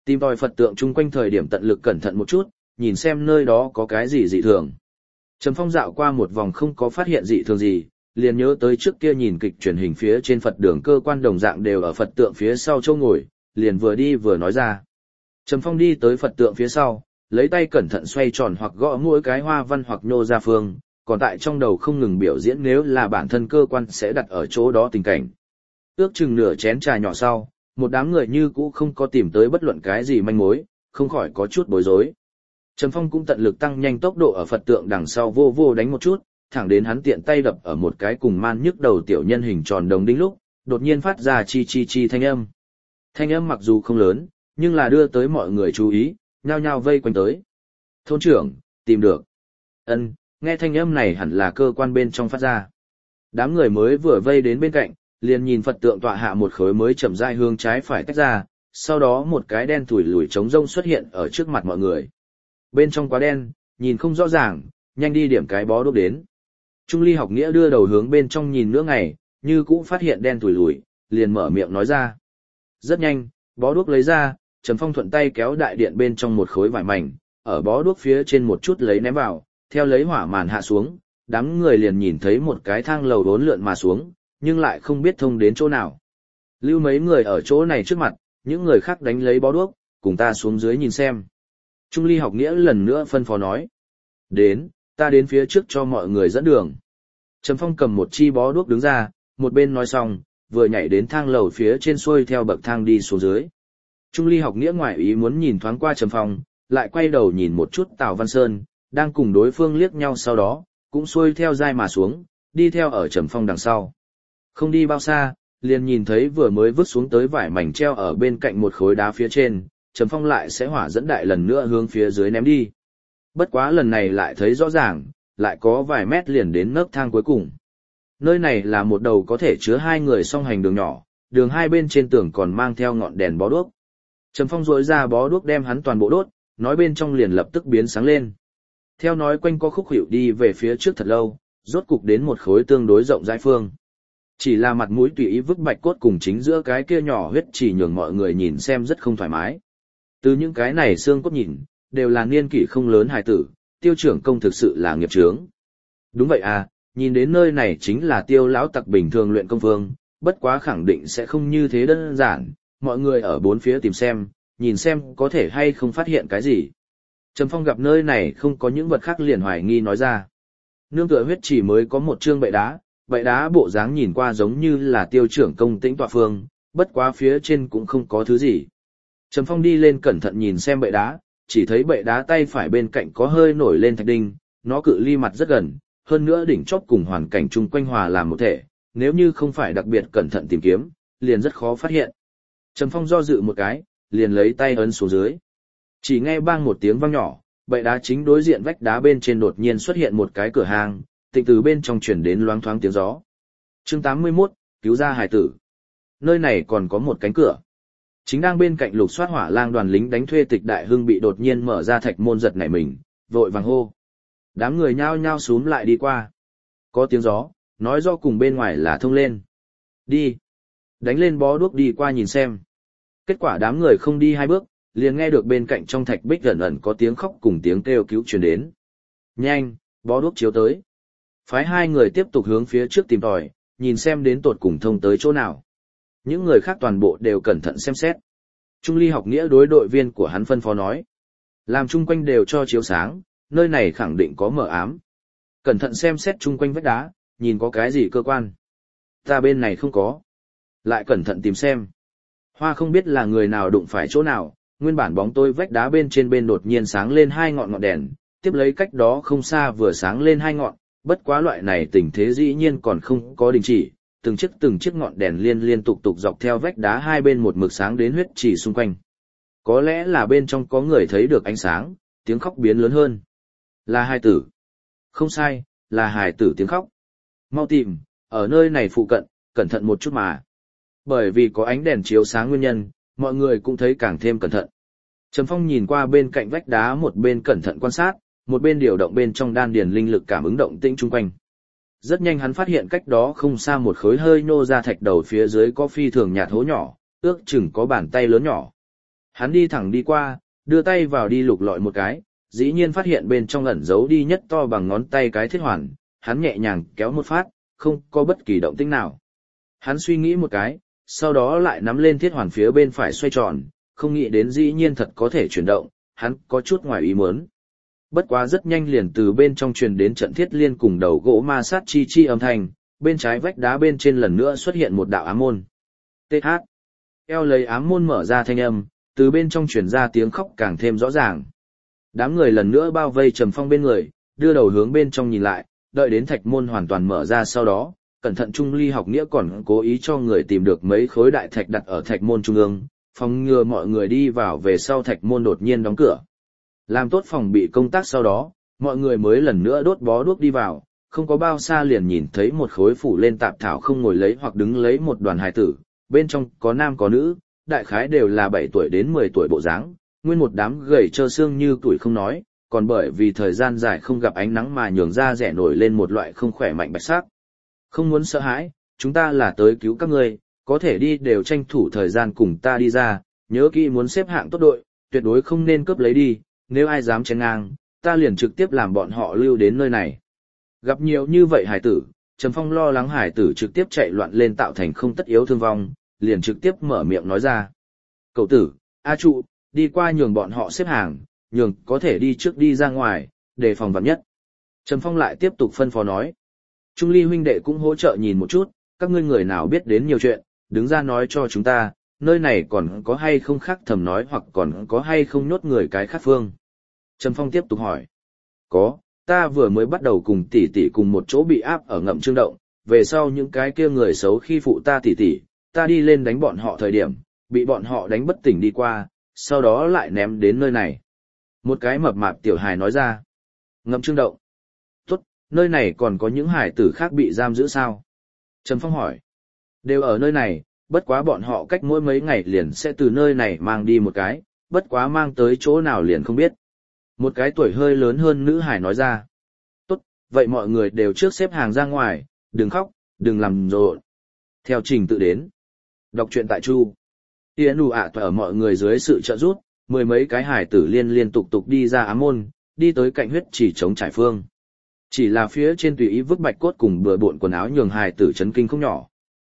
Tìm tòi Phật tượng chung quanh thời điểm tận lực cẩn thận một chút, nhìn xem nơi đó có cái gì dị thường. Trầm Phong dạo qua một vòng không có phát hiện dị thường gì, liền nhớ tới trước kia nhìn kịch truyền hình phía trên Phật đường cơ quan đồng dạng đều ở Phật tượng phía sau chỗ ngồi, liền vừa đi vừa nói ra. Trầm Phong đi tới Phật tượng phía sau, lấy tay cẩn thận xoay tròn hoặc gõ mỗi cái hoa văn hoặc nhô ra phương, còn tại trong đầu không ngừng biểu diễn nếu là bản thân cơ quan sẽ đặt ở chỗ đó tình cảnh. Ước chừng nửa chén trà nhỏ sau, một đám người như cũ không có tìm tới bất luận cái gì manh mối, không khỏi có chút bối rối. Trầm Phong cũng tận lực tăng nhanh tốc độ ở Phật tượng đằng sau vô vô đánh một chút, thẳng đến hắn tiện tay đập ở một cái cùng man nhức đầu tiểu nhân hình tròn đồng đinh lúc, đột nhiên phát ra chi chi chi thanh âm. Thanh âm mặc dù không lớn, nhưng là đưa tới mọi người chú ý, nhao nhao vây quanh tới. Thôn trưởng, tìm được. Ân, nghe thanh âm này hẳn là cơ quan bên trong phát ra. Đám người mới vừa vây đến bên cạnh, liền nhìn Phật tượng tọa hạ một khối mới chậm rãi hướng trái phải tách ra, sau đó một cái đen thủi lủi trống rông xuất hiện ở trước mặt mọi người. Bên trong quá đen, nhìn không rõ ràng, nhanh đi điểm cái bó đuốc đến. Trung Ly Học Nghĩa đưa đầu hướng bên trong nhìn nửa ngày, như cũ phát hiện đen thủi lủi, liền mở miệng nói ra. Rất nhanh, bó đuốc lấy ra, Trầm Phong thuận tay kéo đại điện bên trong một khối vải mảnh, ở bó đuốc phía trên một chút lấy ném vào, theo lấy hỏa màn hạ xuống, đám người liền nhìn thấy một cái thang lầu đốn lượn mà xuống, nhưng lại không biết thông đến chỗ nào. Lưu mấy người ở chỗ này trước mặt, những người khác đánh lấy bó đuốc, cùng ta xuống dưới nhìn xem. Trung Ly Học Nghĩa lần nữa phân phó nói. Đến, ta đến phía trước cho mọi người dẫn đường. Trầm Phong cầm một chi bó đuốc đứng ra, một bên nói xong, vừa nhảy đến thang lầu phía trên xuôi theo bậc thang đi xuống dưới. Trung Ly Học Nghĩa ngoài ý muốn nhìn thoáng qua Trầm Phong, lại quay đầu nhìn một chút Tào Văn Sơn, đang cùng đối phương liếc nhau sau đó, cũng xuôi theo dai mà xuống, đi theo ở Trầm Phong đằng sau. Không đi bao xa, liền nhìn thấy vừa mới vứt xuống tới vải mảnh treo ở bên cạnh một khối đá phía trên, Trầm Phong lại sẽ hỏa dẫn đại lần nữa hướng phía dưới ném đi. Bất quá lần này lại thấy rõ ràng, lại có vài mét liền đến nấc thang cuối cùng. Nơi này là một đầu có thể chứa hai người song hành đường nhỏ, đường hai bên trên tường còn mang theo ngọn đèn bó đuốc. Trầm Phong rỗi ra bó đuốc đem hắn toàn bộ đốt, nói bên trong liền lập tức biến sáng lên. Theo nói quanh co khúc hiệu đi về phía trước thật lâu, rốt cục đến một khối tương đối rộng rãi phương. Chỉ là mặt mũi tùy ý vứt bạch cốt cùng chính giữa cái kia nhỏ huyết chỉ nhường mọi người nhìn xem rất không thoải mái. Từ những cái này xương cốt nhìn, đều là niên kỷ không lớn hài tử, Tiêu trưởng công thực sự là nghiệp chướng. Đúng vậy à, nhìn đến nơi này chính là Tiêu lão tặc bình thường luyện công phương, bất quá khẳng định sẽ không như thế đơn giản, mọi người ở bốn phía tìm xem, nhìn xem có thể hay không phát hiện cái gì. Trầm Phong gặp nơi này không có những vật khác liền hoài nghi nói ra. Nương tựa huyết chỉ mới có một chương bệ đá, bệ đá bộ dáng nhìn qua giống như là Tiêu trưởng công tĩnh tọa phương, bất quá phía trên cũng không có thứ gì. Trầm Phong đi lên cẩn thận nhìn xem bệ đá, chỉ thấy bệ đá tay phải bên cạnh có hơi nổi lên thạch đinh, nó cự ly mặt rất gần, hơn nữa đỉnh chóp cùng hoàn cảnh chung quanh hòa làm một thể, nếu như không phải đặc biệt cẩn thận tìm kiếm, liền rất khó phát hiện. Trầm Phong do dự một cái, liền lấy tay ấn xuống dưới. Chỉ nghe bang một tiếng vang nhỏ, bệ đá chính đối diện vách đá bên trên đột nhiên xuất hiện một cái cửa hàng, tịnh từ bên trong chuyển đến loáng thoáng tiếng gió. Chương tám mươi mốt, cứu ra hải tử. Nơi này còn có một cánh cửa. Chính đang bên cạnh lục soát hỏa lang đoàn lính đánh thuê Tịch Đại Hưng bị đột nhiên mở ra thạch môn giật nảy mình, vội vàng hô. Đám người nhao nhao xúm lại đi qua. Có tiếng gió, nói do cùng bên ngoài là thông lên. Đi. Đánh lên bó đuốc đi qua nhìn xem. Kết quả đám người không đi hai bước, liền nghe được bên cạnh trong thạch bích ẩn ẩn có tiếng khóc cùng tiếng kêu cứu truyền đến. Nhanh, bó đuốc chiếu tới. Phái hai người tiếp tục hướng phía trước tìm tòi, nhìn xem đến tột cùng thông tới chỗ nào. Những người khác toàn bộ đều cẩn thận xem xét. Trung Ly Học Nghĩa đối đội viên của hắn phân phó nói. Làm chung quanh đều cho chiếu sáng, nơi này khẳng định có mờ ám. Cẩn thận xem xét chung quanh vách đá, nhìn có cái gì cơ quan. Ta bên này không có. Lại cẩn thận tìm xem. Hoa không biết là người nào đụng phải chỗ nào, nguyên bản bóng tối vách đá bên trên bên đột nhiên sáng lên hai ngọn ngọn đèn, tiếp lấy cách đó không xa vừa sáng lên hai ngọn, bất quá loại này tình thế dĩ nhiên còn không có đình chỉ, từng chiếc từng chiếc ngọn đèn liên liên tục tục dọc theo vách đá hai bên một mực sáng đến huyết chỉ xung quanh. Có lẽ là bên trong có người thấy được ánh sáng, tiếng khóc biến lớn hơn. Là hài tử. Không sai, là hài tử tiếng khóc. Mau tìm, ở nơi này phụ cận, cẩn thận một chút mà. Bởi vì có ánh đèn chiếu sáng nguyên nhân, mọi người cũng thấy càng thêm cẩn thận. Trầm Phong nhìn qua bên cạnh vách đá một bên cẩn thận quan sát, một bên điều động bên trong đan điền linh lực cảm ứng động tĩnh chung quanh. Rất nhanh hắn phát hiện cách đó không xa một khối hơi nô ra thạch đầu phía dưới có phi thường nhạt hố nhỏ, ước chừng có bàn tay lớn nhỏ. Hắn đi thẳng đi qua, đưa tay vào đi lục lọi một cái, dĩ nhiên phát hiện bên trong ẩn giấu đi nhất to bằng ngón tay cái thiết hoàn, hắn nhẹ nhàng kéo một phát, không có bất kỳ động tĩnh nào. Hắn suy nghĩ một cái, sau đó lại nắm lên thiết hoàn phía bên phải xoay tròn, không nghĩ đến dĩ nhiên thật có thể chuyển động, hắn có chút ngoài ý muốn. Bất quá rất nhanh liền từ bên trong truyền đến trận thiết liên cùng đầu gỗ ma sát chi chi âm thanh, bên trái vách đá bên trên lần nữa xuất hiện một đạo ám môn. Tê hát. Eo lấy ám môn mở ra thanh âm, từ bên trong truyền ra tiếng khóc càng thêm rõ ràng. Đám người lần nữa bao vây Trầm Phong bên người, đưa đầu hướng bên trong nhìn lại, đợi đến thạch môn hoàn toàn mở ra sau đó, cẩn thận Trung Ly học nghĩa còn cố ý cho người tìm được mấy khối đại thạch đặt ở thạch môn trung ương, phòng ngừa mọi người đi vào về sau thạch môn đột nhiên đóng cửa. Làm tốt phòng bị công tác sau đó, mọi người mới lần nữa đốt bó đuốc đi vào, không có bao xa liền nhìn thấy một khối phủ lên tạp thảo không ngồi lấy hoặc đứng lấy một đoàn hài tử, bên trong có nam có nữ, đại khái đều là bảy tuổi đến mười tuổi bộ dáng, nguyên một đám gầy trơ xương như tuổi không nói, còn bởi vì thời gian dài không gặp ánh nắng mà nhường da rẻ nổi lên một loại không khỏe mạnh bạch sắc. Không muốn sợ hãi, chúng ta là tới cứu các ngươi, có thể đi đều tranh thủ thời gian cùng ta đi ra, nhớ kỹ muốn xếp hạng tốt đội, tuyệt đối không nên cướp lấy đi, nếu ai dám chèn ngang, ta liền trực tiếp làm bọn họ lưu đến nơi này. Gặp nhiều như vậy hải tử, Trầm Phong lo lắng hải tử trực tiếp chạy loạn lên tạo thành không tất yếu thương vong, liền trực tiếp mở miệng nói ra. Cậu tử, A trụ, đi qua nhường bọn họ xếp hàng, nhường có thể đi trước đi ra ngoài, đề phòng vạn nhất. Trầm Phong lại tiếp tục phân phó nói. Trung Ly huynh đệ cũng hỗ trợ nhìn một chút, các ngươi người nào biết đến nhiều chuyện, đứng ra nói cho chúng ta, nơi này còn có hay không khác thầm nói hoặc còn có hay không nhốt người cái khác phương. Trầm Phong tiếp tục hỏi. Có, ta vừa mới bắt đầu cùng tỷ tỷ cùng một chỗ bị áp ở ngậm trương động, về sau những cái kia người xấu khi phụ ta tỷ tỷ, ta đi lên đánh bọn họ thời điểm, bị bọn họ đánh bất tỉnh đi qua, sau đó lại ném đến nơi này. Một cái mập mạp tiểu hài nói ra. Ngậm trương động. Tốt, nơi này còn có những hải tử khác bị giam giữ sao? Trầm Phong hỏi. Đều ở nơi này, bất quá bọn họ cách mỗi mấy ngày liền sẽ từ nơi này mang đi một cái, bất quá mang tới chỗ nào liền không biết. Một cái tuổi hơi lớn hơn nữ hải nói ra. Tốt, vậy mọi người đều trước xếp hàng ra ngoài, đừng khóc, đừng làm rộn. Theo trình tự đến. Đọc truyện tại Chu. Tiễn đủ ạ à ở mọi người dưới sự trợ giúp, mười mấy cái hải tử liên liên tục tục đi ra ám môn, đi tới cạnh huyết chỉ chống trải phương. Chỉ là phía trên tùy ý vứt bạch cốt cùng bừa bộn quần áo nhường hải tử chấn kinh không nhỏ.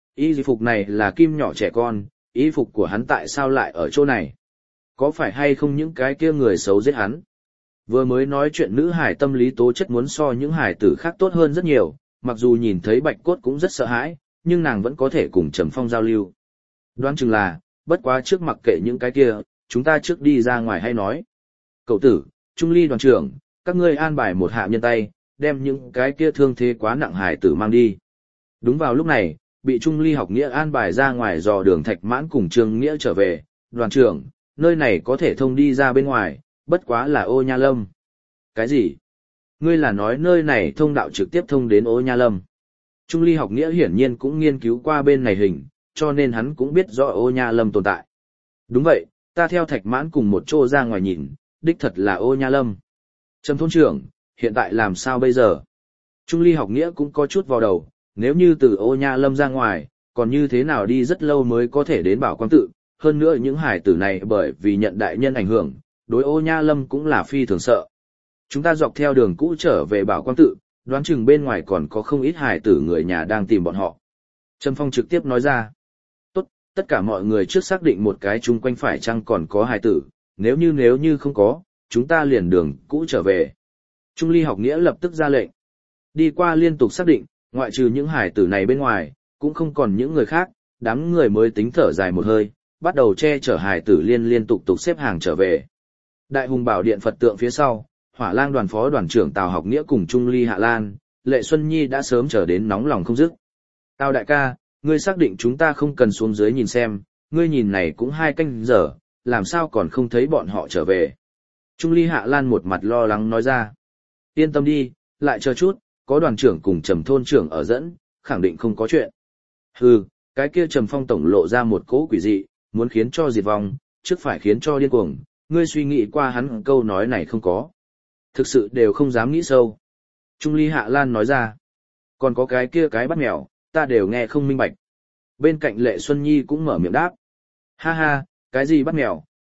Y phục này là kim nhỏ trẻ con, y phục của hắn tại sao lại ở chỗ này? Có phải hay không những cái kia người xấu giết hắn? Vừa mới nói chuyện nữ hải tâm lý tố chất muốn so những hải tử khác tốt hơn rất nhiều, mặc dù nhìn thấy bạch cốt cũng rất sợ hãi, nhưng nàng vẫn có thể cùng Trầm Phong giao lưu. Đoán chừng là, bất quá trước mặc kệ những cái kia, chúng ta trước đi ra ngoài hay nói. Cậu tử, Trung Ly đoàn trưởng, các ngươi an bài một hạ nhân tay, đem những cái kia thương thế quá nặng hải tử mang đi. Đúng vào lúc này, bị Trung Ly học nghĩa an bài ra ngoài dò đường Thạch Mãn cùng Trương Nghĩa trở về, đoàn trưởng, nơi này có thể thông đi ra bên ngoài, bất quá là Ô Nha Lâm. Cái gì? Ngươi là nói nơi này thông đạo trực tiếp thông đến Ô Nha Lâm. Trung Ly học nghĩa hiển nhiên cũng nghiên cứu qua bên này hình, cho nên hắn cũng biết rõ Ô Nha Lâm tồn tại. Đúng vậy, ta theo Thạch Mãn cùng một chỗ ra ngoài nhìn, đích thật là Ô Nha Lâm. Trầm thôn trưởng, hiện tại làm sao bây giờ? Trung Ly học nghĩa cũng có chút vào đầu, nếu như từ Ô Nha Lâm ra ngoài, còn như thế nào đi rất lâu mới có thể đến Bảo Quang Tự, hơn nữa những hải tử này bởi vì nhận đại nhân ảnh hưởng, đối Ô Nha Lâm cũng là phi thường sợ. Chúng ta dọc theo đường cũ trở về Bảo Quang Tự, đoán chừng bên ngoài còn có không ít hải tử người nhà đang tìm bọn họ. Trầm Phong trực tiếp nói ra. Tốt, tất cả mọi người trước xác định một cái chung quanh phải chăng còn có hải tử, nếu như nếu như không có, chúng ta liền đường cũ trở về. Trung Ly học nghĩa lập tức ra lệnh. Đi qua liên tục xác định, ngoại trừ những hải tử này bên ngoài, cũng không còn những người khác, đám người mới tính thở dài một hơi, bắt đầu che chở hải tử liên liên tục tục xếp hàng trở về. Đại hùng bảo điện Phật tượng phía sau, Hỏa Lang đoàn phó đoàn trưởng Tào Học Nghĩa cùng Trung Ly Hạ Lan, Lệ Xuân Nhi đã sớm trở đến nóng lòng không dứt. Tào đại ca, ngươi xác định chúng ta không cần xuống dưới nhìn xem, ngươi nhìn này cũng hai canh giờ, làm sao còn không thấy bọn họ trở về. Trung Ly Hạ Lan một mặt lo lắng nói ra. Yên tâm đi, lại chờ chút, có đoàn trưởng cùng Trầm thôn trưởng ở dẫn, khẳng định không có chuyện. Hừ, cái kia Trầm Phong tổng lộ ra một cỗ quỷ dị, muốn khiến cho diệt vong, trước phải khiến cho điên cuồng, ngươi suy nghĩ qua hắn câu nói này không có. Thực sự đều không dám nghĩ sâu. Trung Ly Hạ Lan nói ra. Còn có cái kia cái bắt mèo, ta đều nghe không minh bạch. Bên cạnh Lệ Xuân Nhi cũng mở miệng đáp. Ha ha, cái gì bắt mèo,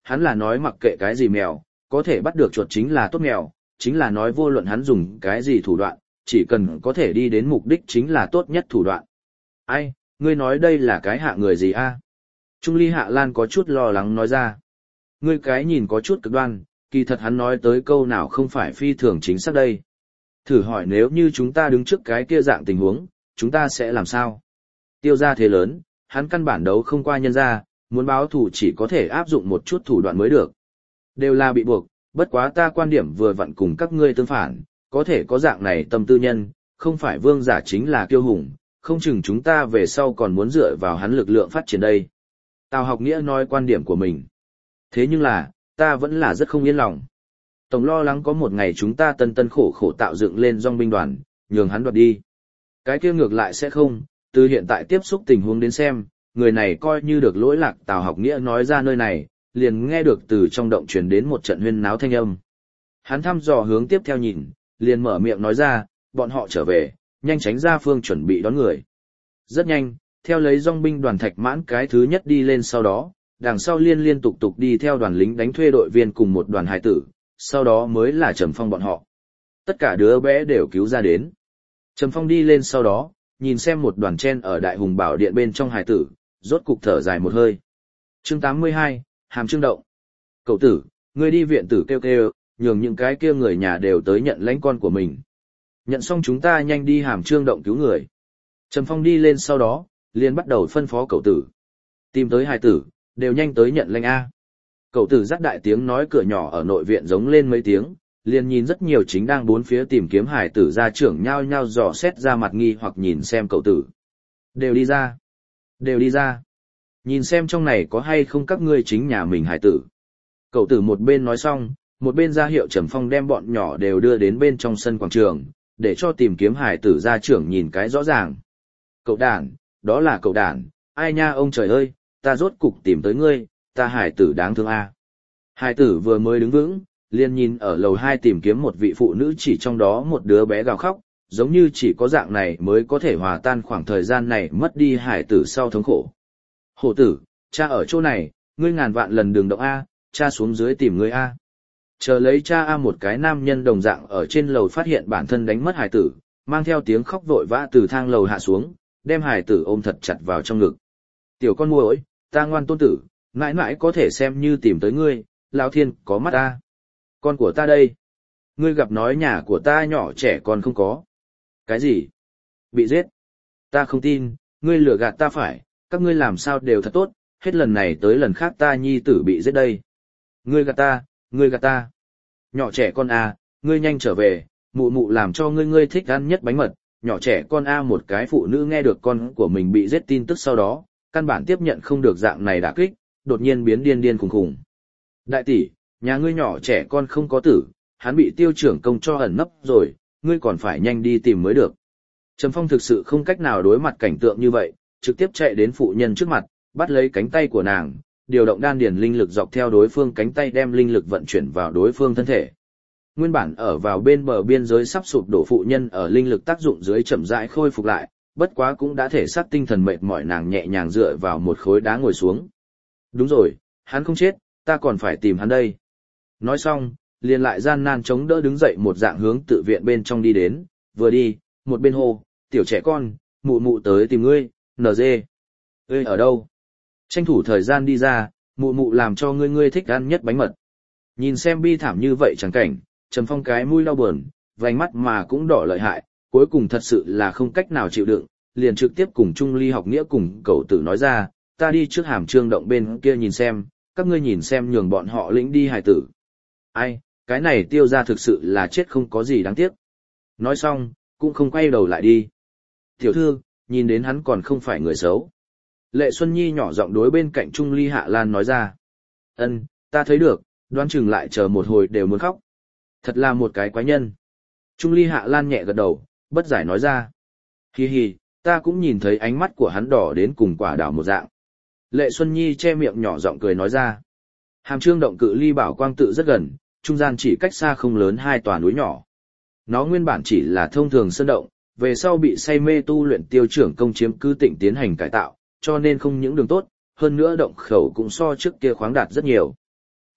hắn là nói mặc kệ cái gì mèo, có thể bắt được chuột chính là tốt mèo, chính là nói vô luận hắn dùng cái gì thủ đoạn, chỉ cần có thể đi đến mục đích chính là tốt nhất thủ đoạn. Ai, ngươi nói đây là cái hạ người gì a? Trung Ly Hạ Lan có chút lo lắng nói ra. Ngươi cái nhìn có chút cực đoan, kỳ thật hắn nói tới câu nào không phải phi thường chính xác đây. Thử hỏi nếu như chúng ta đứng trước cái kia dạng tình huống, chúng ta sẽ làm sao? Tiêu gia thế lớn, hắn căn bản đấu không qua nhân gia, muốn báo thù chỉ có thể áp dụng một chút thủ đoạn mới được. Đều là bị buộc, bất quá ta quan điểm vừa vặn cùng các ngươi tương phản, có thể có dạng này tâm tư nhân, không phải vương giả chính là kiêu hùng, không chừng chúng ta về sau còn muốn dựa vào hắn lực lượng phát triển đây. Tào Học Nghĩa nói quan điểm của mình. Thế nhưng là, ta vẫn là rất không yên lòng. Tổng lo lắng có một ngày chúng ta tân tân khổ khổ tạo dựng lên dòng binh đoàn, nhường hắn đoạt đi. Cái kia ngược lại sẽ không, từ hiện tại tiếp xúc tình huống đến xem, người này coi như được lỗi lạc. Tào Học Nghĩa nói ra nơi này, liền nghe được từ trong động truyền đến một trận huyên náo thanh âm. Hắn thăm dò hướng tiếp theo nhìn, liền mở miệng nói ra, bọn họ trở về, nhanh tránh ra phương chuẩn bị đón người. Rất nhanh, theo lấy dòng binh đoàn Thạch Mãn cái thứ nhất đi lên sau đó, đằng sau liên liên tục tục đi theo đoàn lính đánh thuê đội viên cùng một đoàn hải tử, sau đó mới là Trầm Phong bọn họ. Tất cả đứa bé đều cứu ra đến. Trầm Phong đi lên sau đó, nhìn xem một đoàn chen ở Đại Hùng Bảo Điện bên trong hải tử, rốt cục thở dài một hơi. Chương tám mươi hai, Hàm Trương Động. Cậu tử, ngươi đi viện tử kêu kêu, nhường những cái kia người nhà đều tới nhận lãnh con của mình. Nhận xong chúng ta nhanh đi Hàm Trương Động cứu người. Trầm Phong đi lên sau đó, liền bắt đầu phân phó cậu tử. Tìm tới hải tử, đều nhanh tới nhận lãnh A. Cậu tử dắt đại tiếng nói cửa nhỏ ở nội viện giống lên mấy tiếng, liền nhìn rất nhiều chính đang bốn phía tìm kiếm hải tử gia trưởng nhao nhao dò xét ra mặt nghi hoặc nhìn xem cậu tử. Đều đi ra. Đều đi ra. Nhìn xem trong này có hay không các ngươi chính nhà mình hải tử. Cậu tử một bên nói xong, một bên ra hiệu Trầm Phong đem bọn nhỏ đều đưa đến bên trong sân quảng trường, để cho tìm kiếm hải tử gia trưởng nhìn cái rõ ràng. Cậu đàn, đó là cậu đàn, ai nha ông trời ơi, ta rốt cục tìm tới ngươi, ta hải tử đáng thương a. Hải tử vừa mới đứng vững, liền nhìn ở lầu hai tìm kiếm một vị phụ nữ, chỉ trong đó một đứa bé gào khóc, giống như chỉ có dạng này mới có thể hòa tan khoảng thời gian này mất đi hải tử sau thống khổ. Hổ tử, cha ở chỗ này, ngươi ngàn vạn lần đừng động a, cha xuống dưới tìm ngươi a. Chờ lấy cha a. Một cái nam nhân đồng dạng ở trên lầu phát hiện bản thân đánh mất hải tử, mang theo tiếng khóc vội vã từ thang lầu hạ xuống, đem hải tử ôm thật chặt vào trong ngực. Tiểu con muội, ta ngoan tôn tử, mãi mãi có thể xem như tìm tới ngươi, lão thiên có mắt ta. Con của ta đây. Ngươi gặp nói nhà của ta nhỏ trẻ con không có. Cái gì? Bị giết? Ta không tin, ngươi lừa gạt ta phải, các ngươi làm sao đều thật tốt, hết lần này tới lần khác ta nhi tử bị giết đây. Ngươi gạt ta, ngươi gạt ta. Nhỏ trẻ con à, ngươi nhanh trở về, mụ mụ làm cho ngươi ngươi thích ăn nhất bánh mật. Nhỏ trẻ con a. Một cái phụ nữ nghe được con của mình bị giết tin tức sau đó, căn bản tiếp nhận không được dạng này đả kích, đột nhiên biến điên điên khùng khùng. Đại tỷ, nhà ngươi nhỏ trẻ con không có tử, hắn bị tiêu trưởng công cho ẩn nấp rồi, ngươi còn phải nhanh đi tìm mới được. Trầm Phong thực sự không cách nào đối mặt cảnh tượng như vậy, trực tiếp chạy đến phụ nhân trước mặt, bắt lấy cánh tay của nàng, điều động đan điền linh lực dọc theo đối phương cánh tay đem linh lực vận chuyển vào đối phương thân thể. Nguyên bản ở vào bên bờ biên giới sắp sụp đổ phụ nhân ở linh lực tác dụng dưới chậm rãi khôi phục lại, bất quá cũng đã thể xác tinh thần mệt mỏi, nàng nhẹ nhàng dựa vào một khối đá ngồi xuống. Đúng rồi, hắn không chết, ta còn phải tìm hắn đây. Nói xong, liền lại gian nan chống đỡ đứng dậy một dạng hướng tự viện bên trong đi đến, vừa đi, một bên hô, tiểu trẻ con, mụ mụ tới tìm ngươi, nờ dê. Ê ở đâu? Tranh thủ thời gian đi ra, mụ mụ làm cho ngươi ngươi thích ăn nhất bánh mật. Nhìn xem bi thảm như vậy chẳng cảnh, Trầm Phong cái mũi đau buồn, vành mắt mà cũng đỏ lợi hại, cuối cùng thật sự là không cách nào chịu đựng, liền trực tiếp cùng Trung Ly Học Nghĩa cùng cậu tử nói ra, ta đi trước Hàm Trương Động bên kia nhìn xem, các ngươi nhìn xem nhường bọn họ lĩnh đi hài tử. Ai, cái này tiêu ra thực sự là chết không có gì đáng tiếc. Nói xong, cũng không quay đầu lại đi. Tiểu thư, nhìn đến hắn còn không phải người xấu. Lệ Xuân Nhi nhỏ giọng đối bên cạnh Trung Ly Hạ Lan nói ra. Ân, ta thấy được, đoán chừng lại chờ một hồi đều muốn khóc. Thật là một cái quái nhân. Trung Ly Hạ Lan nhẹ gật đầu, bất giải nói ra. Hi hi, ta cũng nhìn thấy ánh mắt của hắn đỏ đến cùng quả đảo một dạng. Lệ Xuân Nhi che miệng nhỏ giọng cười nói ra. Hàm Trương Động cự ly Bảo Quang tự rất gần, trung gian chỉ cách xa không lớn hai tòa núi nhỏ. Nó nguyên bản chỉ là thông thường sơn động, về sau bị say mê tu luyện tiêu trưởng công chiếm cứ tỉnh tiến hành cải tạo, cho nên không những đường tốt, hơn nữa động khẩu cũng so trước kia khoáng đạt rất nhiều.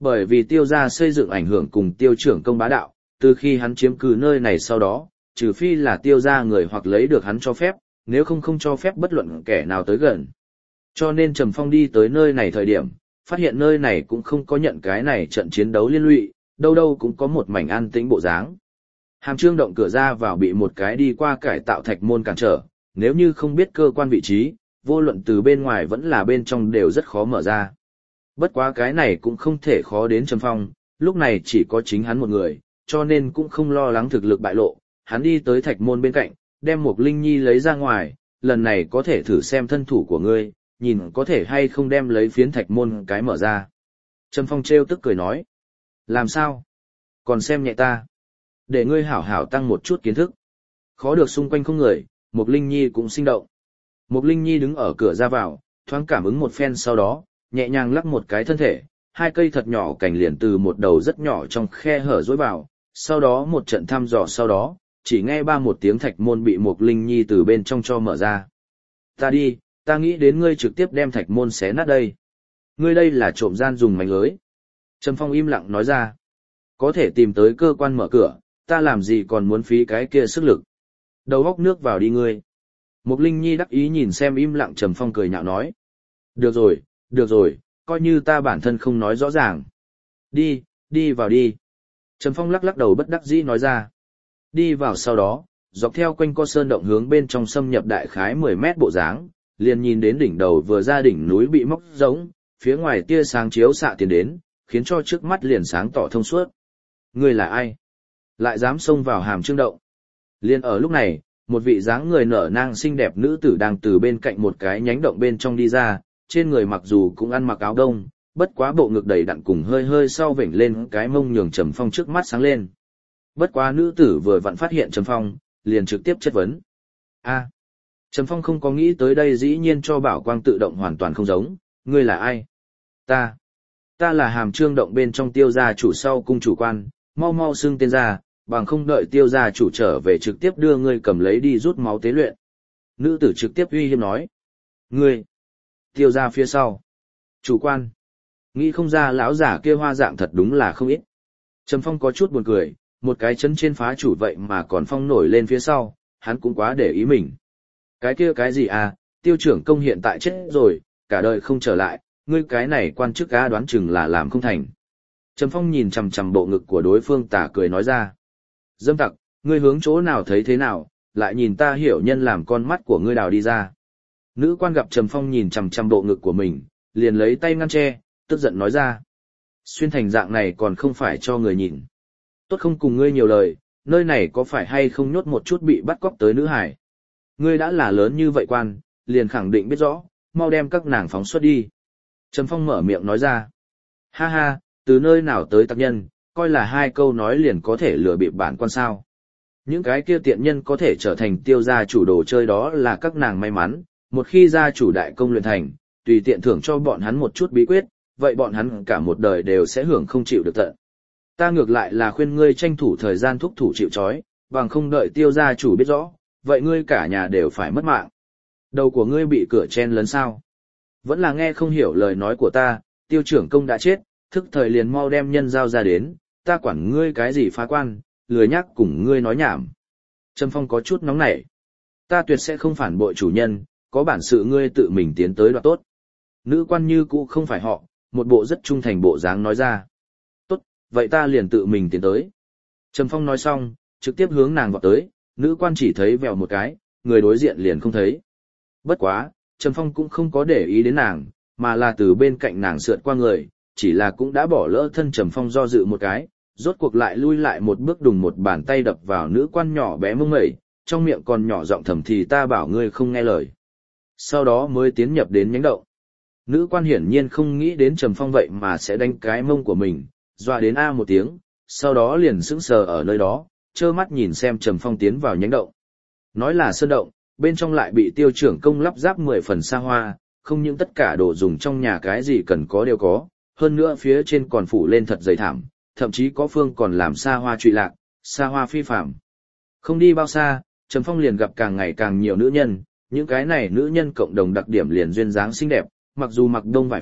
Bởi vì tiêu gia xây dựng ảnh hưởng cùng tiêu trưởng công bá đạo, từ khi hắn chiếm cứ nơi này sau đó, trừ phi là tiêu gia người hoặc lấy được hắn cho phép, nếu không không cho phép bất luận kẻ nào tới gần. Cho nên Trầm Phong đi tới nơi này thời điểm, phát hiện nơi này cũng không có nhận cái này trận chiến đấu liên lụy, đâu đâu cũng có một mảnh an tĩnh bộ dáng. Hàm Trương động cửa ra vào bị một cái đi qua cải tạo thạch môn cản trở, nếu như không biết cơ quan vị trí, vô luận từ bên ngoài vẫn là bên trong đều rất khó mở ra. Bất quá cái này cũng không thể khó đến Trầm Phong, lúc này chỉ có chính hắn một người, cho nên cũng không lo lắng thực lực bại lộ, hắn đi tới thạch môn bên cạnh, đem một Linh Nhi lấy ra ngoài, lần này có thể thử xem thân thủ của ngươi, nhìn có thể hay không đem lấy phiến thạch môn cái mở ra. Trầm Phong trêu tức cười nói, làm sao? Còn xem nhẹ ta. Để ngươi hảo hảo tăng một chút kiến thức. Khó được xung quanh không người, một Linh Nhi cũng sinh động. Một Linh Nhi đứng ở cửa ra vào, thoáng cảm ứng một phen sau đó, nhẹ nhàng lắc một cái thân thể, hai cây thật nhỏ cành liền từ một đầu rất nhỏ trong khe hở dối vào, sau đó một trận thăm dò sau đó, chỉ nghe ba một tiếng thạch môn bị một Linh Nhi từ bên trong cho mở ra. Ta đi, ta nghĩ đến ngươi trực tiếp đem thạch môn xé nát đây. Ngươi đây là trộm gian dùng mánh lưới. Trầm Phong im lặng nói ra. Có thể tìm tới cơ quan mở cửa, ta làm gì còn muốn phí cái kia sức lực. Đầu góc nước vào đi ngươi. Một Linh Nhi đắc ý nhìn xem im lặng Trầm Phong cười nhạo nói. Được rồi, được rồi, coi như ta bản thân không nói rõ ràng. Đi, đi vào đi. Trầm Phong lắc lắc đầu bất đắc dĩ nói ra. Đi vào sau đó, dọc theo quanh co sơn động hướng bên trong xâm nhập đại khái mười mét bộ dáng, liền nhìn đến đỉnh đầu vừa ra đỉnh núi bị móc rỗng, phía ngoài tia sáng chiếu xạ tiến đến, khiến cho trước mắt liền sáng tỏ thông suốt. Ngươi là ai? Lại dám xông vào Hàm Trương động. Liên ở lúc này, một vị dáng người nở nang xinh đẹp nữ tử đang từ bên cạnh một cái nhánh động bên trong đi ra, trên người mặc dù cũng ăn mặc áo đông, bất quá bộ ngực đầy đặn cùng hơi hơi sau vểnh lên cái mông nhường Trầm Phong trước mắt sáng lên. Bất quá nữ tử vừa vặn phát hiện Trầm Phong, liền trực tiếp chất vấn. A, Trầm Phong không có nghĩ tới đây dĩ nhiên cho bảo quang tự động hoàn toàn không giống, ngươi là ai? Ta, ta là Hàm Trương động bên trong tiêu gia chủ sau cung chủ quan, mau mau xưng tên ra, bằng không đợi tiêu gia chủ trở về trực tiếp đưa ngươi cầm lấy đi rút máu tế luyện. Nữ tử trực tiếp uy hiếp nói. Ngươi, tiêu gia phía sau. Chủ quan. Nghĩ không ra lão giả kia hoa dạng thật đúng là không ít. Trầm Phong có chút buồn cười, một cái chân trên phá chủ vậy mà còn phong nổi lên phía sau, hắn cũng quá để ý mình. Cái kia cái gì à, tiêu trưởng công hiện tại chết rồi, cả đời không trở lại, ngươi cái này quan chức cá đoán chừng là làm không thành. Trầm Phong nhìn chằm chằm bộ ngực của đối phương tà cười nói ra. Dâm tặc, ngươi hướng chỗ nào thấy thế nào, lại nhìn ta hiểu nhân làm con mắt của ngươi đào đi ra. Nữ quan gặp Trầm Phong nhìn chằm chằm bộ ngực của mình, liền lấy tay ngăn che, tức giận nói ra. Xuyên thành dạng này còn không phải cho người nhìn. Tốt không cùng ngươi nhiều lời, nơi này có phải hay không nhốt một chút bị bắt cóc tới nữ hải. Ngươi đã là lớn như vậy quan, liền khẳng định biết rõ, mau đem các nàng phóng xuất đi. Trầm Phong mở miệng nói ra. Ha ha, từ nơi nào tới tặc nhân, coi là hai câu nói liền có thể lừa bịp bản quan sao. Những cái kia tiện nhân có thể trở thành tiêu gia chủ đồ chơi đó là các nàng may mắn, một khi gia chủ đại công luyện thành, tùy tiện thưởng cho bọn hắn một chút bí quyết, vậy bọn hắn cả một đời đều sẽ hưởng không chịu được tận. Ta ngược lại là khuyên ngươi tranh thủ thời gian thúc thủ chịu trói, bằng không đợi tiêu gia chủ biết rõ, vậy ngươi cả nhà đều phải mất mạng. Đầu của ngươi bị cửa chen lấn sao? Vẫn là nghe không hiểu lời nói của ta, tiêu trưởng công đã chết, thức thời liền mau đem nhân giao ra đến, ta quản ngươi cái gì phá quan, lười nhắc cùng ngươi nói nhảm. Trầm Phong có chút nóng nảy. Ta tuyệt sẽ không phản bội chủ nhân, có bản sự ngươi tự mình tiến tới đoạt tốt. Nữ quan như cũ không phải họ, một bộ rất trung thành bộ dáng nói ra. Tốt, vậy ta liền tự mình tiến tới. Trầm Phong nói xong, trực tiếp hướng nàng vọt tới, nữ quan chỉ thấy vèo một cái, người đối diện liền không thấy. Bất quá, Trầm Phong cũng không có để ý đến nàng, mà là từ bên cạnh nàng sượt qua người, chỉ là cũng đã bỏ lỡ thân Trầm Phong do dự một cái, rốt cuộc lại lui lại một bước đùng một bàn tay đập vào nữ quan nhỏ bé mông mẩy, trong miệng còn nhỏ giọng thầm thì ta bảo ngươi không nghe lời. Sau đó mới tiến nhập đến nhánh động. Nữ quan hiển nhiên không nghĩ đến Trầm Phong vậy mà sẽ đánh cái mông của mình, dọa đến a một tiếng, sau đó liền sững sờ ở nơi đó, trơ mắt nhìn xem Trầm Phong tiến vào nhánh động. Nói là sơn động, bên trong lại bị tiêu trưởng công lắp ráp mười phần xa hoa, không những tất cả đồ dùng trong nhà cái gì cần có đều có, hơn nữa phía trên còn phủ lên thật dày thảm, thậm chí có phương còn làm xa hoa trụy lạc, xa hoa phi phạm. Không đi bao xa, Trầm Phong liền gặp càng ngày càng nhiều nữ nhân, những cái này nữ nhân cộng đồng đặc điểm liền duyên dáng xinh đẹp, mặc dù mặc đông vải phục,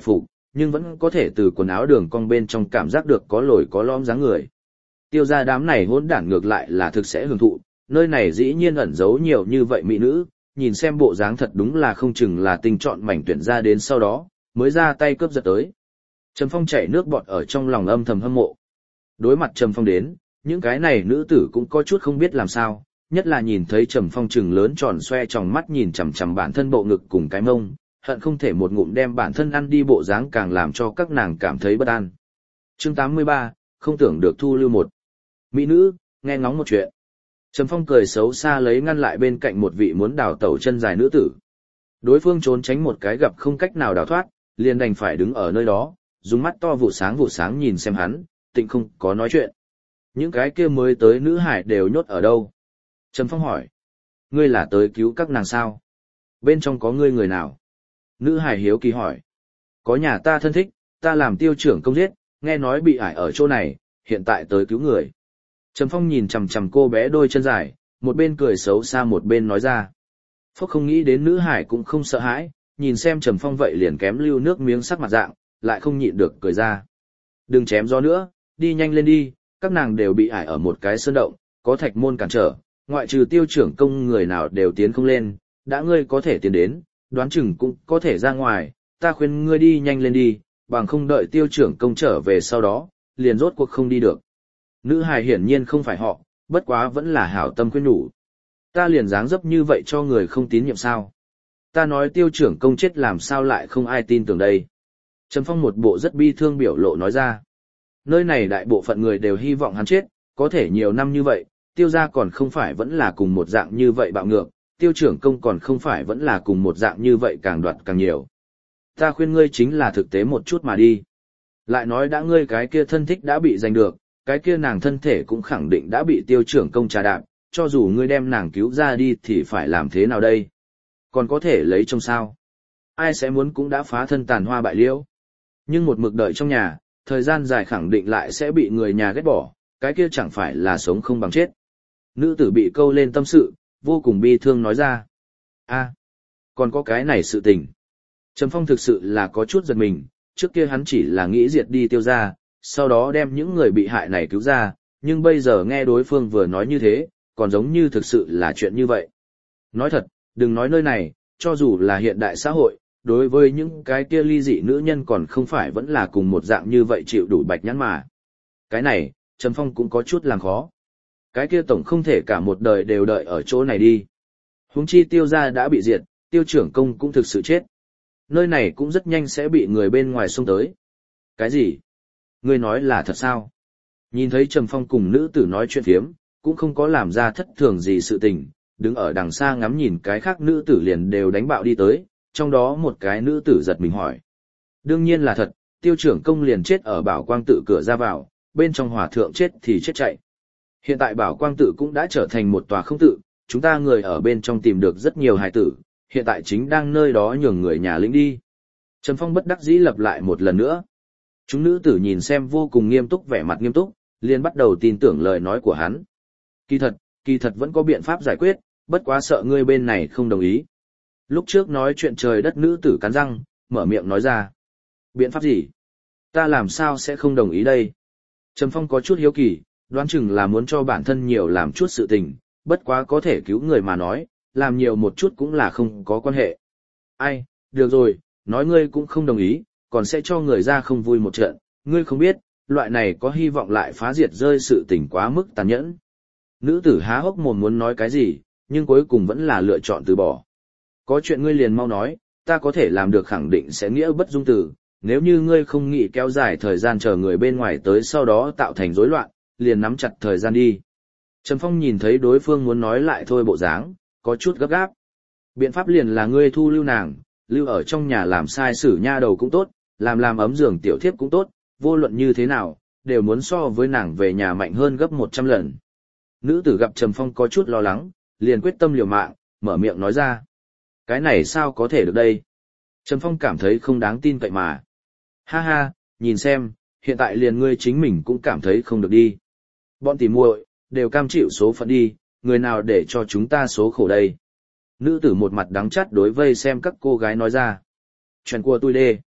nhưng vẫn có thể từ quần áo đường cong bên trong cảm giác được có lồi có lõm dáng người. Tiêu gia đám này hỗn đản ngược lại là thực sẽ hưởng thụ, nơi này dĩ nhiên ẩn giấu nhiều như vậy mỹ nữ, nhìn xem bộ dáng thật đúng là không chừng là tinh chọn mảnh tuyển ra đến sau đó, mới ra tay cướp giật tới. Trầm Phong chảy nước bọt ở trong lòng âm thầm hâm mộ. Đối mặt Trầm Phong đến, những cái này nữ tử cũng có chút không biết làm sao, nhất là nhìn thấy Trầm Phong trừng lớn tròn xoe tròng mắt nhìn chằm chằm bản thân bộ ngực cùng cái mông, hận không thể một ngụm đem bản thân ăn đi, bộ dáng càng làm cho các nàng cảm thấy bất an. Chương tám mươi ba, không tưởng được thu lưu một. Mỹ nữ, nghe ngóng một chuyện. Trầm Phong cười xấu xa lấy ngăn lại bên cạnh một vị muốn đào tẩu chân dài nữ tử. Đối phương trốn tránh một cái gặp không cách nào đào thoát, liền đành phải đứng ở nơi đó, dùng mắt to vụ sáng vụ sáng nhìn xem hắn, tịnh không có nói chuyện. Những cái kia mới tới nữ hải đều nhốt ở đâu? Trầm Phong hỏi. Ngươi là tới cứu các nàng sao? Bên trong có ngươi người nào? Nữ hải hiếu kỳ hỏi. Có nhà ta thân thích, ta làm tiêu trưởng công giết, nghe nói bị ải ở chỗ này, hiện tại tới cứu người. Trầm Phong nhìn chằm chằm cô bé đôi chân dài, một bên cười xấu xa một bên nói ra. Phúc không nghĩ đến nữ hải cũng không sợ hãi, nhìn xem Trầm Phong vậy liền kém lưu nước miếng sắc mặt dạng, lại không nhịn được cười ra. Đừng chém gió nữa, đi nhanh lên đi, các nàng đều bị ải ở một cái sơn động, có thạch môn cản trở, ngoại trừ tiêu trưởng công người nào đều tiến không lên, đã ngươi có thể tiến đến, đoán chừng cũng có thể ra ngoài, ta khuyên ngươi đi nhanh lên đi, bằng không đợi tiêu trưởng công trở về sau đó, liền rốt cuộc không đi được. Nữ hài hiển nhiên không phải họ, bất quá vẫn là hảo tâm khuyên nhủ. Ta liền dáng dấp như vậy cho người không tín nhiệm sao? Ta nói tiêu trưởng công chết làm sao lại không ai tin tưởng đây? Trầm Phong một bộ rất bi thương biểu lộ nói ra. Nơi này đại bộ phận người đều hy vọng hắn chết, có thể nhiều năm như vậy, tiêu gia còn không phải vẫn là cùng một dạng như vậy bạo ngược, tiêu trưởng công còn không phải vẫn là cùng một dạng như vậy càng đoạt càng nhiều. Ta khuyên ngươi chính là thực tế một chút mà đi. Lại nói đã ngươi cái kia thân thích đã bị giành được, cái kia nàng thân thể cũng khẳng định đã bị tiêu trưởng công trà đạp, cho dù ngươi đem nàng cứu ra đi thì phải làm thế nào đây? Còn có thể lấy trong sao? Ai sẽ muốn cũng đã phá thân tàn hoa bại liễu. Nhưng một mực đợi trong nhà, thời gian dài khẳng định lại sẽ bị người nhà ghét bỏ, cái kia chẳng phải là sống không bằng chết. Nữ tử bị câu lên tâm sự, vô cùng bi thương nói ra. A, còn có cái này sự tình. Trầm Phong thực sự là có chút giật mình, trước kia hắn chỉ là nghĩ diệt đi tiêu gia, sau đó đem những người bị hại này cứu ra, nhưng bây giờ nghe đối phương vừa nói như thế, còn giống như thực sự là chuyện như vậy. Nói thật, đừng nói nơi này, cho dù là hiện đại xã hội, đối với những cái kia ly dị nữ nhân còn không phải vẫn là cùng một dạng như vậy chịu đủ bạch nhãn mà. Cái này, Trầm Phong cũng có chút làm khó. Cái kia tổng không thể cả một đời đều đợi ở chỗ này đi. Huống chi tiêu gia đã bị diệt, tiêu trưởng công cũng thực sự chết. Nơi này cũng rất nhanh sẽ bị người bên ngoài xông tới. Cái gì? Ngươi nói là thật sao? Nhìn thấy Trầm Phong cùng nữ tử nói chuyện phiếm, cũng không có làm ra thất thường gì sự tình, đứng ở đằng xa ngắm nhìn cái khác nữ tử liền đều đánh bạo đi tới, trong đó một cái nữ tử giật mình hỏi. Đương nhiên là thật, tiêu trưởng công liền chết ở bảo quang tự cửa ra vào, bên trong hòa thượng chết thì chết chạy. Hiện tại bảo quang tự cũng đã trở thành một tòa không tự, chúng ta người ở bên trong tìm được rất nhiều hài tử, hiện tại chính đang nơi đó nhường người nhà lĩnh đi. Trầm Phong bất đắc dĩ lặp lại một lần nữa. Chúng nữ tử nhìn xem vô cùng nghiêm túc, vẻ mặt nghiêm túc, liền bắt đầu tin tưởng lời nói của hắn. Kỳ thật, kỳ thật vẫn có biện pháp giải quyết, bất quá sợ ngươi bên này không đồng ý. Lúc trước nói chuyện trời đất nữ tử cắn răng, mở miệng nói ra. Biện pháp gì? Ta làm sao sẽ không đồng ý đây? Trầm Phong có chút hiếu kỳ, đoán chừng là muốn cho bản thân nhiều làm chút sự tình, bất quá có thể cứu người mà nói, làm nhiều một chút cũng là không có quan hệ. Ai, được rồi, nói ngươi cũng không đồng ý, còn sẽ cho người ra không vui một trận, ngươi không biết, loại này có hy vọng lại phá diệt rơi sự tình quá mức tàn nhẫn. Nữ tử há hốc mồm muốn nói cái gì, nhưng cuối cùng vẫn là lựa chọn từ bỏ. Có chuyện ngươi liền mau nói, ta có thể làm được khẳng định sẽ nghĩa bất dung từ, nếu như ngươi không nghĩ kéo dài thời gian chờ người bên ngoài tới sau đó tạo thành rối loạn, liền nắm chặt thời gian đi. Trầm Phong nhìn thấy đối phương muốn nói lại thôi bộ dáng, có chút gấp gáp. Biện pháp liền là ngươi thu lưu nàng, lưu ở trong nhà làm sai sử nha đầu cũng tốt, làm làm ấm giường tiểu thiếp cũng tốt, vô luận như thế nào, đều muốn so với nàng về nhà mạnh hơn gấp một trăm lần. Nữ tử gặp Trầm Phong có chút lo lắng, liền quyết tâm liều mạng, mở miệng nói ra. Cái này sao có thể được đây? Trầm Phong cảm thấy không đáng tin cậy mà. Ha ha, nhìn xem, hiện tại liền ngươi chính mình cũng cảm thấy không được đi. Bọn tỉ muội đều cam chịu số phận đi, người nào để cho chúng ta số khổ đây? Nữ tử một mặt đắng chắt đối vây xem các cô gái nói ra. Chuyện của tôi đê.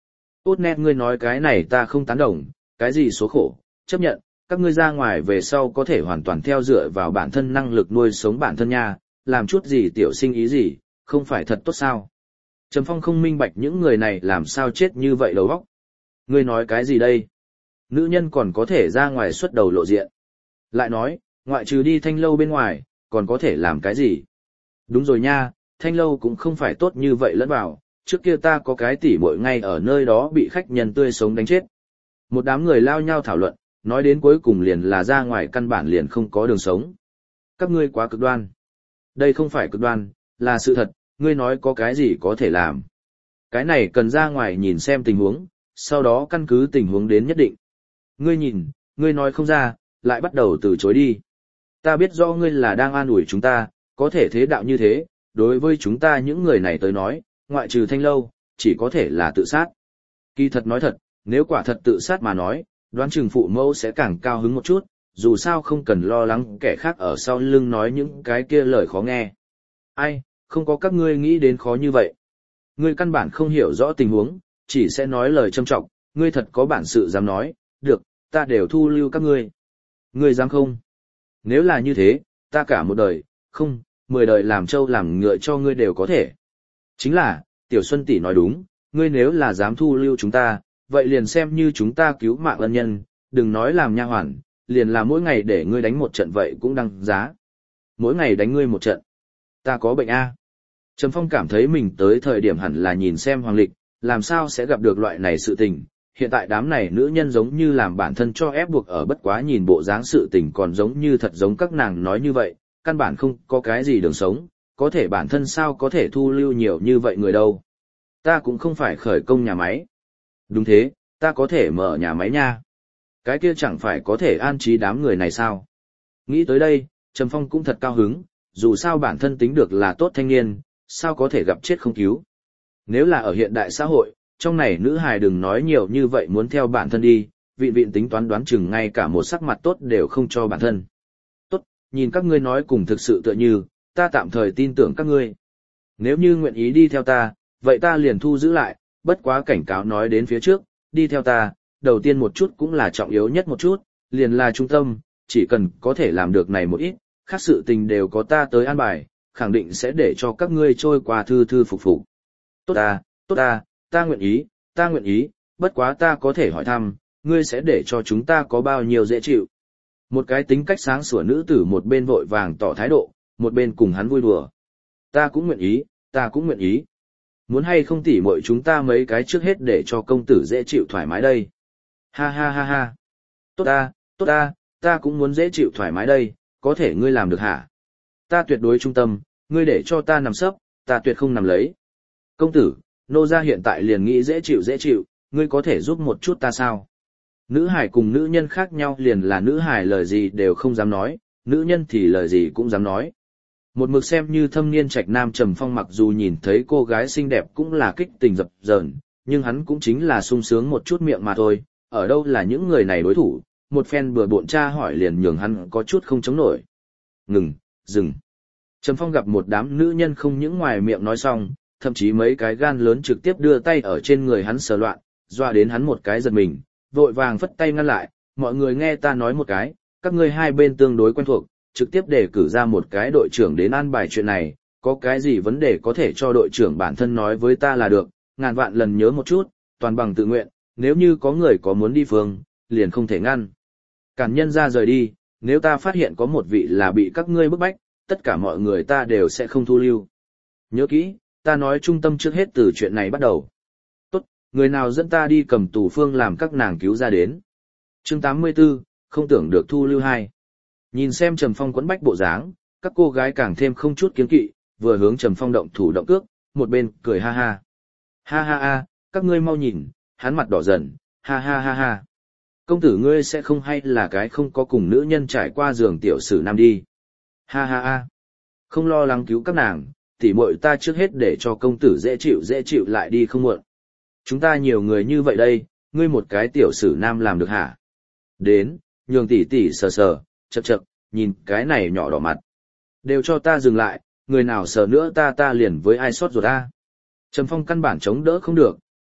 Tốt nét ngươi nói cái này ta không tán đồng, cái gì số khổ, chấp nhận, các ngươi ra ngoài về sau có thể hoàn toàn theo dựa vào bản thân năng lực nuôi sống bản thân nha, làm chút gì tiểu sinh ý gì, không phải thật tốt sao. Trầm Phong không minh bạch những người này làm sao chết như vậy đầu óc. Ngươi nói cái gì đây? Nữ nhân còn có thể ra ngoài xuất đầu lộ diện. Lại nói, ngoại trừ đi thanh lâu bên ngoài, còn có thể làm cái gì? Đúng rồi nha, thanh lâu cũng không phải tốt như vậy lẫn vào, trước kia ta có cái tỉ muội ngay ở nơi đó bị khách nhân tươi sống đánh chết. Một đám người lao nhau thảo luận, nói đến cuối cùng liền là ra ngoài căn bản liền không có đường sống. Các ngươi quá cực đoan. Đây không phải cực đoan, là sự thật, ngươi nói có cái gì có thể làm. Cái này cần ra ngoài nhìn xem tình huống, sau đó căn cứ tình huống đến nhất định. Ngươi nhìn, ngươi nói không ra, lại bắt đầu từ chối đi. Ta biết rõ ngươi là đang an ủi chúng ta, có thể thế đạo như thế, đối với chúng ta những người này tới nói, ngoại trừ thanh lâu, chỉ có thể là tự sát. Kỳ thật nói thật, nếu quả thật tự sát mà nói, đoán chừng phụ mẫu sẽ càng cao hứng một chút, dù sao không cần lo lắng kẻ khác ở sau lưng nói những cái kia lời khó nghe. Ai, không có các ngươi nghĩ đến khó như vậy. Ngươi căn bản không hiểu rõ tình huống, chỉ sẽ nói lời châm trọng, ngươi thật có bản sự dám nói, được, ta đều thu lưu các ngươi. Ngươi dám không? Nếu là như thế, ta cả một đời, không, mười đời làm trâu làm ngựa cho ngươi đều có thể. Chính là, Tiểu Xuân tỷ nói đúng, ngươi nếu là dám thu lưu chúng ta, vậy liền xem như chúng ta cứu mạng ân nhân, đừng nói làm nha hoàn, liền là mỗi ngày để ngươi đánh một trận vậy cũng đăng giá. Mỗi ngày đánh ngươi một trận. Ta có bệnh a. Trầm Phong cảm thấy mình tới thời điểm hẳn là nhìn xem hoàng lịch, làm sao sẽ gặp được loại này sự tình. Hiện tại đám này nữ nhân giống như làm bản thân cho ép buộc ở bất quá nhìn bộ dáng sự tình còn giống như thật giống các nàng nói như vậy, căn bản không có cái gì đường sống, có thể bản thân sao có thể thu lưu nhiều như vậy người đâu. Ta cũng không phải khởi công nhà máy. Đúng thế, ta có thể mở nhà máy nha. Cái kia chẳng phải có thể an trí đám người này sao? Nghĩ tới đây, Trầm Phong cũng thật cao hứng, dù sao bản thân tính được là tốt thanh niên, sao có thể gặp chết không cứu. Nếu là ở hiện đại xã hội, trong này nữ hài đừng nói nhiều như vậy muốn theo bản thân đi, vịn vịn tính toán đoán chừng ngay cả một sắc mặt tốt đều không cho bản thân. Tốt, nhìn các ngươi nói cùng thực sự tựa như, ta tạm thời tin tưởng các ngươi. Nếu như nguyện ý đi theo ta, vậy ta liền thu giữ lại, bất quá cảnh cáo nói đến phía trước, đi theo ta, đầu tiên một chút cũng là trọng yếu nhất một chút, liền là trung tâm, chỉ cần có thể làm được này một ít, khác sự tình đều có ta tới an bài, khẳng định sẽ để cho các ngươi trôi qua thư thư phục phục. Tốt ta, tốt ta, ta nguyện ý, ta nguyện ý, bất quá ta có thể hỏi thăm, ngươi sẽ để cho chúng ta có bao nhiêu dễ chịu. Một cái tính cách sáng sủa nữ tử một bên vội vàng tỏ thái độ, một bên cùng hắn vui đùa. Ta cũng nguyện ý, ta cũng nguyện ý. Muốn hay không tỉ muội chúng ta mấy cái trước hết để cho công tử dễ chịu thoải mái đây. Ha ha ha ha. Tốt ta, tốt ta, ta cũng muốn dễ chịu thoải mái đây, có thể ngươi làm được hả? Ta tuyệt đối trung tâm, ngươi để cho ta nằm sấp, ta tuyệt không nằm lấy. Công tử, nô gia hiện tại liền nghĩ dễ chịu dễ chịu, ngươi có thể giúp một chút ta sao? Nữ hải cùng nữ nhân khác nhau liền là nữ hải lời gì đều không dám nói, nữ nhân thì lời gì cũng dám nói. Một mực xem như thâm niên trạch nam Trầm Phong mặc dù nhìn thấy cô gái xinh đẹp cũng là kích tình dập dờn, nhưng hắn cũng chính là sung sướng một chút miệng mà thôi, ở đâu là những người này đối thủ, một phen bừa bộn tra hỏi liền nhường hắn có chút không chống nổi. Ngừng, dừng. Trầm Phong gặp một đám nữ nhân không những ngoài miệng nói xong, thậm chí mấy cái gan lớn trực tiếp đưa tay ở trên người hắn sờ loạn, doa đến hắn một cái giật mình, vội vàng phất tay ngăn lại, mọi người nghe ta nói một cái, các ngươi hai bên tương đối quen thuộc, trực tiếp đề cử ra một cái đội trưởng đến an bài chuyện này, có cái gì vấn đề có thể cho đội trưởng bản thân nói với ta là được, ngàn vạn lần nhớ một chút, toàn bằng tự nguyện, nếu như có người có muốn đi phương, liền không thể ngăn. Cản nhân ra rời đi, nếu ta phát hiện có một vị là bị các ngươi bức bách, tất cả mọi người ta đều sẽ không thu lưu. Nhớ kỹ, ta nói trung tâm trước hết từ chuyện này bắt đầu. Tốt, người nào dẫn ta đi cầm tù phương làm các nàng cứu ra đến. Chương tám mươi tư, không tưởng được thu lưu hai. Nhìn xem Trầm Phong quấn bách bộ dáng, các cô gái càng thêm không chút kiêng kỵ, vừa hướng Trầm Phong động thủ động cước, một bên cười ha ha. Ha ha ha, các ngươi mau nhìn, hắn mặt đỏ dần, ha ha ha ha. Công tử ngươi sẽ không hay là cái không có cùng nữ nhân trải qua giường tiểu sử nam đi. Ha ha ha. Không lo lắng cứu các nàng, tỉ muội ta trước hết để cho công tử dễ chịu dễ chịu lại đi không muộn. Chúng ta nhiều người như vậy đây, ngươi một cái tiểu sử nam làm được hả? Đến, nhường tỷ tỷ sờ sờ, chậc chậc, nhìn cái này nhỏ đỏ mặt. Đều cho ta dừng lại, người nào sờ nữa ta ta liền với ai sót ruột ta. Trầm Phong căn bản chống đỡ không được,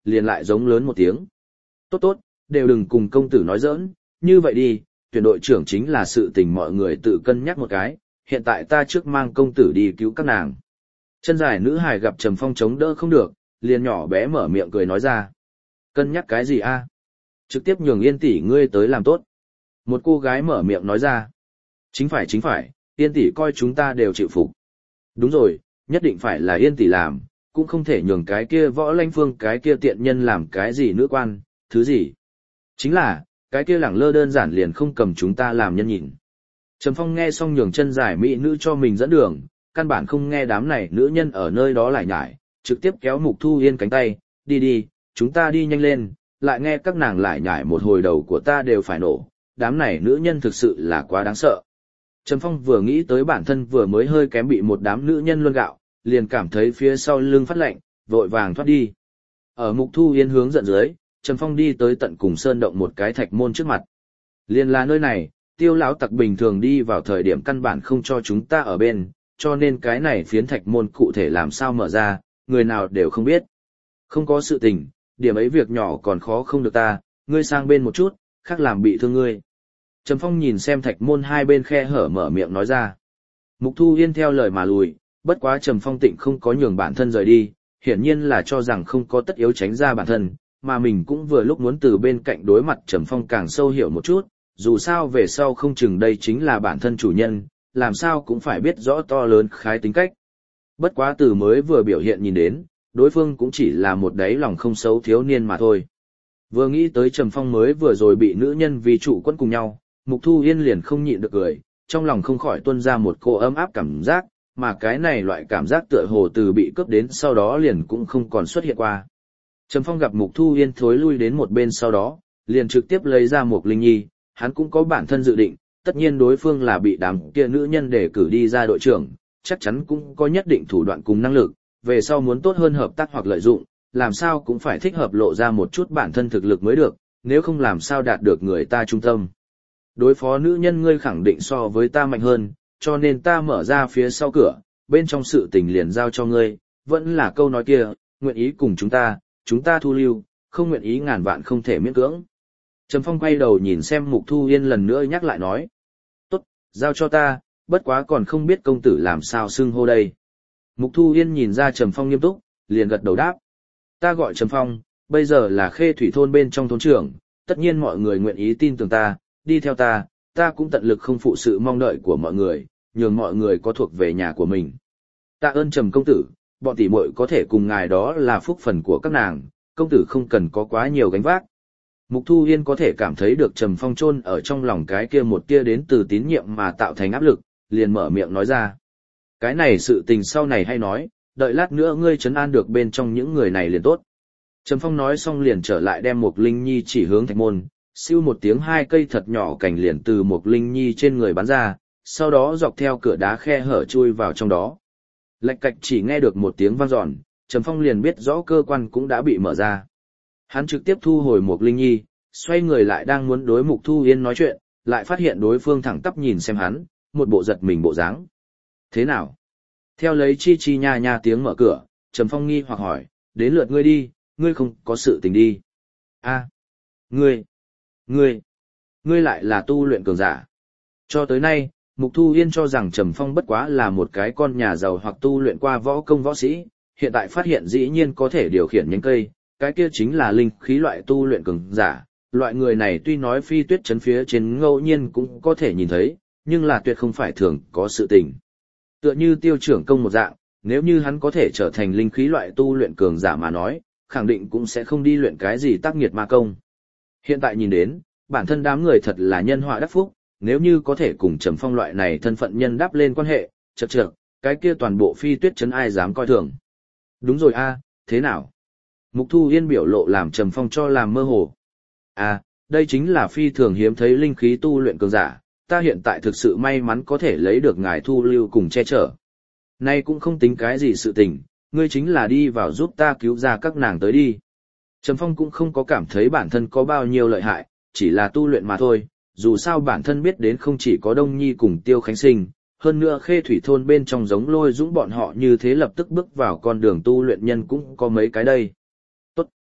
liền lại giống lớn một tiếng. Tốt tốt, đều đừng cùng công tử nói giỡn, như vậy đi, tuyển đội trưởng chính là sự tình mọi người tự cân nhắc một cái, hiện tại ta trước mang công tử đi cứu các nàng. Chân dài nữ hài gặp Trầm Phong chống đỡ không được, liền nhỏ bé mở miệng cười nói ra. Cân nhắc cái gì a? Trực tiếp nhường Yên tỷ ngươi tới làm tốt. Một cô gái mở miệng nói ra. Chính phải chính phải, Yên tỷ coi chúng ta đều chịu phục. Đúng rồi, nhất định phải là Yên tỷ làm, cũng không thể nhường cái kia Võ Lanh Phương cái kia tiện nhân làm cái gì nữ quan, thứ gì. Chính là, cái kia lẳng lơ đơn giản liền không cầm chúng ta làm nhân nhìn. Trầm Phong nghe xong nhường chân dài mỹ nữ cho mình dẫn đường, căn bản không nghe đám này nữ nhân ở nơi đó lại nhải, trực tiếp kéo Mục Thu Yên cánh tay, đi đi, chúng ta đi nhanh lên, lại nghe các nàng lại nhải một hồi đầu của ta đều phải nổ, đám này nữ nhân thực sự là quá đáng sợ. Trầm Phong vừa nghĩ tới bản thân vừa mới hơi kém bị một đám nữ nhân luân gạo, liền cảm thấy phía sau lưng phát lạnh, vội vàng thoát đi. Ở Mục Thu Yên hướng dẫn dưới, Trầm Phong đi tới tận cùng sơn động một cái thạch môn trước mặt. Liền là nơi này, Tiêu lão tặc bình thường đi vào thời điểm căn bản không cho chúng ta ở bên, cho nên cái này phiến thạch môn cụ thể làm sao mở ra, người nào đều không biết. Không có sự tình, điểm ấy việc nhỏ còn khó không được ta, ngươi sang bên một chút, khác làm bị thương ngươi. Trầm Phong nhìn xem thạch môn hai bên khe hở mở miệng nói ra. Mục Thu Yên theo lời mà lùi, bất quá Trầm Phong tịnh không có nhường bản thân rời đi, hiển nhiên là cho rằng không có tất yếu tránh ra bản thân, mà mình cũng vừa lúc muốn từ bên cạnh đối mặt Trầm Phong càng sâu hiểu một chút, dù sao về sau không chừng đây chính là bản thân chủ nhân, làm sao cũng phải biết rõ to lớn khái tính cách. Bất quá từ mới vừa biểu hiện nhìn đến, đối phương cũng chỉ là một đáy lòng không xấu thiếu niên mà thôi. Vừa nghĩ tới Trầm Phong mới vừa rồi bị nữ nhân vì trụ quân cùng nhau, Mục Thu Yên liền không nhịn được cười, trong lòng không khỏi tuôn ra một cô ấm áp cảm giác, mà cái này loại cảm giác tựa hồ từ bị cướp đến sau đó liền cũng không còn xuất hiện qua. Trầm Phong gặp Mục Thu Yên thối lui đến một bên sau đó, liền trực tiếp lấy ra một linh nhi, hắn cũng có bản thân dự định, tất nhiên đối phương là bị đám kia nữ nhân để cử đi ra đội trưởng, chắc chắn cũng có nhất định thủ đoạn cùng năng lực, về sau muốn tốt hơn hợp tác hoặc lợi dụng, làm sao cũng phải thích hợp lộ ra một chút bản thân thực lực mới được, nếu không làm sao đạt được người ta trung tâm. Đối phó nữ nhân ngươi khẳng định so với ta mạnh hơn, cho nên ta mở ra phía sau cửa, bên trong sự tình liền giao cho ngươi, vẫn là câu nói kia, nguyện ý cùng chúng ta, chúng ta thu lưu, không nguyện ý ngàn vạn không thể miễn cưỡng. Trầm Phong quay đầu nhìn xem Mục Thu Yên lần nữa nhắc lại nói. Tốt, giao cho ta, bất quá còn không biết công tử làm sao xưng hô đây. Mục Thu Yên nhìn ra Trầm Phong nghiêm túc, liền gật đầu đáp. Ta gọi Trầm Phong, bây giờ là Khê Thủy thôn bên trong thôn trưởng, tất nhiên mọi người nguyện ý tin tưởng ta, đi theo ta, ta cũng tận lực không phụ sự mong đợi của mọi người, nhường mọi người có thuộc về nhà của mình. Tạ ơn Trầm công tử, bọn tỷ muội có thể cùng ngài đó là phúc phần của các nàng, công tử không cần có quá nhiều gánh vác. Mục Thu Yên có thể cảm thấy được Trầm Phong chôn ở trong lòng cái kia một tia đến từ tín nhiệm mà tạo thành áp lực, liền mở miệng nói ra. Cái này sự tình sau này hay nói, đợi lát nữa ngươi trấn an được bên trong những người này liền tốt. Trầm Phong nói xong liền trở lại đem một linh nhi chỉ hướng thạch môn, siêu một tiếng hai cây thật nhỏ cành liền từ một linh nhi trên người bắn ra, sau đó dọc theo cửa đá khe hở chui vào trong đó. Lạch cạch chỉ nghe được một tiếng vang dọn, Trầm Phong liền biết rõ cơ quan cũng đã bị mở ra. Hắn trực tiếp thu hồi một linh nhi, xoay người lại đang muốn đối Mục Thu Yên nói chuyện, lại phát hiện đối phương thẳng tắp nhìn xem hắn, một bộ giật mình bộ dáng. Thế nào? Theo lấy chi chi nha nha tiếng mở cửa, Trầm Phong nghi hoặc hỏi, đến lượt ngươi đi, ngươi không có sự tình đi. A, ngươi, ngươi, ngươi lại là tu luyện cường giả. Cho tới nay, Mục Thu Yên cho rằng Trầm Phong bất quá là một cái con nhà giàu hoặc tu luyện qua võ công võ sĩ, hiện tại phát hiện dĩ nhiên có thể điều khiển nhánh cây, cái kia chính là linh khí loại tu luyện cường giả. Loại người này tuy nói phi tuyết chấn phía trên ngẫu nhiên cũng có thể nhìn thấy, nhưng là tuyệt không phải thường có sự tình. Tựa như Tiêu trưởng công một dạng, nếu như hắn có thể trở thành linh khí loại tu luyện cường giả mà nói, khẳng định cũng sẽ không đi luyện cái gì tác nghiệt ma công. Hiện tại nhìn đến, bản thân đám người thật là nhân họa đắc phúc, nếu như có thể cùng Trầm Phong loại này thân phận nhân đáp lên quan hệ, chật chật, cái kia toàn bộ phi tuyết chấn ai dám coi thường. Đúng rồi a, thế nào? Mục Thu Yên biểu lộ làm Trầm Phong cho làm mơ hồ. À, đây chính là phi thường hiếm thấy linh khí tu luyện cường giả, ta hiện tại thực sự may mắn có thể lấy được ngài thu lưu cùng che chở. Nay cũng không tính cái gì sự tình, ngươi chính là đi vào giúp ta cứu ra các nàng tới đi. Trầm Phong cũng không có cảm thấy bản thân có bao nhiêu lợi hại, chỉ là tu luyện mà thôi, dù sao bản thân biết đến không chỉ có Đông Nhi cùng Tiêu Khánh Sinh, hơn nữa Khê Thủy thôn bên trong giống Lôi Dũng bọn họ như thế lập tức bước vào con đường tu luyện nhân cũng có mấy cái đây. Tốt.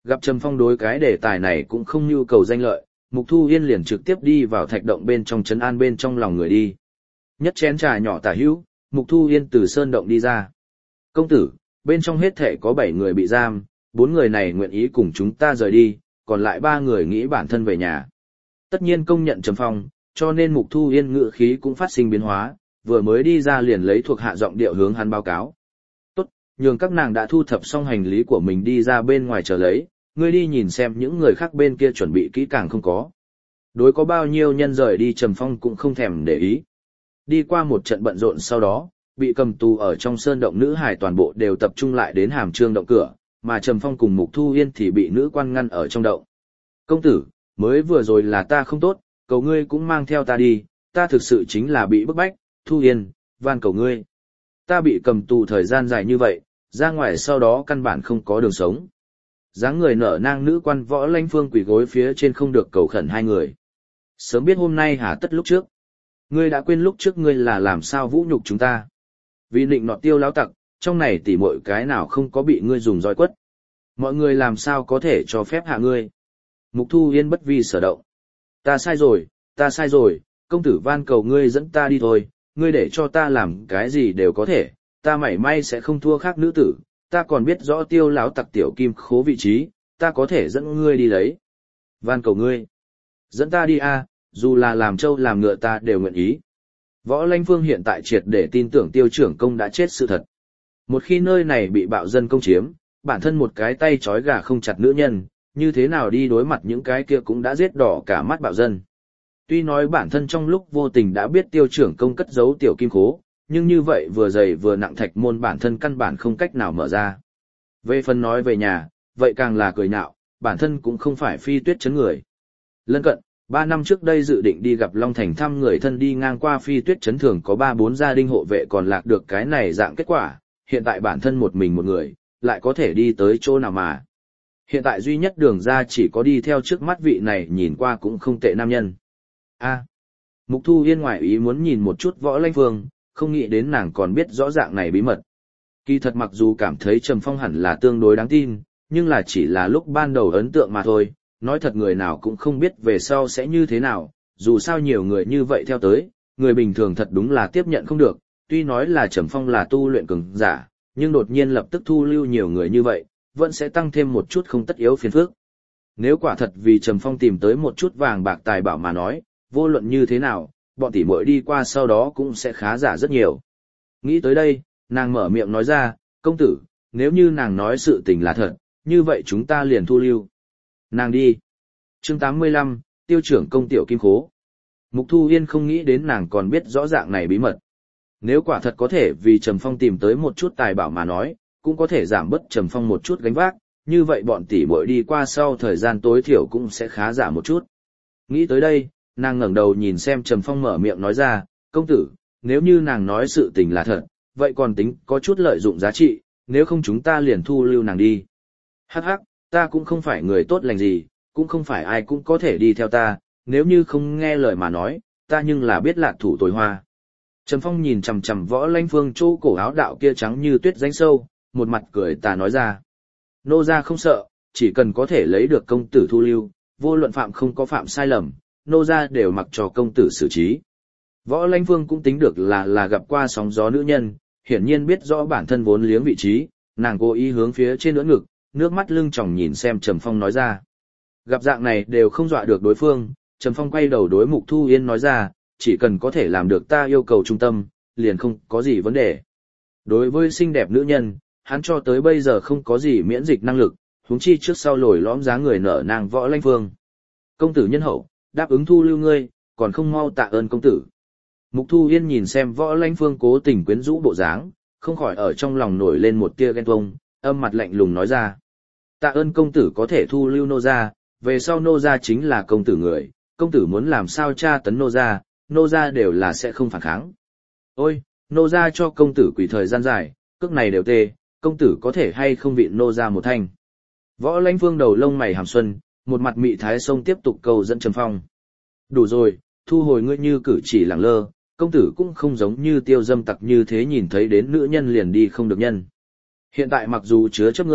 Gặp Trầm Phong đối cái đề tài này cũng không nhu cầu danh lợi, Mục Thu Yên liền trực tiếp đi vào thạch động bên trong trấn an bên trong lòng người đi. Nhất chén trà nhỏ tả hữu, Mục Thu Yên từ sơn động đi ra. Công tử, bên trong hết thể có bảy người bị giam, bốn người này nguyện ý cùng chúng ta rời đi, còn lại ba người nghĩ bản thân về nhà. Tất nhiên công nhận Trầm Phong, cho nên Mục Thu Yên ngữ khí cũng phát sinh biến hóa, vừa mới đi ra liền lấy thuộc hạ giọng điệu hướng hắn báo cáo. Tốt, nhường các nàng đã thu thập xong hành lý của mình đi ra bên ngoài chờ lấy, ngươi đi nhìn xem những người khác bên kia chuẩn bị kỹ càng không có. Đối có bao nhiêu nhân rời đi Trầm Phong cũng không thèm để ý. Đi qua một trận bận rộn sau đó, bị cầm tù ở trong sơn động nữ hải toàn bộ đều tập trung lại đến hàm trương động cửa, mà Trầm Phong cùng Mục Thu Yên thì bị nữ quan ngăn ở trong động. Công tử, mới vừa rồi là ta không tốt, cầu ngươi cũng mang theo ta đi, ta thực sự chính là bị bức bách, Thu Yên, van cầu ngươi. Ta bị cầm tù thời gian dài như vậy, ra ngoài sau đó căn bản không có đường sống. Dáng người nở nang nữ quan Võ Lanh Phương quỳ gối phía trên không được cầu khẩn hai người. Sớm biết hôm nay hà tất lúc trước. Ngươi đã quên lúc trước ngươi là làm sao vũ nhục chúng ta. Vì định nọt Tiêu lão tặc, trong này tỉ mọi cái nào không có bị ngươi dùng roi quất. Mọi người làm sao có thể cho phép hạ ngươi. Mục Thu Yên bất vi sở động. Ta sai rồi, ta sai rồi, công tử van cầu ngươi dẫn ta đi thôi, ngươi để cho ta làm cái gì đều có thể, ta mảy may sẽ không thua khác nữ tử, ta còn biết rõ Tiêu lão tặc tiểu kim khố vị trí, ta có thể dẫn ngươi đi lấy. Van cầu ngươi. Dẫn ta đi a, dù là làm trâu làm ngựa ta đều nguyện ý. Võ Lanh Phương hiện tại triệt để tin tưởng Tiêu trưởng công đã chết sự thật. Một khi nơi này bị bạo dân công chiếm, bản thân một cái tay trói gà không chặt nữ nhân, như thế nào đi đối mặt những cái kia cũng đã giết đỏ cả mắt bạo dân. Tuy nói bản thân trong lúc vô tình đã biết Tiêu trưởng công cất giấu tiểu kim khố, nhưng như vậy vừa dày vừa nặng thạch môn bản thân căn bản không cách nào mở ra. Về phần nói về nhà, vậy càng là cười nhạo, bản thân cũng không phải phi tuyết chấn người. Lân cận, ba năm trước đây dự định đi gặp Long Thành thăm người thân đi ngang qua phi tuyết chấn thường có ba bốn gia đình hộ vệ còn lạc được cái này dạng kết quả, hiện tại bản thân một mình một người, lại có thể đi tới chỗ nào mà. Hiện tại duy nhất đường ra chỉ có đi theo trước mắt vị này nhìn qua cũng không tệ nam nhân. A. Mục Thu Yên ngoại ý muốn nhìn một chút Võ Lanh Phương, không nghĩ đến nàng còn biết rõ dạng này bí mật. Kỳ thật mặc dù cảm thấy Trầm Phong hẳn là tương đối đáng tin, nhưng là chỉ là lúc ban đầu ấn tượng mà thôi, nói thật người nào cũng không biết về sau sẽ như thế nào, dù sao nhiều người như vậy theo tới, người bình thường thật đúng là tiếp nhận không được, tuy nói là Trầm Phong là tu luyện cường giả, nhưng đột nhiên lập tức thu lưu nhiều người như vậy, vẫn sẽ tăng thêm một chút không tất yếu phiền phức. Nếu quả thật vì Trầm Phong tìm tới một chút vàng bạc tài bảo mà nói, vô luận như thế nào, bọn tỷ muội đi qua sau đó cũng sẽ khá giả rất nhiều. Nghĩ tới đây, nàng mở miệng nói ra, công tử, nếu như nàng nói sự tình là thật, như vậy chúng ta liền thu lưu. Nàng đi. Chương tám mươi lăm, Tiêu trưởng công tiểu kim khố. Mục Thu Yên không nghĩ đến nàng còn biết rõ dạng này bí mật. Nếu quả thật có thể vì Trầm Phong tìm tới một chút tài bảo mà nói, cũng có thể giảm bớt Trầm Phong một chút gánh vác, như vậy bọn tỷ muội đi qua sau thời gian tối thiểu cũng sẽ khá giả một chút. Nghĩ tới đây, nàng ngẩng đầu nhìn xem Trầm Phong mở miệng nói ra, công tử, nếu như nàng nói sự tình là thật, vậy còn tính có chút lợi dụng giá trị, nếu không chúng ta liền thu lưu nàng đi. Hắc hắc, ta cũng không phải người tốt lành gì, cũng không phải ai cũng có thể đi theo ta, nếu như không nghe lời mà nói, ta nhưng là biết lạc thủ tối hoa. Trầm Phong nhìn chằm chằm Võ Lanh Phương chỗ cổ áo đạo kia trắng như tuyết rãnh sâu, một mặt cười tà nói ra. Nô gia không sợ, chỉ cần có thể lấy được công tử thu lưu, vô luận phạm không có phạm sai lầm, nô gia đều mặc cho công tử xử trí. Võ Lanh Phương cũng tính được là là gặp qua sóng gió nữ nhân, hiển nhiên biết rõ bản thân vốn liếng vị trí, nàng cố ý hướng phía trên ưỡn ngực, nước mắt lưng tròng nhìn xem Trầm Phong nói ra. Gặp dạng này đều không dọa được đối phương, Trầm Phong quay đầu đối Mục Thu Yên nói ra, chỉ cần có thể làm được ta yêu cầu trung tâm, liền không có gì vấn đề. Đối với xinh đẹp nữ nhân, hắn cho tới bây giờ không có gì miễn dịch năng lực, huống chi trước sau lồi lõm dáng người nở nàng Võ Lanh Phương. Công tử nhân hậu, đáp ứng thu lưu ngươi, còn không mau tạ ơn công tử. Mục Thu Yên nhìn xem Võ Lanh Phương cố tình quyến rũ bộ dáng, không khỏi ở trong lòng nổi lên một tia ghen tuông, âm mặt lạnh lùng nói ra. Tạ ơn công tử có thể thu lưu nô gia, về sau nô gia chính là công tử người, công tử muốn làm sao tra tấn nô gia, nô gia đều là sẽ không phản kháng. Ôi, nô gia cho công tử quỳ thời gian dài, cước này đều tê, công tử có thể hay không vịn nô gia một thanh. Võ Lanh Phương đầu lông mày hàm xuân, một mặt mị thái sông tiếp tục câu dẫn Trầm Phong. Đủ rồi, thu hồi ngươi như cử chỉ lẳng lơ, công tử cũng không giống như tiêu dâm tặc như thế nhìn thấy đến nữ nhân liền đi không được nhân. Hiện tại mặc dù chứa chấp ngươi,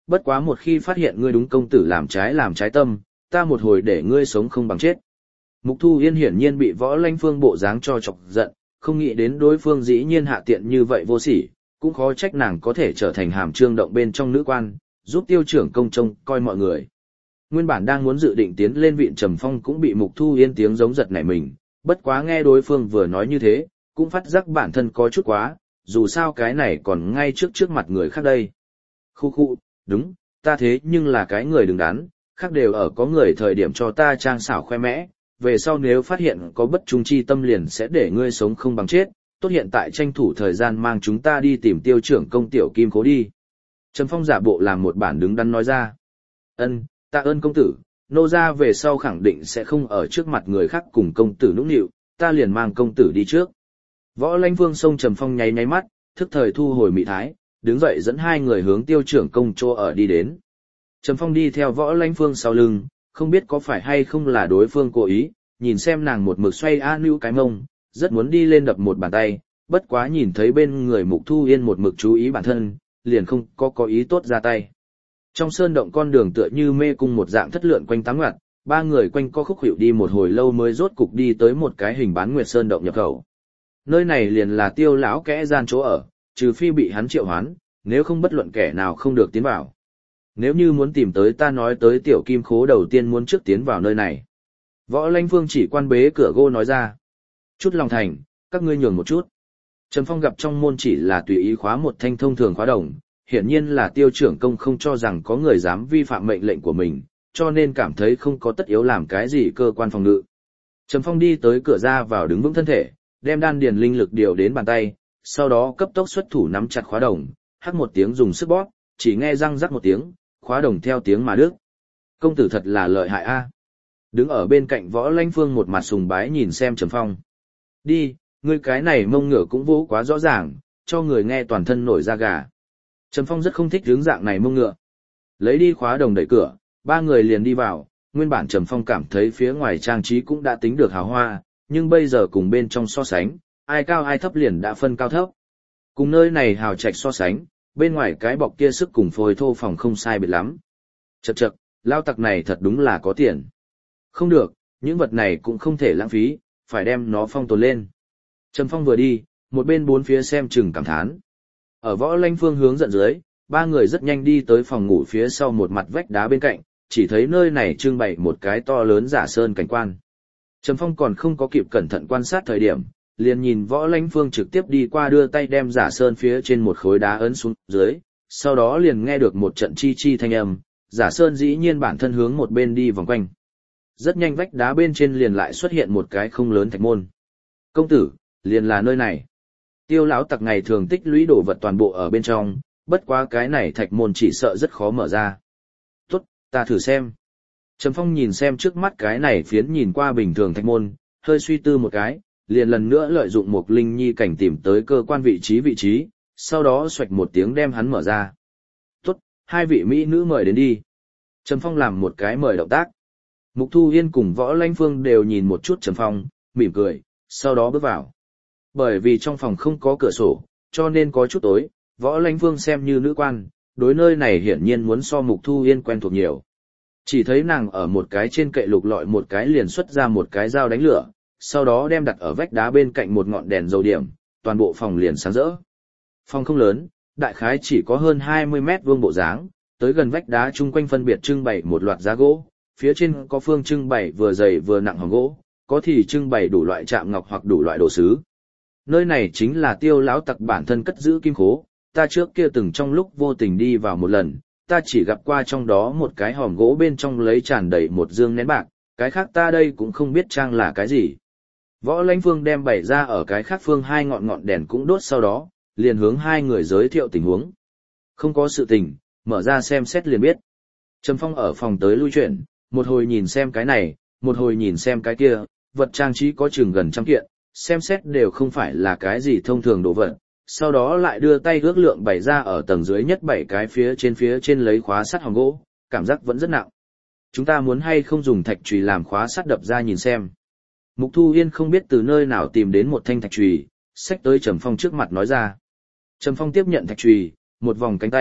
bất quá một khi phát hiện ngươi đúng công tử làm trái làm trái tâm, ta một hồi để ngươi sống không bằng chết. Mục Thu Yên hiển nhiên bị Võ Lanh Phương bộ dáng cho chọc giận, không nghĩ đến đối phương dĩ nhiên hạ tiện như vậy vô sỉ, cũng khó trách nàng có thể trở thành hàm trương động bên trong nữ quan, giúp Tiêu trưởng công trông coi mọi người. Nguyên bản đang muốn dự định tiến lên viện Trầm Phong cũng bị Mục Thu Yên tiếng giống giật nảy mình, bất quá nghe đối phương vừa nói như thế, cũng phát giác bản thân có chút quá, dù sao cái này còn ngay trước trước mặt người khác đây. Khu khu, đúng, ta thế nhưng là cái người đứng đắn, khác đều ở có người thời điểm cho ta trang xảo khoe mẽ, về sau nếu phát hiện có bất trung chi tâm liền sẽ để ngươi sống không bằng chết, tốt hiện tại tranh thủ thời gian mang chúng ta đi tìm Tiêu trưởng công tiểu kim khố đi. Trầm Phong giả bộ làm một bản đứng đắn nói ra. Ân, tạ ơn công tử, nô gia về sau khẳng định sẽ không ở trước mặt người khác cùng công tử nũng nịu, ta liền mang công tử đi trước. Võ Lãnh Vương xông Trầm Phong nháy nháy mắt, thức thời thu hồi mị thái, đứng dậy dẫn hai người hướng Tiêu trưởng công chỗ ở đi đến. Trầm Phong đi theo Võ Lãnh Vương sau lưng, không biết có phải hay không là đối phương cố ý, nhìn xem nàng một mực xoay a nữu cái mông, rất muốn đi lên đập một bàn tay, bất quá nhìn thấy bên người Mục Thu Yên một mực chú ý bản thân, liền không có có ý tốt ra tay. Trong sơn động con đường tựa như mê cung một dạng thất lượn quanh tám ngoặt, ba người quanh co khúc hiệu đi một hồi lâu mới rốt cục đi tới một cái hình bán nguyệt sơn động nhập khẩu. Nơi này liền là Tiêu lão kẽ gian chỗ ở, trừ phi bị hắn triệu hoán, nếu không bất luận kẻ nào không được tiến vào. Nếu như muốn tìm tới ta nói tới tiểu kim khố đầu tiên muốn trước tiến vào nơi này. Võ Lãnh Vương chỉ quan bế cửa gỗ nói ra. Chút lòng thành, các ngươi nhường một chút. Trầm Phong gặp trong môn chỉ là tùy ý khóa một thanh thông thường khóa đồng, hiển nhiên là Tiêu trưởng công không cho rằng có người dám vi phạm mệnh lệnh của mình, cho nên cảm thấy không có tất yếu làm cái gì cơ quan phòng ngự. Trầm Phong đi tới cửa ra vào đứng vững thân thể, đem đan điền linh lực điều đến bàn tay, sau đó cấp tốc xuất thủ nắm chặt khóa đồng, hắc một tiếng dùng sức bóp, chỉ nghe răng rắc một tiếng, khóa đồng theo tiếng mà đứt. Công tử thật là lợi hại a. Đứng ở bên cạnh Võ Lãnh Phương một mặt sùng bái nhìn xem Trầm Phong. Đi, ngươi cái này mông ngựa cũng vỗ quá rõ ràng, cho người nghe toàn thân nổi da gà. Trầm Phong rất không thích hướng dạng này mông ngựa. Lấy đi khóa đồng đẩy cửa, ba người liền đi vào, nguyên bản Trầm Phong cảm thấy phía ngoài trang trí cũng đã tính được hào hoa, nhưng bây giờ cùng bên trong so sánh, ai cao ai thấp liền đã phân cao thấp. Cùng nơi này hào trạch so sánh, bên ngoài cái bọc kia sức cùng phôi thô phòng không sai biệt lắm. Chậc chậc, lao tặc này thật đúng là có tiền. Không được, những vật này cũng không thể lãng phí, phải đem nó phong tồn lên. Trầm Phong vừa đi, một bên bốn phía xem chừng cảm thán. Ở Võ Lãnh Phương hướng dẫn dưới, ba người rất nhanh đi tới phòng ngủ phía sau một mặt vách đá bên cạnh, chỉ thấy nơi này trưng bày một cái to lớn giả sơn cảnh quan. Trầm Phong còn không có kịp cẩn thận quan sát thời điểm, liền nhìn Võ Lãnh Phương trực tiếp đi qua đưa tay đem giả sơn phía trên một khối đá ấn xuống dưới, sau đó liền nghe được một trận chi chi thanh âm, giả sơn dĩ nhiên bản thân hướng một bên đi vòng quanh. Rất nhanh vách đá bên trên liền lại xuất hiện một cái không lớn thạch môn. Công tử, liền là nơi này. Tiêu lão tặc ngày thường tích lũy đồ vật toàn bộ ở bên trong, bất quá cái này thạch môn chỉ sợ rất khó mở ra. Tốt, ta thử xem. Trầm Phong nhìn xem trước mắt cái này phiến nhìn qua bình thường thạch môn, hơi suy tư một cái, liền lần nữa lợi dụng một linh nhi cảnh tìm tới cơ quan vị trí vị trí, sau đó xoạch một tiếng đem hắn mở ra. Tốt, hai vị mỹ nữ mời đến đi. Trầm Phong làm một cái mời động tác. Mục Thu Yên cùng Võ Lãnh Phương đều nhìn một chút Trầm Phong, mỉm cười, sau đó bước vào. Bởi vì trong phòng không có cửa sổ, cho nên có chút tối, Võ Lãnh Phương xem như nữ quan, đối nơi này hiển nhiên muốn so Mục Thu Yên quen thuộc nhiều. Chỉ thấy nàng ở một cái trên kệ lục lọi một cái liền xuất ra một cái dao đánh lửa, sau đó đem đặt ở vách đá bên cạnh một ngọn đèn dầu điểm, toàn bộ phòng liền sáng rỡ. Phòng không lớn, đại khái chỉ có hơn hai mươi mét vuông bộ dáng, tới gần vách đá chung quanh phân biệt trưng bày một loạt giá gỗ, phía trên có phương trưng bày vừa dày vừa nặng hòm gỗ, có thì trưng bày đủ loại chạm ngọc hoặc đủ loại đồ sứ. Nơi này chính là Tiêu lão tặc bản thân cất giữ kim khố, ta trước kia từng trong lúc vô tình đi vào một lần, ta chỉ gặp qua trong đó một cái hòm gỗ bên trong lấy tràn đầy một dương nén bạc, cái khác ta đây cũng không biết trang là cái gì. Võ Lãnh Phương đem bày ra ở cái khác phương hai ngọn ngọn đèn cũng đốt sau đó, liền hướng hai người giới thiệu tình huống. Không có sự tình, mở ra xem xét liền biết. Trầm Phong ở phòng tới lui chuyển, một hồi nhìn xem cái này, một hồi nhìn xem cái kia, vật trang trí có chừng gần trăm kiện, xem xét đều không phải là cái gì thông thường đồ vật. Sau đó lại đưa tay ước lượng bày ra ở tầng dưới nhất bảy cái phía trên phía trên lấy khóa sắt hòm gỗ, cảm giác vẫn rất nặng. Chúng ta muốn hay không dùng thạch chùy làm khóa sắt đập ra nhìn xem. Mục Thu Yên không biết từ nơi nào tìm đến một thanh thạch chùy, xách tới Trầm Phong trước mặt nói ra. Trầm Phong tiếp nhận thạch chùy, một vòng cánh tay,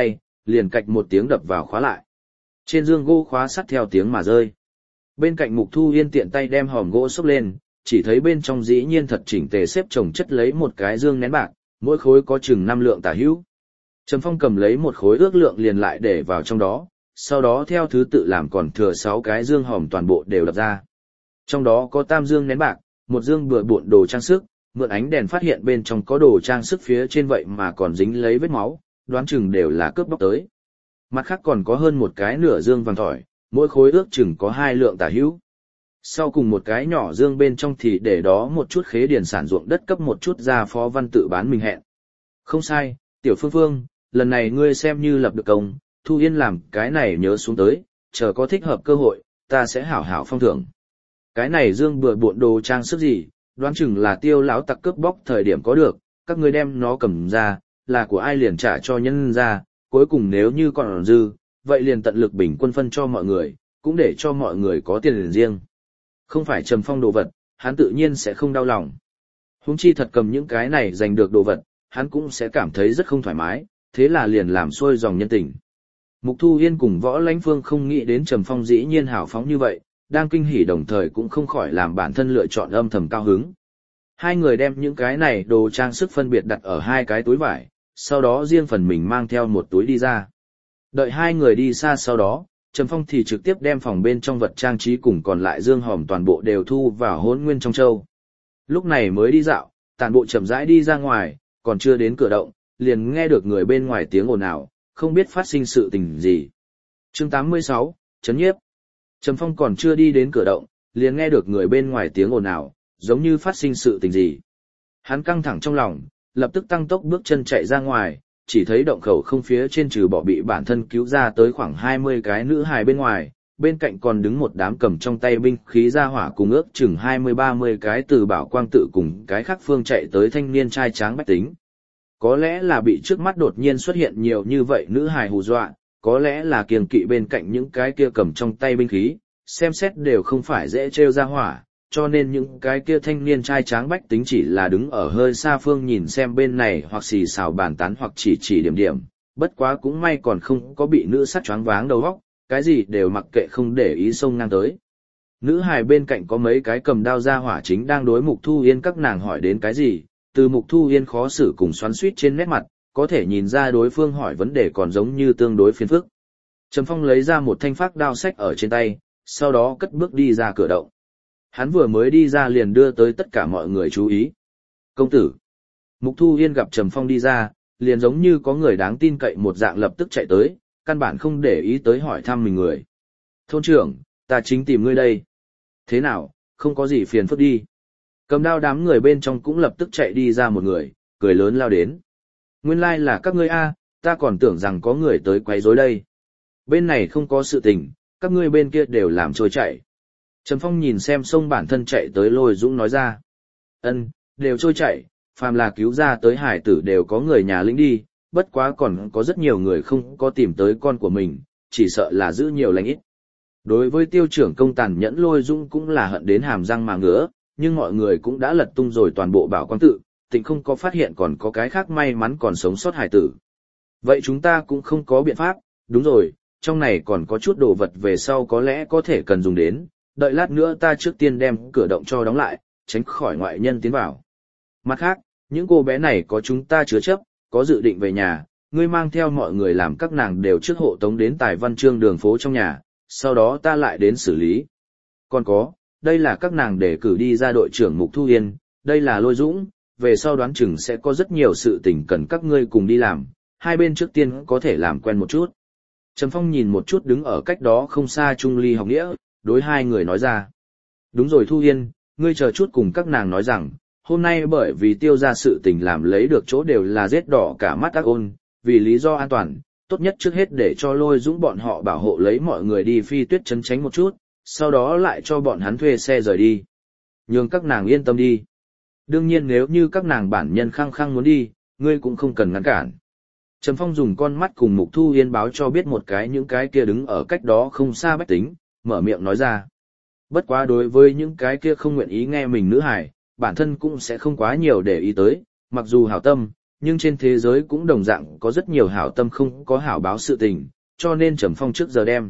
liền cạch một tiếng đập vào khóa lại. Trên dương gỗ khóa sắt theo tiếng mà rơi. Bên cạnh Mục Thu Yên tiện tay đem hòm gỗ xốc lên, chỉ thấy bên trong dĩ nhiên thật chỉnh tề xếp chồng chất lấy một cái dương nén bạc, mỗi khối có chừng năm lượng tả hữu. Trầm Phong cầm lấy một khối ước lượng liền lại để vào trong đó, sau đó theo thứ tự làm còn thừa sáu cái dương hòm toàn bộ đều đập ra. Trong đó có tam dương nén bạc, một dương bừa bộn đồ trang sức, mượn ánh đèn phát hiện bên trong có đồ trang sức phía trên vậy mà còn dính lấy vết máu, đoán chừng đều là cướp bóc tới. Mặt khác còn có hơn một cái nửa dương vàng thỏi, mỗi khối ước chừng có hai lượng tả hữu. Sau cùng một cái nhỏ dương bên trong thì để đó một chút khế điền sản ruộng đất cấp một chút ra phó văn tự bán mình hẹn. Không sai, Tiểu Phương Phương, lần này ngươi xem như lập được công, Thu Yên làm cái này nhớ xuống tới, chờ có thích hợp cơ hội, ta sẽ hảo hảo phong thưởng. Cái này dương bừa bộn đồ trang sức gì, đoán chừng là Tiêu lão tặc cướp bóc thời điểm có được, các ngươi đem nó cầm ra, là của ai liền trả cho nhân ra, cuối cùng nếu như còn dư, vậy liền tận lực bình quân phân cho mọi người, cũng để cho mọi người có tiền riêng. Không phải Trầm Phong đồ vật, hắn tự nhiên sẽ không đau lòng. Huống chi thật cầm những cái này giành được đồ vật, hắn cũng sẽ cảm thấy rất không thoải mái, thế là liền làm xuôi dòng nhân tình. Mục Thu Yên cùng Võ Lãnh Phương không nghĩ đến Trầm Phong dĩ nhiên hào phóng như vậy, đang kinh hỉ đồng thời cũng không khỏi làm bản thân lựa chọn âm thầm cao hứng. Hai người đem những cái này đồ trang sức phân biệt đặt ở hai cái túi vải, sau đó riêng phần mình mang theo một túi đi ra. Đợi hai người đi xa sau đó, Trầm Phong thì trực tiếp đem phòng bên trong vật trang trí cùng còn lại dương hòm toàn bộ đều thu vào Hỗn Nguyên trong châu. Lúc này mới đi dạo, tản bộ chậm rãi đi ra ngoài, còn chưa đến cửa động, liền nghe được người bên ngoài tiếng ồn ào, không biết phát sinh sự tình gì. Chương tám mươi sáu, Chấn nhiếp. Trầm Phong còn chưa đi đến cửa động, liền nghe được người bên ngoài tiếng ồn ào, giống như phát sinh sự tình gì. Hắn căng thẳng trong lòng, lập tức tăng tốc bước chân chạy ra ngoài, chỉ thấy động khẩu không phía trên trừ bỏ bị bản thân cứu ra tới khoảng hai mươi cái nữ hài bên ngoài, bên cạnh còn đứng một đám cầm trong tay binh khí ra hỏa cùng ước chừng hai mươi ba mươi cái từ bảo quang tự cùng cái khác phương chạy tới thanh niên trai tráng bách tính. Có lẽ là bị trước mắt đột nhiên xuất hiện nhiều như vậy nữ hài hù dọa, có lẽ là kiêng kỵ bên cạnh những cái kia cầm trong tay binh khí, xem xét đều không phải dễ trêu ra hỏa, cho nên những cái kia thanh niên trai tráng bách tính chỉ là đứng ở hơi xa phương nhìn xem bên này hoặc xì xào bàn tán hoặc chỉ chỉ điểm điểm, bất quá cũng may còn không có bị nữ sát choáng váng đầu óc, cái gì đều mặc kệ không để ý xông ngang tới. Nữ hài bên cạnh có mấy cái cầm đao ra hỏa chính đang đối Mục Thu Yên các nàng hỏi đến cái gì, từ Mục Thu Yên khó xử cùng xoắn xuýt trên nét mặt, có thể nhìn ra đối phương hỏi vấn đề còn giống như tương đối phiền phức. Trầm Phong lấy ra một thanh phác đao sách ở trên tay, sau đó cất bước đi ra cửa động. Hắn vừa mới đi ra liền đưa tới tất cả mọi người chú ý. Công tử. Mục Thu Yên gặp Trầm Phong đi ra, liền giống như có người đáng tin cậy một dạng lập tức chạy tới, căn bản không để ý tới hỏi thăm mình người. Thôn trưởng, ta chính tìm ngươi đây. Thế nào, không có gì phiền phức đi. Cầm đao đám người bên trong cũng lập tức chạy đi ra một người, cười lớn lao đến. Nguyên lai là các ngươi a, ta còn tưởng rằng có người tới quấy rối đây. Bên này không có sự tình, các ngươi bên kia đều làm trôi chạy. Trầm Phong nhìn xem sông bản thân chạy tới Lôi Dũng nói ra. Ân, đều trôi chạy, phàm là cứu ra tới hải tử đều có người nhà lĩnh đi, bất quá còn có rất nhiều người không có tìm tới con của mình, chỉ sợ là giữ nhiều lành ít. Đối với tiêu trưởng công tàn nhẫn Lôi Dũng cũng là hận đến hàm răng mà ngứa, nhưng mọi người cũng đã lật tung rồi toàn bộ bảo quang tự, tịnh không có phát hiện còn có cái khác may mắn còn sống sót hải tử. Vậy chúng ta cũng không có biện pháp, đúng rồi, trong này còn có chút đồ vật về sau có lẽ có thể cần dùng đến, đợi lát nữa ta trước tiên đem cửa động cho đóng lại, tránh khỏi ngoại nhân tiến vào. Mặt khác, những cô bé này có chúng ta chứa chấp, có dự định về nhà, ngươi mang theo mọi người làm các nàng đều trước hộ tống đến Tài Văn Chương đường phố trong nhà, sau đó ta lại đến xử lý. Còn có, đây là các nàng để cử đi ra đội trưởng Mục Thu Yên, đây là Lôi Dũng, về sau đoán chừng sẽ có rất nhiều sự tình cần các ngươi cùng đi làm, hai bên trước tiên có thể làm quen một chút. Trầm Phong nhìn một chút đứng ở cách đó không xa Trung Ly Học Nghĩa, đối hai người nói ra. Đúng rồi Thu Yên, ngươi chờ chút cùng các nàng nói rằng, hôm nay bởi vì tiêu ra sự tình làm lấy được chỗ đều là rết đỏ cả mắt ác ôn, vì lý do an toàn, tốt nhất trước hết để cho Lôi Dũng bọn họ bảo hộ lấy mọi người đi phi tuyết trấn tránh một chút, sau đó lại cho bọn hắn thuê xe rời đi. Nhường các nàng yên tâm đi. Đương nhiên nếu như các nàng bản nhân khăng khăng muốn đi, ngươi cũng không cần ngăn cản. Trầm Phong dùng con mắt cùng Mục Thu Yên báo cho biết một cái những cái kia đứng ở cách đó không xa bách tính, mở miệng nói ra. Bất quá đối với những cái kia không nguyện ý nghe mình nữ hải, bản thân cũng sẽ không quá nhiều để ý tới, mặc dù hảo tâm, nhưng trên thế giới cũng đồng dạng có rất nhiều hảo tâm không có hảo báo sự tình, cho nên Trầm Phong trước giờ đem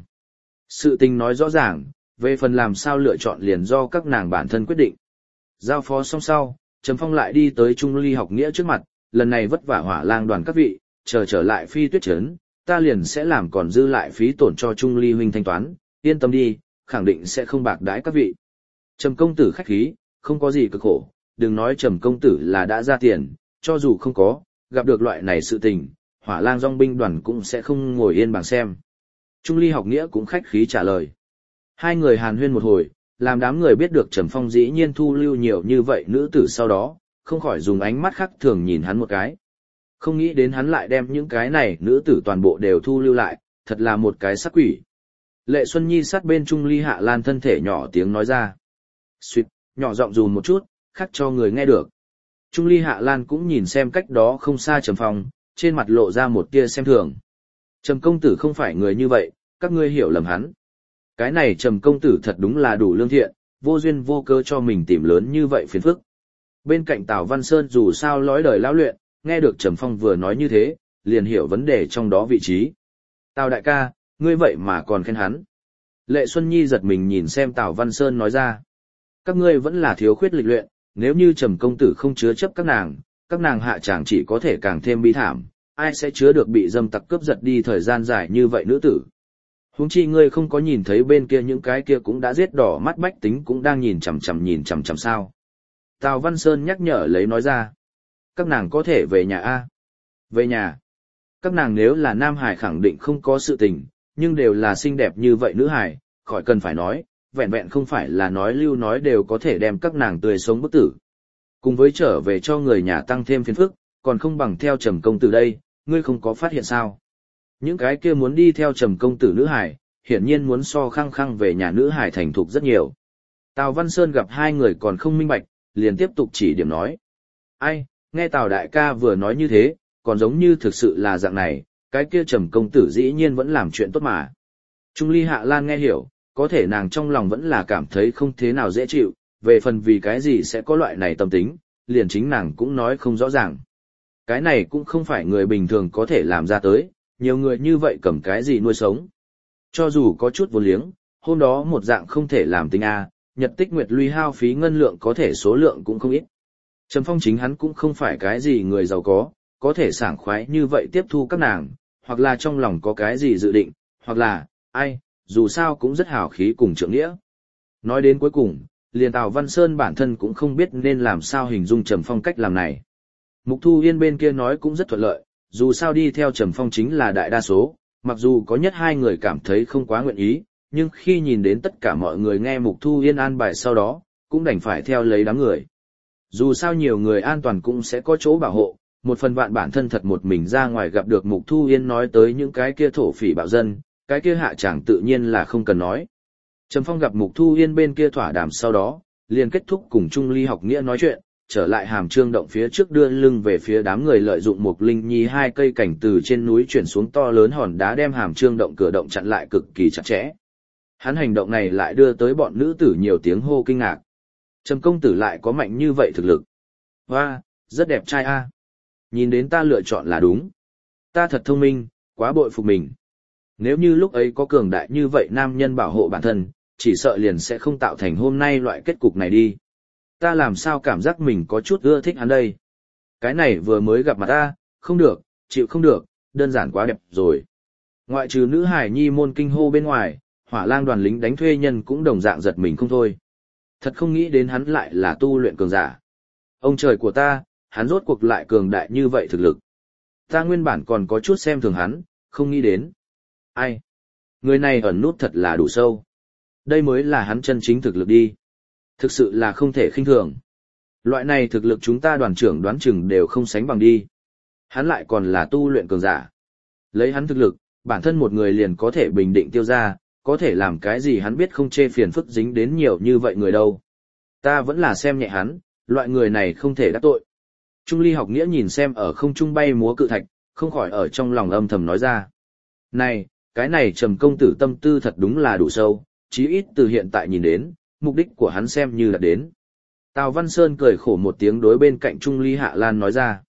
sự tình nói rõ ràng, về phần làm sao lựa chọn liền do các nàng bản thân quyết định. Giao phó xong sau, Trầm Phong lại đi tới Trung Ly học nghĩa trước mặt, lần này vất vả Hỏa Lang đoàn các vị, chờ trở lại Phi Tuyết trấn, ta liền sẽ làm còn dư lại phí tổn cho Trung Ly huynh thanh toán, yên tâm đi, khẳng định sẽ không bạc đãi các vị. Trầm công tử khách khí, không có gì cực khổ, đừng nói Trầm công tử là đã ra tiền, cho dù không có, gặp được loại này sự tình, Hỏa Lang dòng binh đoàn cũng sẽ không ngồi yên bằng xem. Trung Ly học nghĩa cũng khách khí trả lời. Hai người hàn huyên một hồi, làm đám người biết được Trầm Phong dĩ nhiên thu lưu nhiều như vậy nữ tử sau đó, không khỏi dùng ánh mắt khác thường nhìn hắn một cái. Không nghĩ đến hắn lại đem những cái này nữ tử toàn bộ đều thu lưu lại, thật là một cái sắc quỷ. Lệ Xuân Nhi sát bên Trung Ly Hạ Lan thân thể nhỏ tiếng nói ra. Xuyệt, nhỏ giọng dùn một chút, khắc cho người nghe được. Trung Ly Hạ Lan cũng nhìn xem cách đó không xa Trầm Phong, trên mặt lộ ra một tia xem thường. Trầm công tử không phải người như vậy, các ngươi hiểu lầm hắn. Cái này Trầm công tử thật đúng là đủ lương thiện, vô duyên vô cớ cho mình tìm lớn như vậy phiền phức. Bên cạnh Tào Văn Sơn dù sao lói đời lão luyện, nghe được Trầm Phong vừa nói như thế, liền hiểu vấn đề trong đó vị trí. Tào đại ca, ngươi vậy mà còn khen hắn. Lệ Xuân Nhi giật mình nhìn xem Tào Văn Sơn nói ra. Các ngươi vẫn là thiếu khuyết lịch luyện, nếu như Trầm công tử không chứa chấp các nàng, các nàng hạ chẳng chỉ có thể càng thêm bi thảm, ai sẽ chứa được bị dâm tặc cướp giật đi thời gian dài như vậy nữ tử. Huống chi ngươi không có nhìn thấy bên kia những cái kia cũng đã giết đỏ mắt bách tính cũng đang nhìn chằm chằm nhìn chằm chằm sao. Tào Văn Sơn nhắc nhở lấy nói ra. Các nàng có thể về nhà A. Về nhà. Các nàng nếu là nam hải khẳng định không có sự tình, nhưng đều là xinh đẹp như vậy nữ hải, khỏi cần phải nói, vẹn vẹn không phải là nói lưu nói đều có thể đem các nàng tươi sống bức tử. Cùng với trở về cho người nhà tăng thêm phiền phức, còn không bằng theo Trầm công tử đây, ngươi không có phát hiện sao. Những cái kia muốn đi theo Trầm công tử nữ hải, hiển nhiên muốn so khăng khăng về nhà nữ hải thành thục rất nhiều. Tào Văn Sơn gặp hai người còn không minh bạch, liền tiếp tục chỉ điểm nói. Ai, nghe Tào đại ca vừa nói như thế, còn giống như thực sự là dạng này, cái kia Trầm công tử dĩ nhiên vẫn làm chuyện tốt mà. Trung Ly Hạ Lan nghe hiểu, có thể nàng trong lòng vẫn là cảm thấy không thế nào dễ chịu, về phần vì cái gì sẽ có loại này tâm tính, liền chính nàng cũng nói không rõ ràng. Cái này cũng không phải người bình thường có thể làm ra tới, nhiều người như vậy cầm cái gì nuôi sống. Cho dù có chút vô liếng, hôm đó một dạng không thể làm tính A, nhật tích nguyệt luy hao phí ngân lượng có thể số lượng cũng không ít. Trầm Phong chính hắn cũng không phải cái gì người giàu có, có thể sảng khoái như vậy tiếp thu các nàng, hoặc là trong lòng có cái gì dự định, hoặc là, ai, dù sao cũng rất hào khí cùng trượng nghĩa. Nói đến cuối cùng, liền Tào Văn Sơn bản thân cũng không biết nên làm sao hình dung Trầm Phong cách làm này. Mục Thu Yên bên kia nói cũng rất thuận lợi, dù sao đi theo Trầm Phong chính là đại đa số, mặc dù có nhất hai người cảm thấy không quá nguyện ý, nhưng khi nhìn đến tất cả mọi người nghe Mục Thu Yên an bài sau đó, cũng đành phải theo lấy đám người. Dù sao nhiều người an toàn cũng sẽ có chỗ bảo hộ, một phần vạn bản thân thật một mình ra ngoài gặp được Mục Thu Yên nói tới những cái kia thổ phỉ bạo dân, cái kia hạ chẳng tự nhiên là không cần nói. Trầm Phong gặp Mục Thu Yên bên kia thỏa đàm sau đó, liền kết thúc cùng Trung Ly học nghĩa nói chuyện, trở lại Hàm Trương động phía trước đưa lưng về phía đám người lợi dụng một linh nhi hai cây cảnh từ trên núi chuyển xuống to lớn hòn đá đem Hàm Trương động cửa động chặn lại cực kỳ chặt chẽ. Hắn hành động này lại đưa tới bọn nữ tử nhiều tiếng hô kinh ngạc. Trầm công tử lại có mạnh như vậy thực lực. Hoa, rất đẹp trai a. Nhìn đến ta lựa chọn là đúng. Ta thật thông minh, quá bội phục mình. Nếu như lúc ấy có cường đại như vậy nam nhân bảo hộ bản thân, chỉ sợ liền sẽ không tạo thành hôm nay loại kết cục này đi. Ta làm sao cảm giác mình có chút ưa thích hắn đây. Cái này vừa mới gặp mặt ta, không được, chịu không được, đơn giản quá đẹp rồi. Ngoại trừ nữ hải nhi môn kinh hô bên ngoài, Hỏa Lang đoàn lính đánh thuê nhân cũng đồng dạng giật mình không thôi. Thật không nghĩ đến hắn lại là tu luyện cường giả. Ông trời của ta, hắn rốt cuộc lại cường đại như vậy thực lực. Ta nguyên bản còn có chút xem thường hắn, không nghĩ đến. Ai? Người này ẩn nút thật là đủ sâu. Đây mới là hắn chân chính thực lực đi. Thực sự là không thể khinh thường. Loại này thực lực chúng ta đoàn trưởng đoán chừng đều không sánh bằng đi. Hắn lại còn là tu luyện cường giả. Lấy hắn thực lực, bản thân một người liền có thể bình định tiêu ra, có thể làm cái gì hắn biết không chê phiền phức dính đến nhiều như vậy người đâu. Ta vẫn là xem nhẹ hắn, loại người này không thể đắc tội. Trung Ly học nghĩa nhìn xem ở không trung bay múa cự thạch, không khỏi ở trong lòng âm thầm nói ra. Này, cái này Trầm công tử tâm tư thật đúng là đủ sâu, chí ít từ hiện tại nhìn đến, mục đích của hắn xem như là đến. Tào Văn Sơn cười khổ một tiếng đối bên cạnh Trung Ly Hạ Lan nói ra.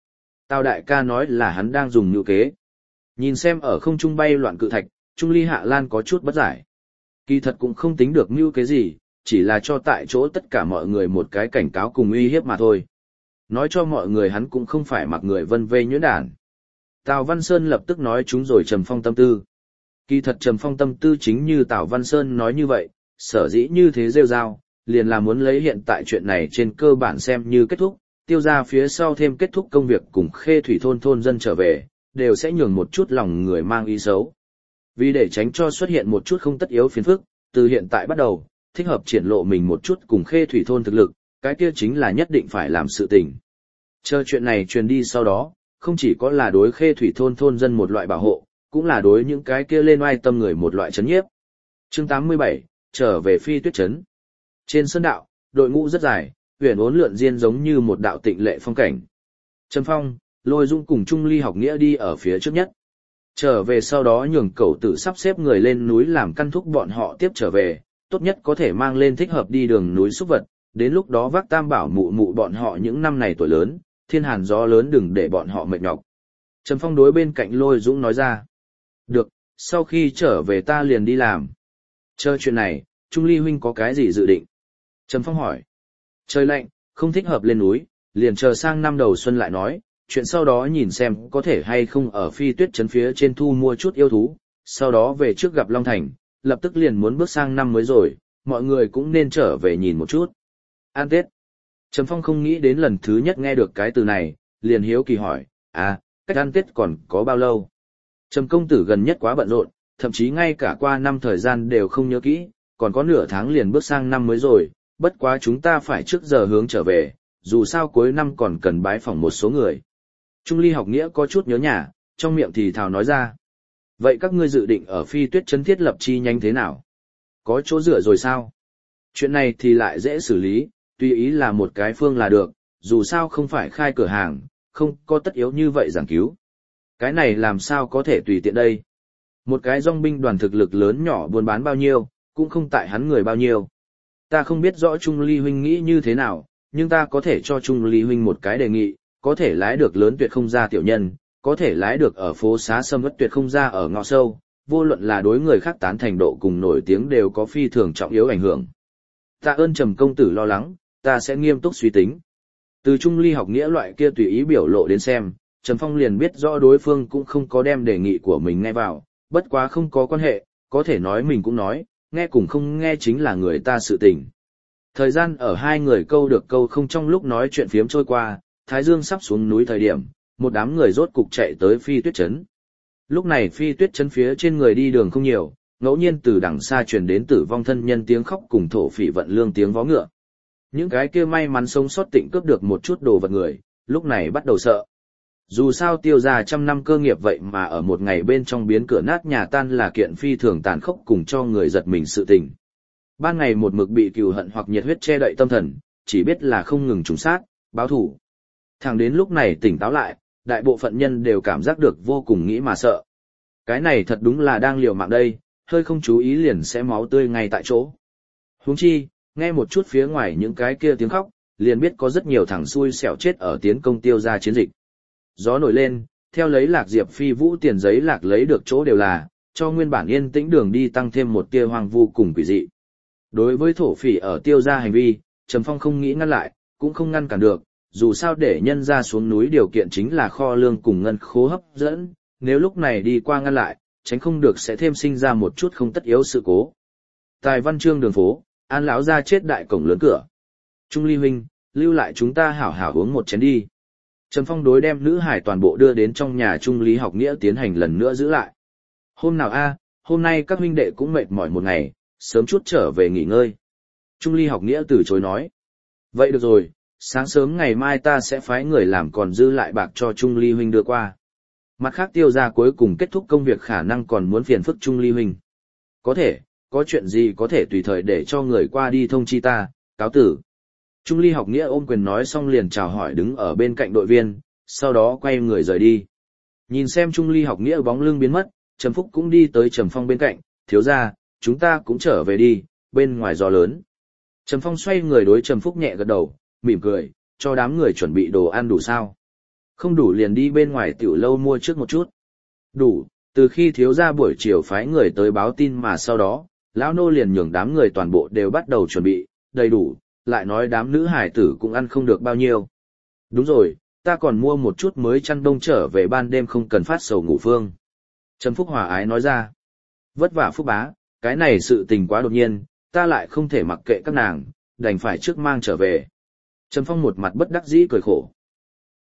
Tào đại ca nói là hắn đang dùng nhũ kế. Nhìn xem ở không trung bay loạn cự thạch, Trung Ly Hạ Lan có chút bất giải. Kỳ thật cũng không tính được mưu kế gì, chỉ là cho tại chỗ tất cả mọi người một cái cảnh cáo cùng uy hiếp mà thôi. Nói cho mọi người hắn cũng không phải mặc người vân vê nhuyễn đản. Tào Văn Sơn lập tức nói chúng rồi Trầm Phong tâm tư. Kỳ thật Trầm Phong tâm tư chính như Tào Văn Sơn nói như vậy, sở dĩ như thế rêu rao, liền là muốn lấy hiện tại chuyện này trên cơ bản xem như kết thúc, tiêu ra phía sau thêm kết thúc công việc cùng Khê Thủy thôn thôn dân trở về, đều sẽ nhường một chút lòng người mang ý xấu. Vì để tránh cho xuất hiện một chút không tất yếu phiền phức, từ hiện tại bắt đầu, thích hợp triển lộ mình một chút cùng Khê Thủy thôn thực lực, cái kia chính là nhất định phải làm sự tình. Chờ chuyện này truyền đi sau đó, không chỉ có là đối Khê Thủy thôn thôn dân một loại bảo hộ, cũng là đối những cái kia lên oai tâm người một loại chấn nhiếp. Chương tám mươi bảy, trở về Phi Tuyết trấn. Trên sơn đạo, đội ngũ rất dài, huyền uốn lượn diên giống như một đạo tịnh lệ phong cảnh. Trầm Phong, Lôi Dung cùng Trung Ly Học Nghĩa đi ở phía trước nhất. Trở về sau đó nhường cẩu tử sắp xếp người lên núi làm căn thúc bọn họ tiếp trở về, tốt nhất có thể mang lên thích hợp đi đường núi xúc vật, đến lúc đó vác tam bảo mụ mụ bọn họ những năm này tuổi lớn, thiên hàn gió lớn đừng để bọn họ mệt nhọc. Trầm Phong đối bên cạnh Lôi Dũng nói ra. Được, sau khi trở về ta liền đi làm. Chờ chuyện này, Trung Ly huynh có cái gì dự định? Trầm Phong hỏi. Trời lạnh, không thích hợp lên núi, liền chờ sang năm đầu xuân lại nói, chuyện sau đó nhìn xem có thể hay không ở Phi Tuyết trấn phía trên thu mua chút yêu thú, sau đó về trước gặp Long Thành, lập tức liền muốn bước sang năm mới rồi, mọi người cũng nên trở về nhìn một chút. An Tết. Trầm Phong không nghĩ đến lần thứ nhất nghe được cái từ này, liền hiếu kỳ hỏi, à, cách ăn Tết còn có bao lâu? Trầm công tử gần nhất quá bận rộn, thậm chí ngay cả qua năm thời gian đều không nhớ kỹ, còn có nửa tháng liền bước sang năm mới rồi, bất quá chúng ta phải trước giờ hướng trở về, dù sao cuối năm còn cần bái phỏng một số người. Trung Ly Học Nghĩa có chút nhớ nhà, trong miệng thì thào nói ra. Vậy các ngươi dự định ở Phi Tuyết trấn thiết lập chi nhánh thế nào? Có chỗ dựa rồi sao? Chuyện này thì lại dễ xử lý, tùy ý là một cái phương là được, dù sao không phải khai cửa hàng, không có tất yếu như vậy giảng cứu. Cái này làm sao có thể tùy tiện đây? Một cái dòng binh đoàn thực lực lớn nhỏ buôn bán bao nhiêu, cũng không tại hắn người bao nhiêu. Ta không biết rõ Trung Ly huynh nghĩ như thế nào, nhưng ta có thể cho Trung Ly huynh một cái đề nghị, có thể lái được lớn tuyệt không ra tiểu nhân, có thể lái được ở phố xá sâm ớt tuyệt không ra ở ngõ sâu, vô luận là đối người khác tán thành độ cùng nổi tiếng đều có phi thường trọng yếu ảnh hưởng. Tạ ơn Trầm công tử lo lắng, ta sẽ nghiêm túc suy tính. Từ Trung Ly Học Nghĩa loại kia tùy ý biểu lộ đến xem, Trầm Phong liền biết rõ đối phương cũng không có đem đề nghị của mình nghe vào, bất quá không có quan hệ, có thể nói mình cũng nói, nghe cùng không nghe chính là người ta sự tình. Thời gian ở hai người câu được câu không trong lúc nói chuyện phiếm trôi qua, Thái Dương sắp xuống núi thời điểm, một đám người rốt cục chạy tới Phi Tuyết trấn. Lúc này Phi Tuyết trấn phía trên người đi đường không nhiều, ngẫu nhiên từ đằng xa truyền đến tử vong thân nhân tiếng khóc cùng thổ phỉ vận lương tiếng vó ngựa. Những cái kia may mắn sống sót tịnh cướp được một chút đồ vật người, lúc này bắt đầu sợ. Dù sao tiêu ra trăm năm cơ nghiệp vậy mà ở một ngày bên trong biến cửa nát nhà tan là kiện phi thường tàn khốc cùng cho người giật mình sự tình. Ban ngày một mực bị cừu hận hoặc nhiệt huyết che đậy tâm thần, chỉ biết là không ngừng trùng sát, báo thù. Thẳng đến lúc này tỉnh táo lại, đại bộ phận nhân đều cảm giác được vô cùng nghĩ mà sợ. Cái này thật đúng là đang liều mạng đây, hơi không chú ý liền sẽ máu tươi ngay tại chỗ. Huống chi, nghe một chút phía ngoài những cái kia tiếng khóc, liền biết có rất nhiều thằng xui xẻo chết ở tiến công tiêu ra chiến dịch. Gió nổi lên, theo lấy Lạc Diệp Phi Vũ tiền giấy lạc lấy được chỗ đều là, cho nguyên bản yên tĩnh đường đi tăng thêm một tia hoang vu cùng quỷ dị. Đối với thổ phỉ ở tiêu ra hành vi, Trầm Phong không nghĩ ngăn lại, cũng không ngăn cản được, dù sao để nhân ra xuống núi điều kiện chính là kho lương cùng ngân khố hấp dẫn, nếu lúc này đi qua ngăn lại, tránh không được sẽ thêm sinh ra một chút không tất yếu sự cố. Tài văn chương đường phố, An lão ra chết đại cổng lớn cửa. Trung Ly huynh, lưu lại chúng ta hảo hảo uống một chén đi. Trầm Phong đối đem nữ hải toàn bộ đưa đến trong nhà Trung Lý Học Nghĩa tiến hành lần nữa giữ lại. Hôm nào a, hôm nay các huynh đệ cũng mệt mỏi một ngày, sớm chút trở về nghỉ ngơi. Trung Ly Học Nghĩa từ chối nói. Vậy được rồi, sáng sớm ngày mai ta sẽ phái người làm còn dư lại bạc cho Trung Ly huynh đưa qua. Mặt khác tiêu ra cuối cùng kết thúc công việc khả năng còn muốn phiền phức Trung Ly huynh. Có thể, có chuyện gì có thể tùy thời để cho người qua đi thông chi ta, cáo tử. Trung Ly Học Nghĩa ôm quyền nói xong liền chào hỏi đứng ở bên cạnh đội viên, sau đó quay người rời đi. Nhìn xem Trung Ly Học Nghĩa bóng lưng biến mất, Trầm Phúc cũng đi tới Trầm Phong bên cạnh, thiếu ra, chúng ta cũng trở về đi, bên ngoài gió lớn. Trầm Phong xoay người đối Trầm Phúc nhẹ gật đầu, mỉm cười, cho đám người chuẩn bị đồ ăn đủ sao. Không đủ liền đi bên ngoài tiểu lâu mua trước một chút. Đủ, từ khi thiếu gia buổi chiều phái người tới báo tin mà sau đó, lão nô liền nhường đám người toàn bộ đều bắt đầu chuẩn bị, đầy đủ, lại nói đám nữ hải tử cũng ăn không được bao nhiêu. Đúng rồi, ta còn mua một chút mới chăn đông trở về ban đêm không cần phát sầu ngủ phương. Trầm Phúc hòa ái nói ra. Vất vả Phúc bá, cái này sự tình quá đột nhiên, ta lại không thể mặc kệ các nàng, đành phải trước mang trở về. Trầm Phong một mặt bất đắc dĩ cười khổ.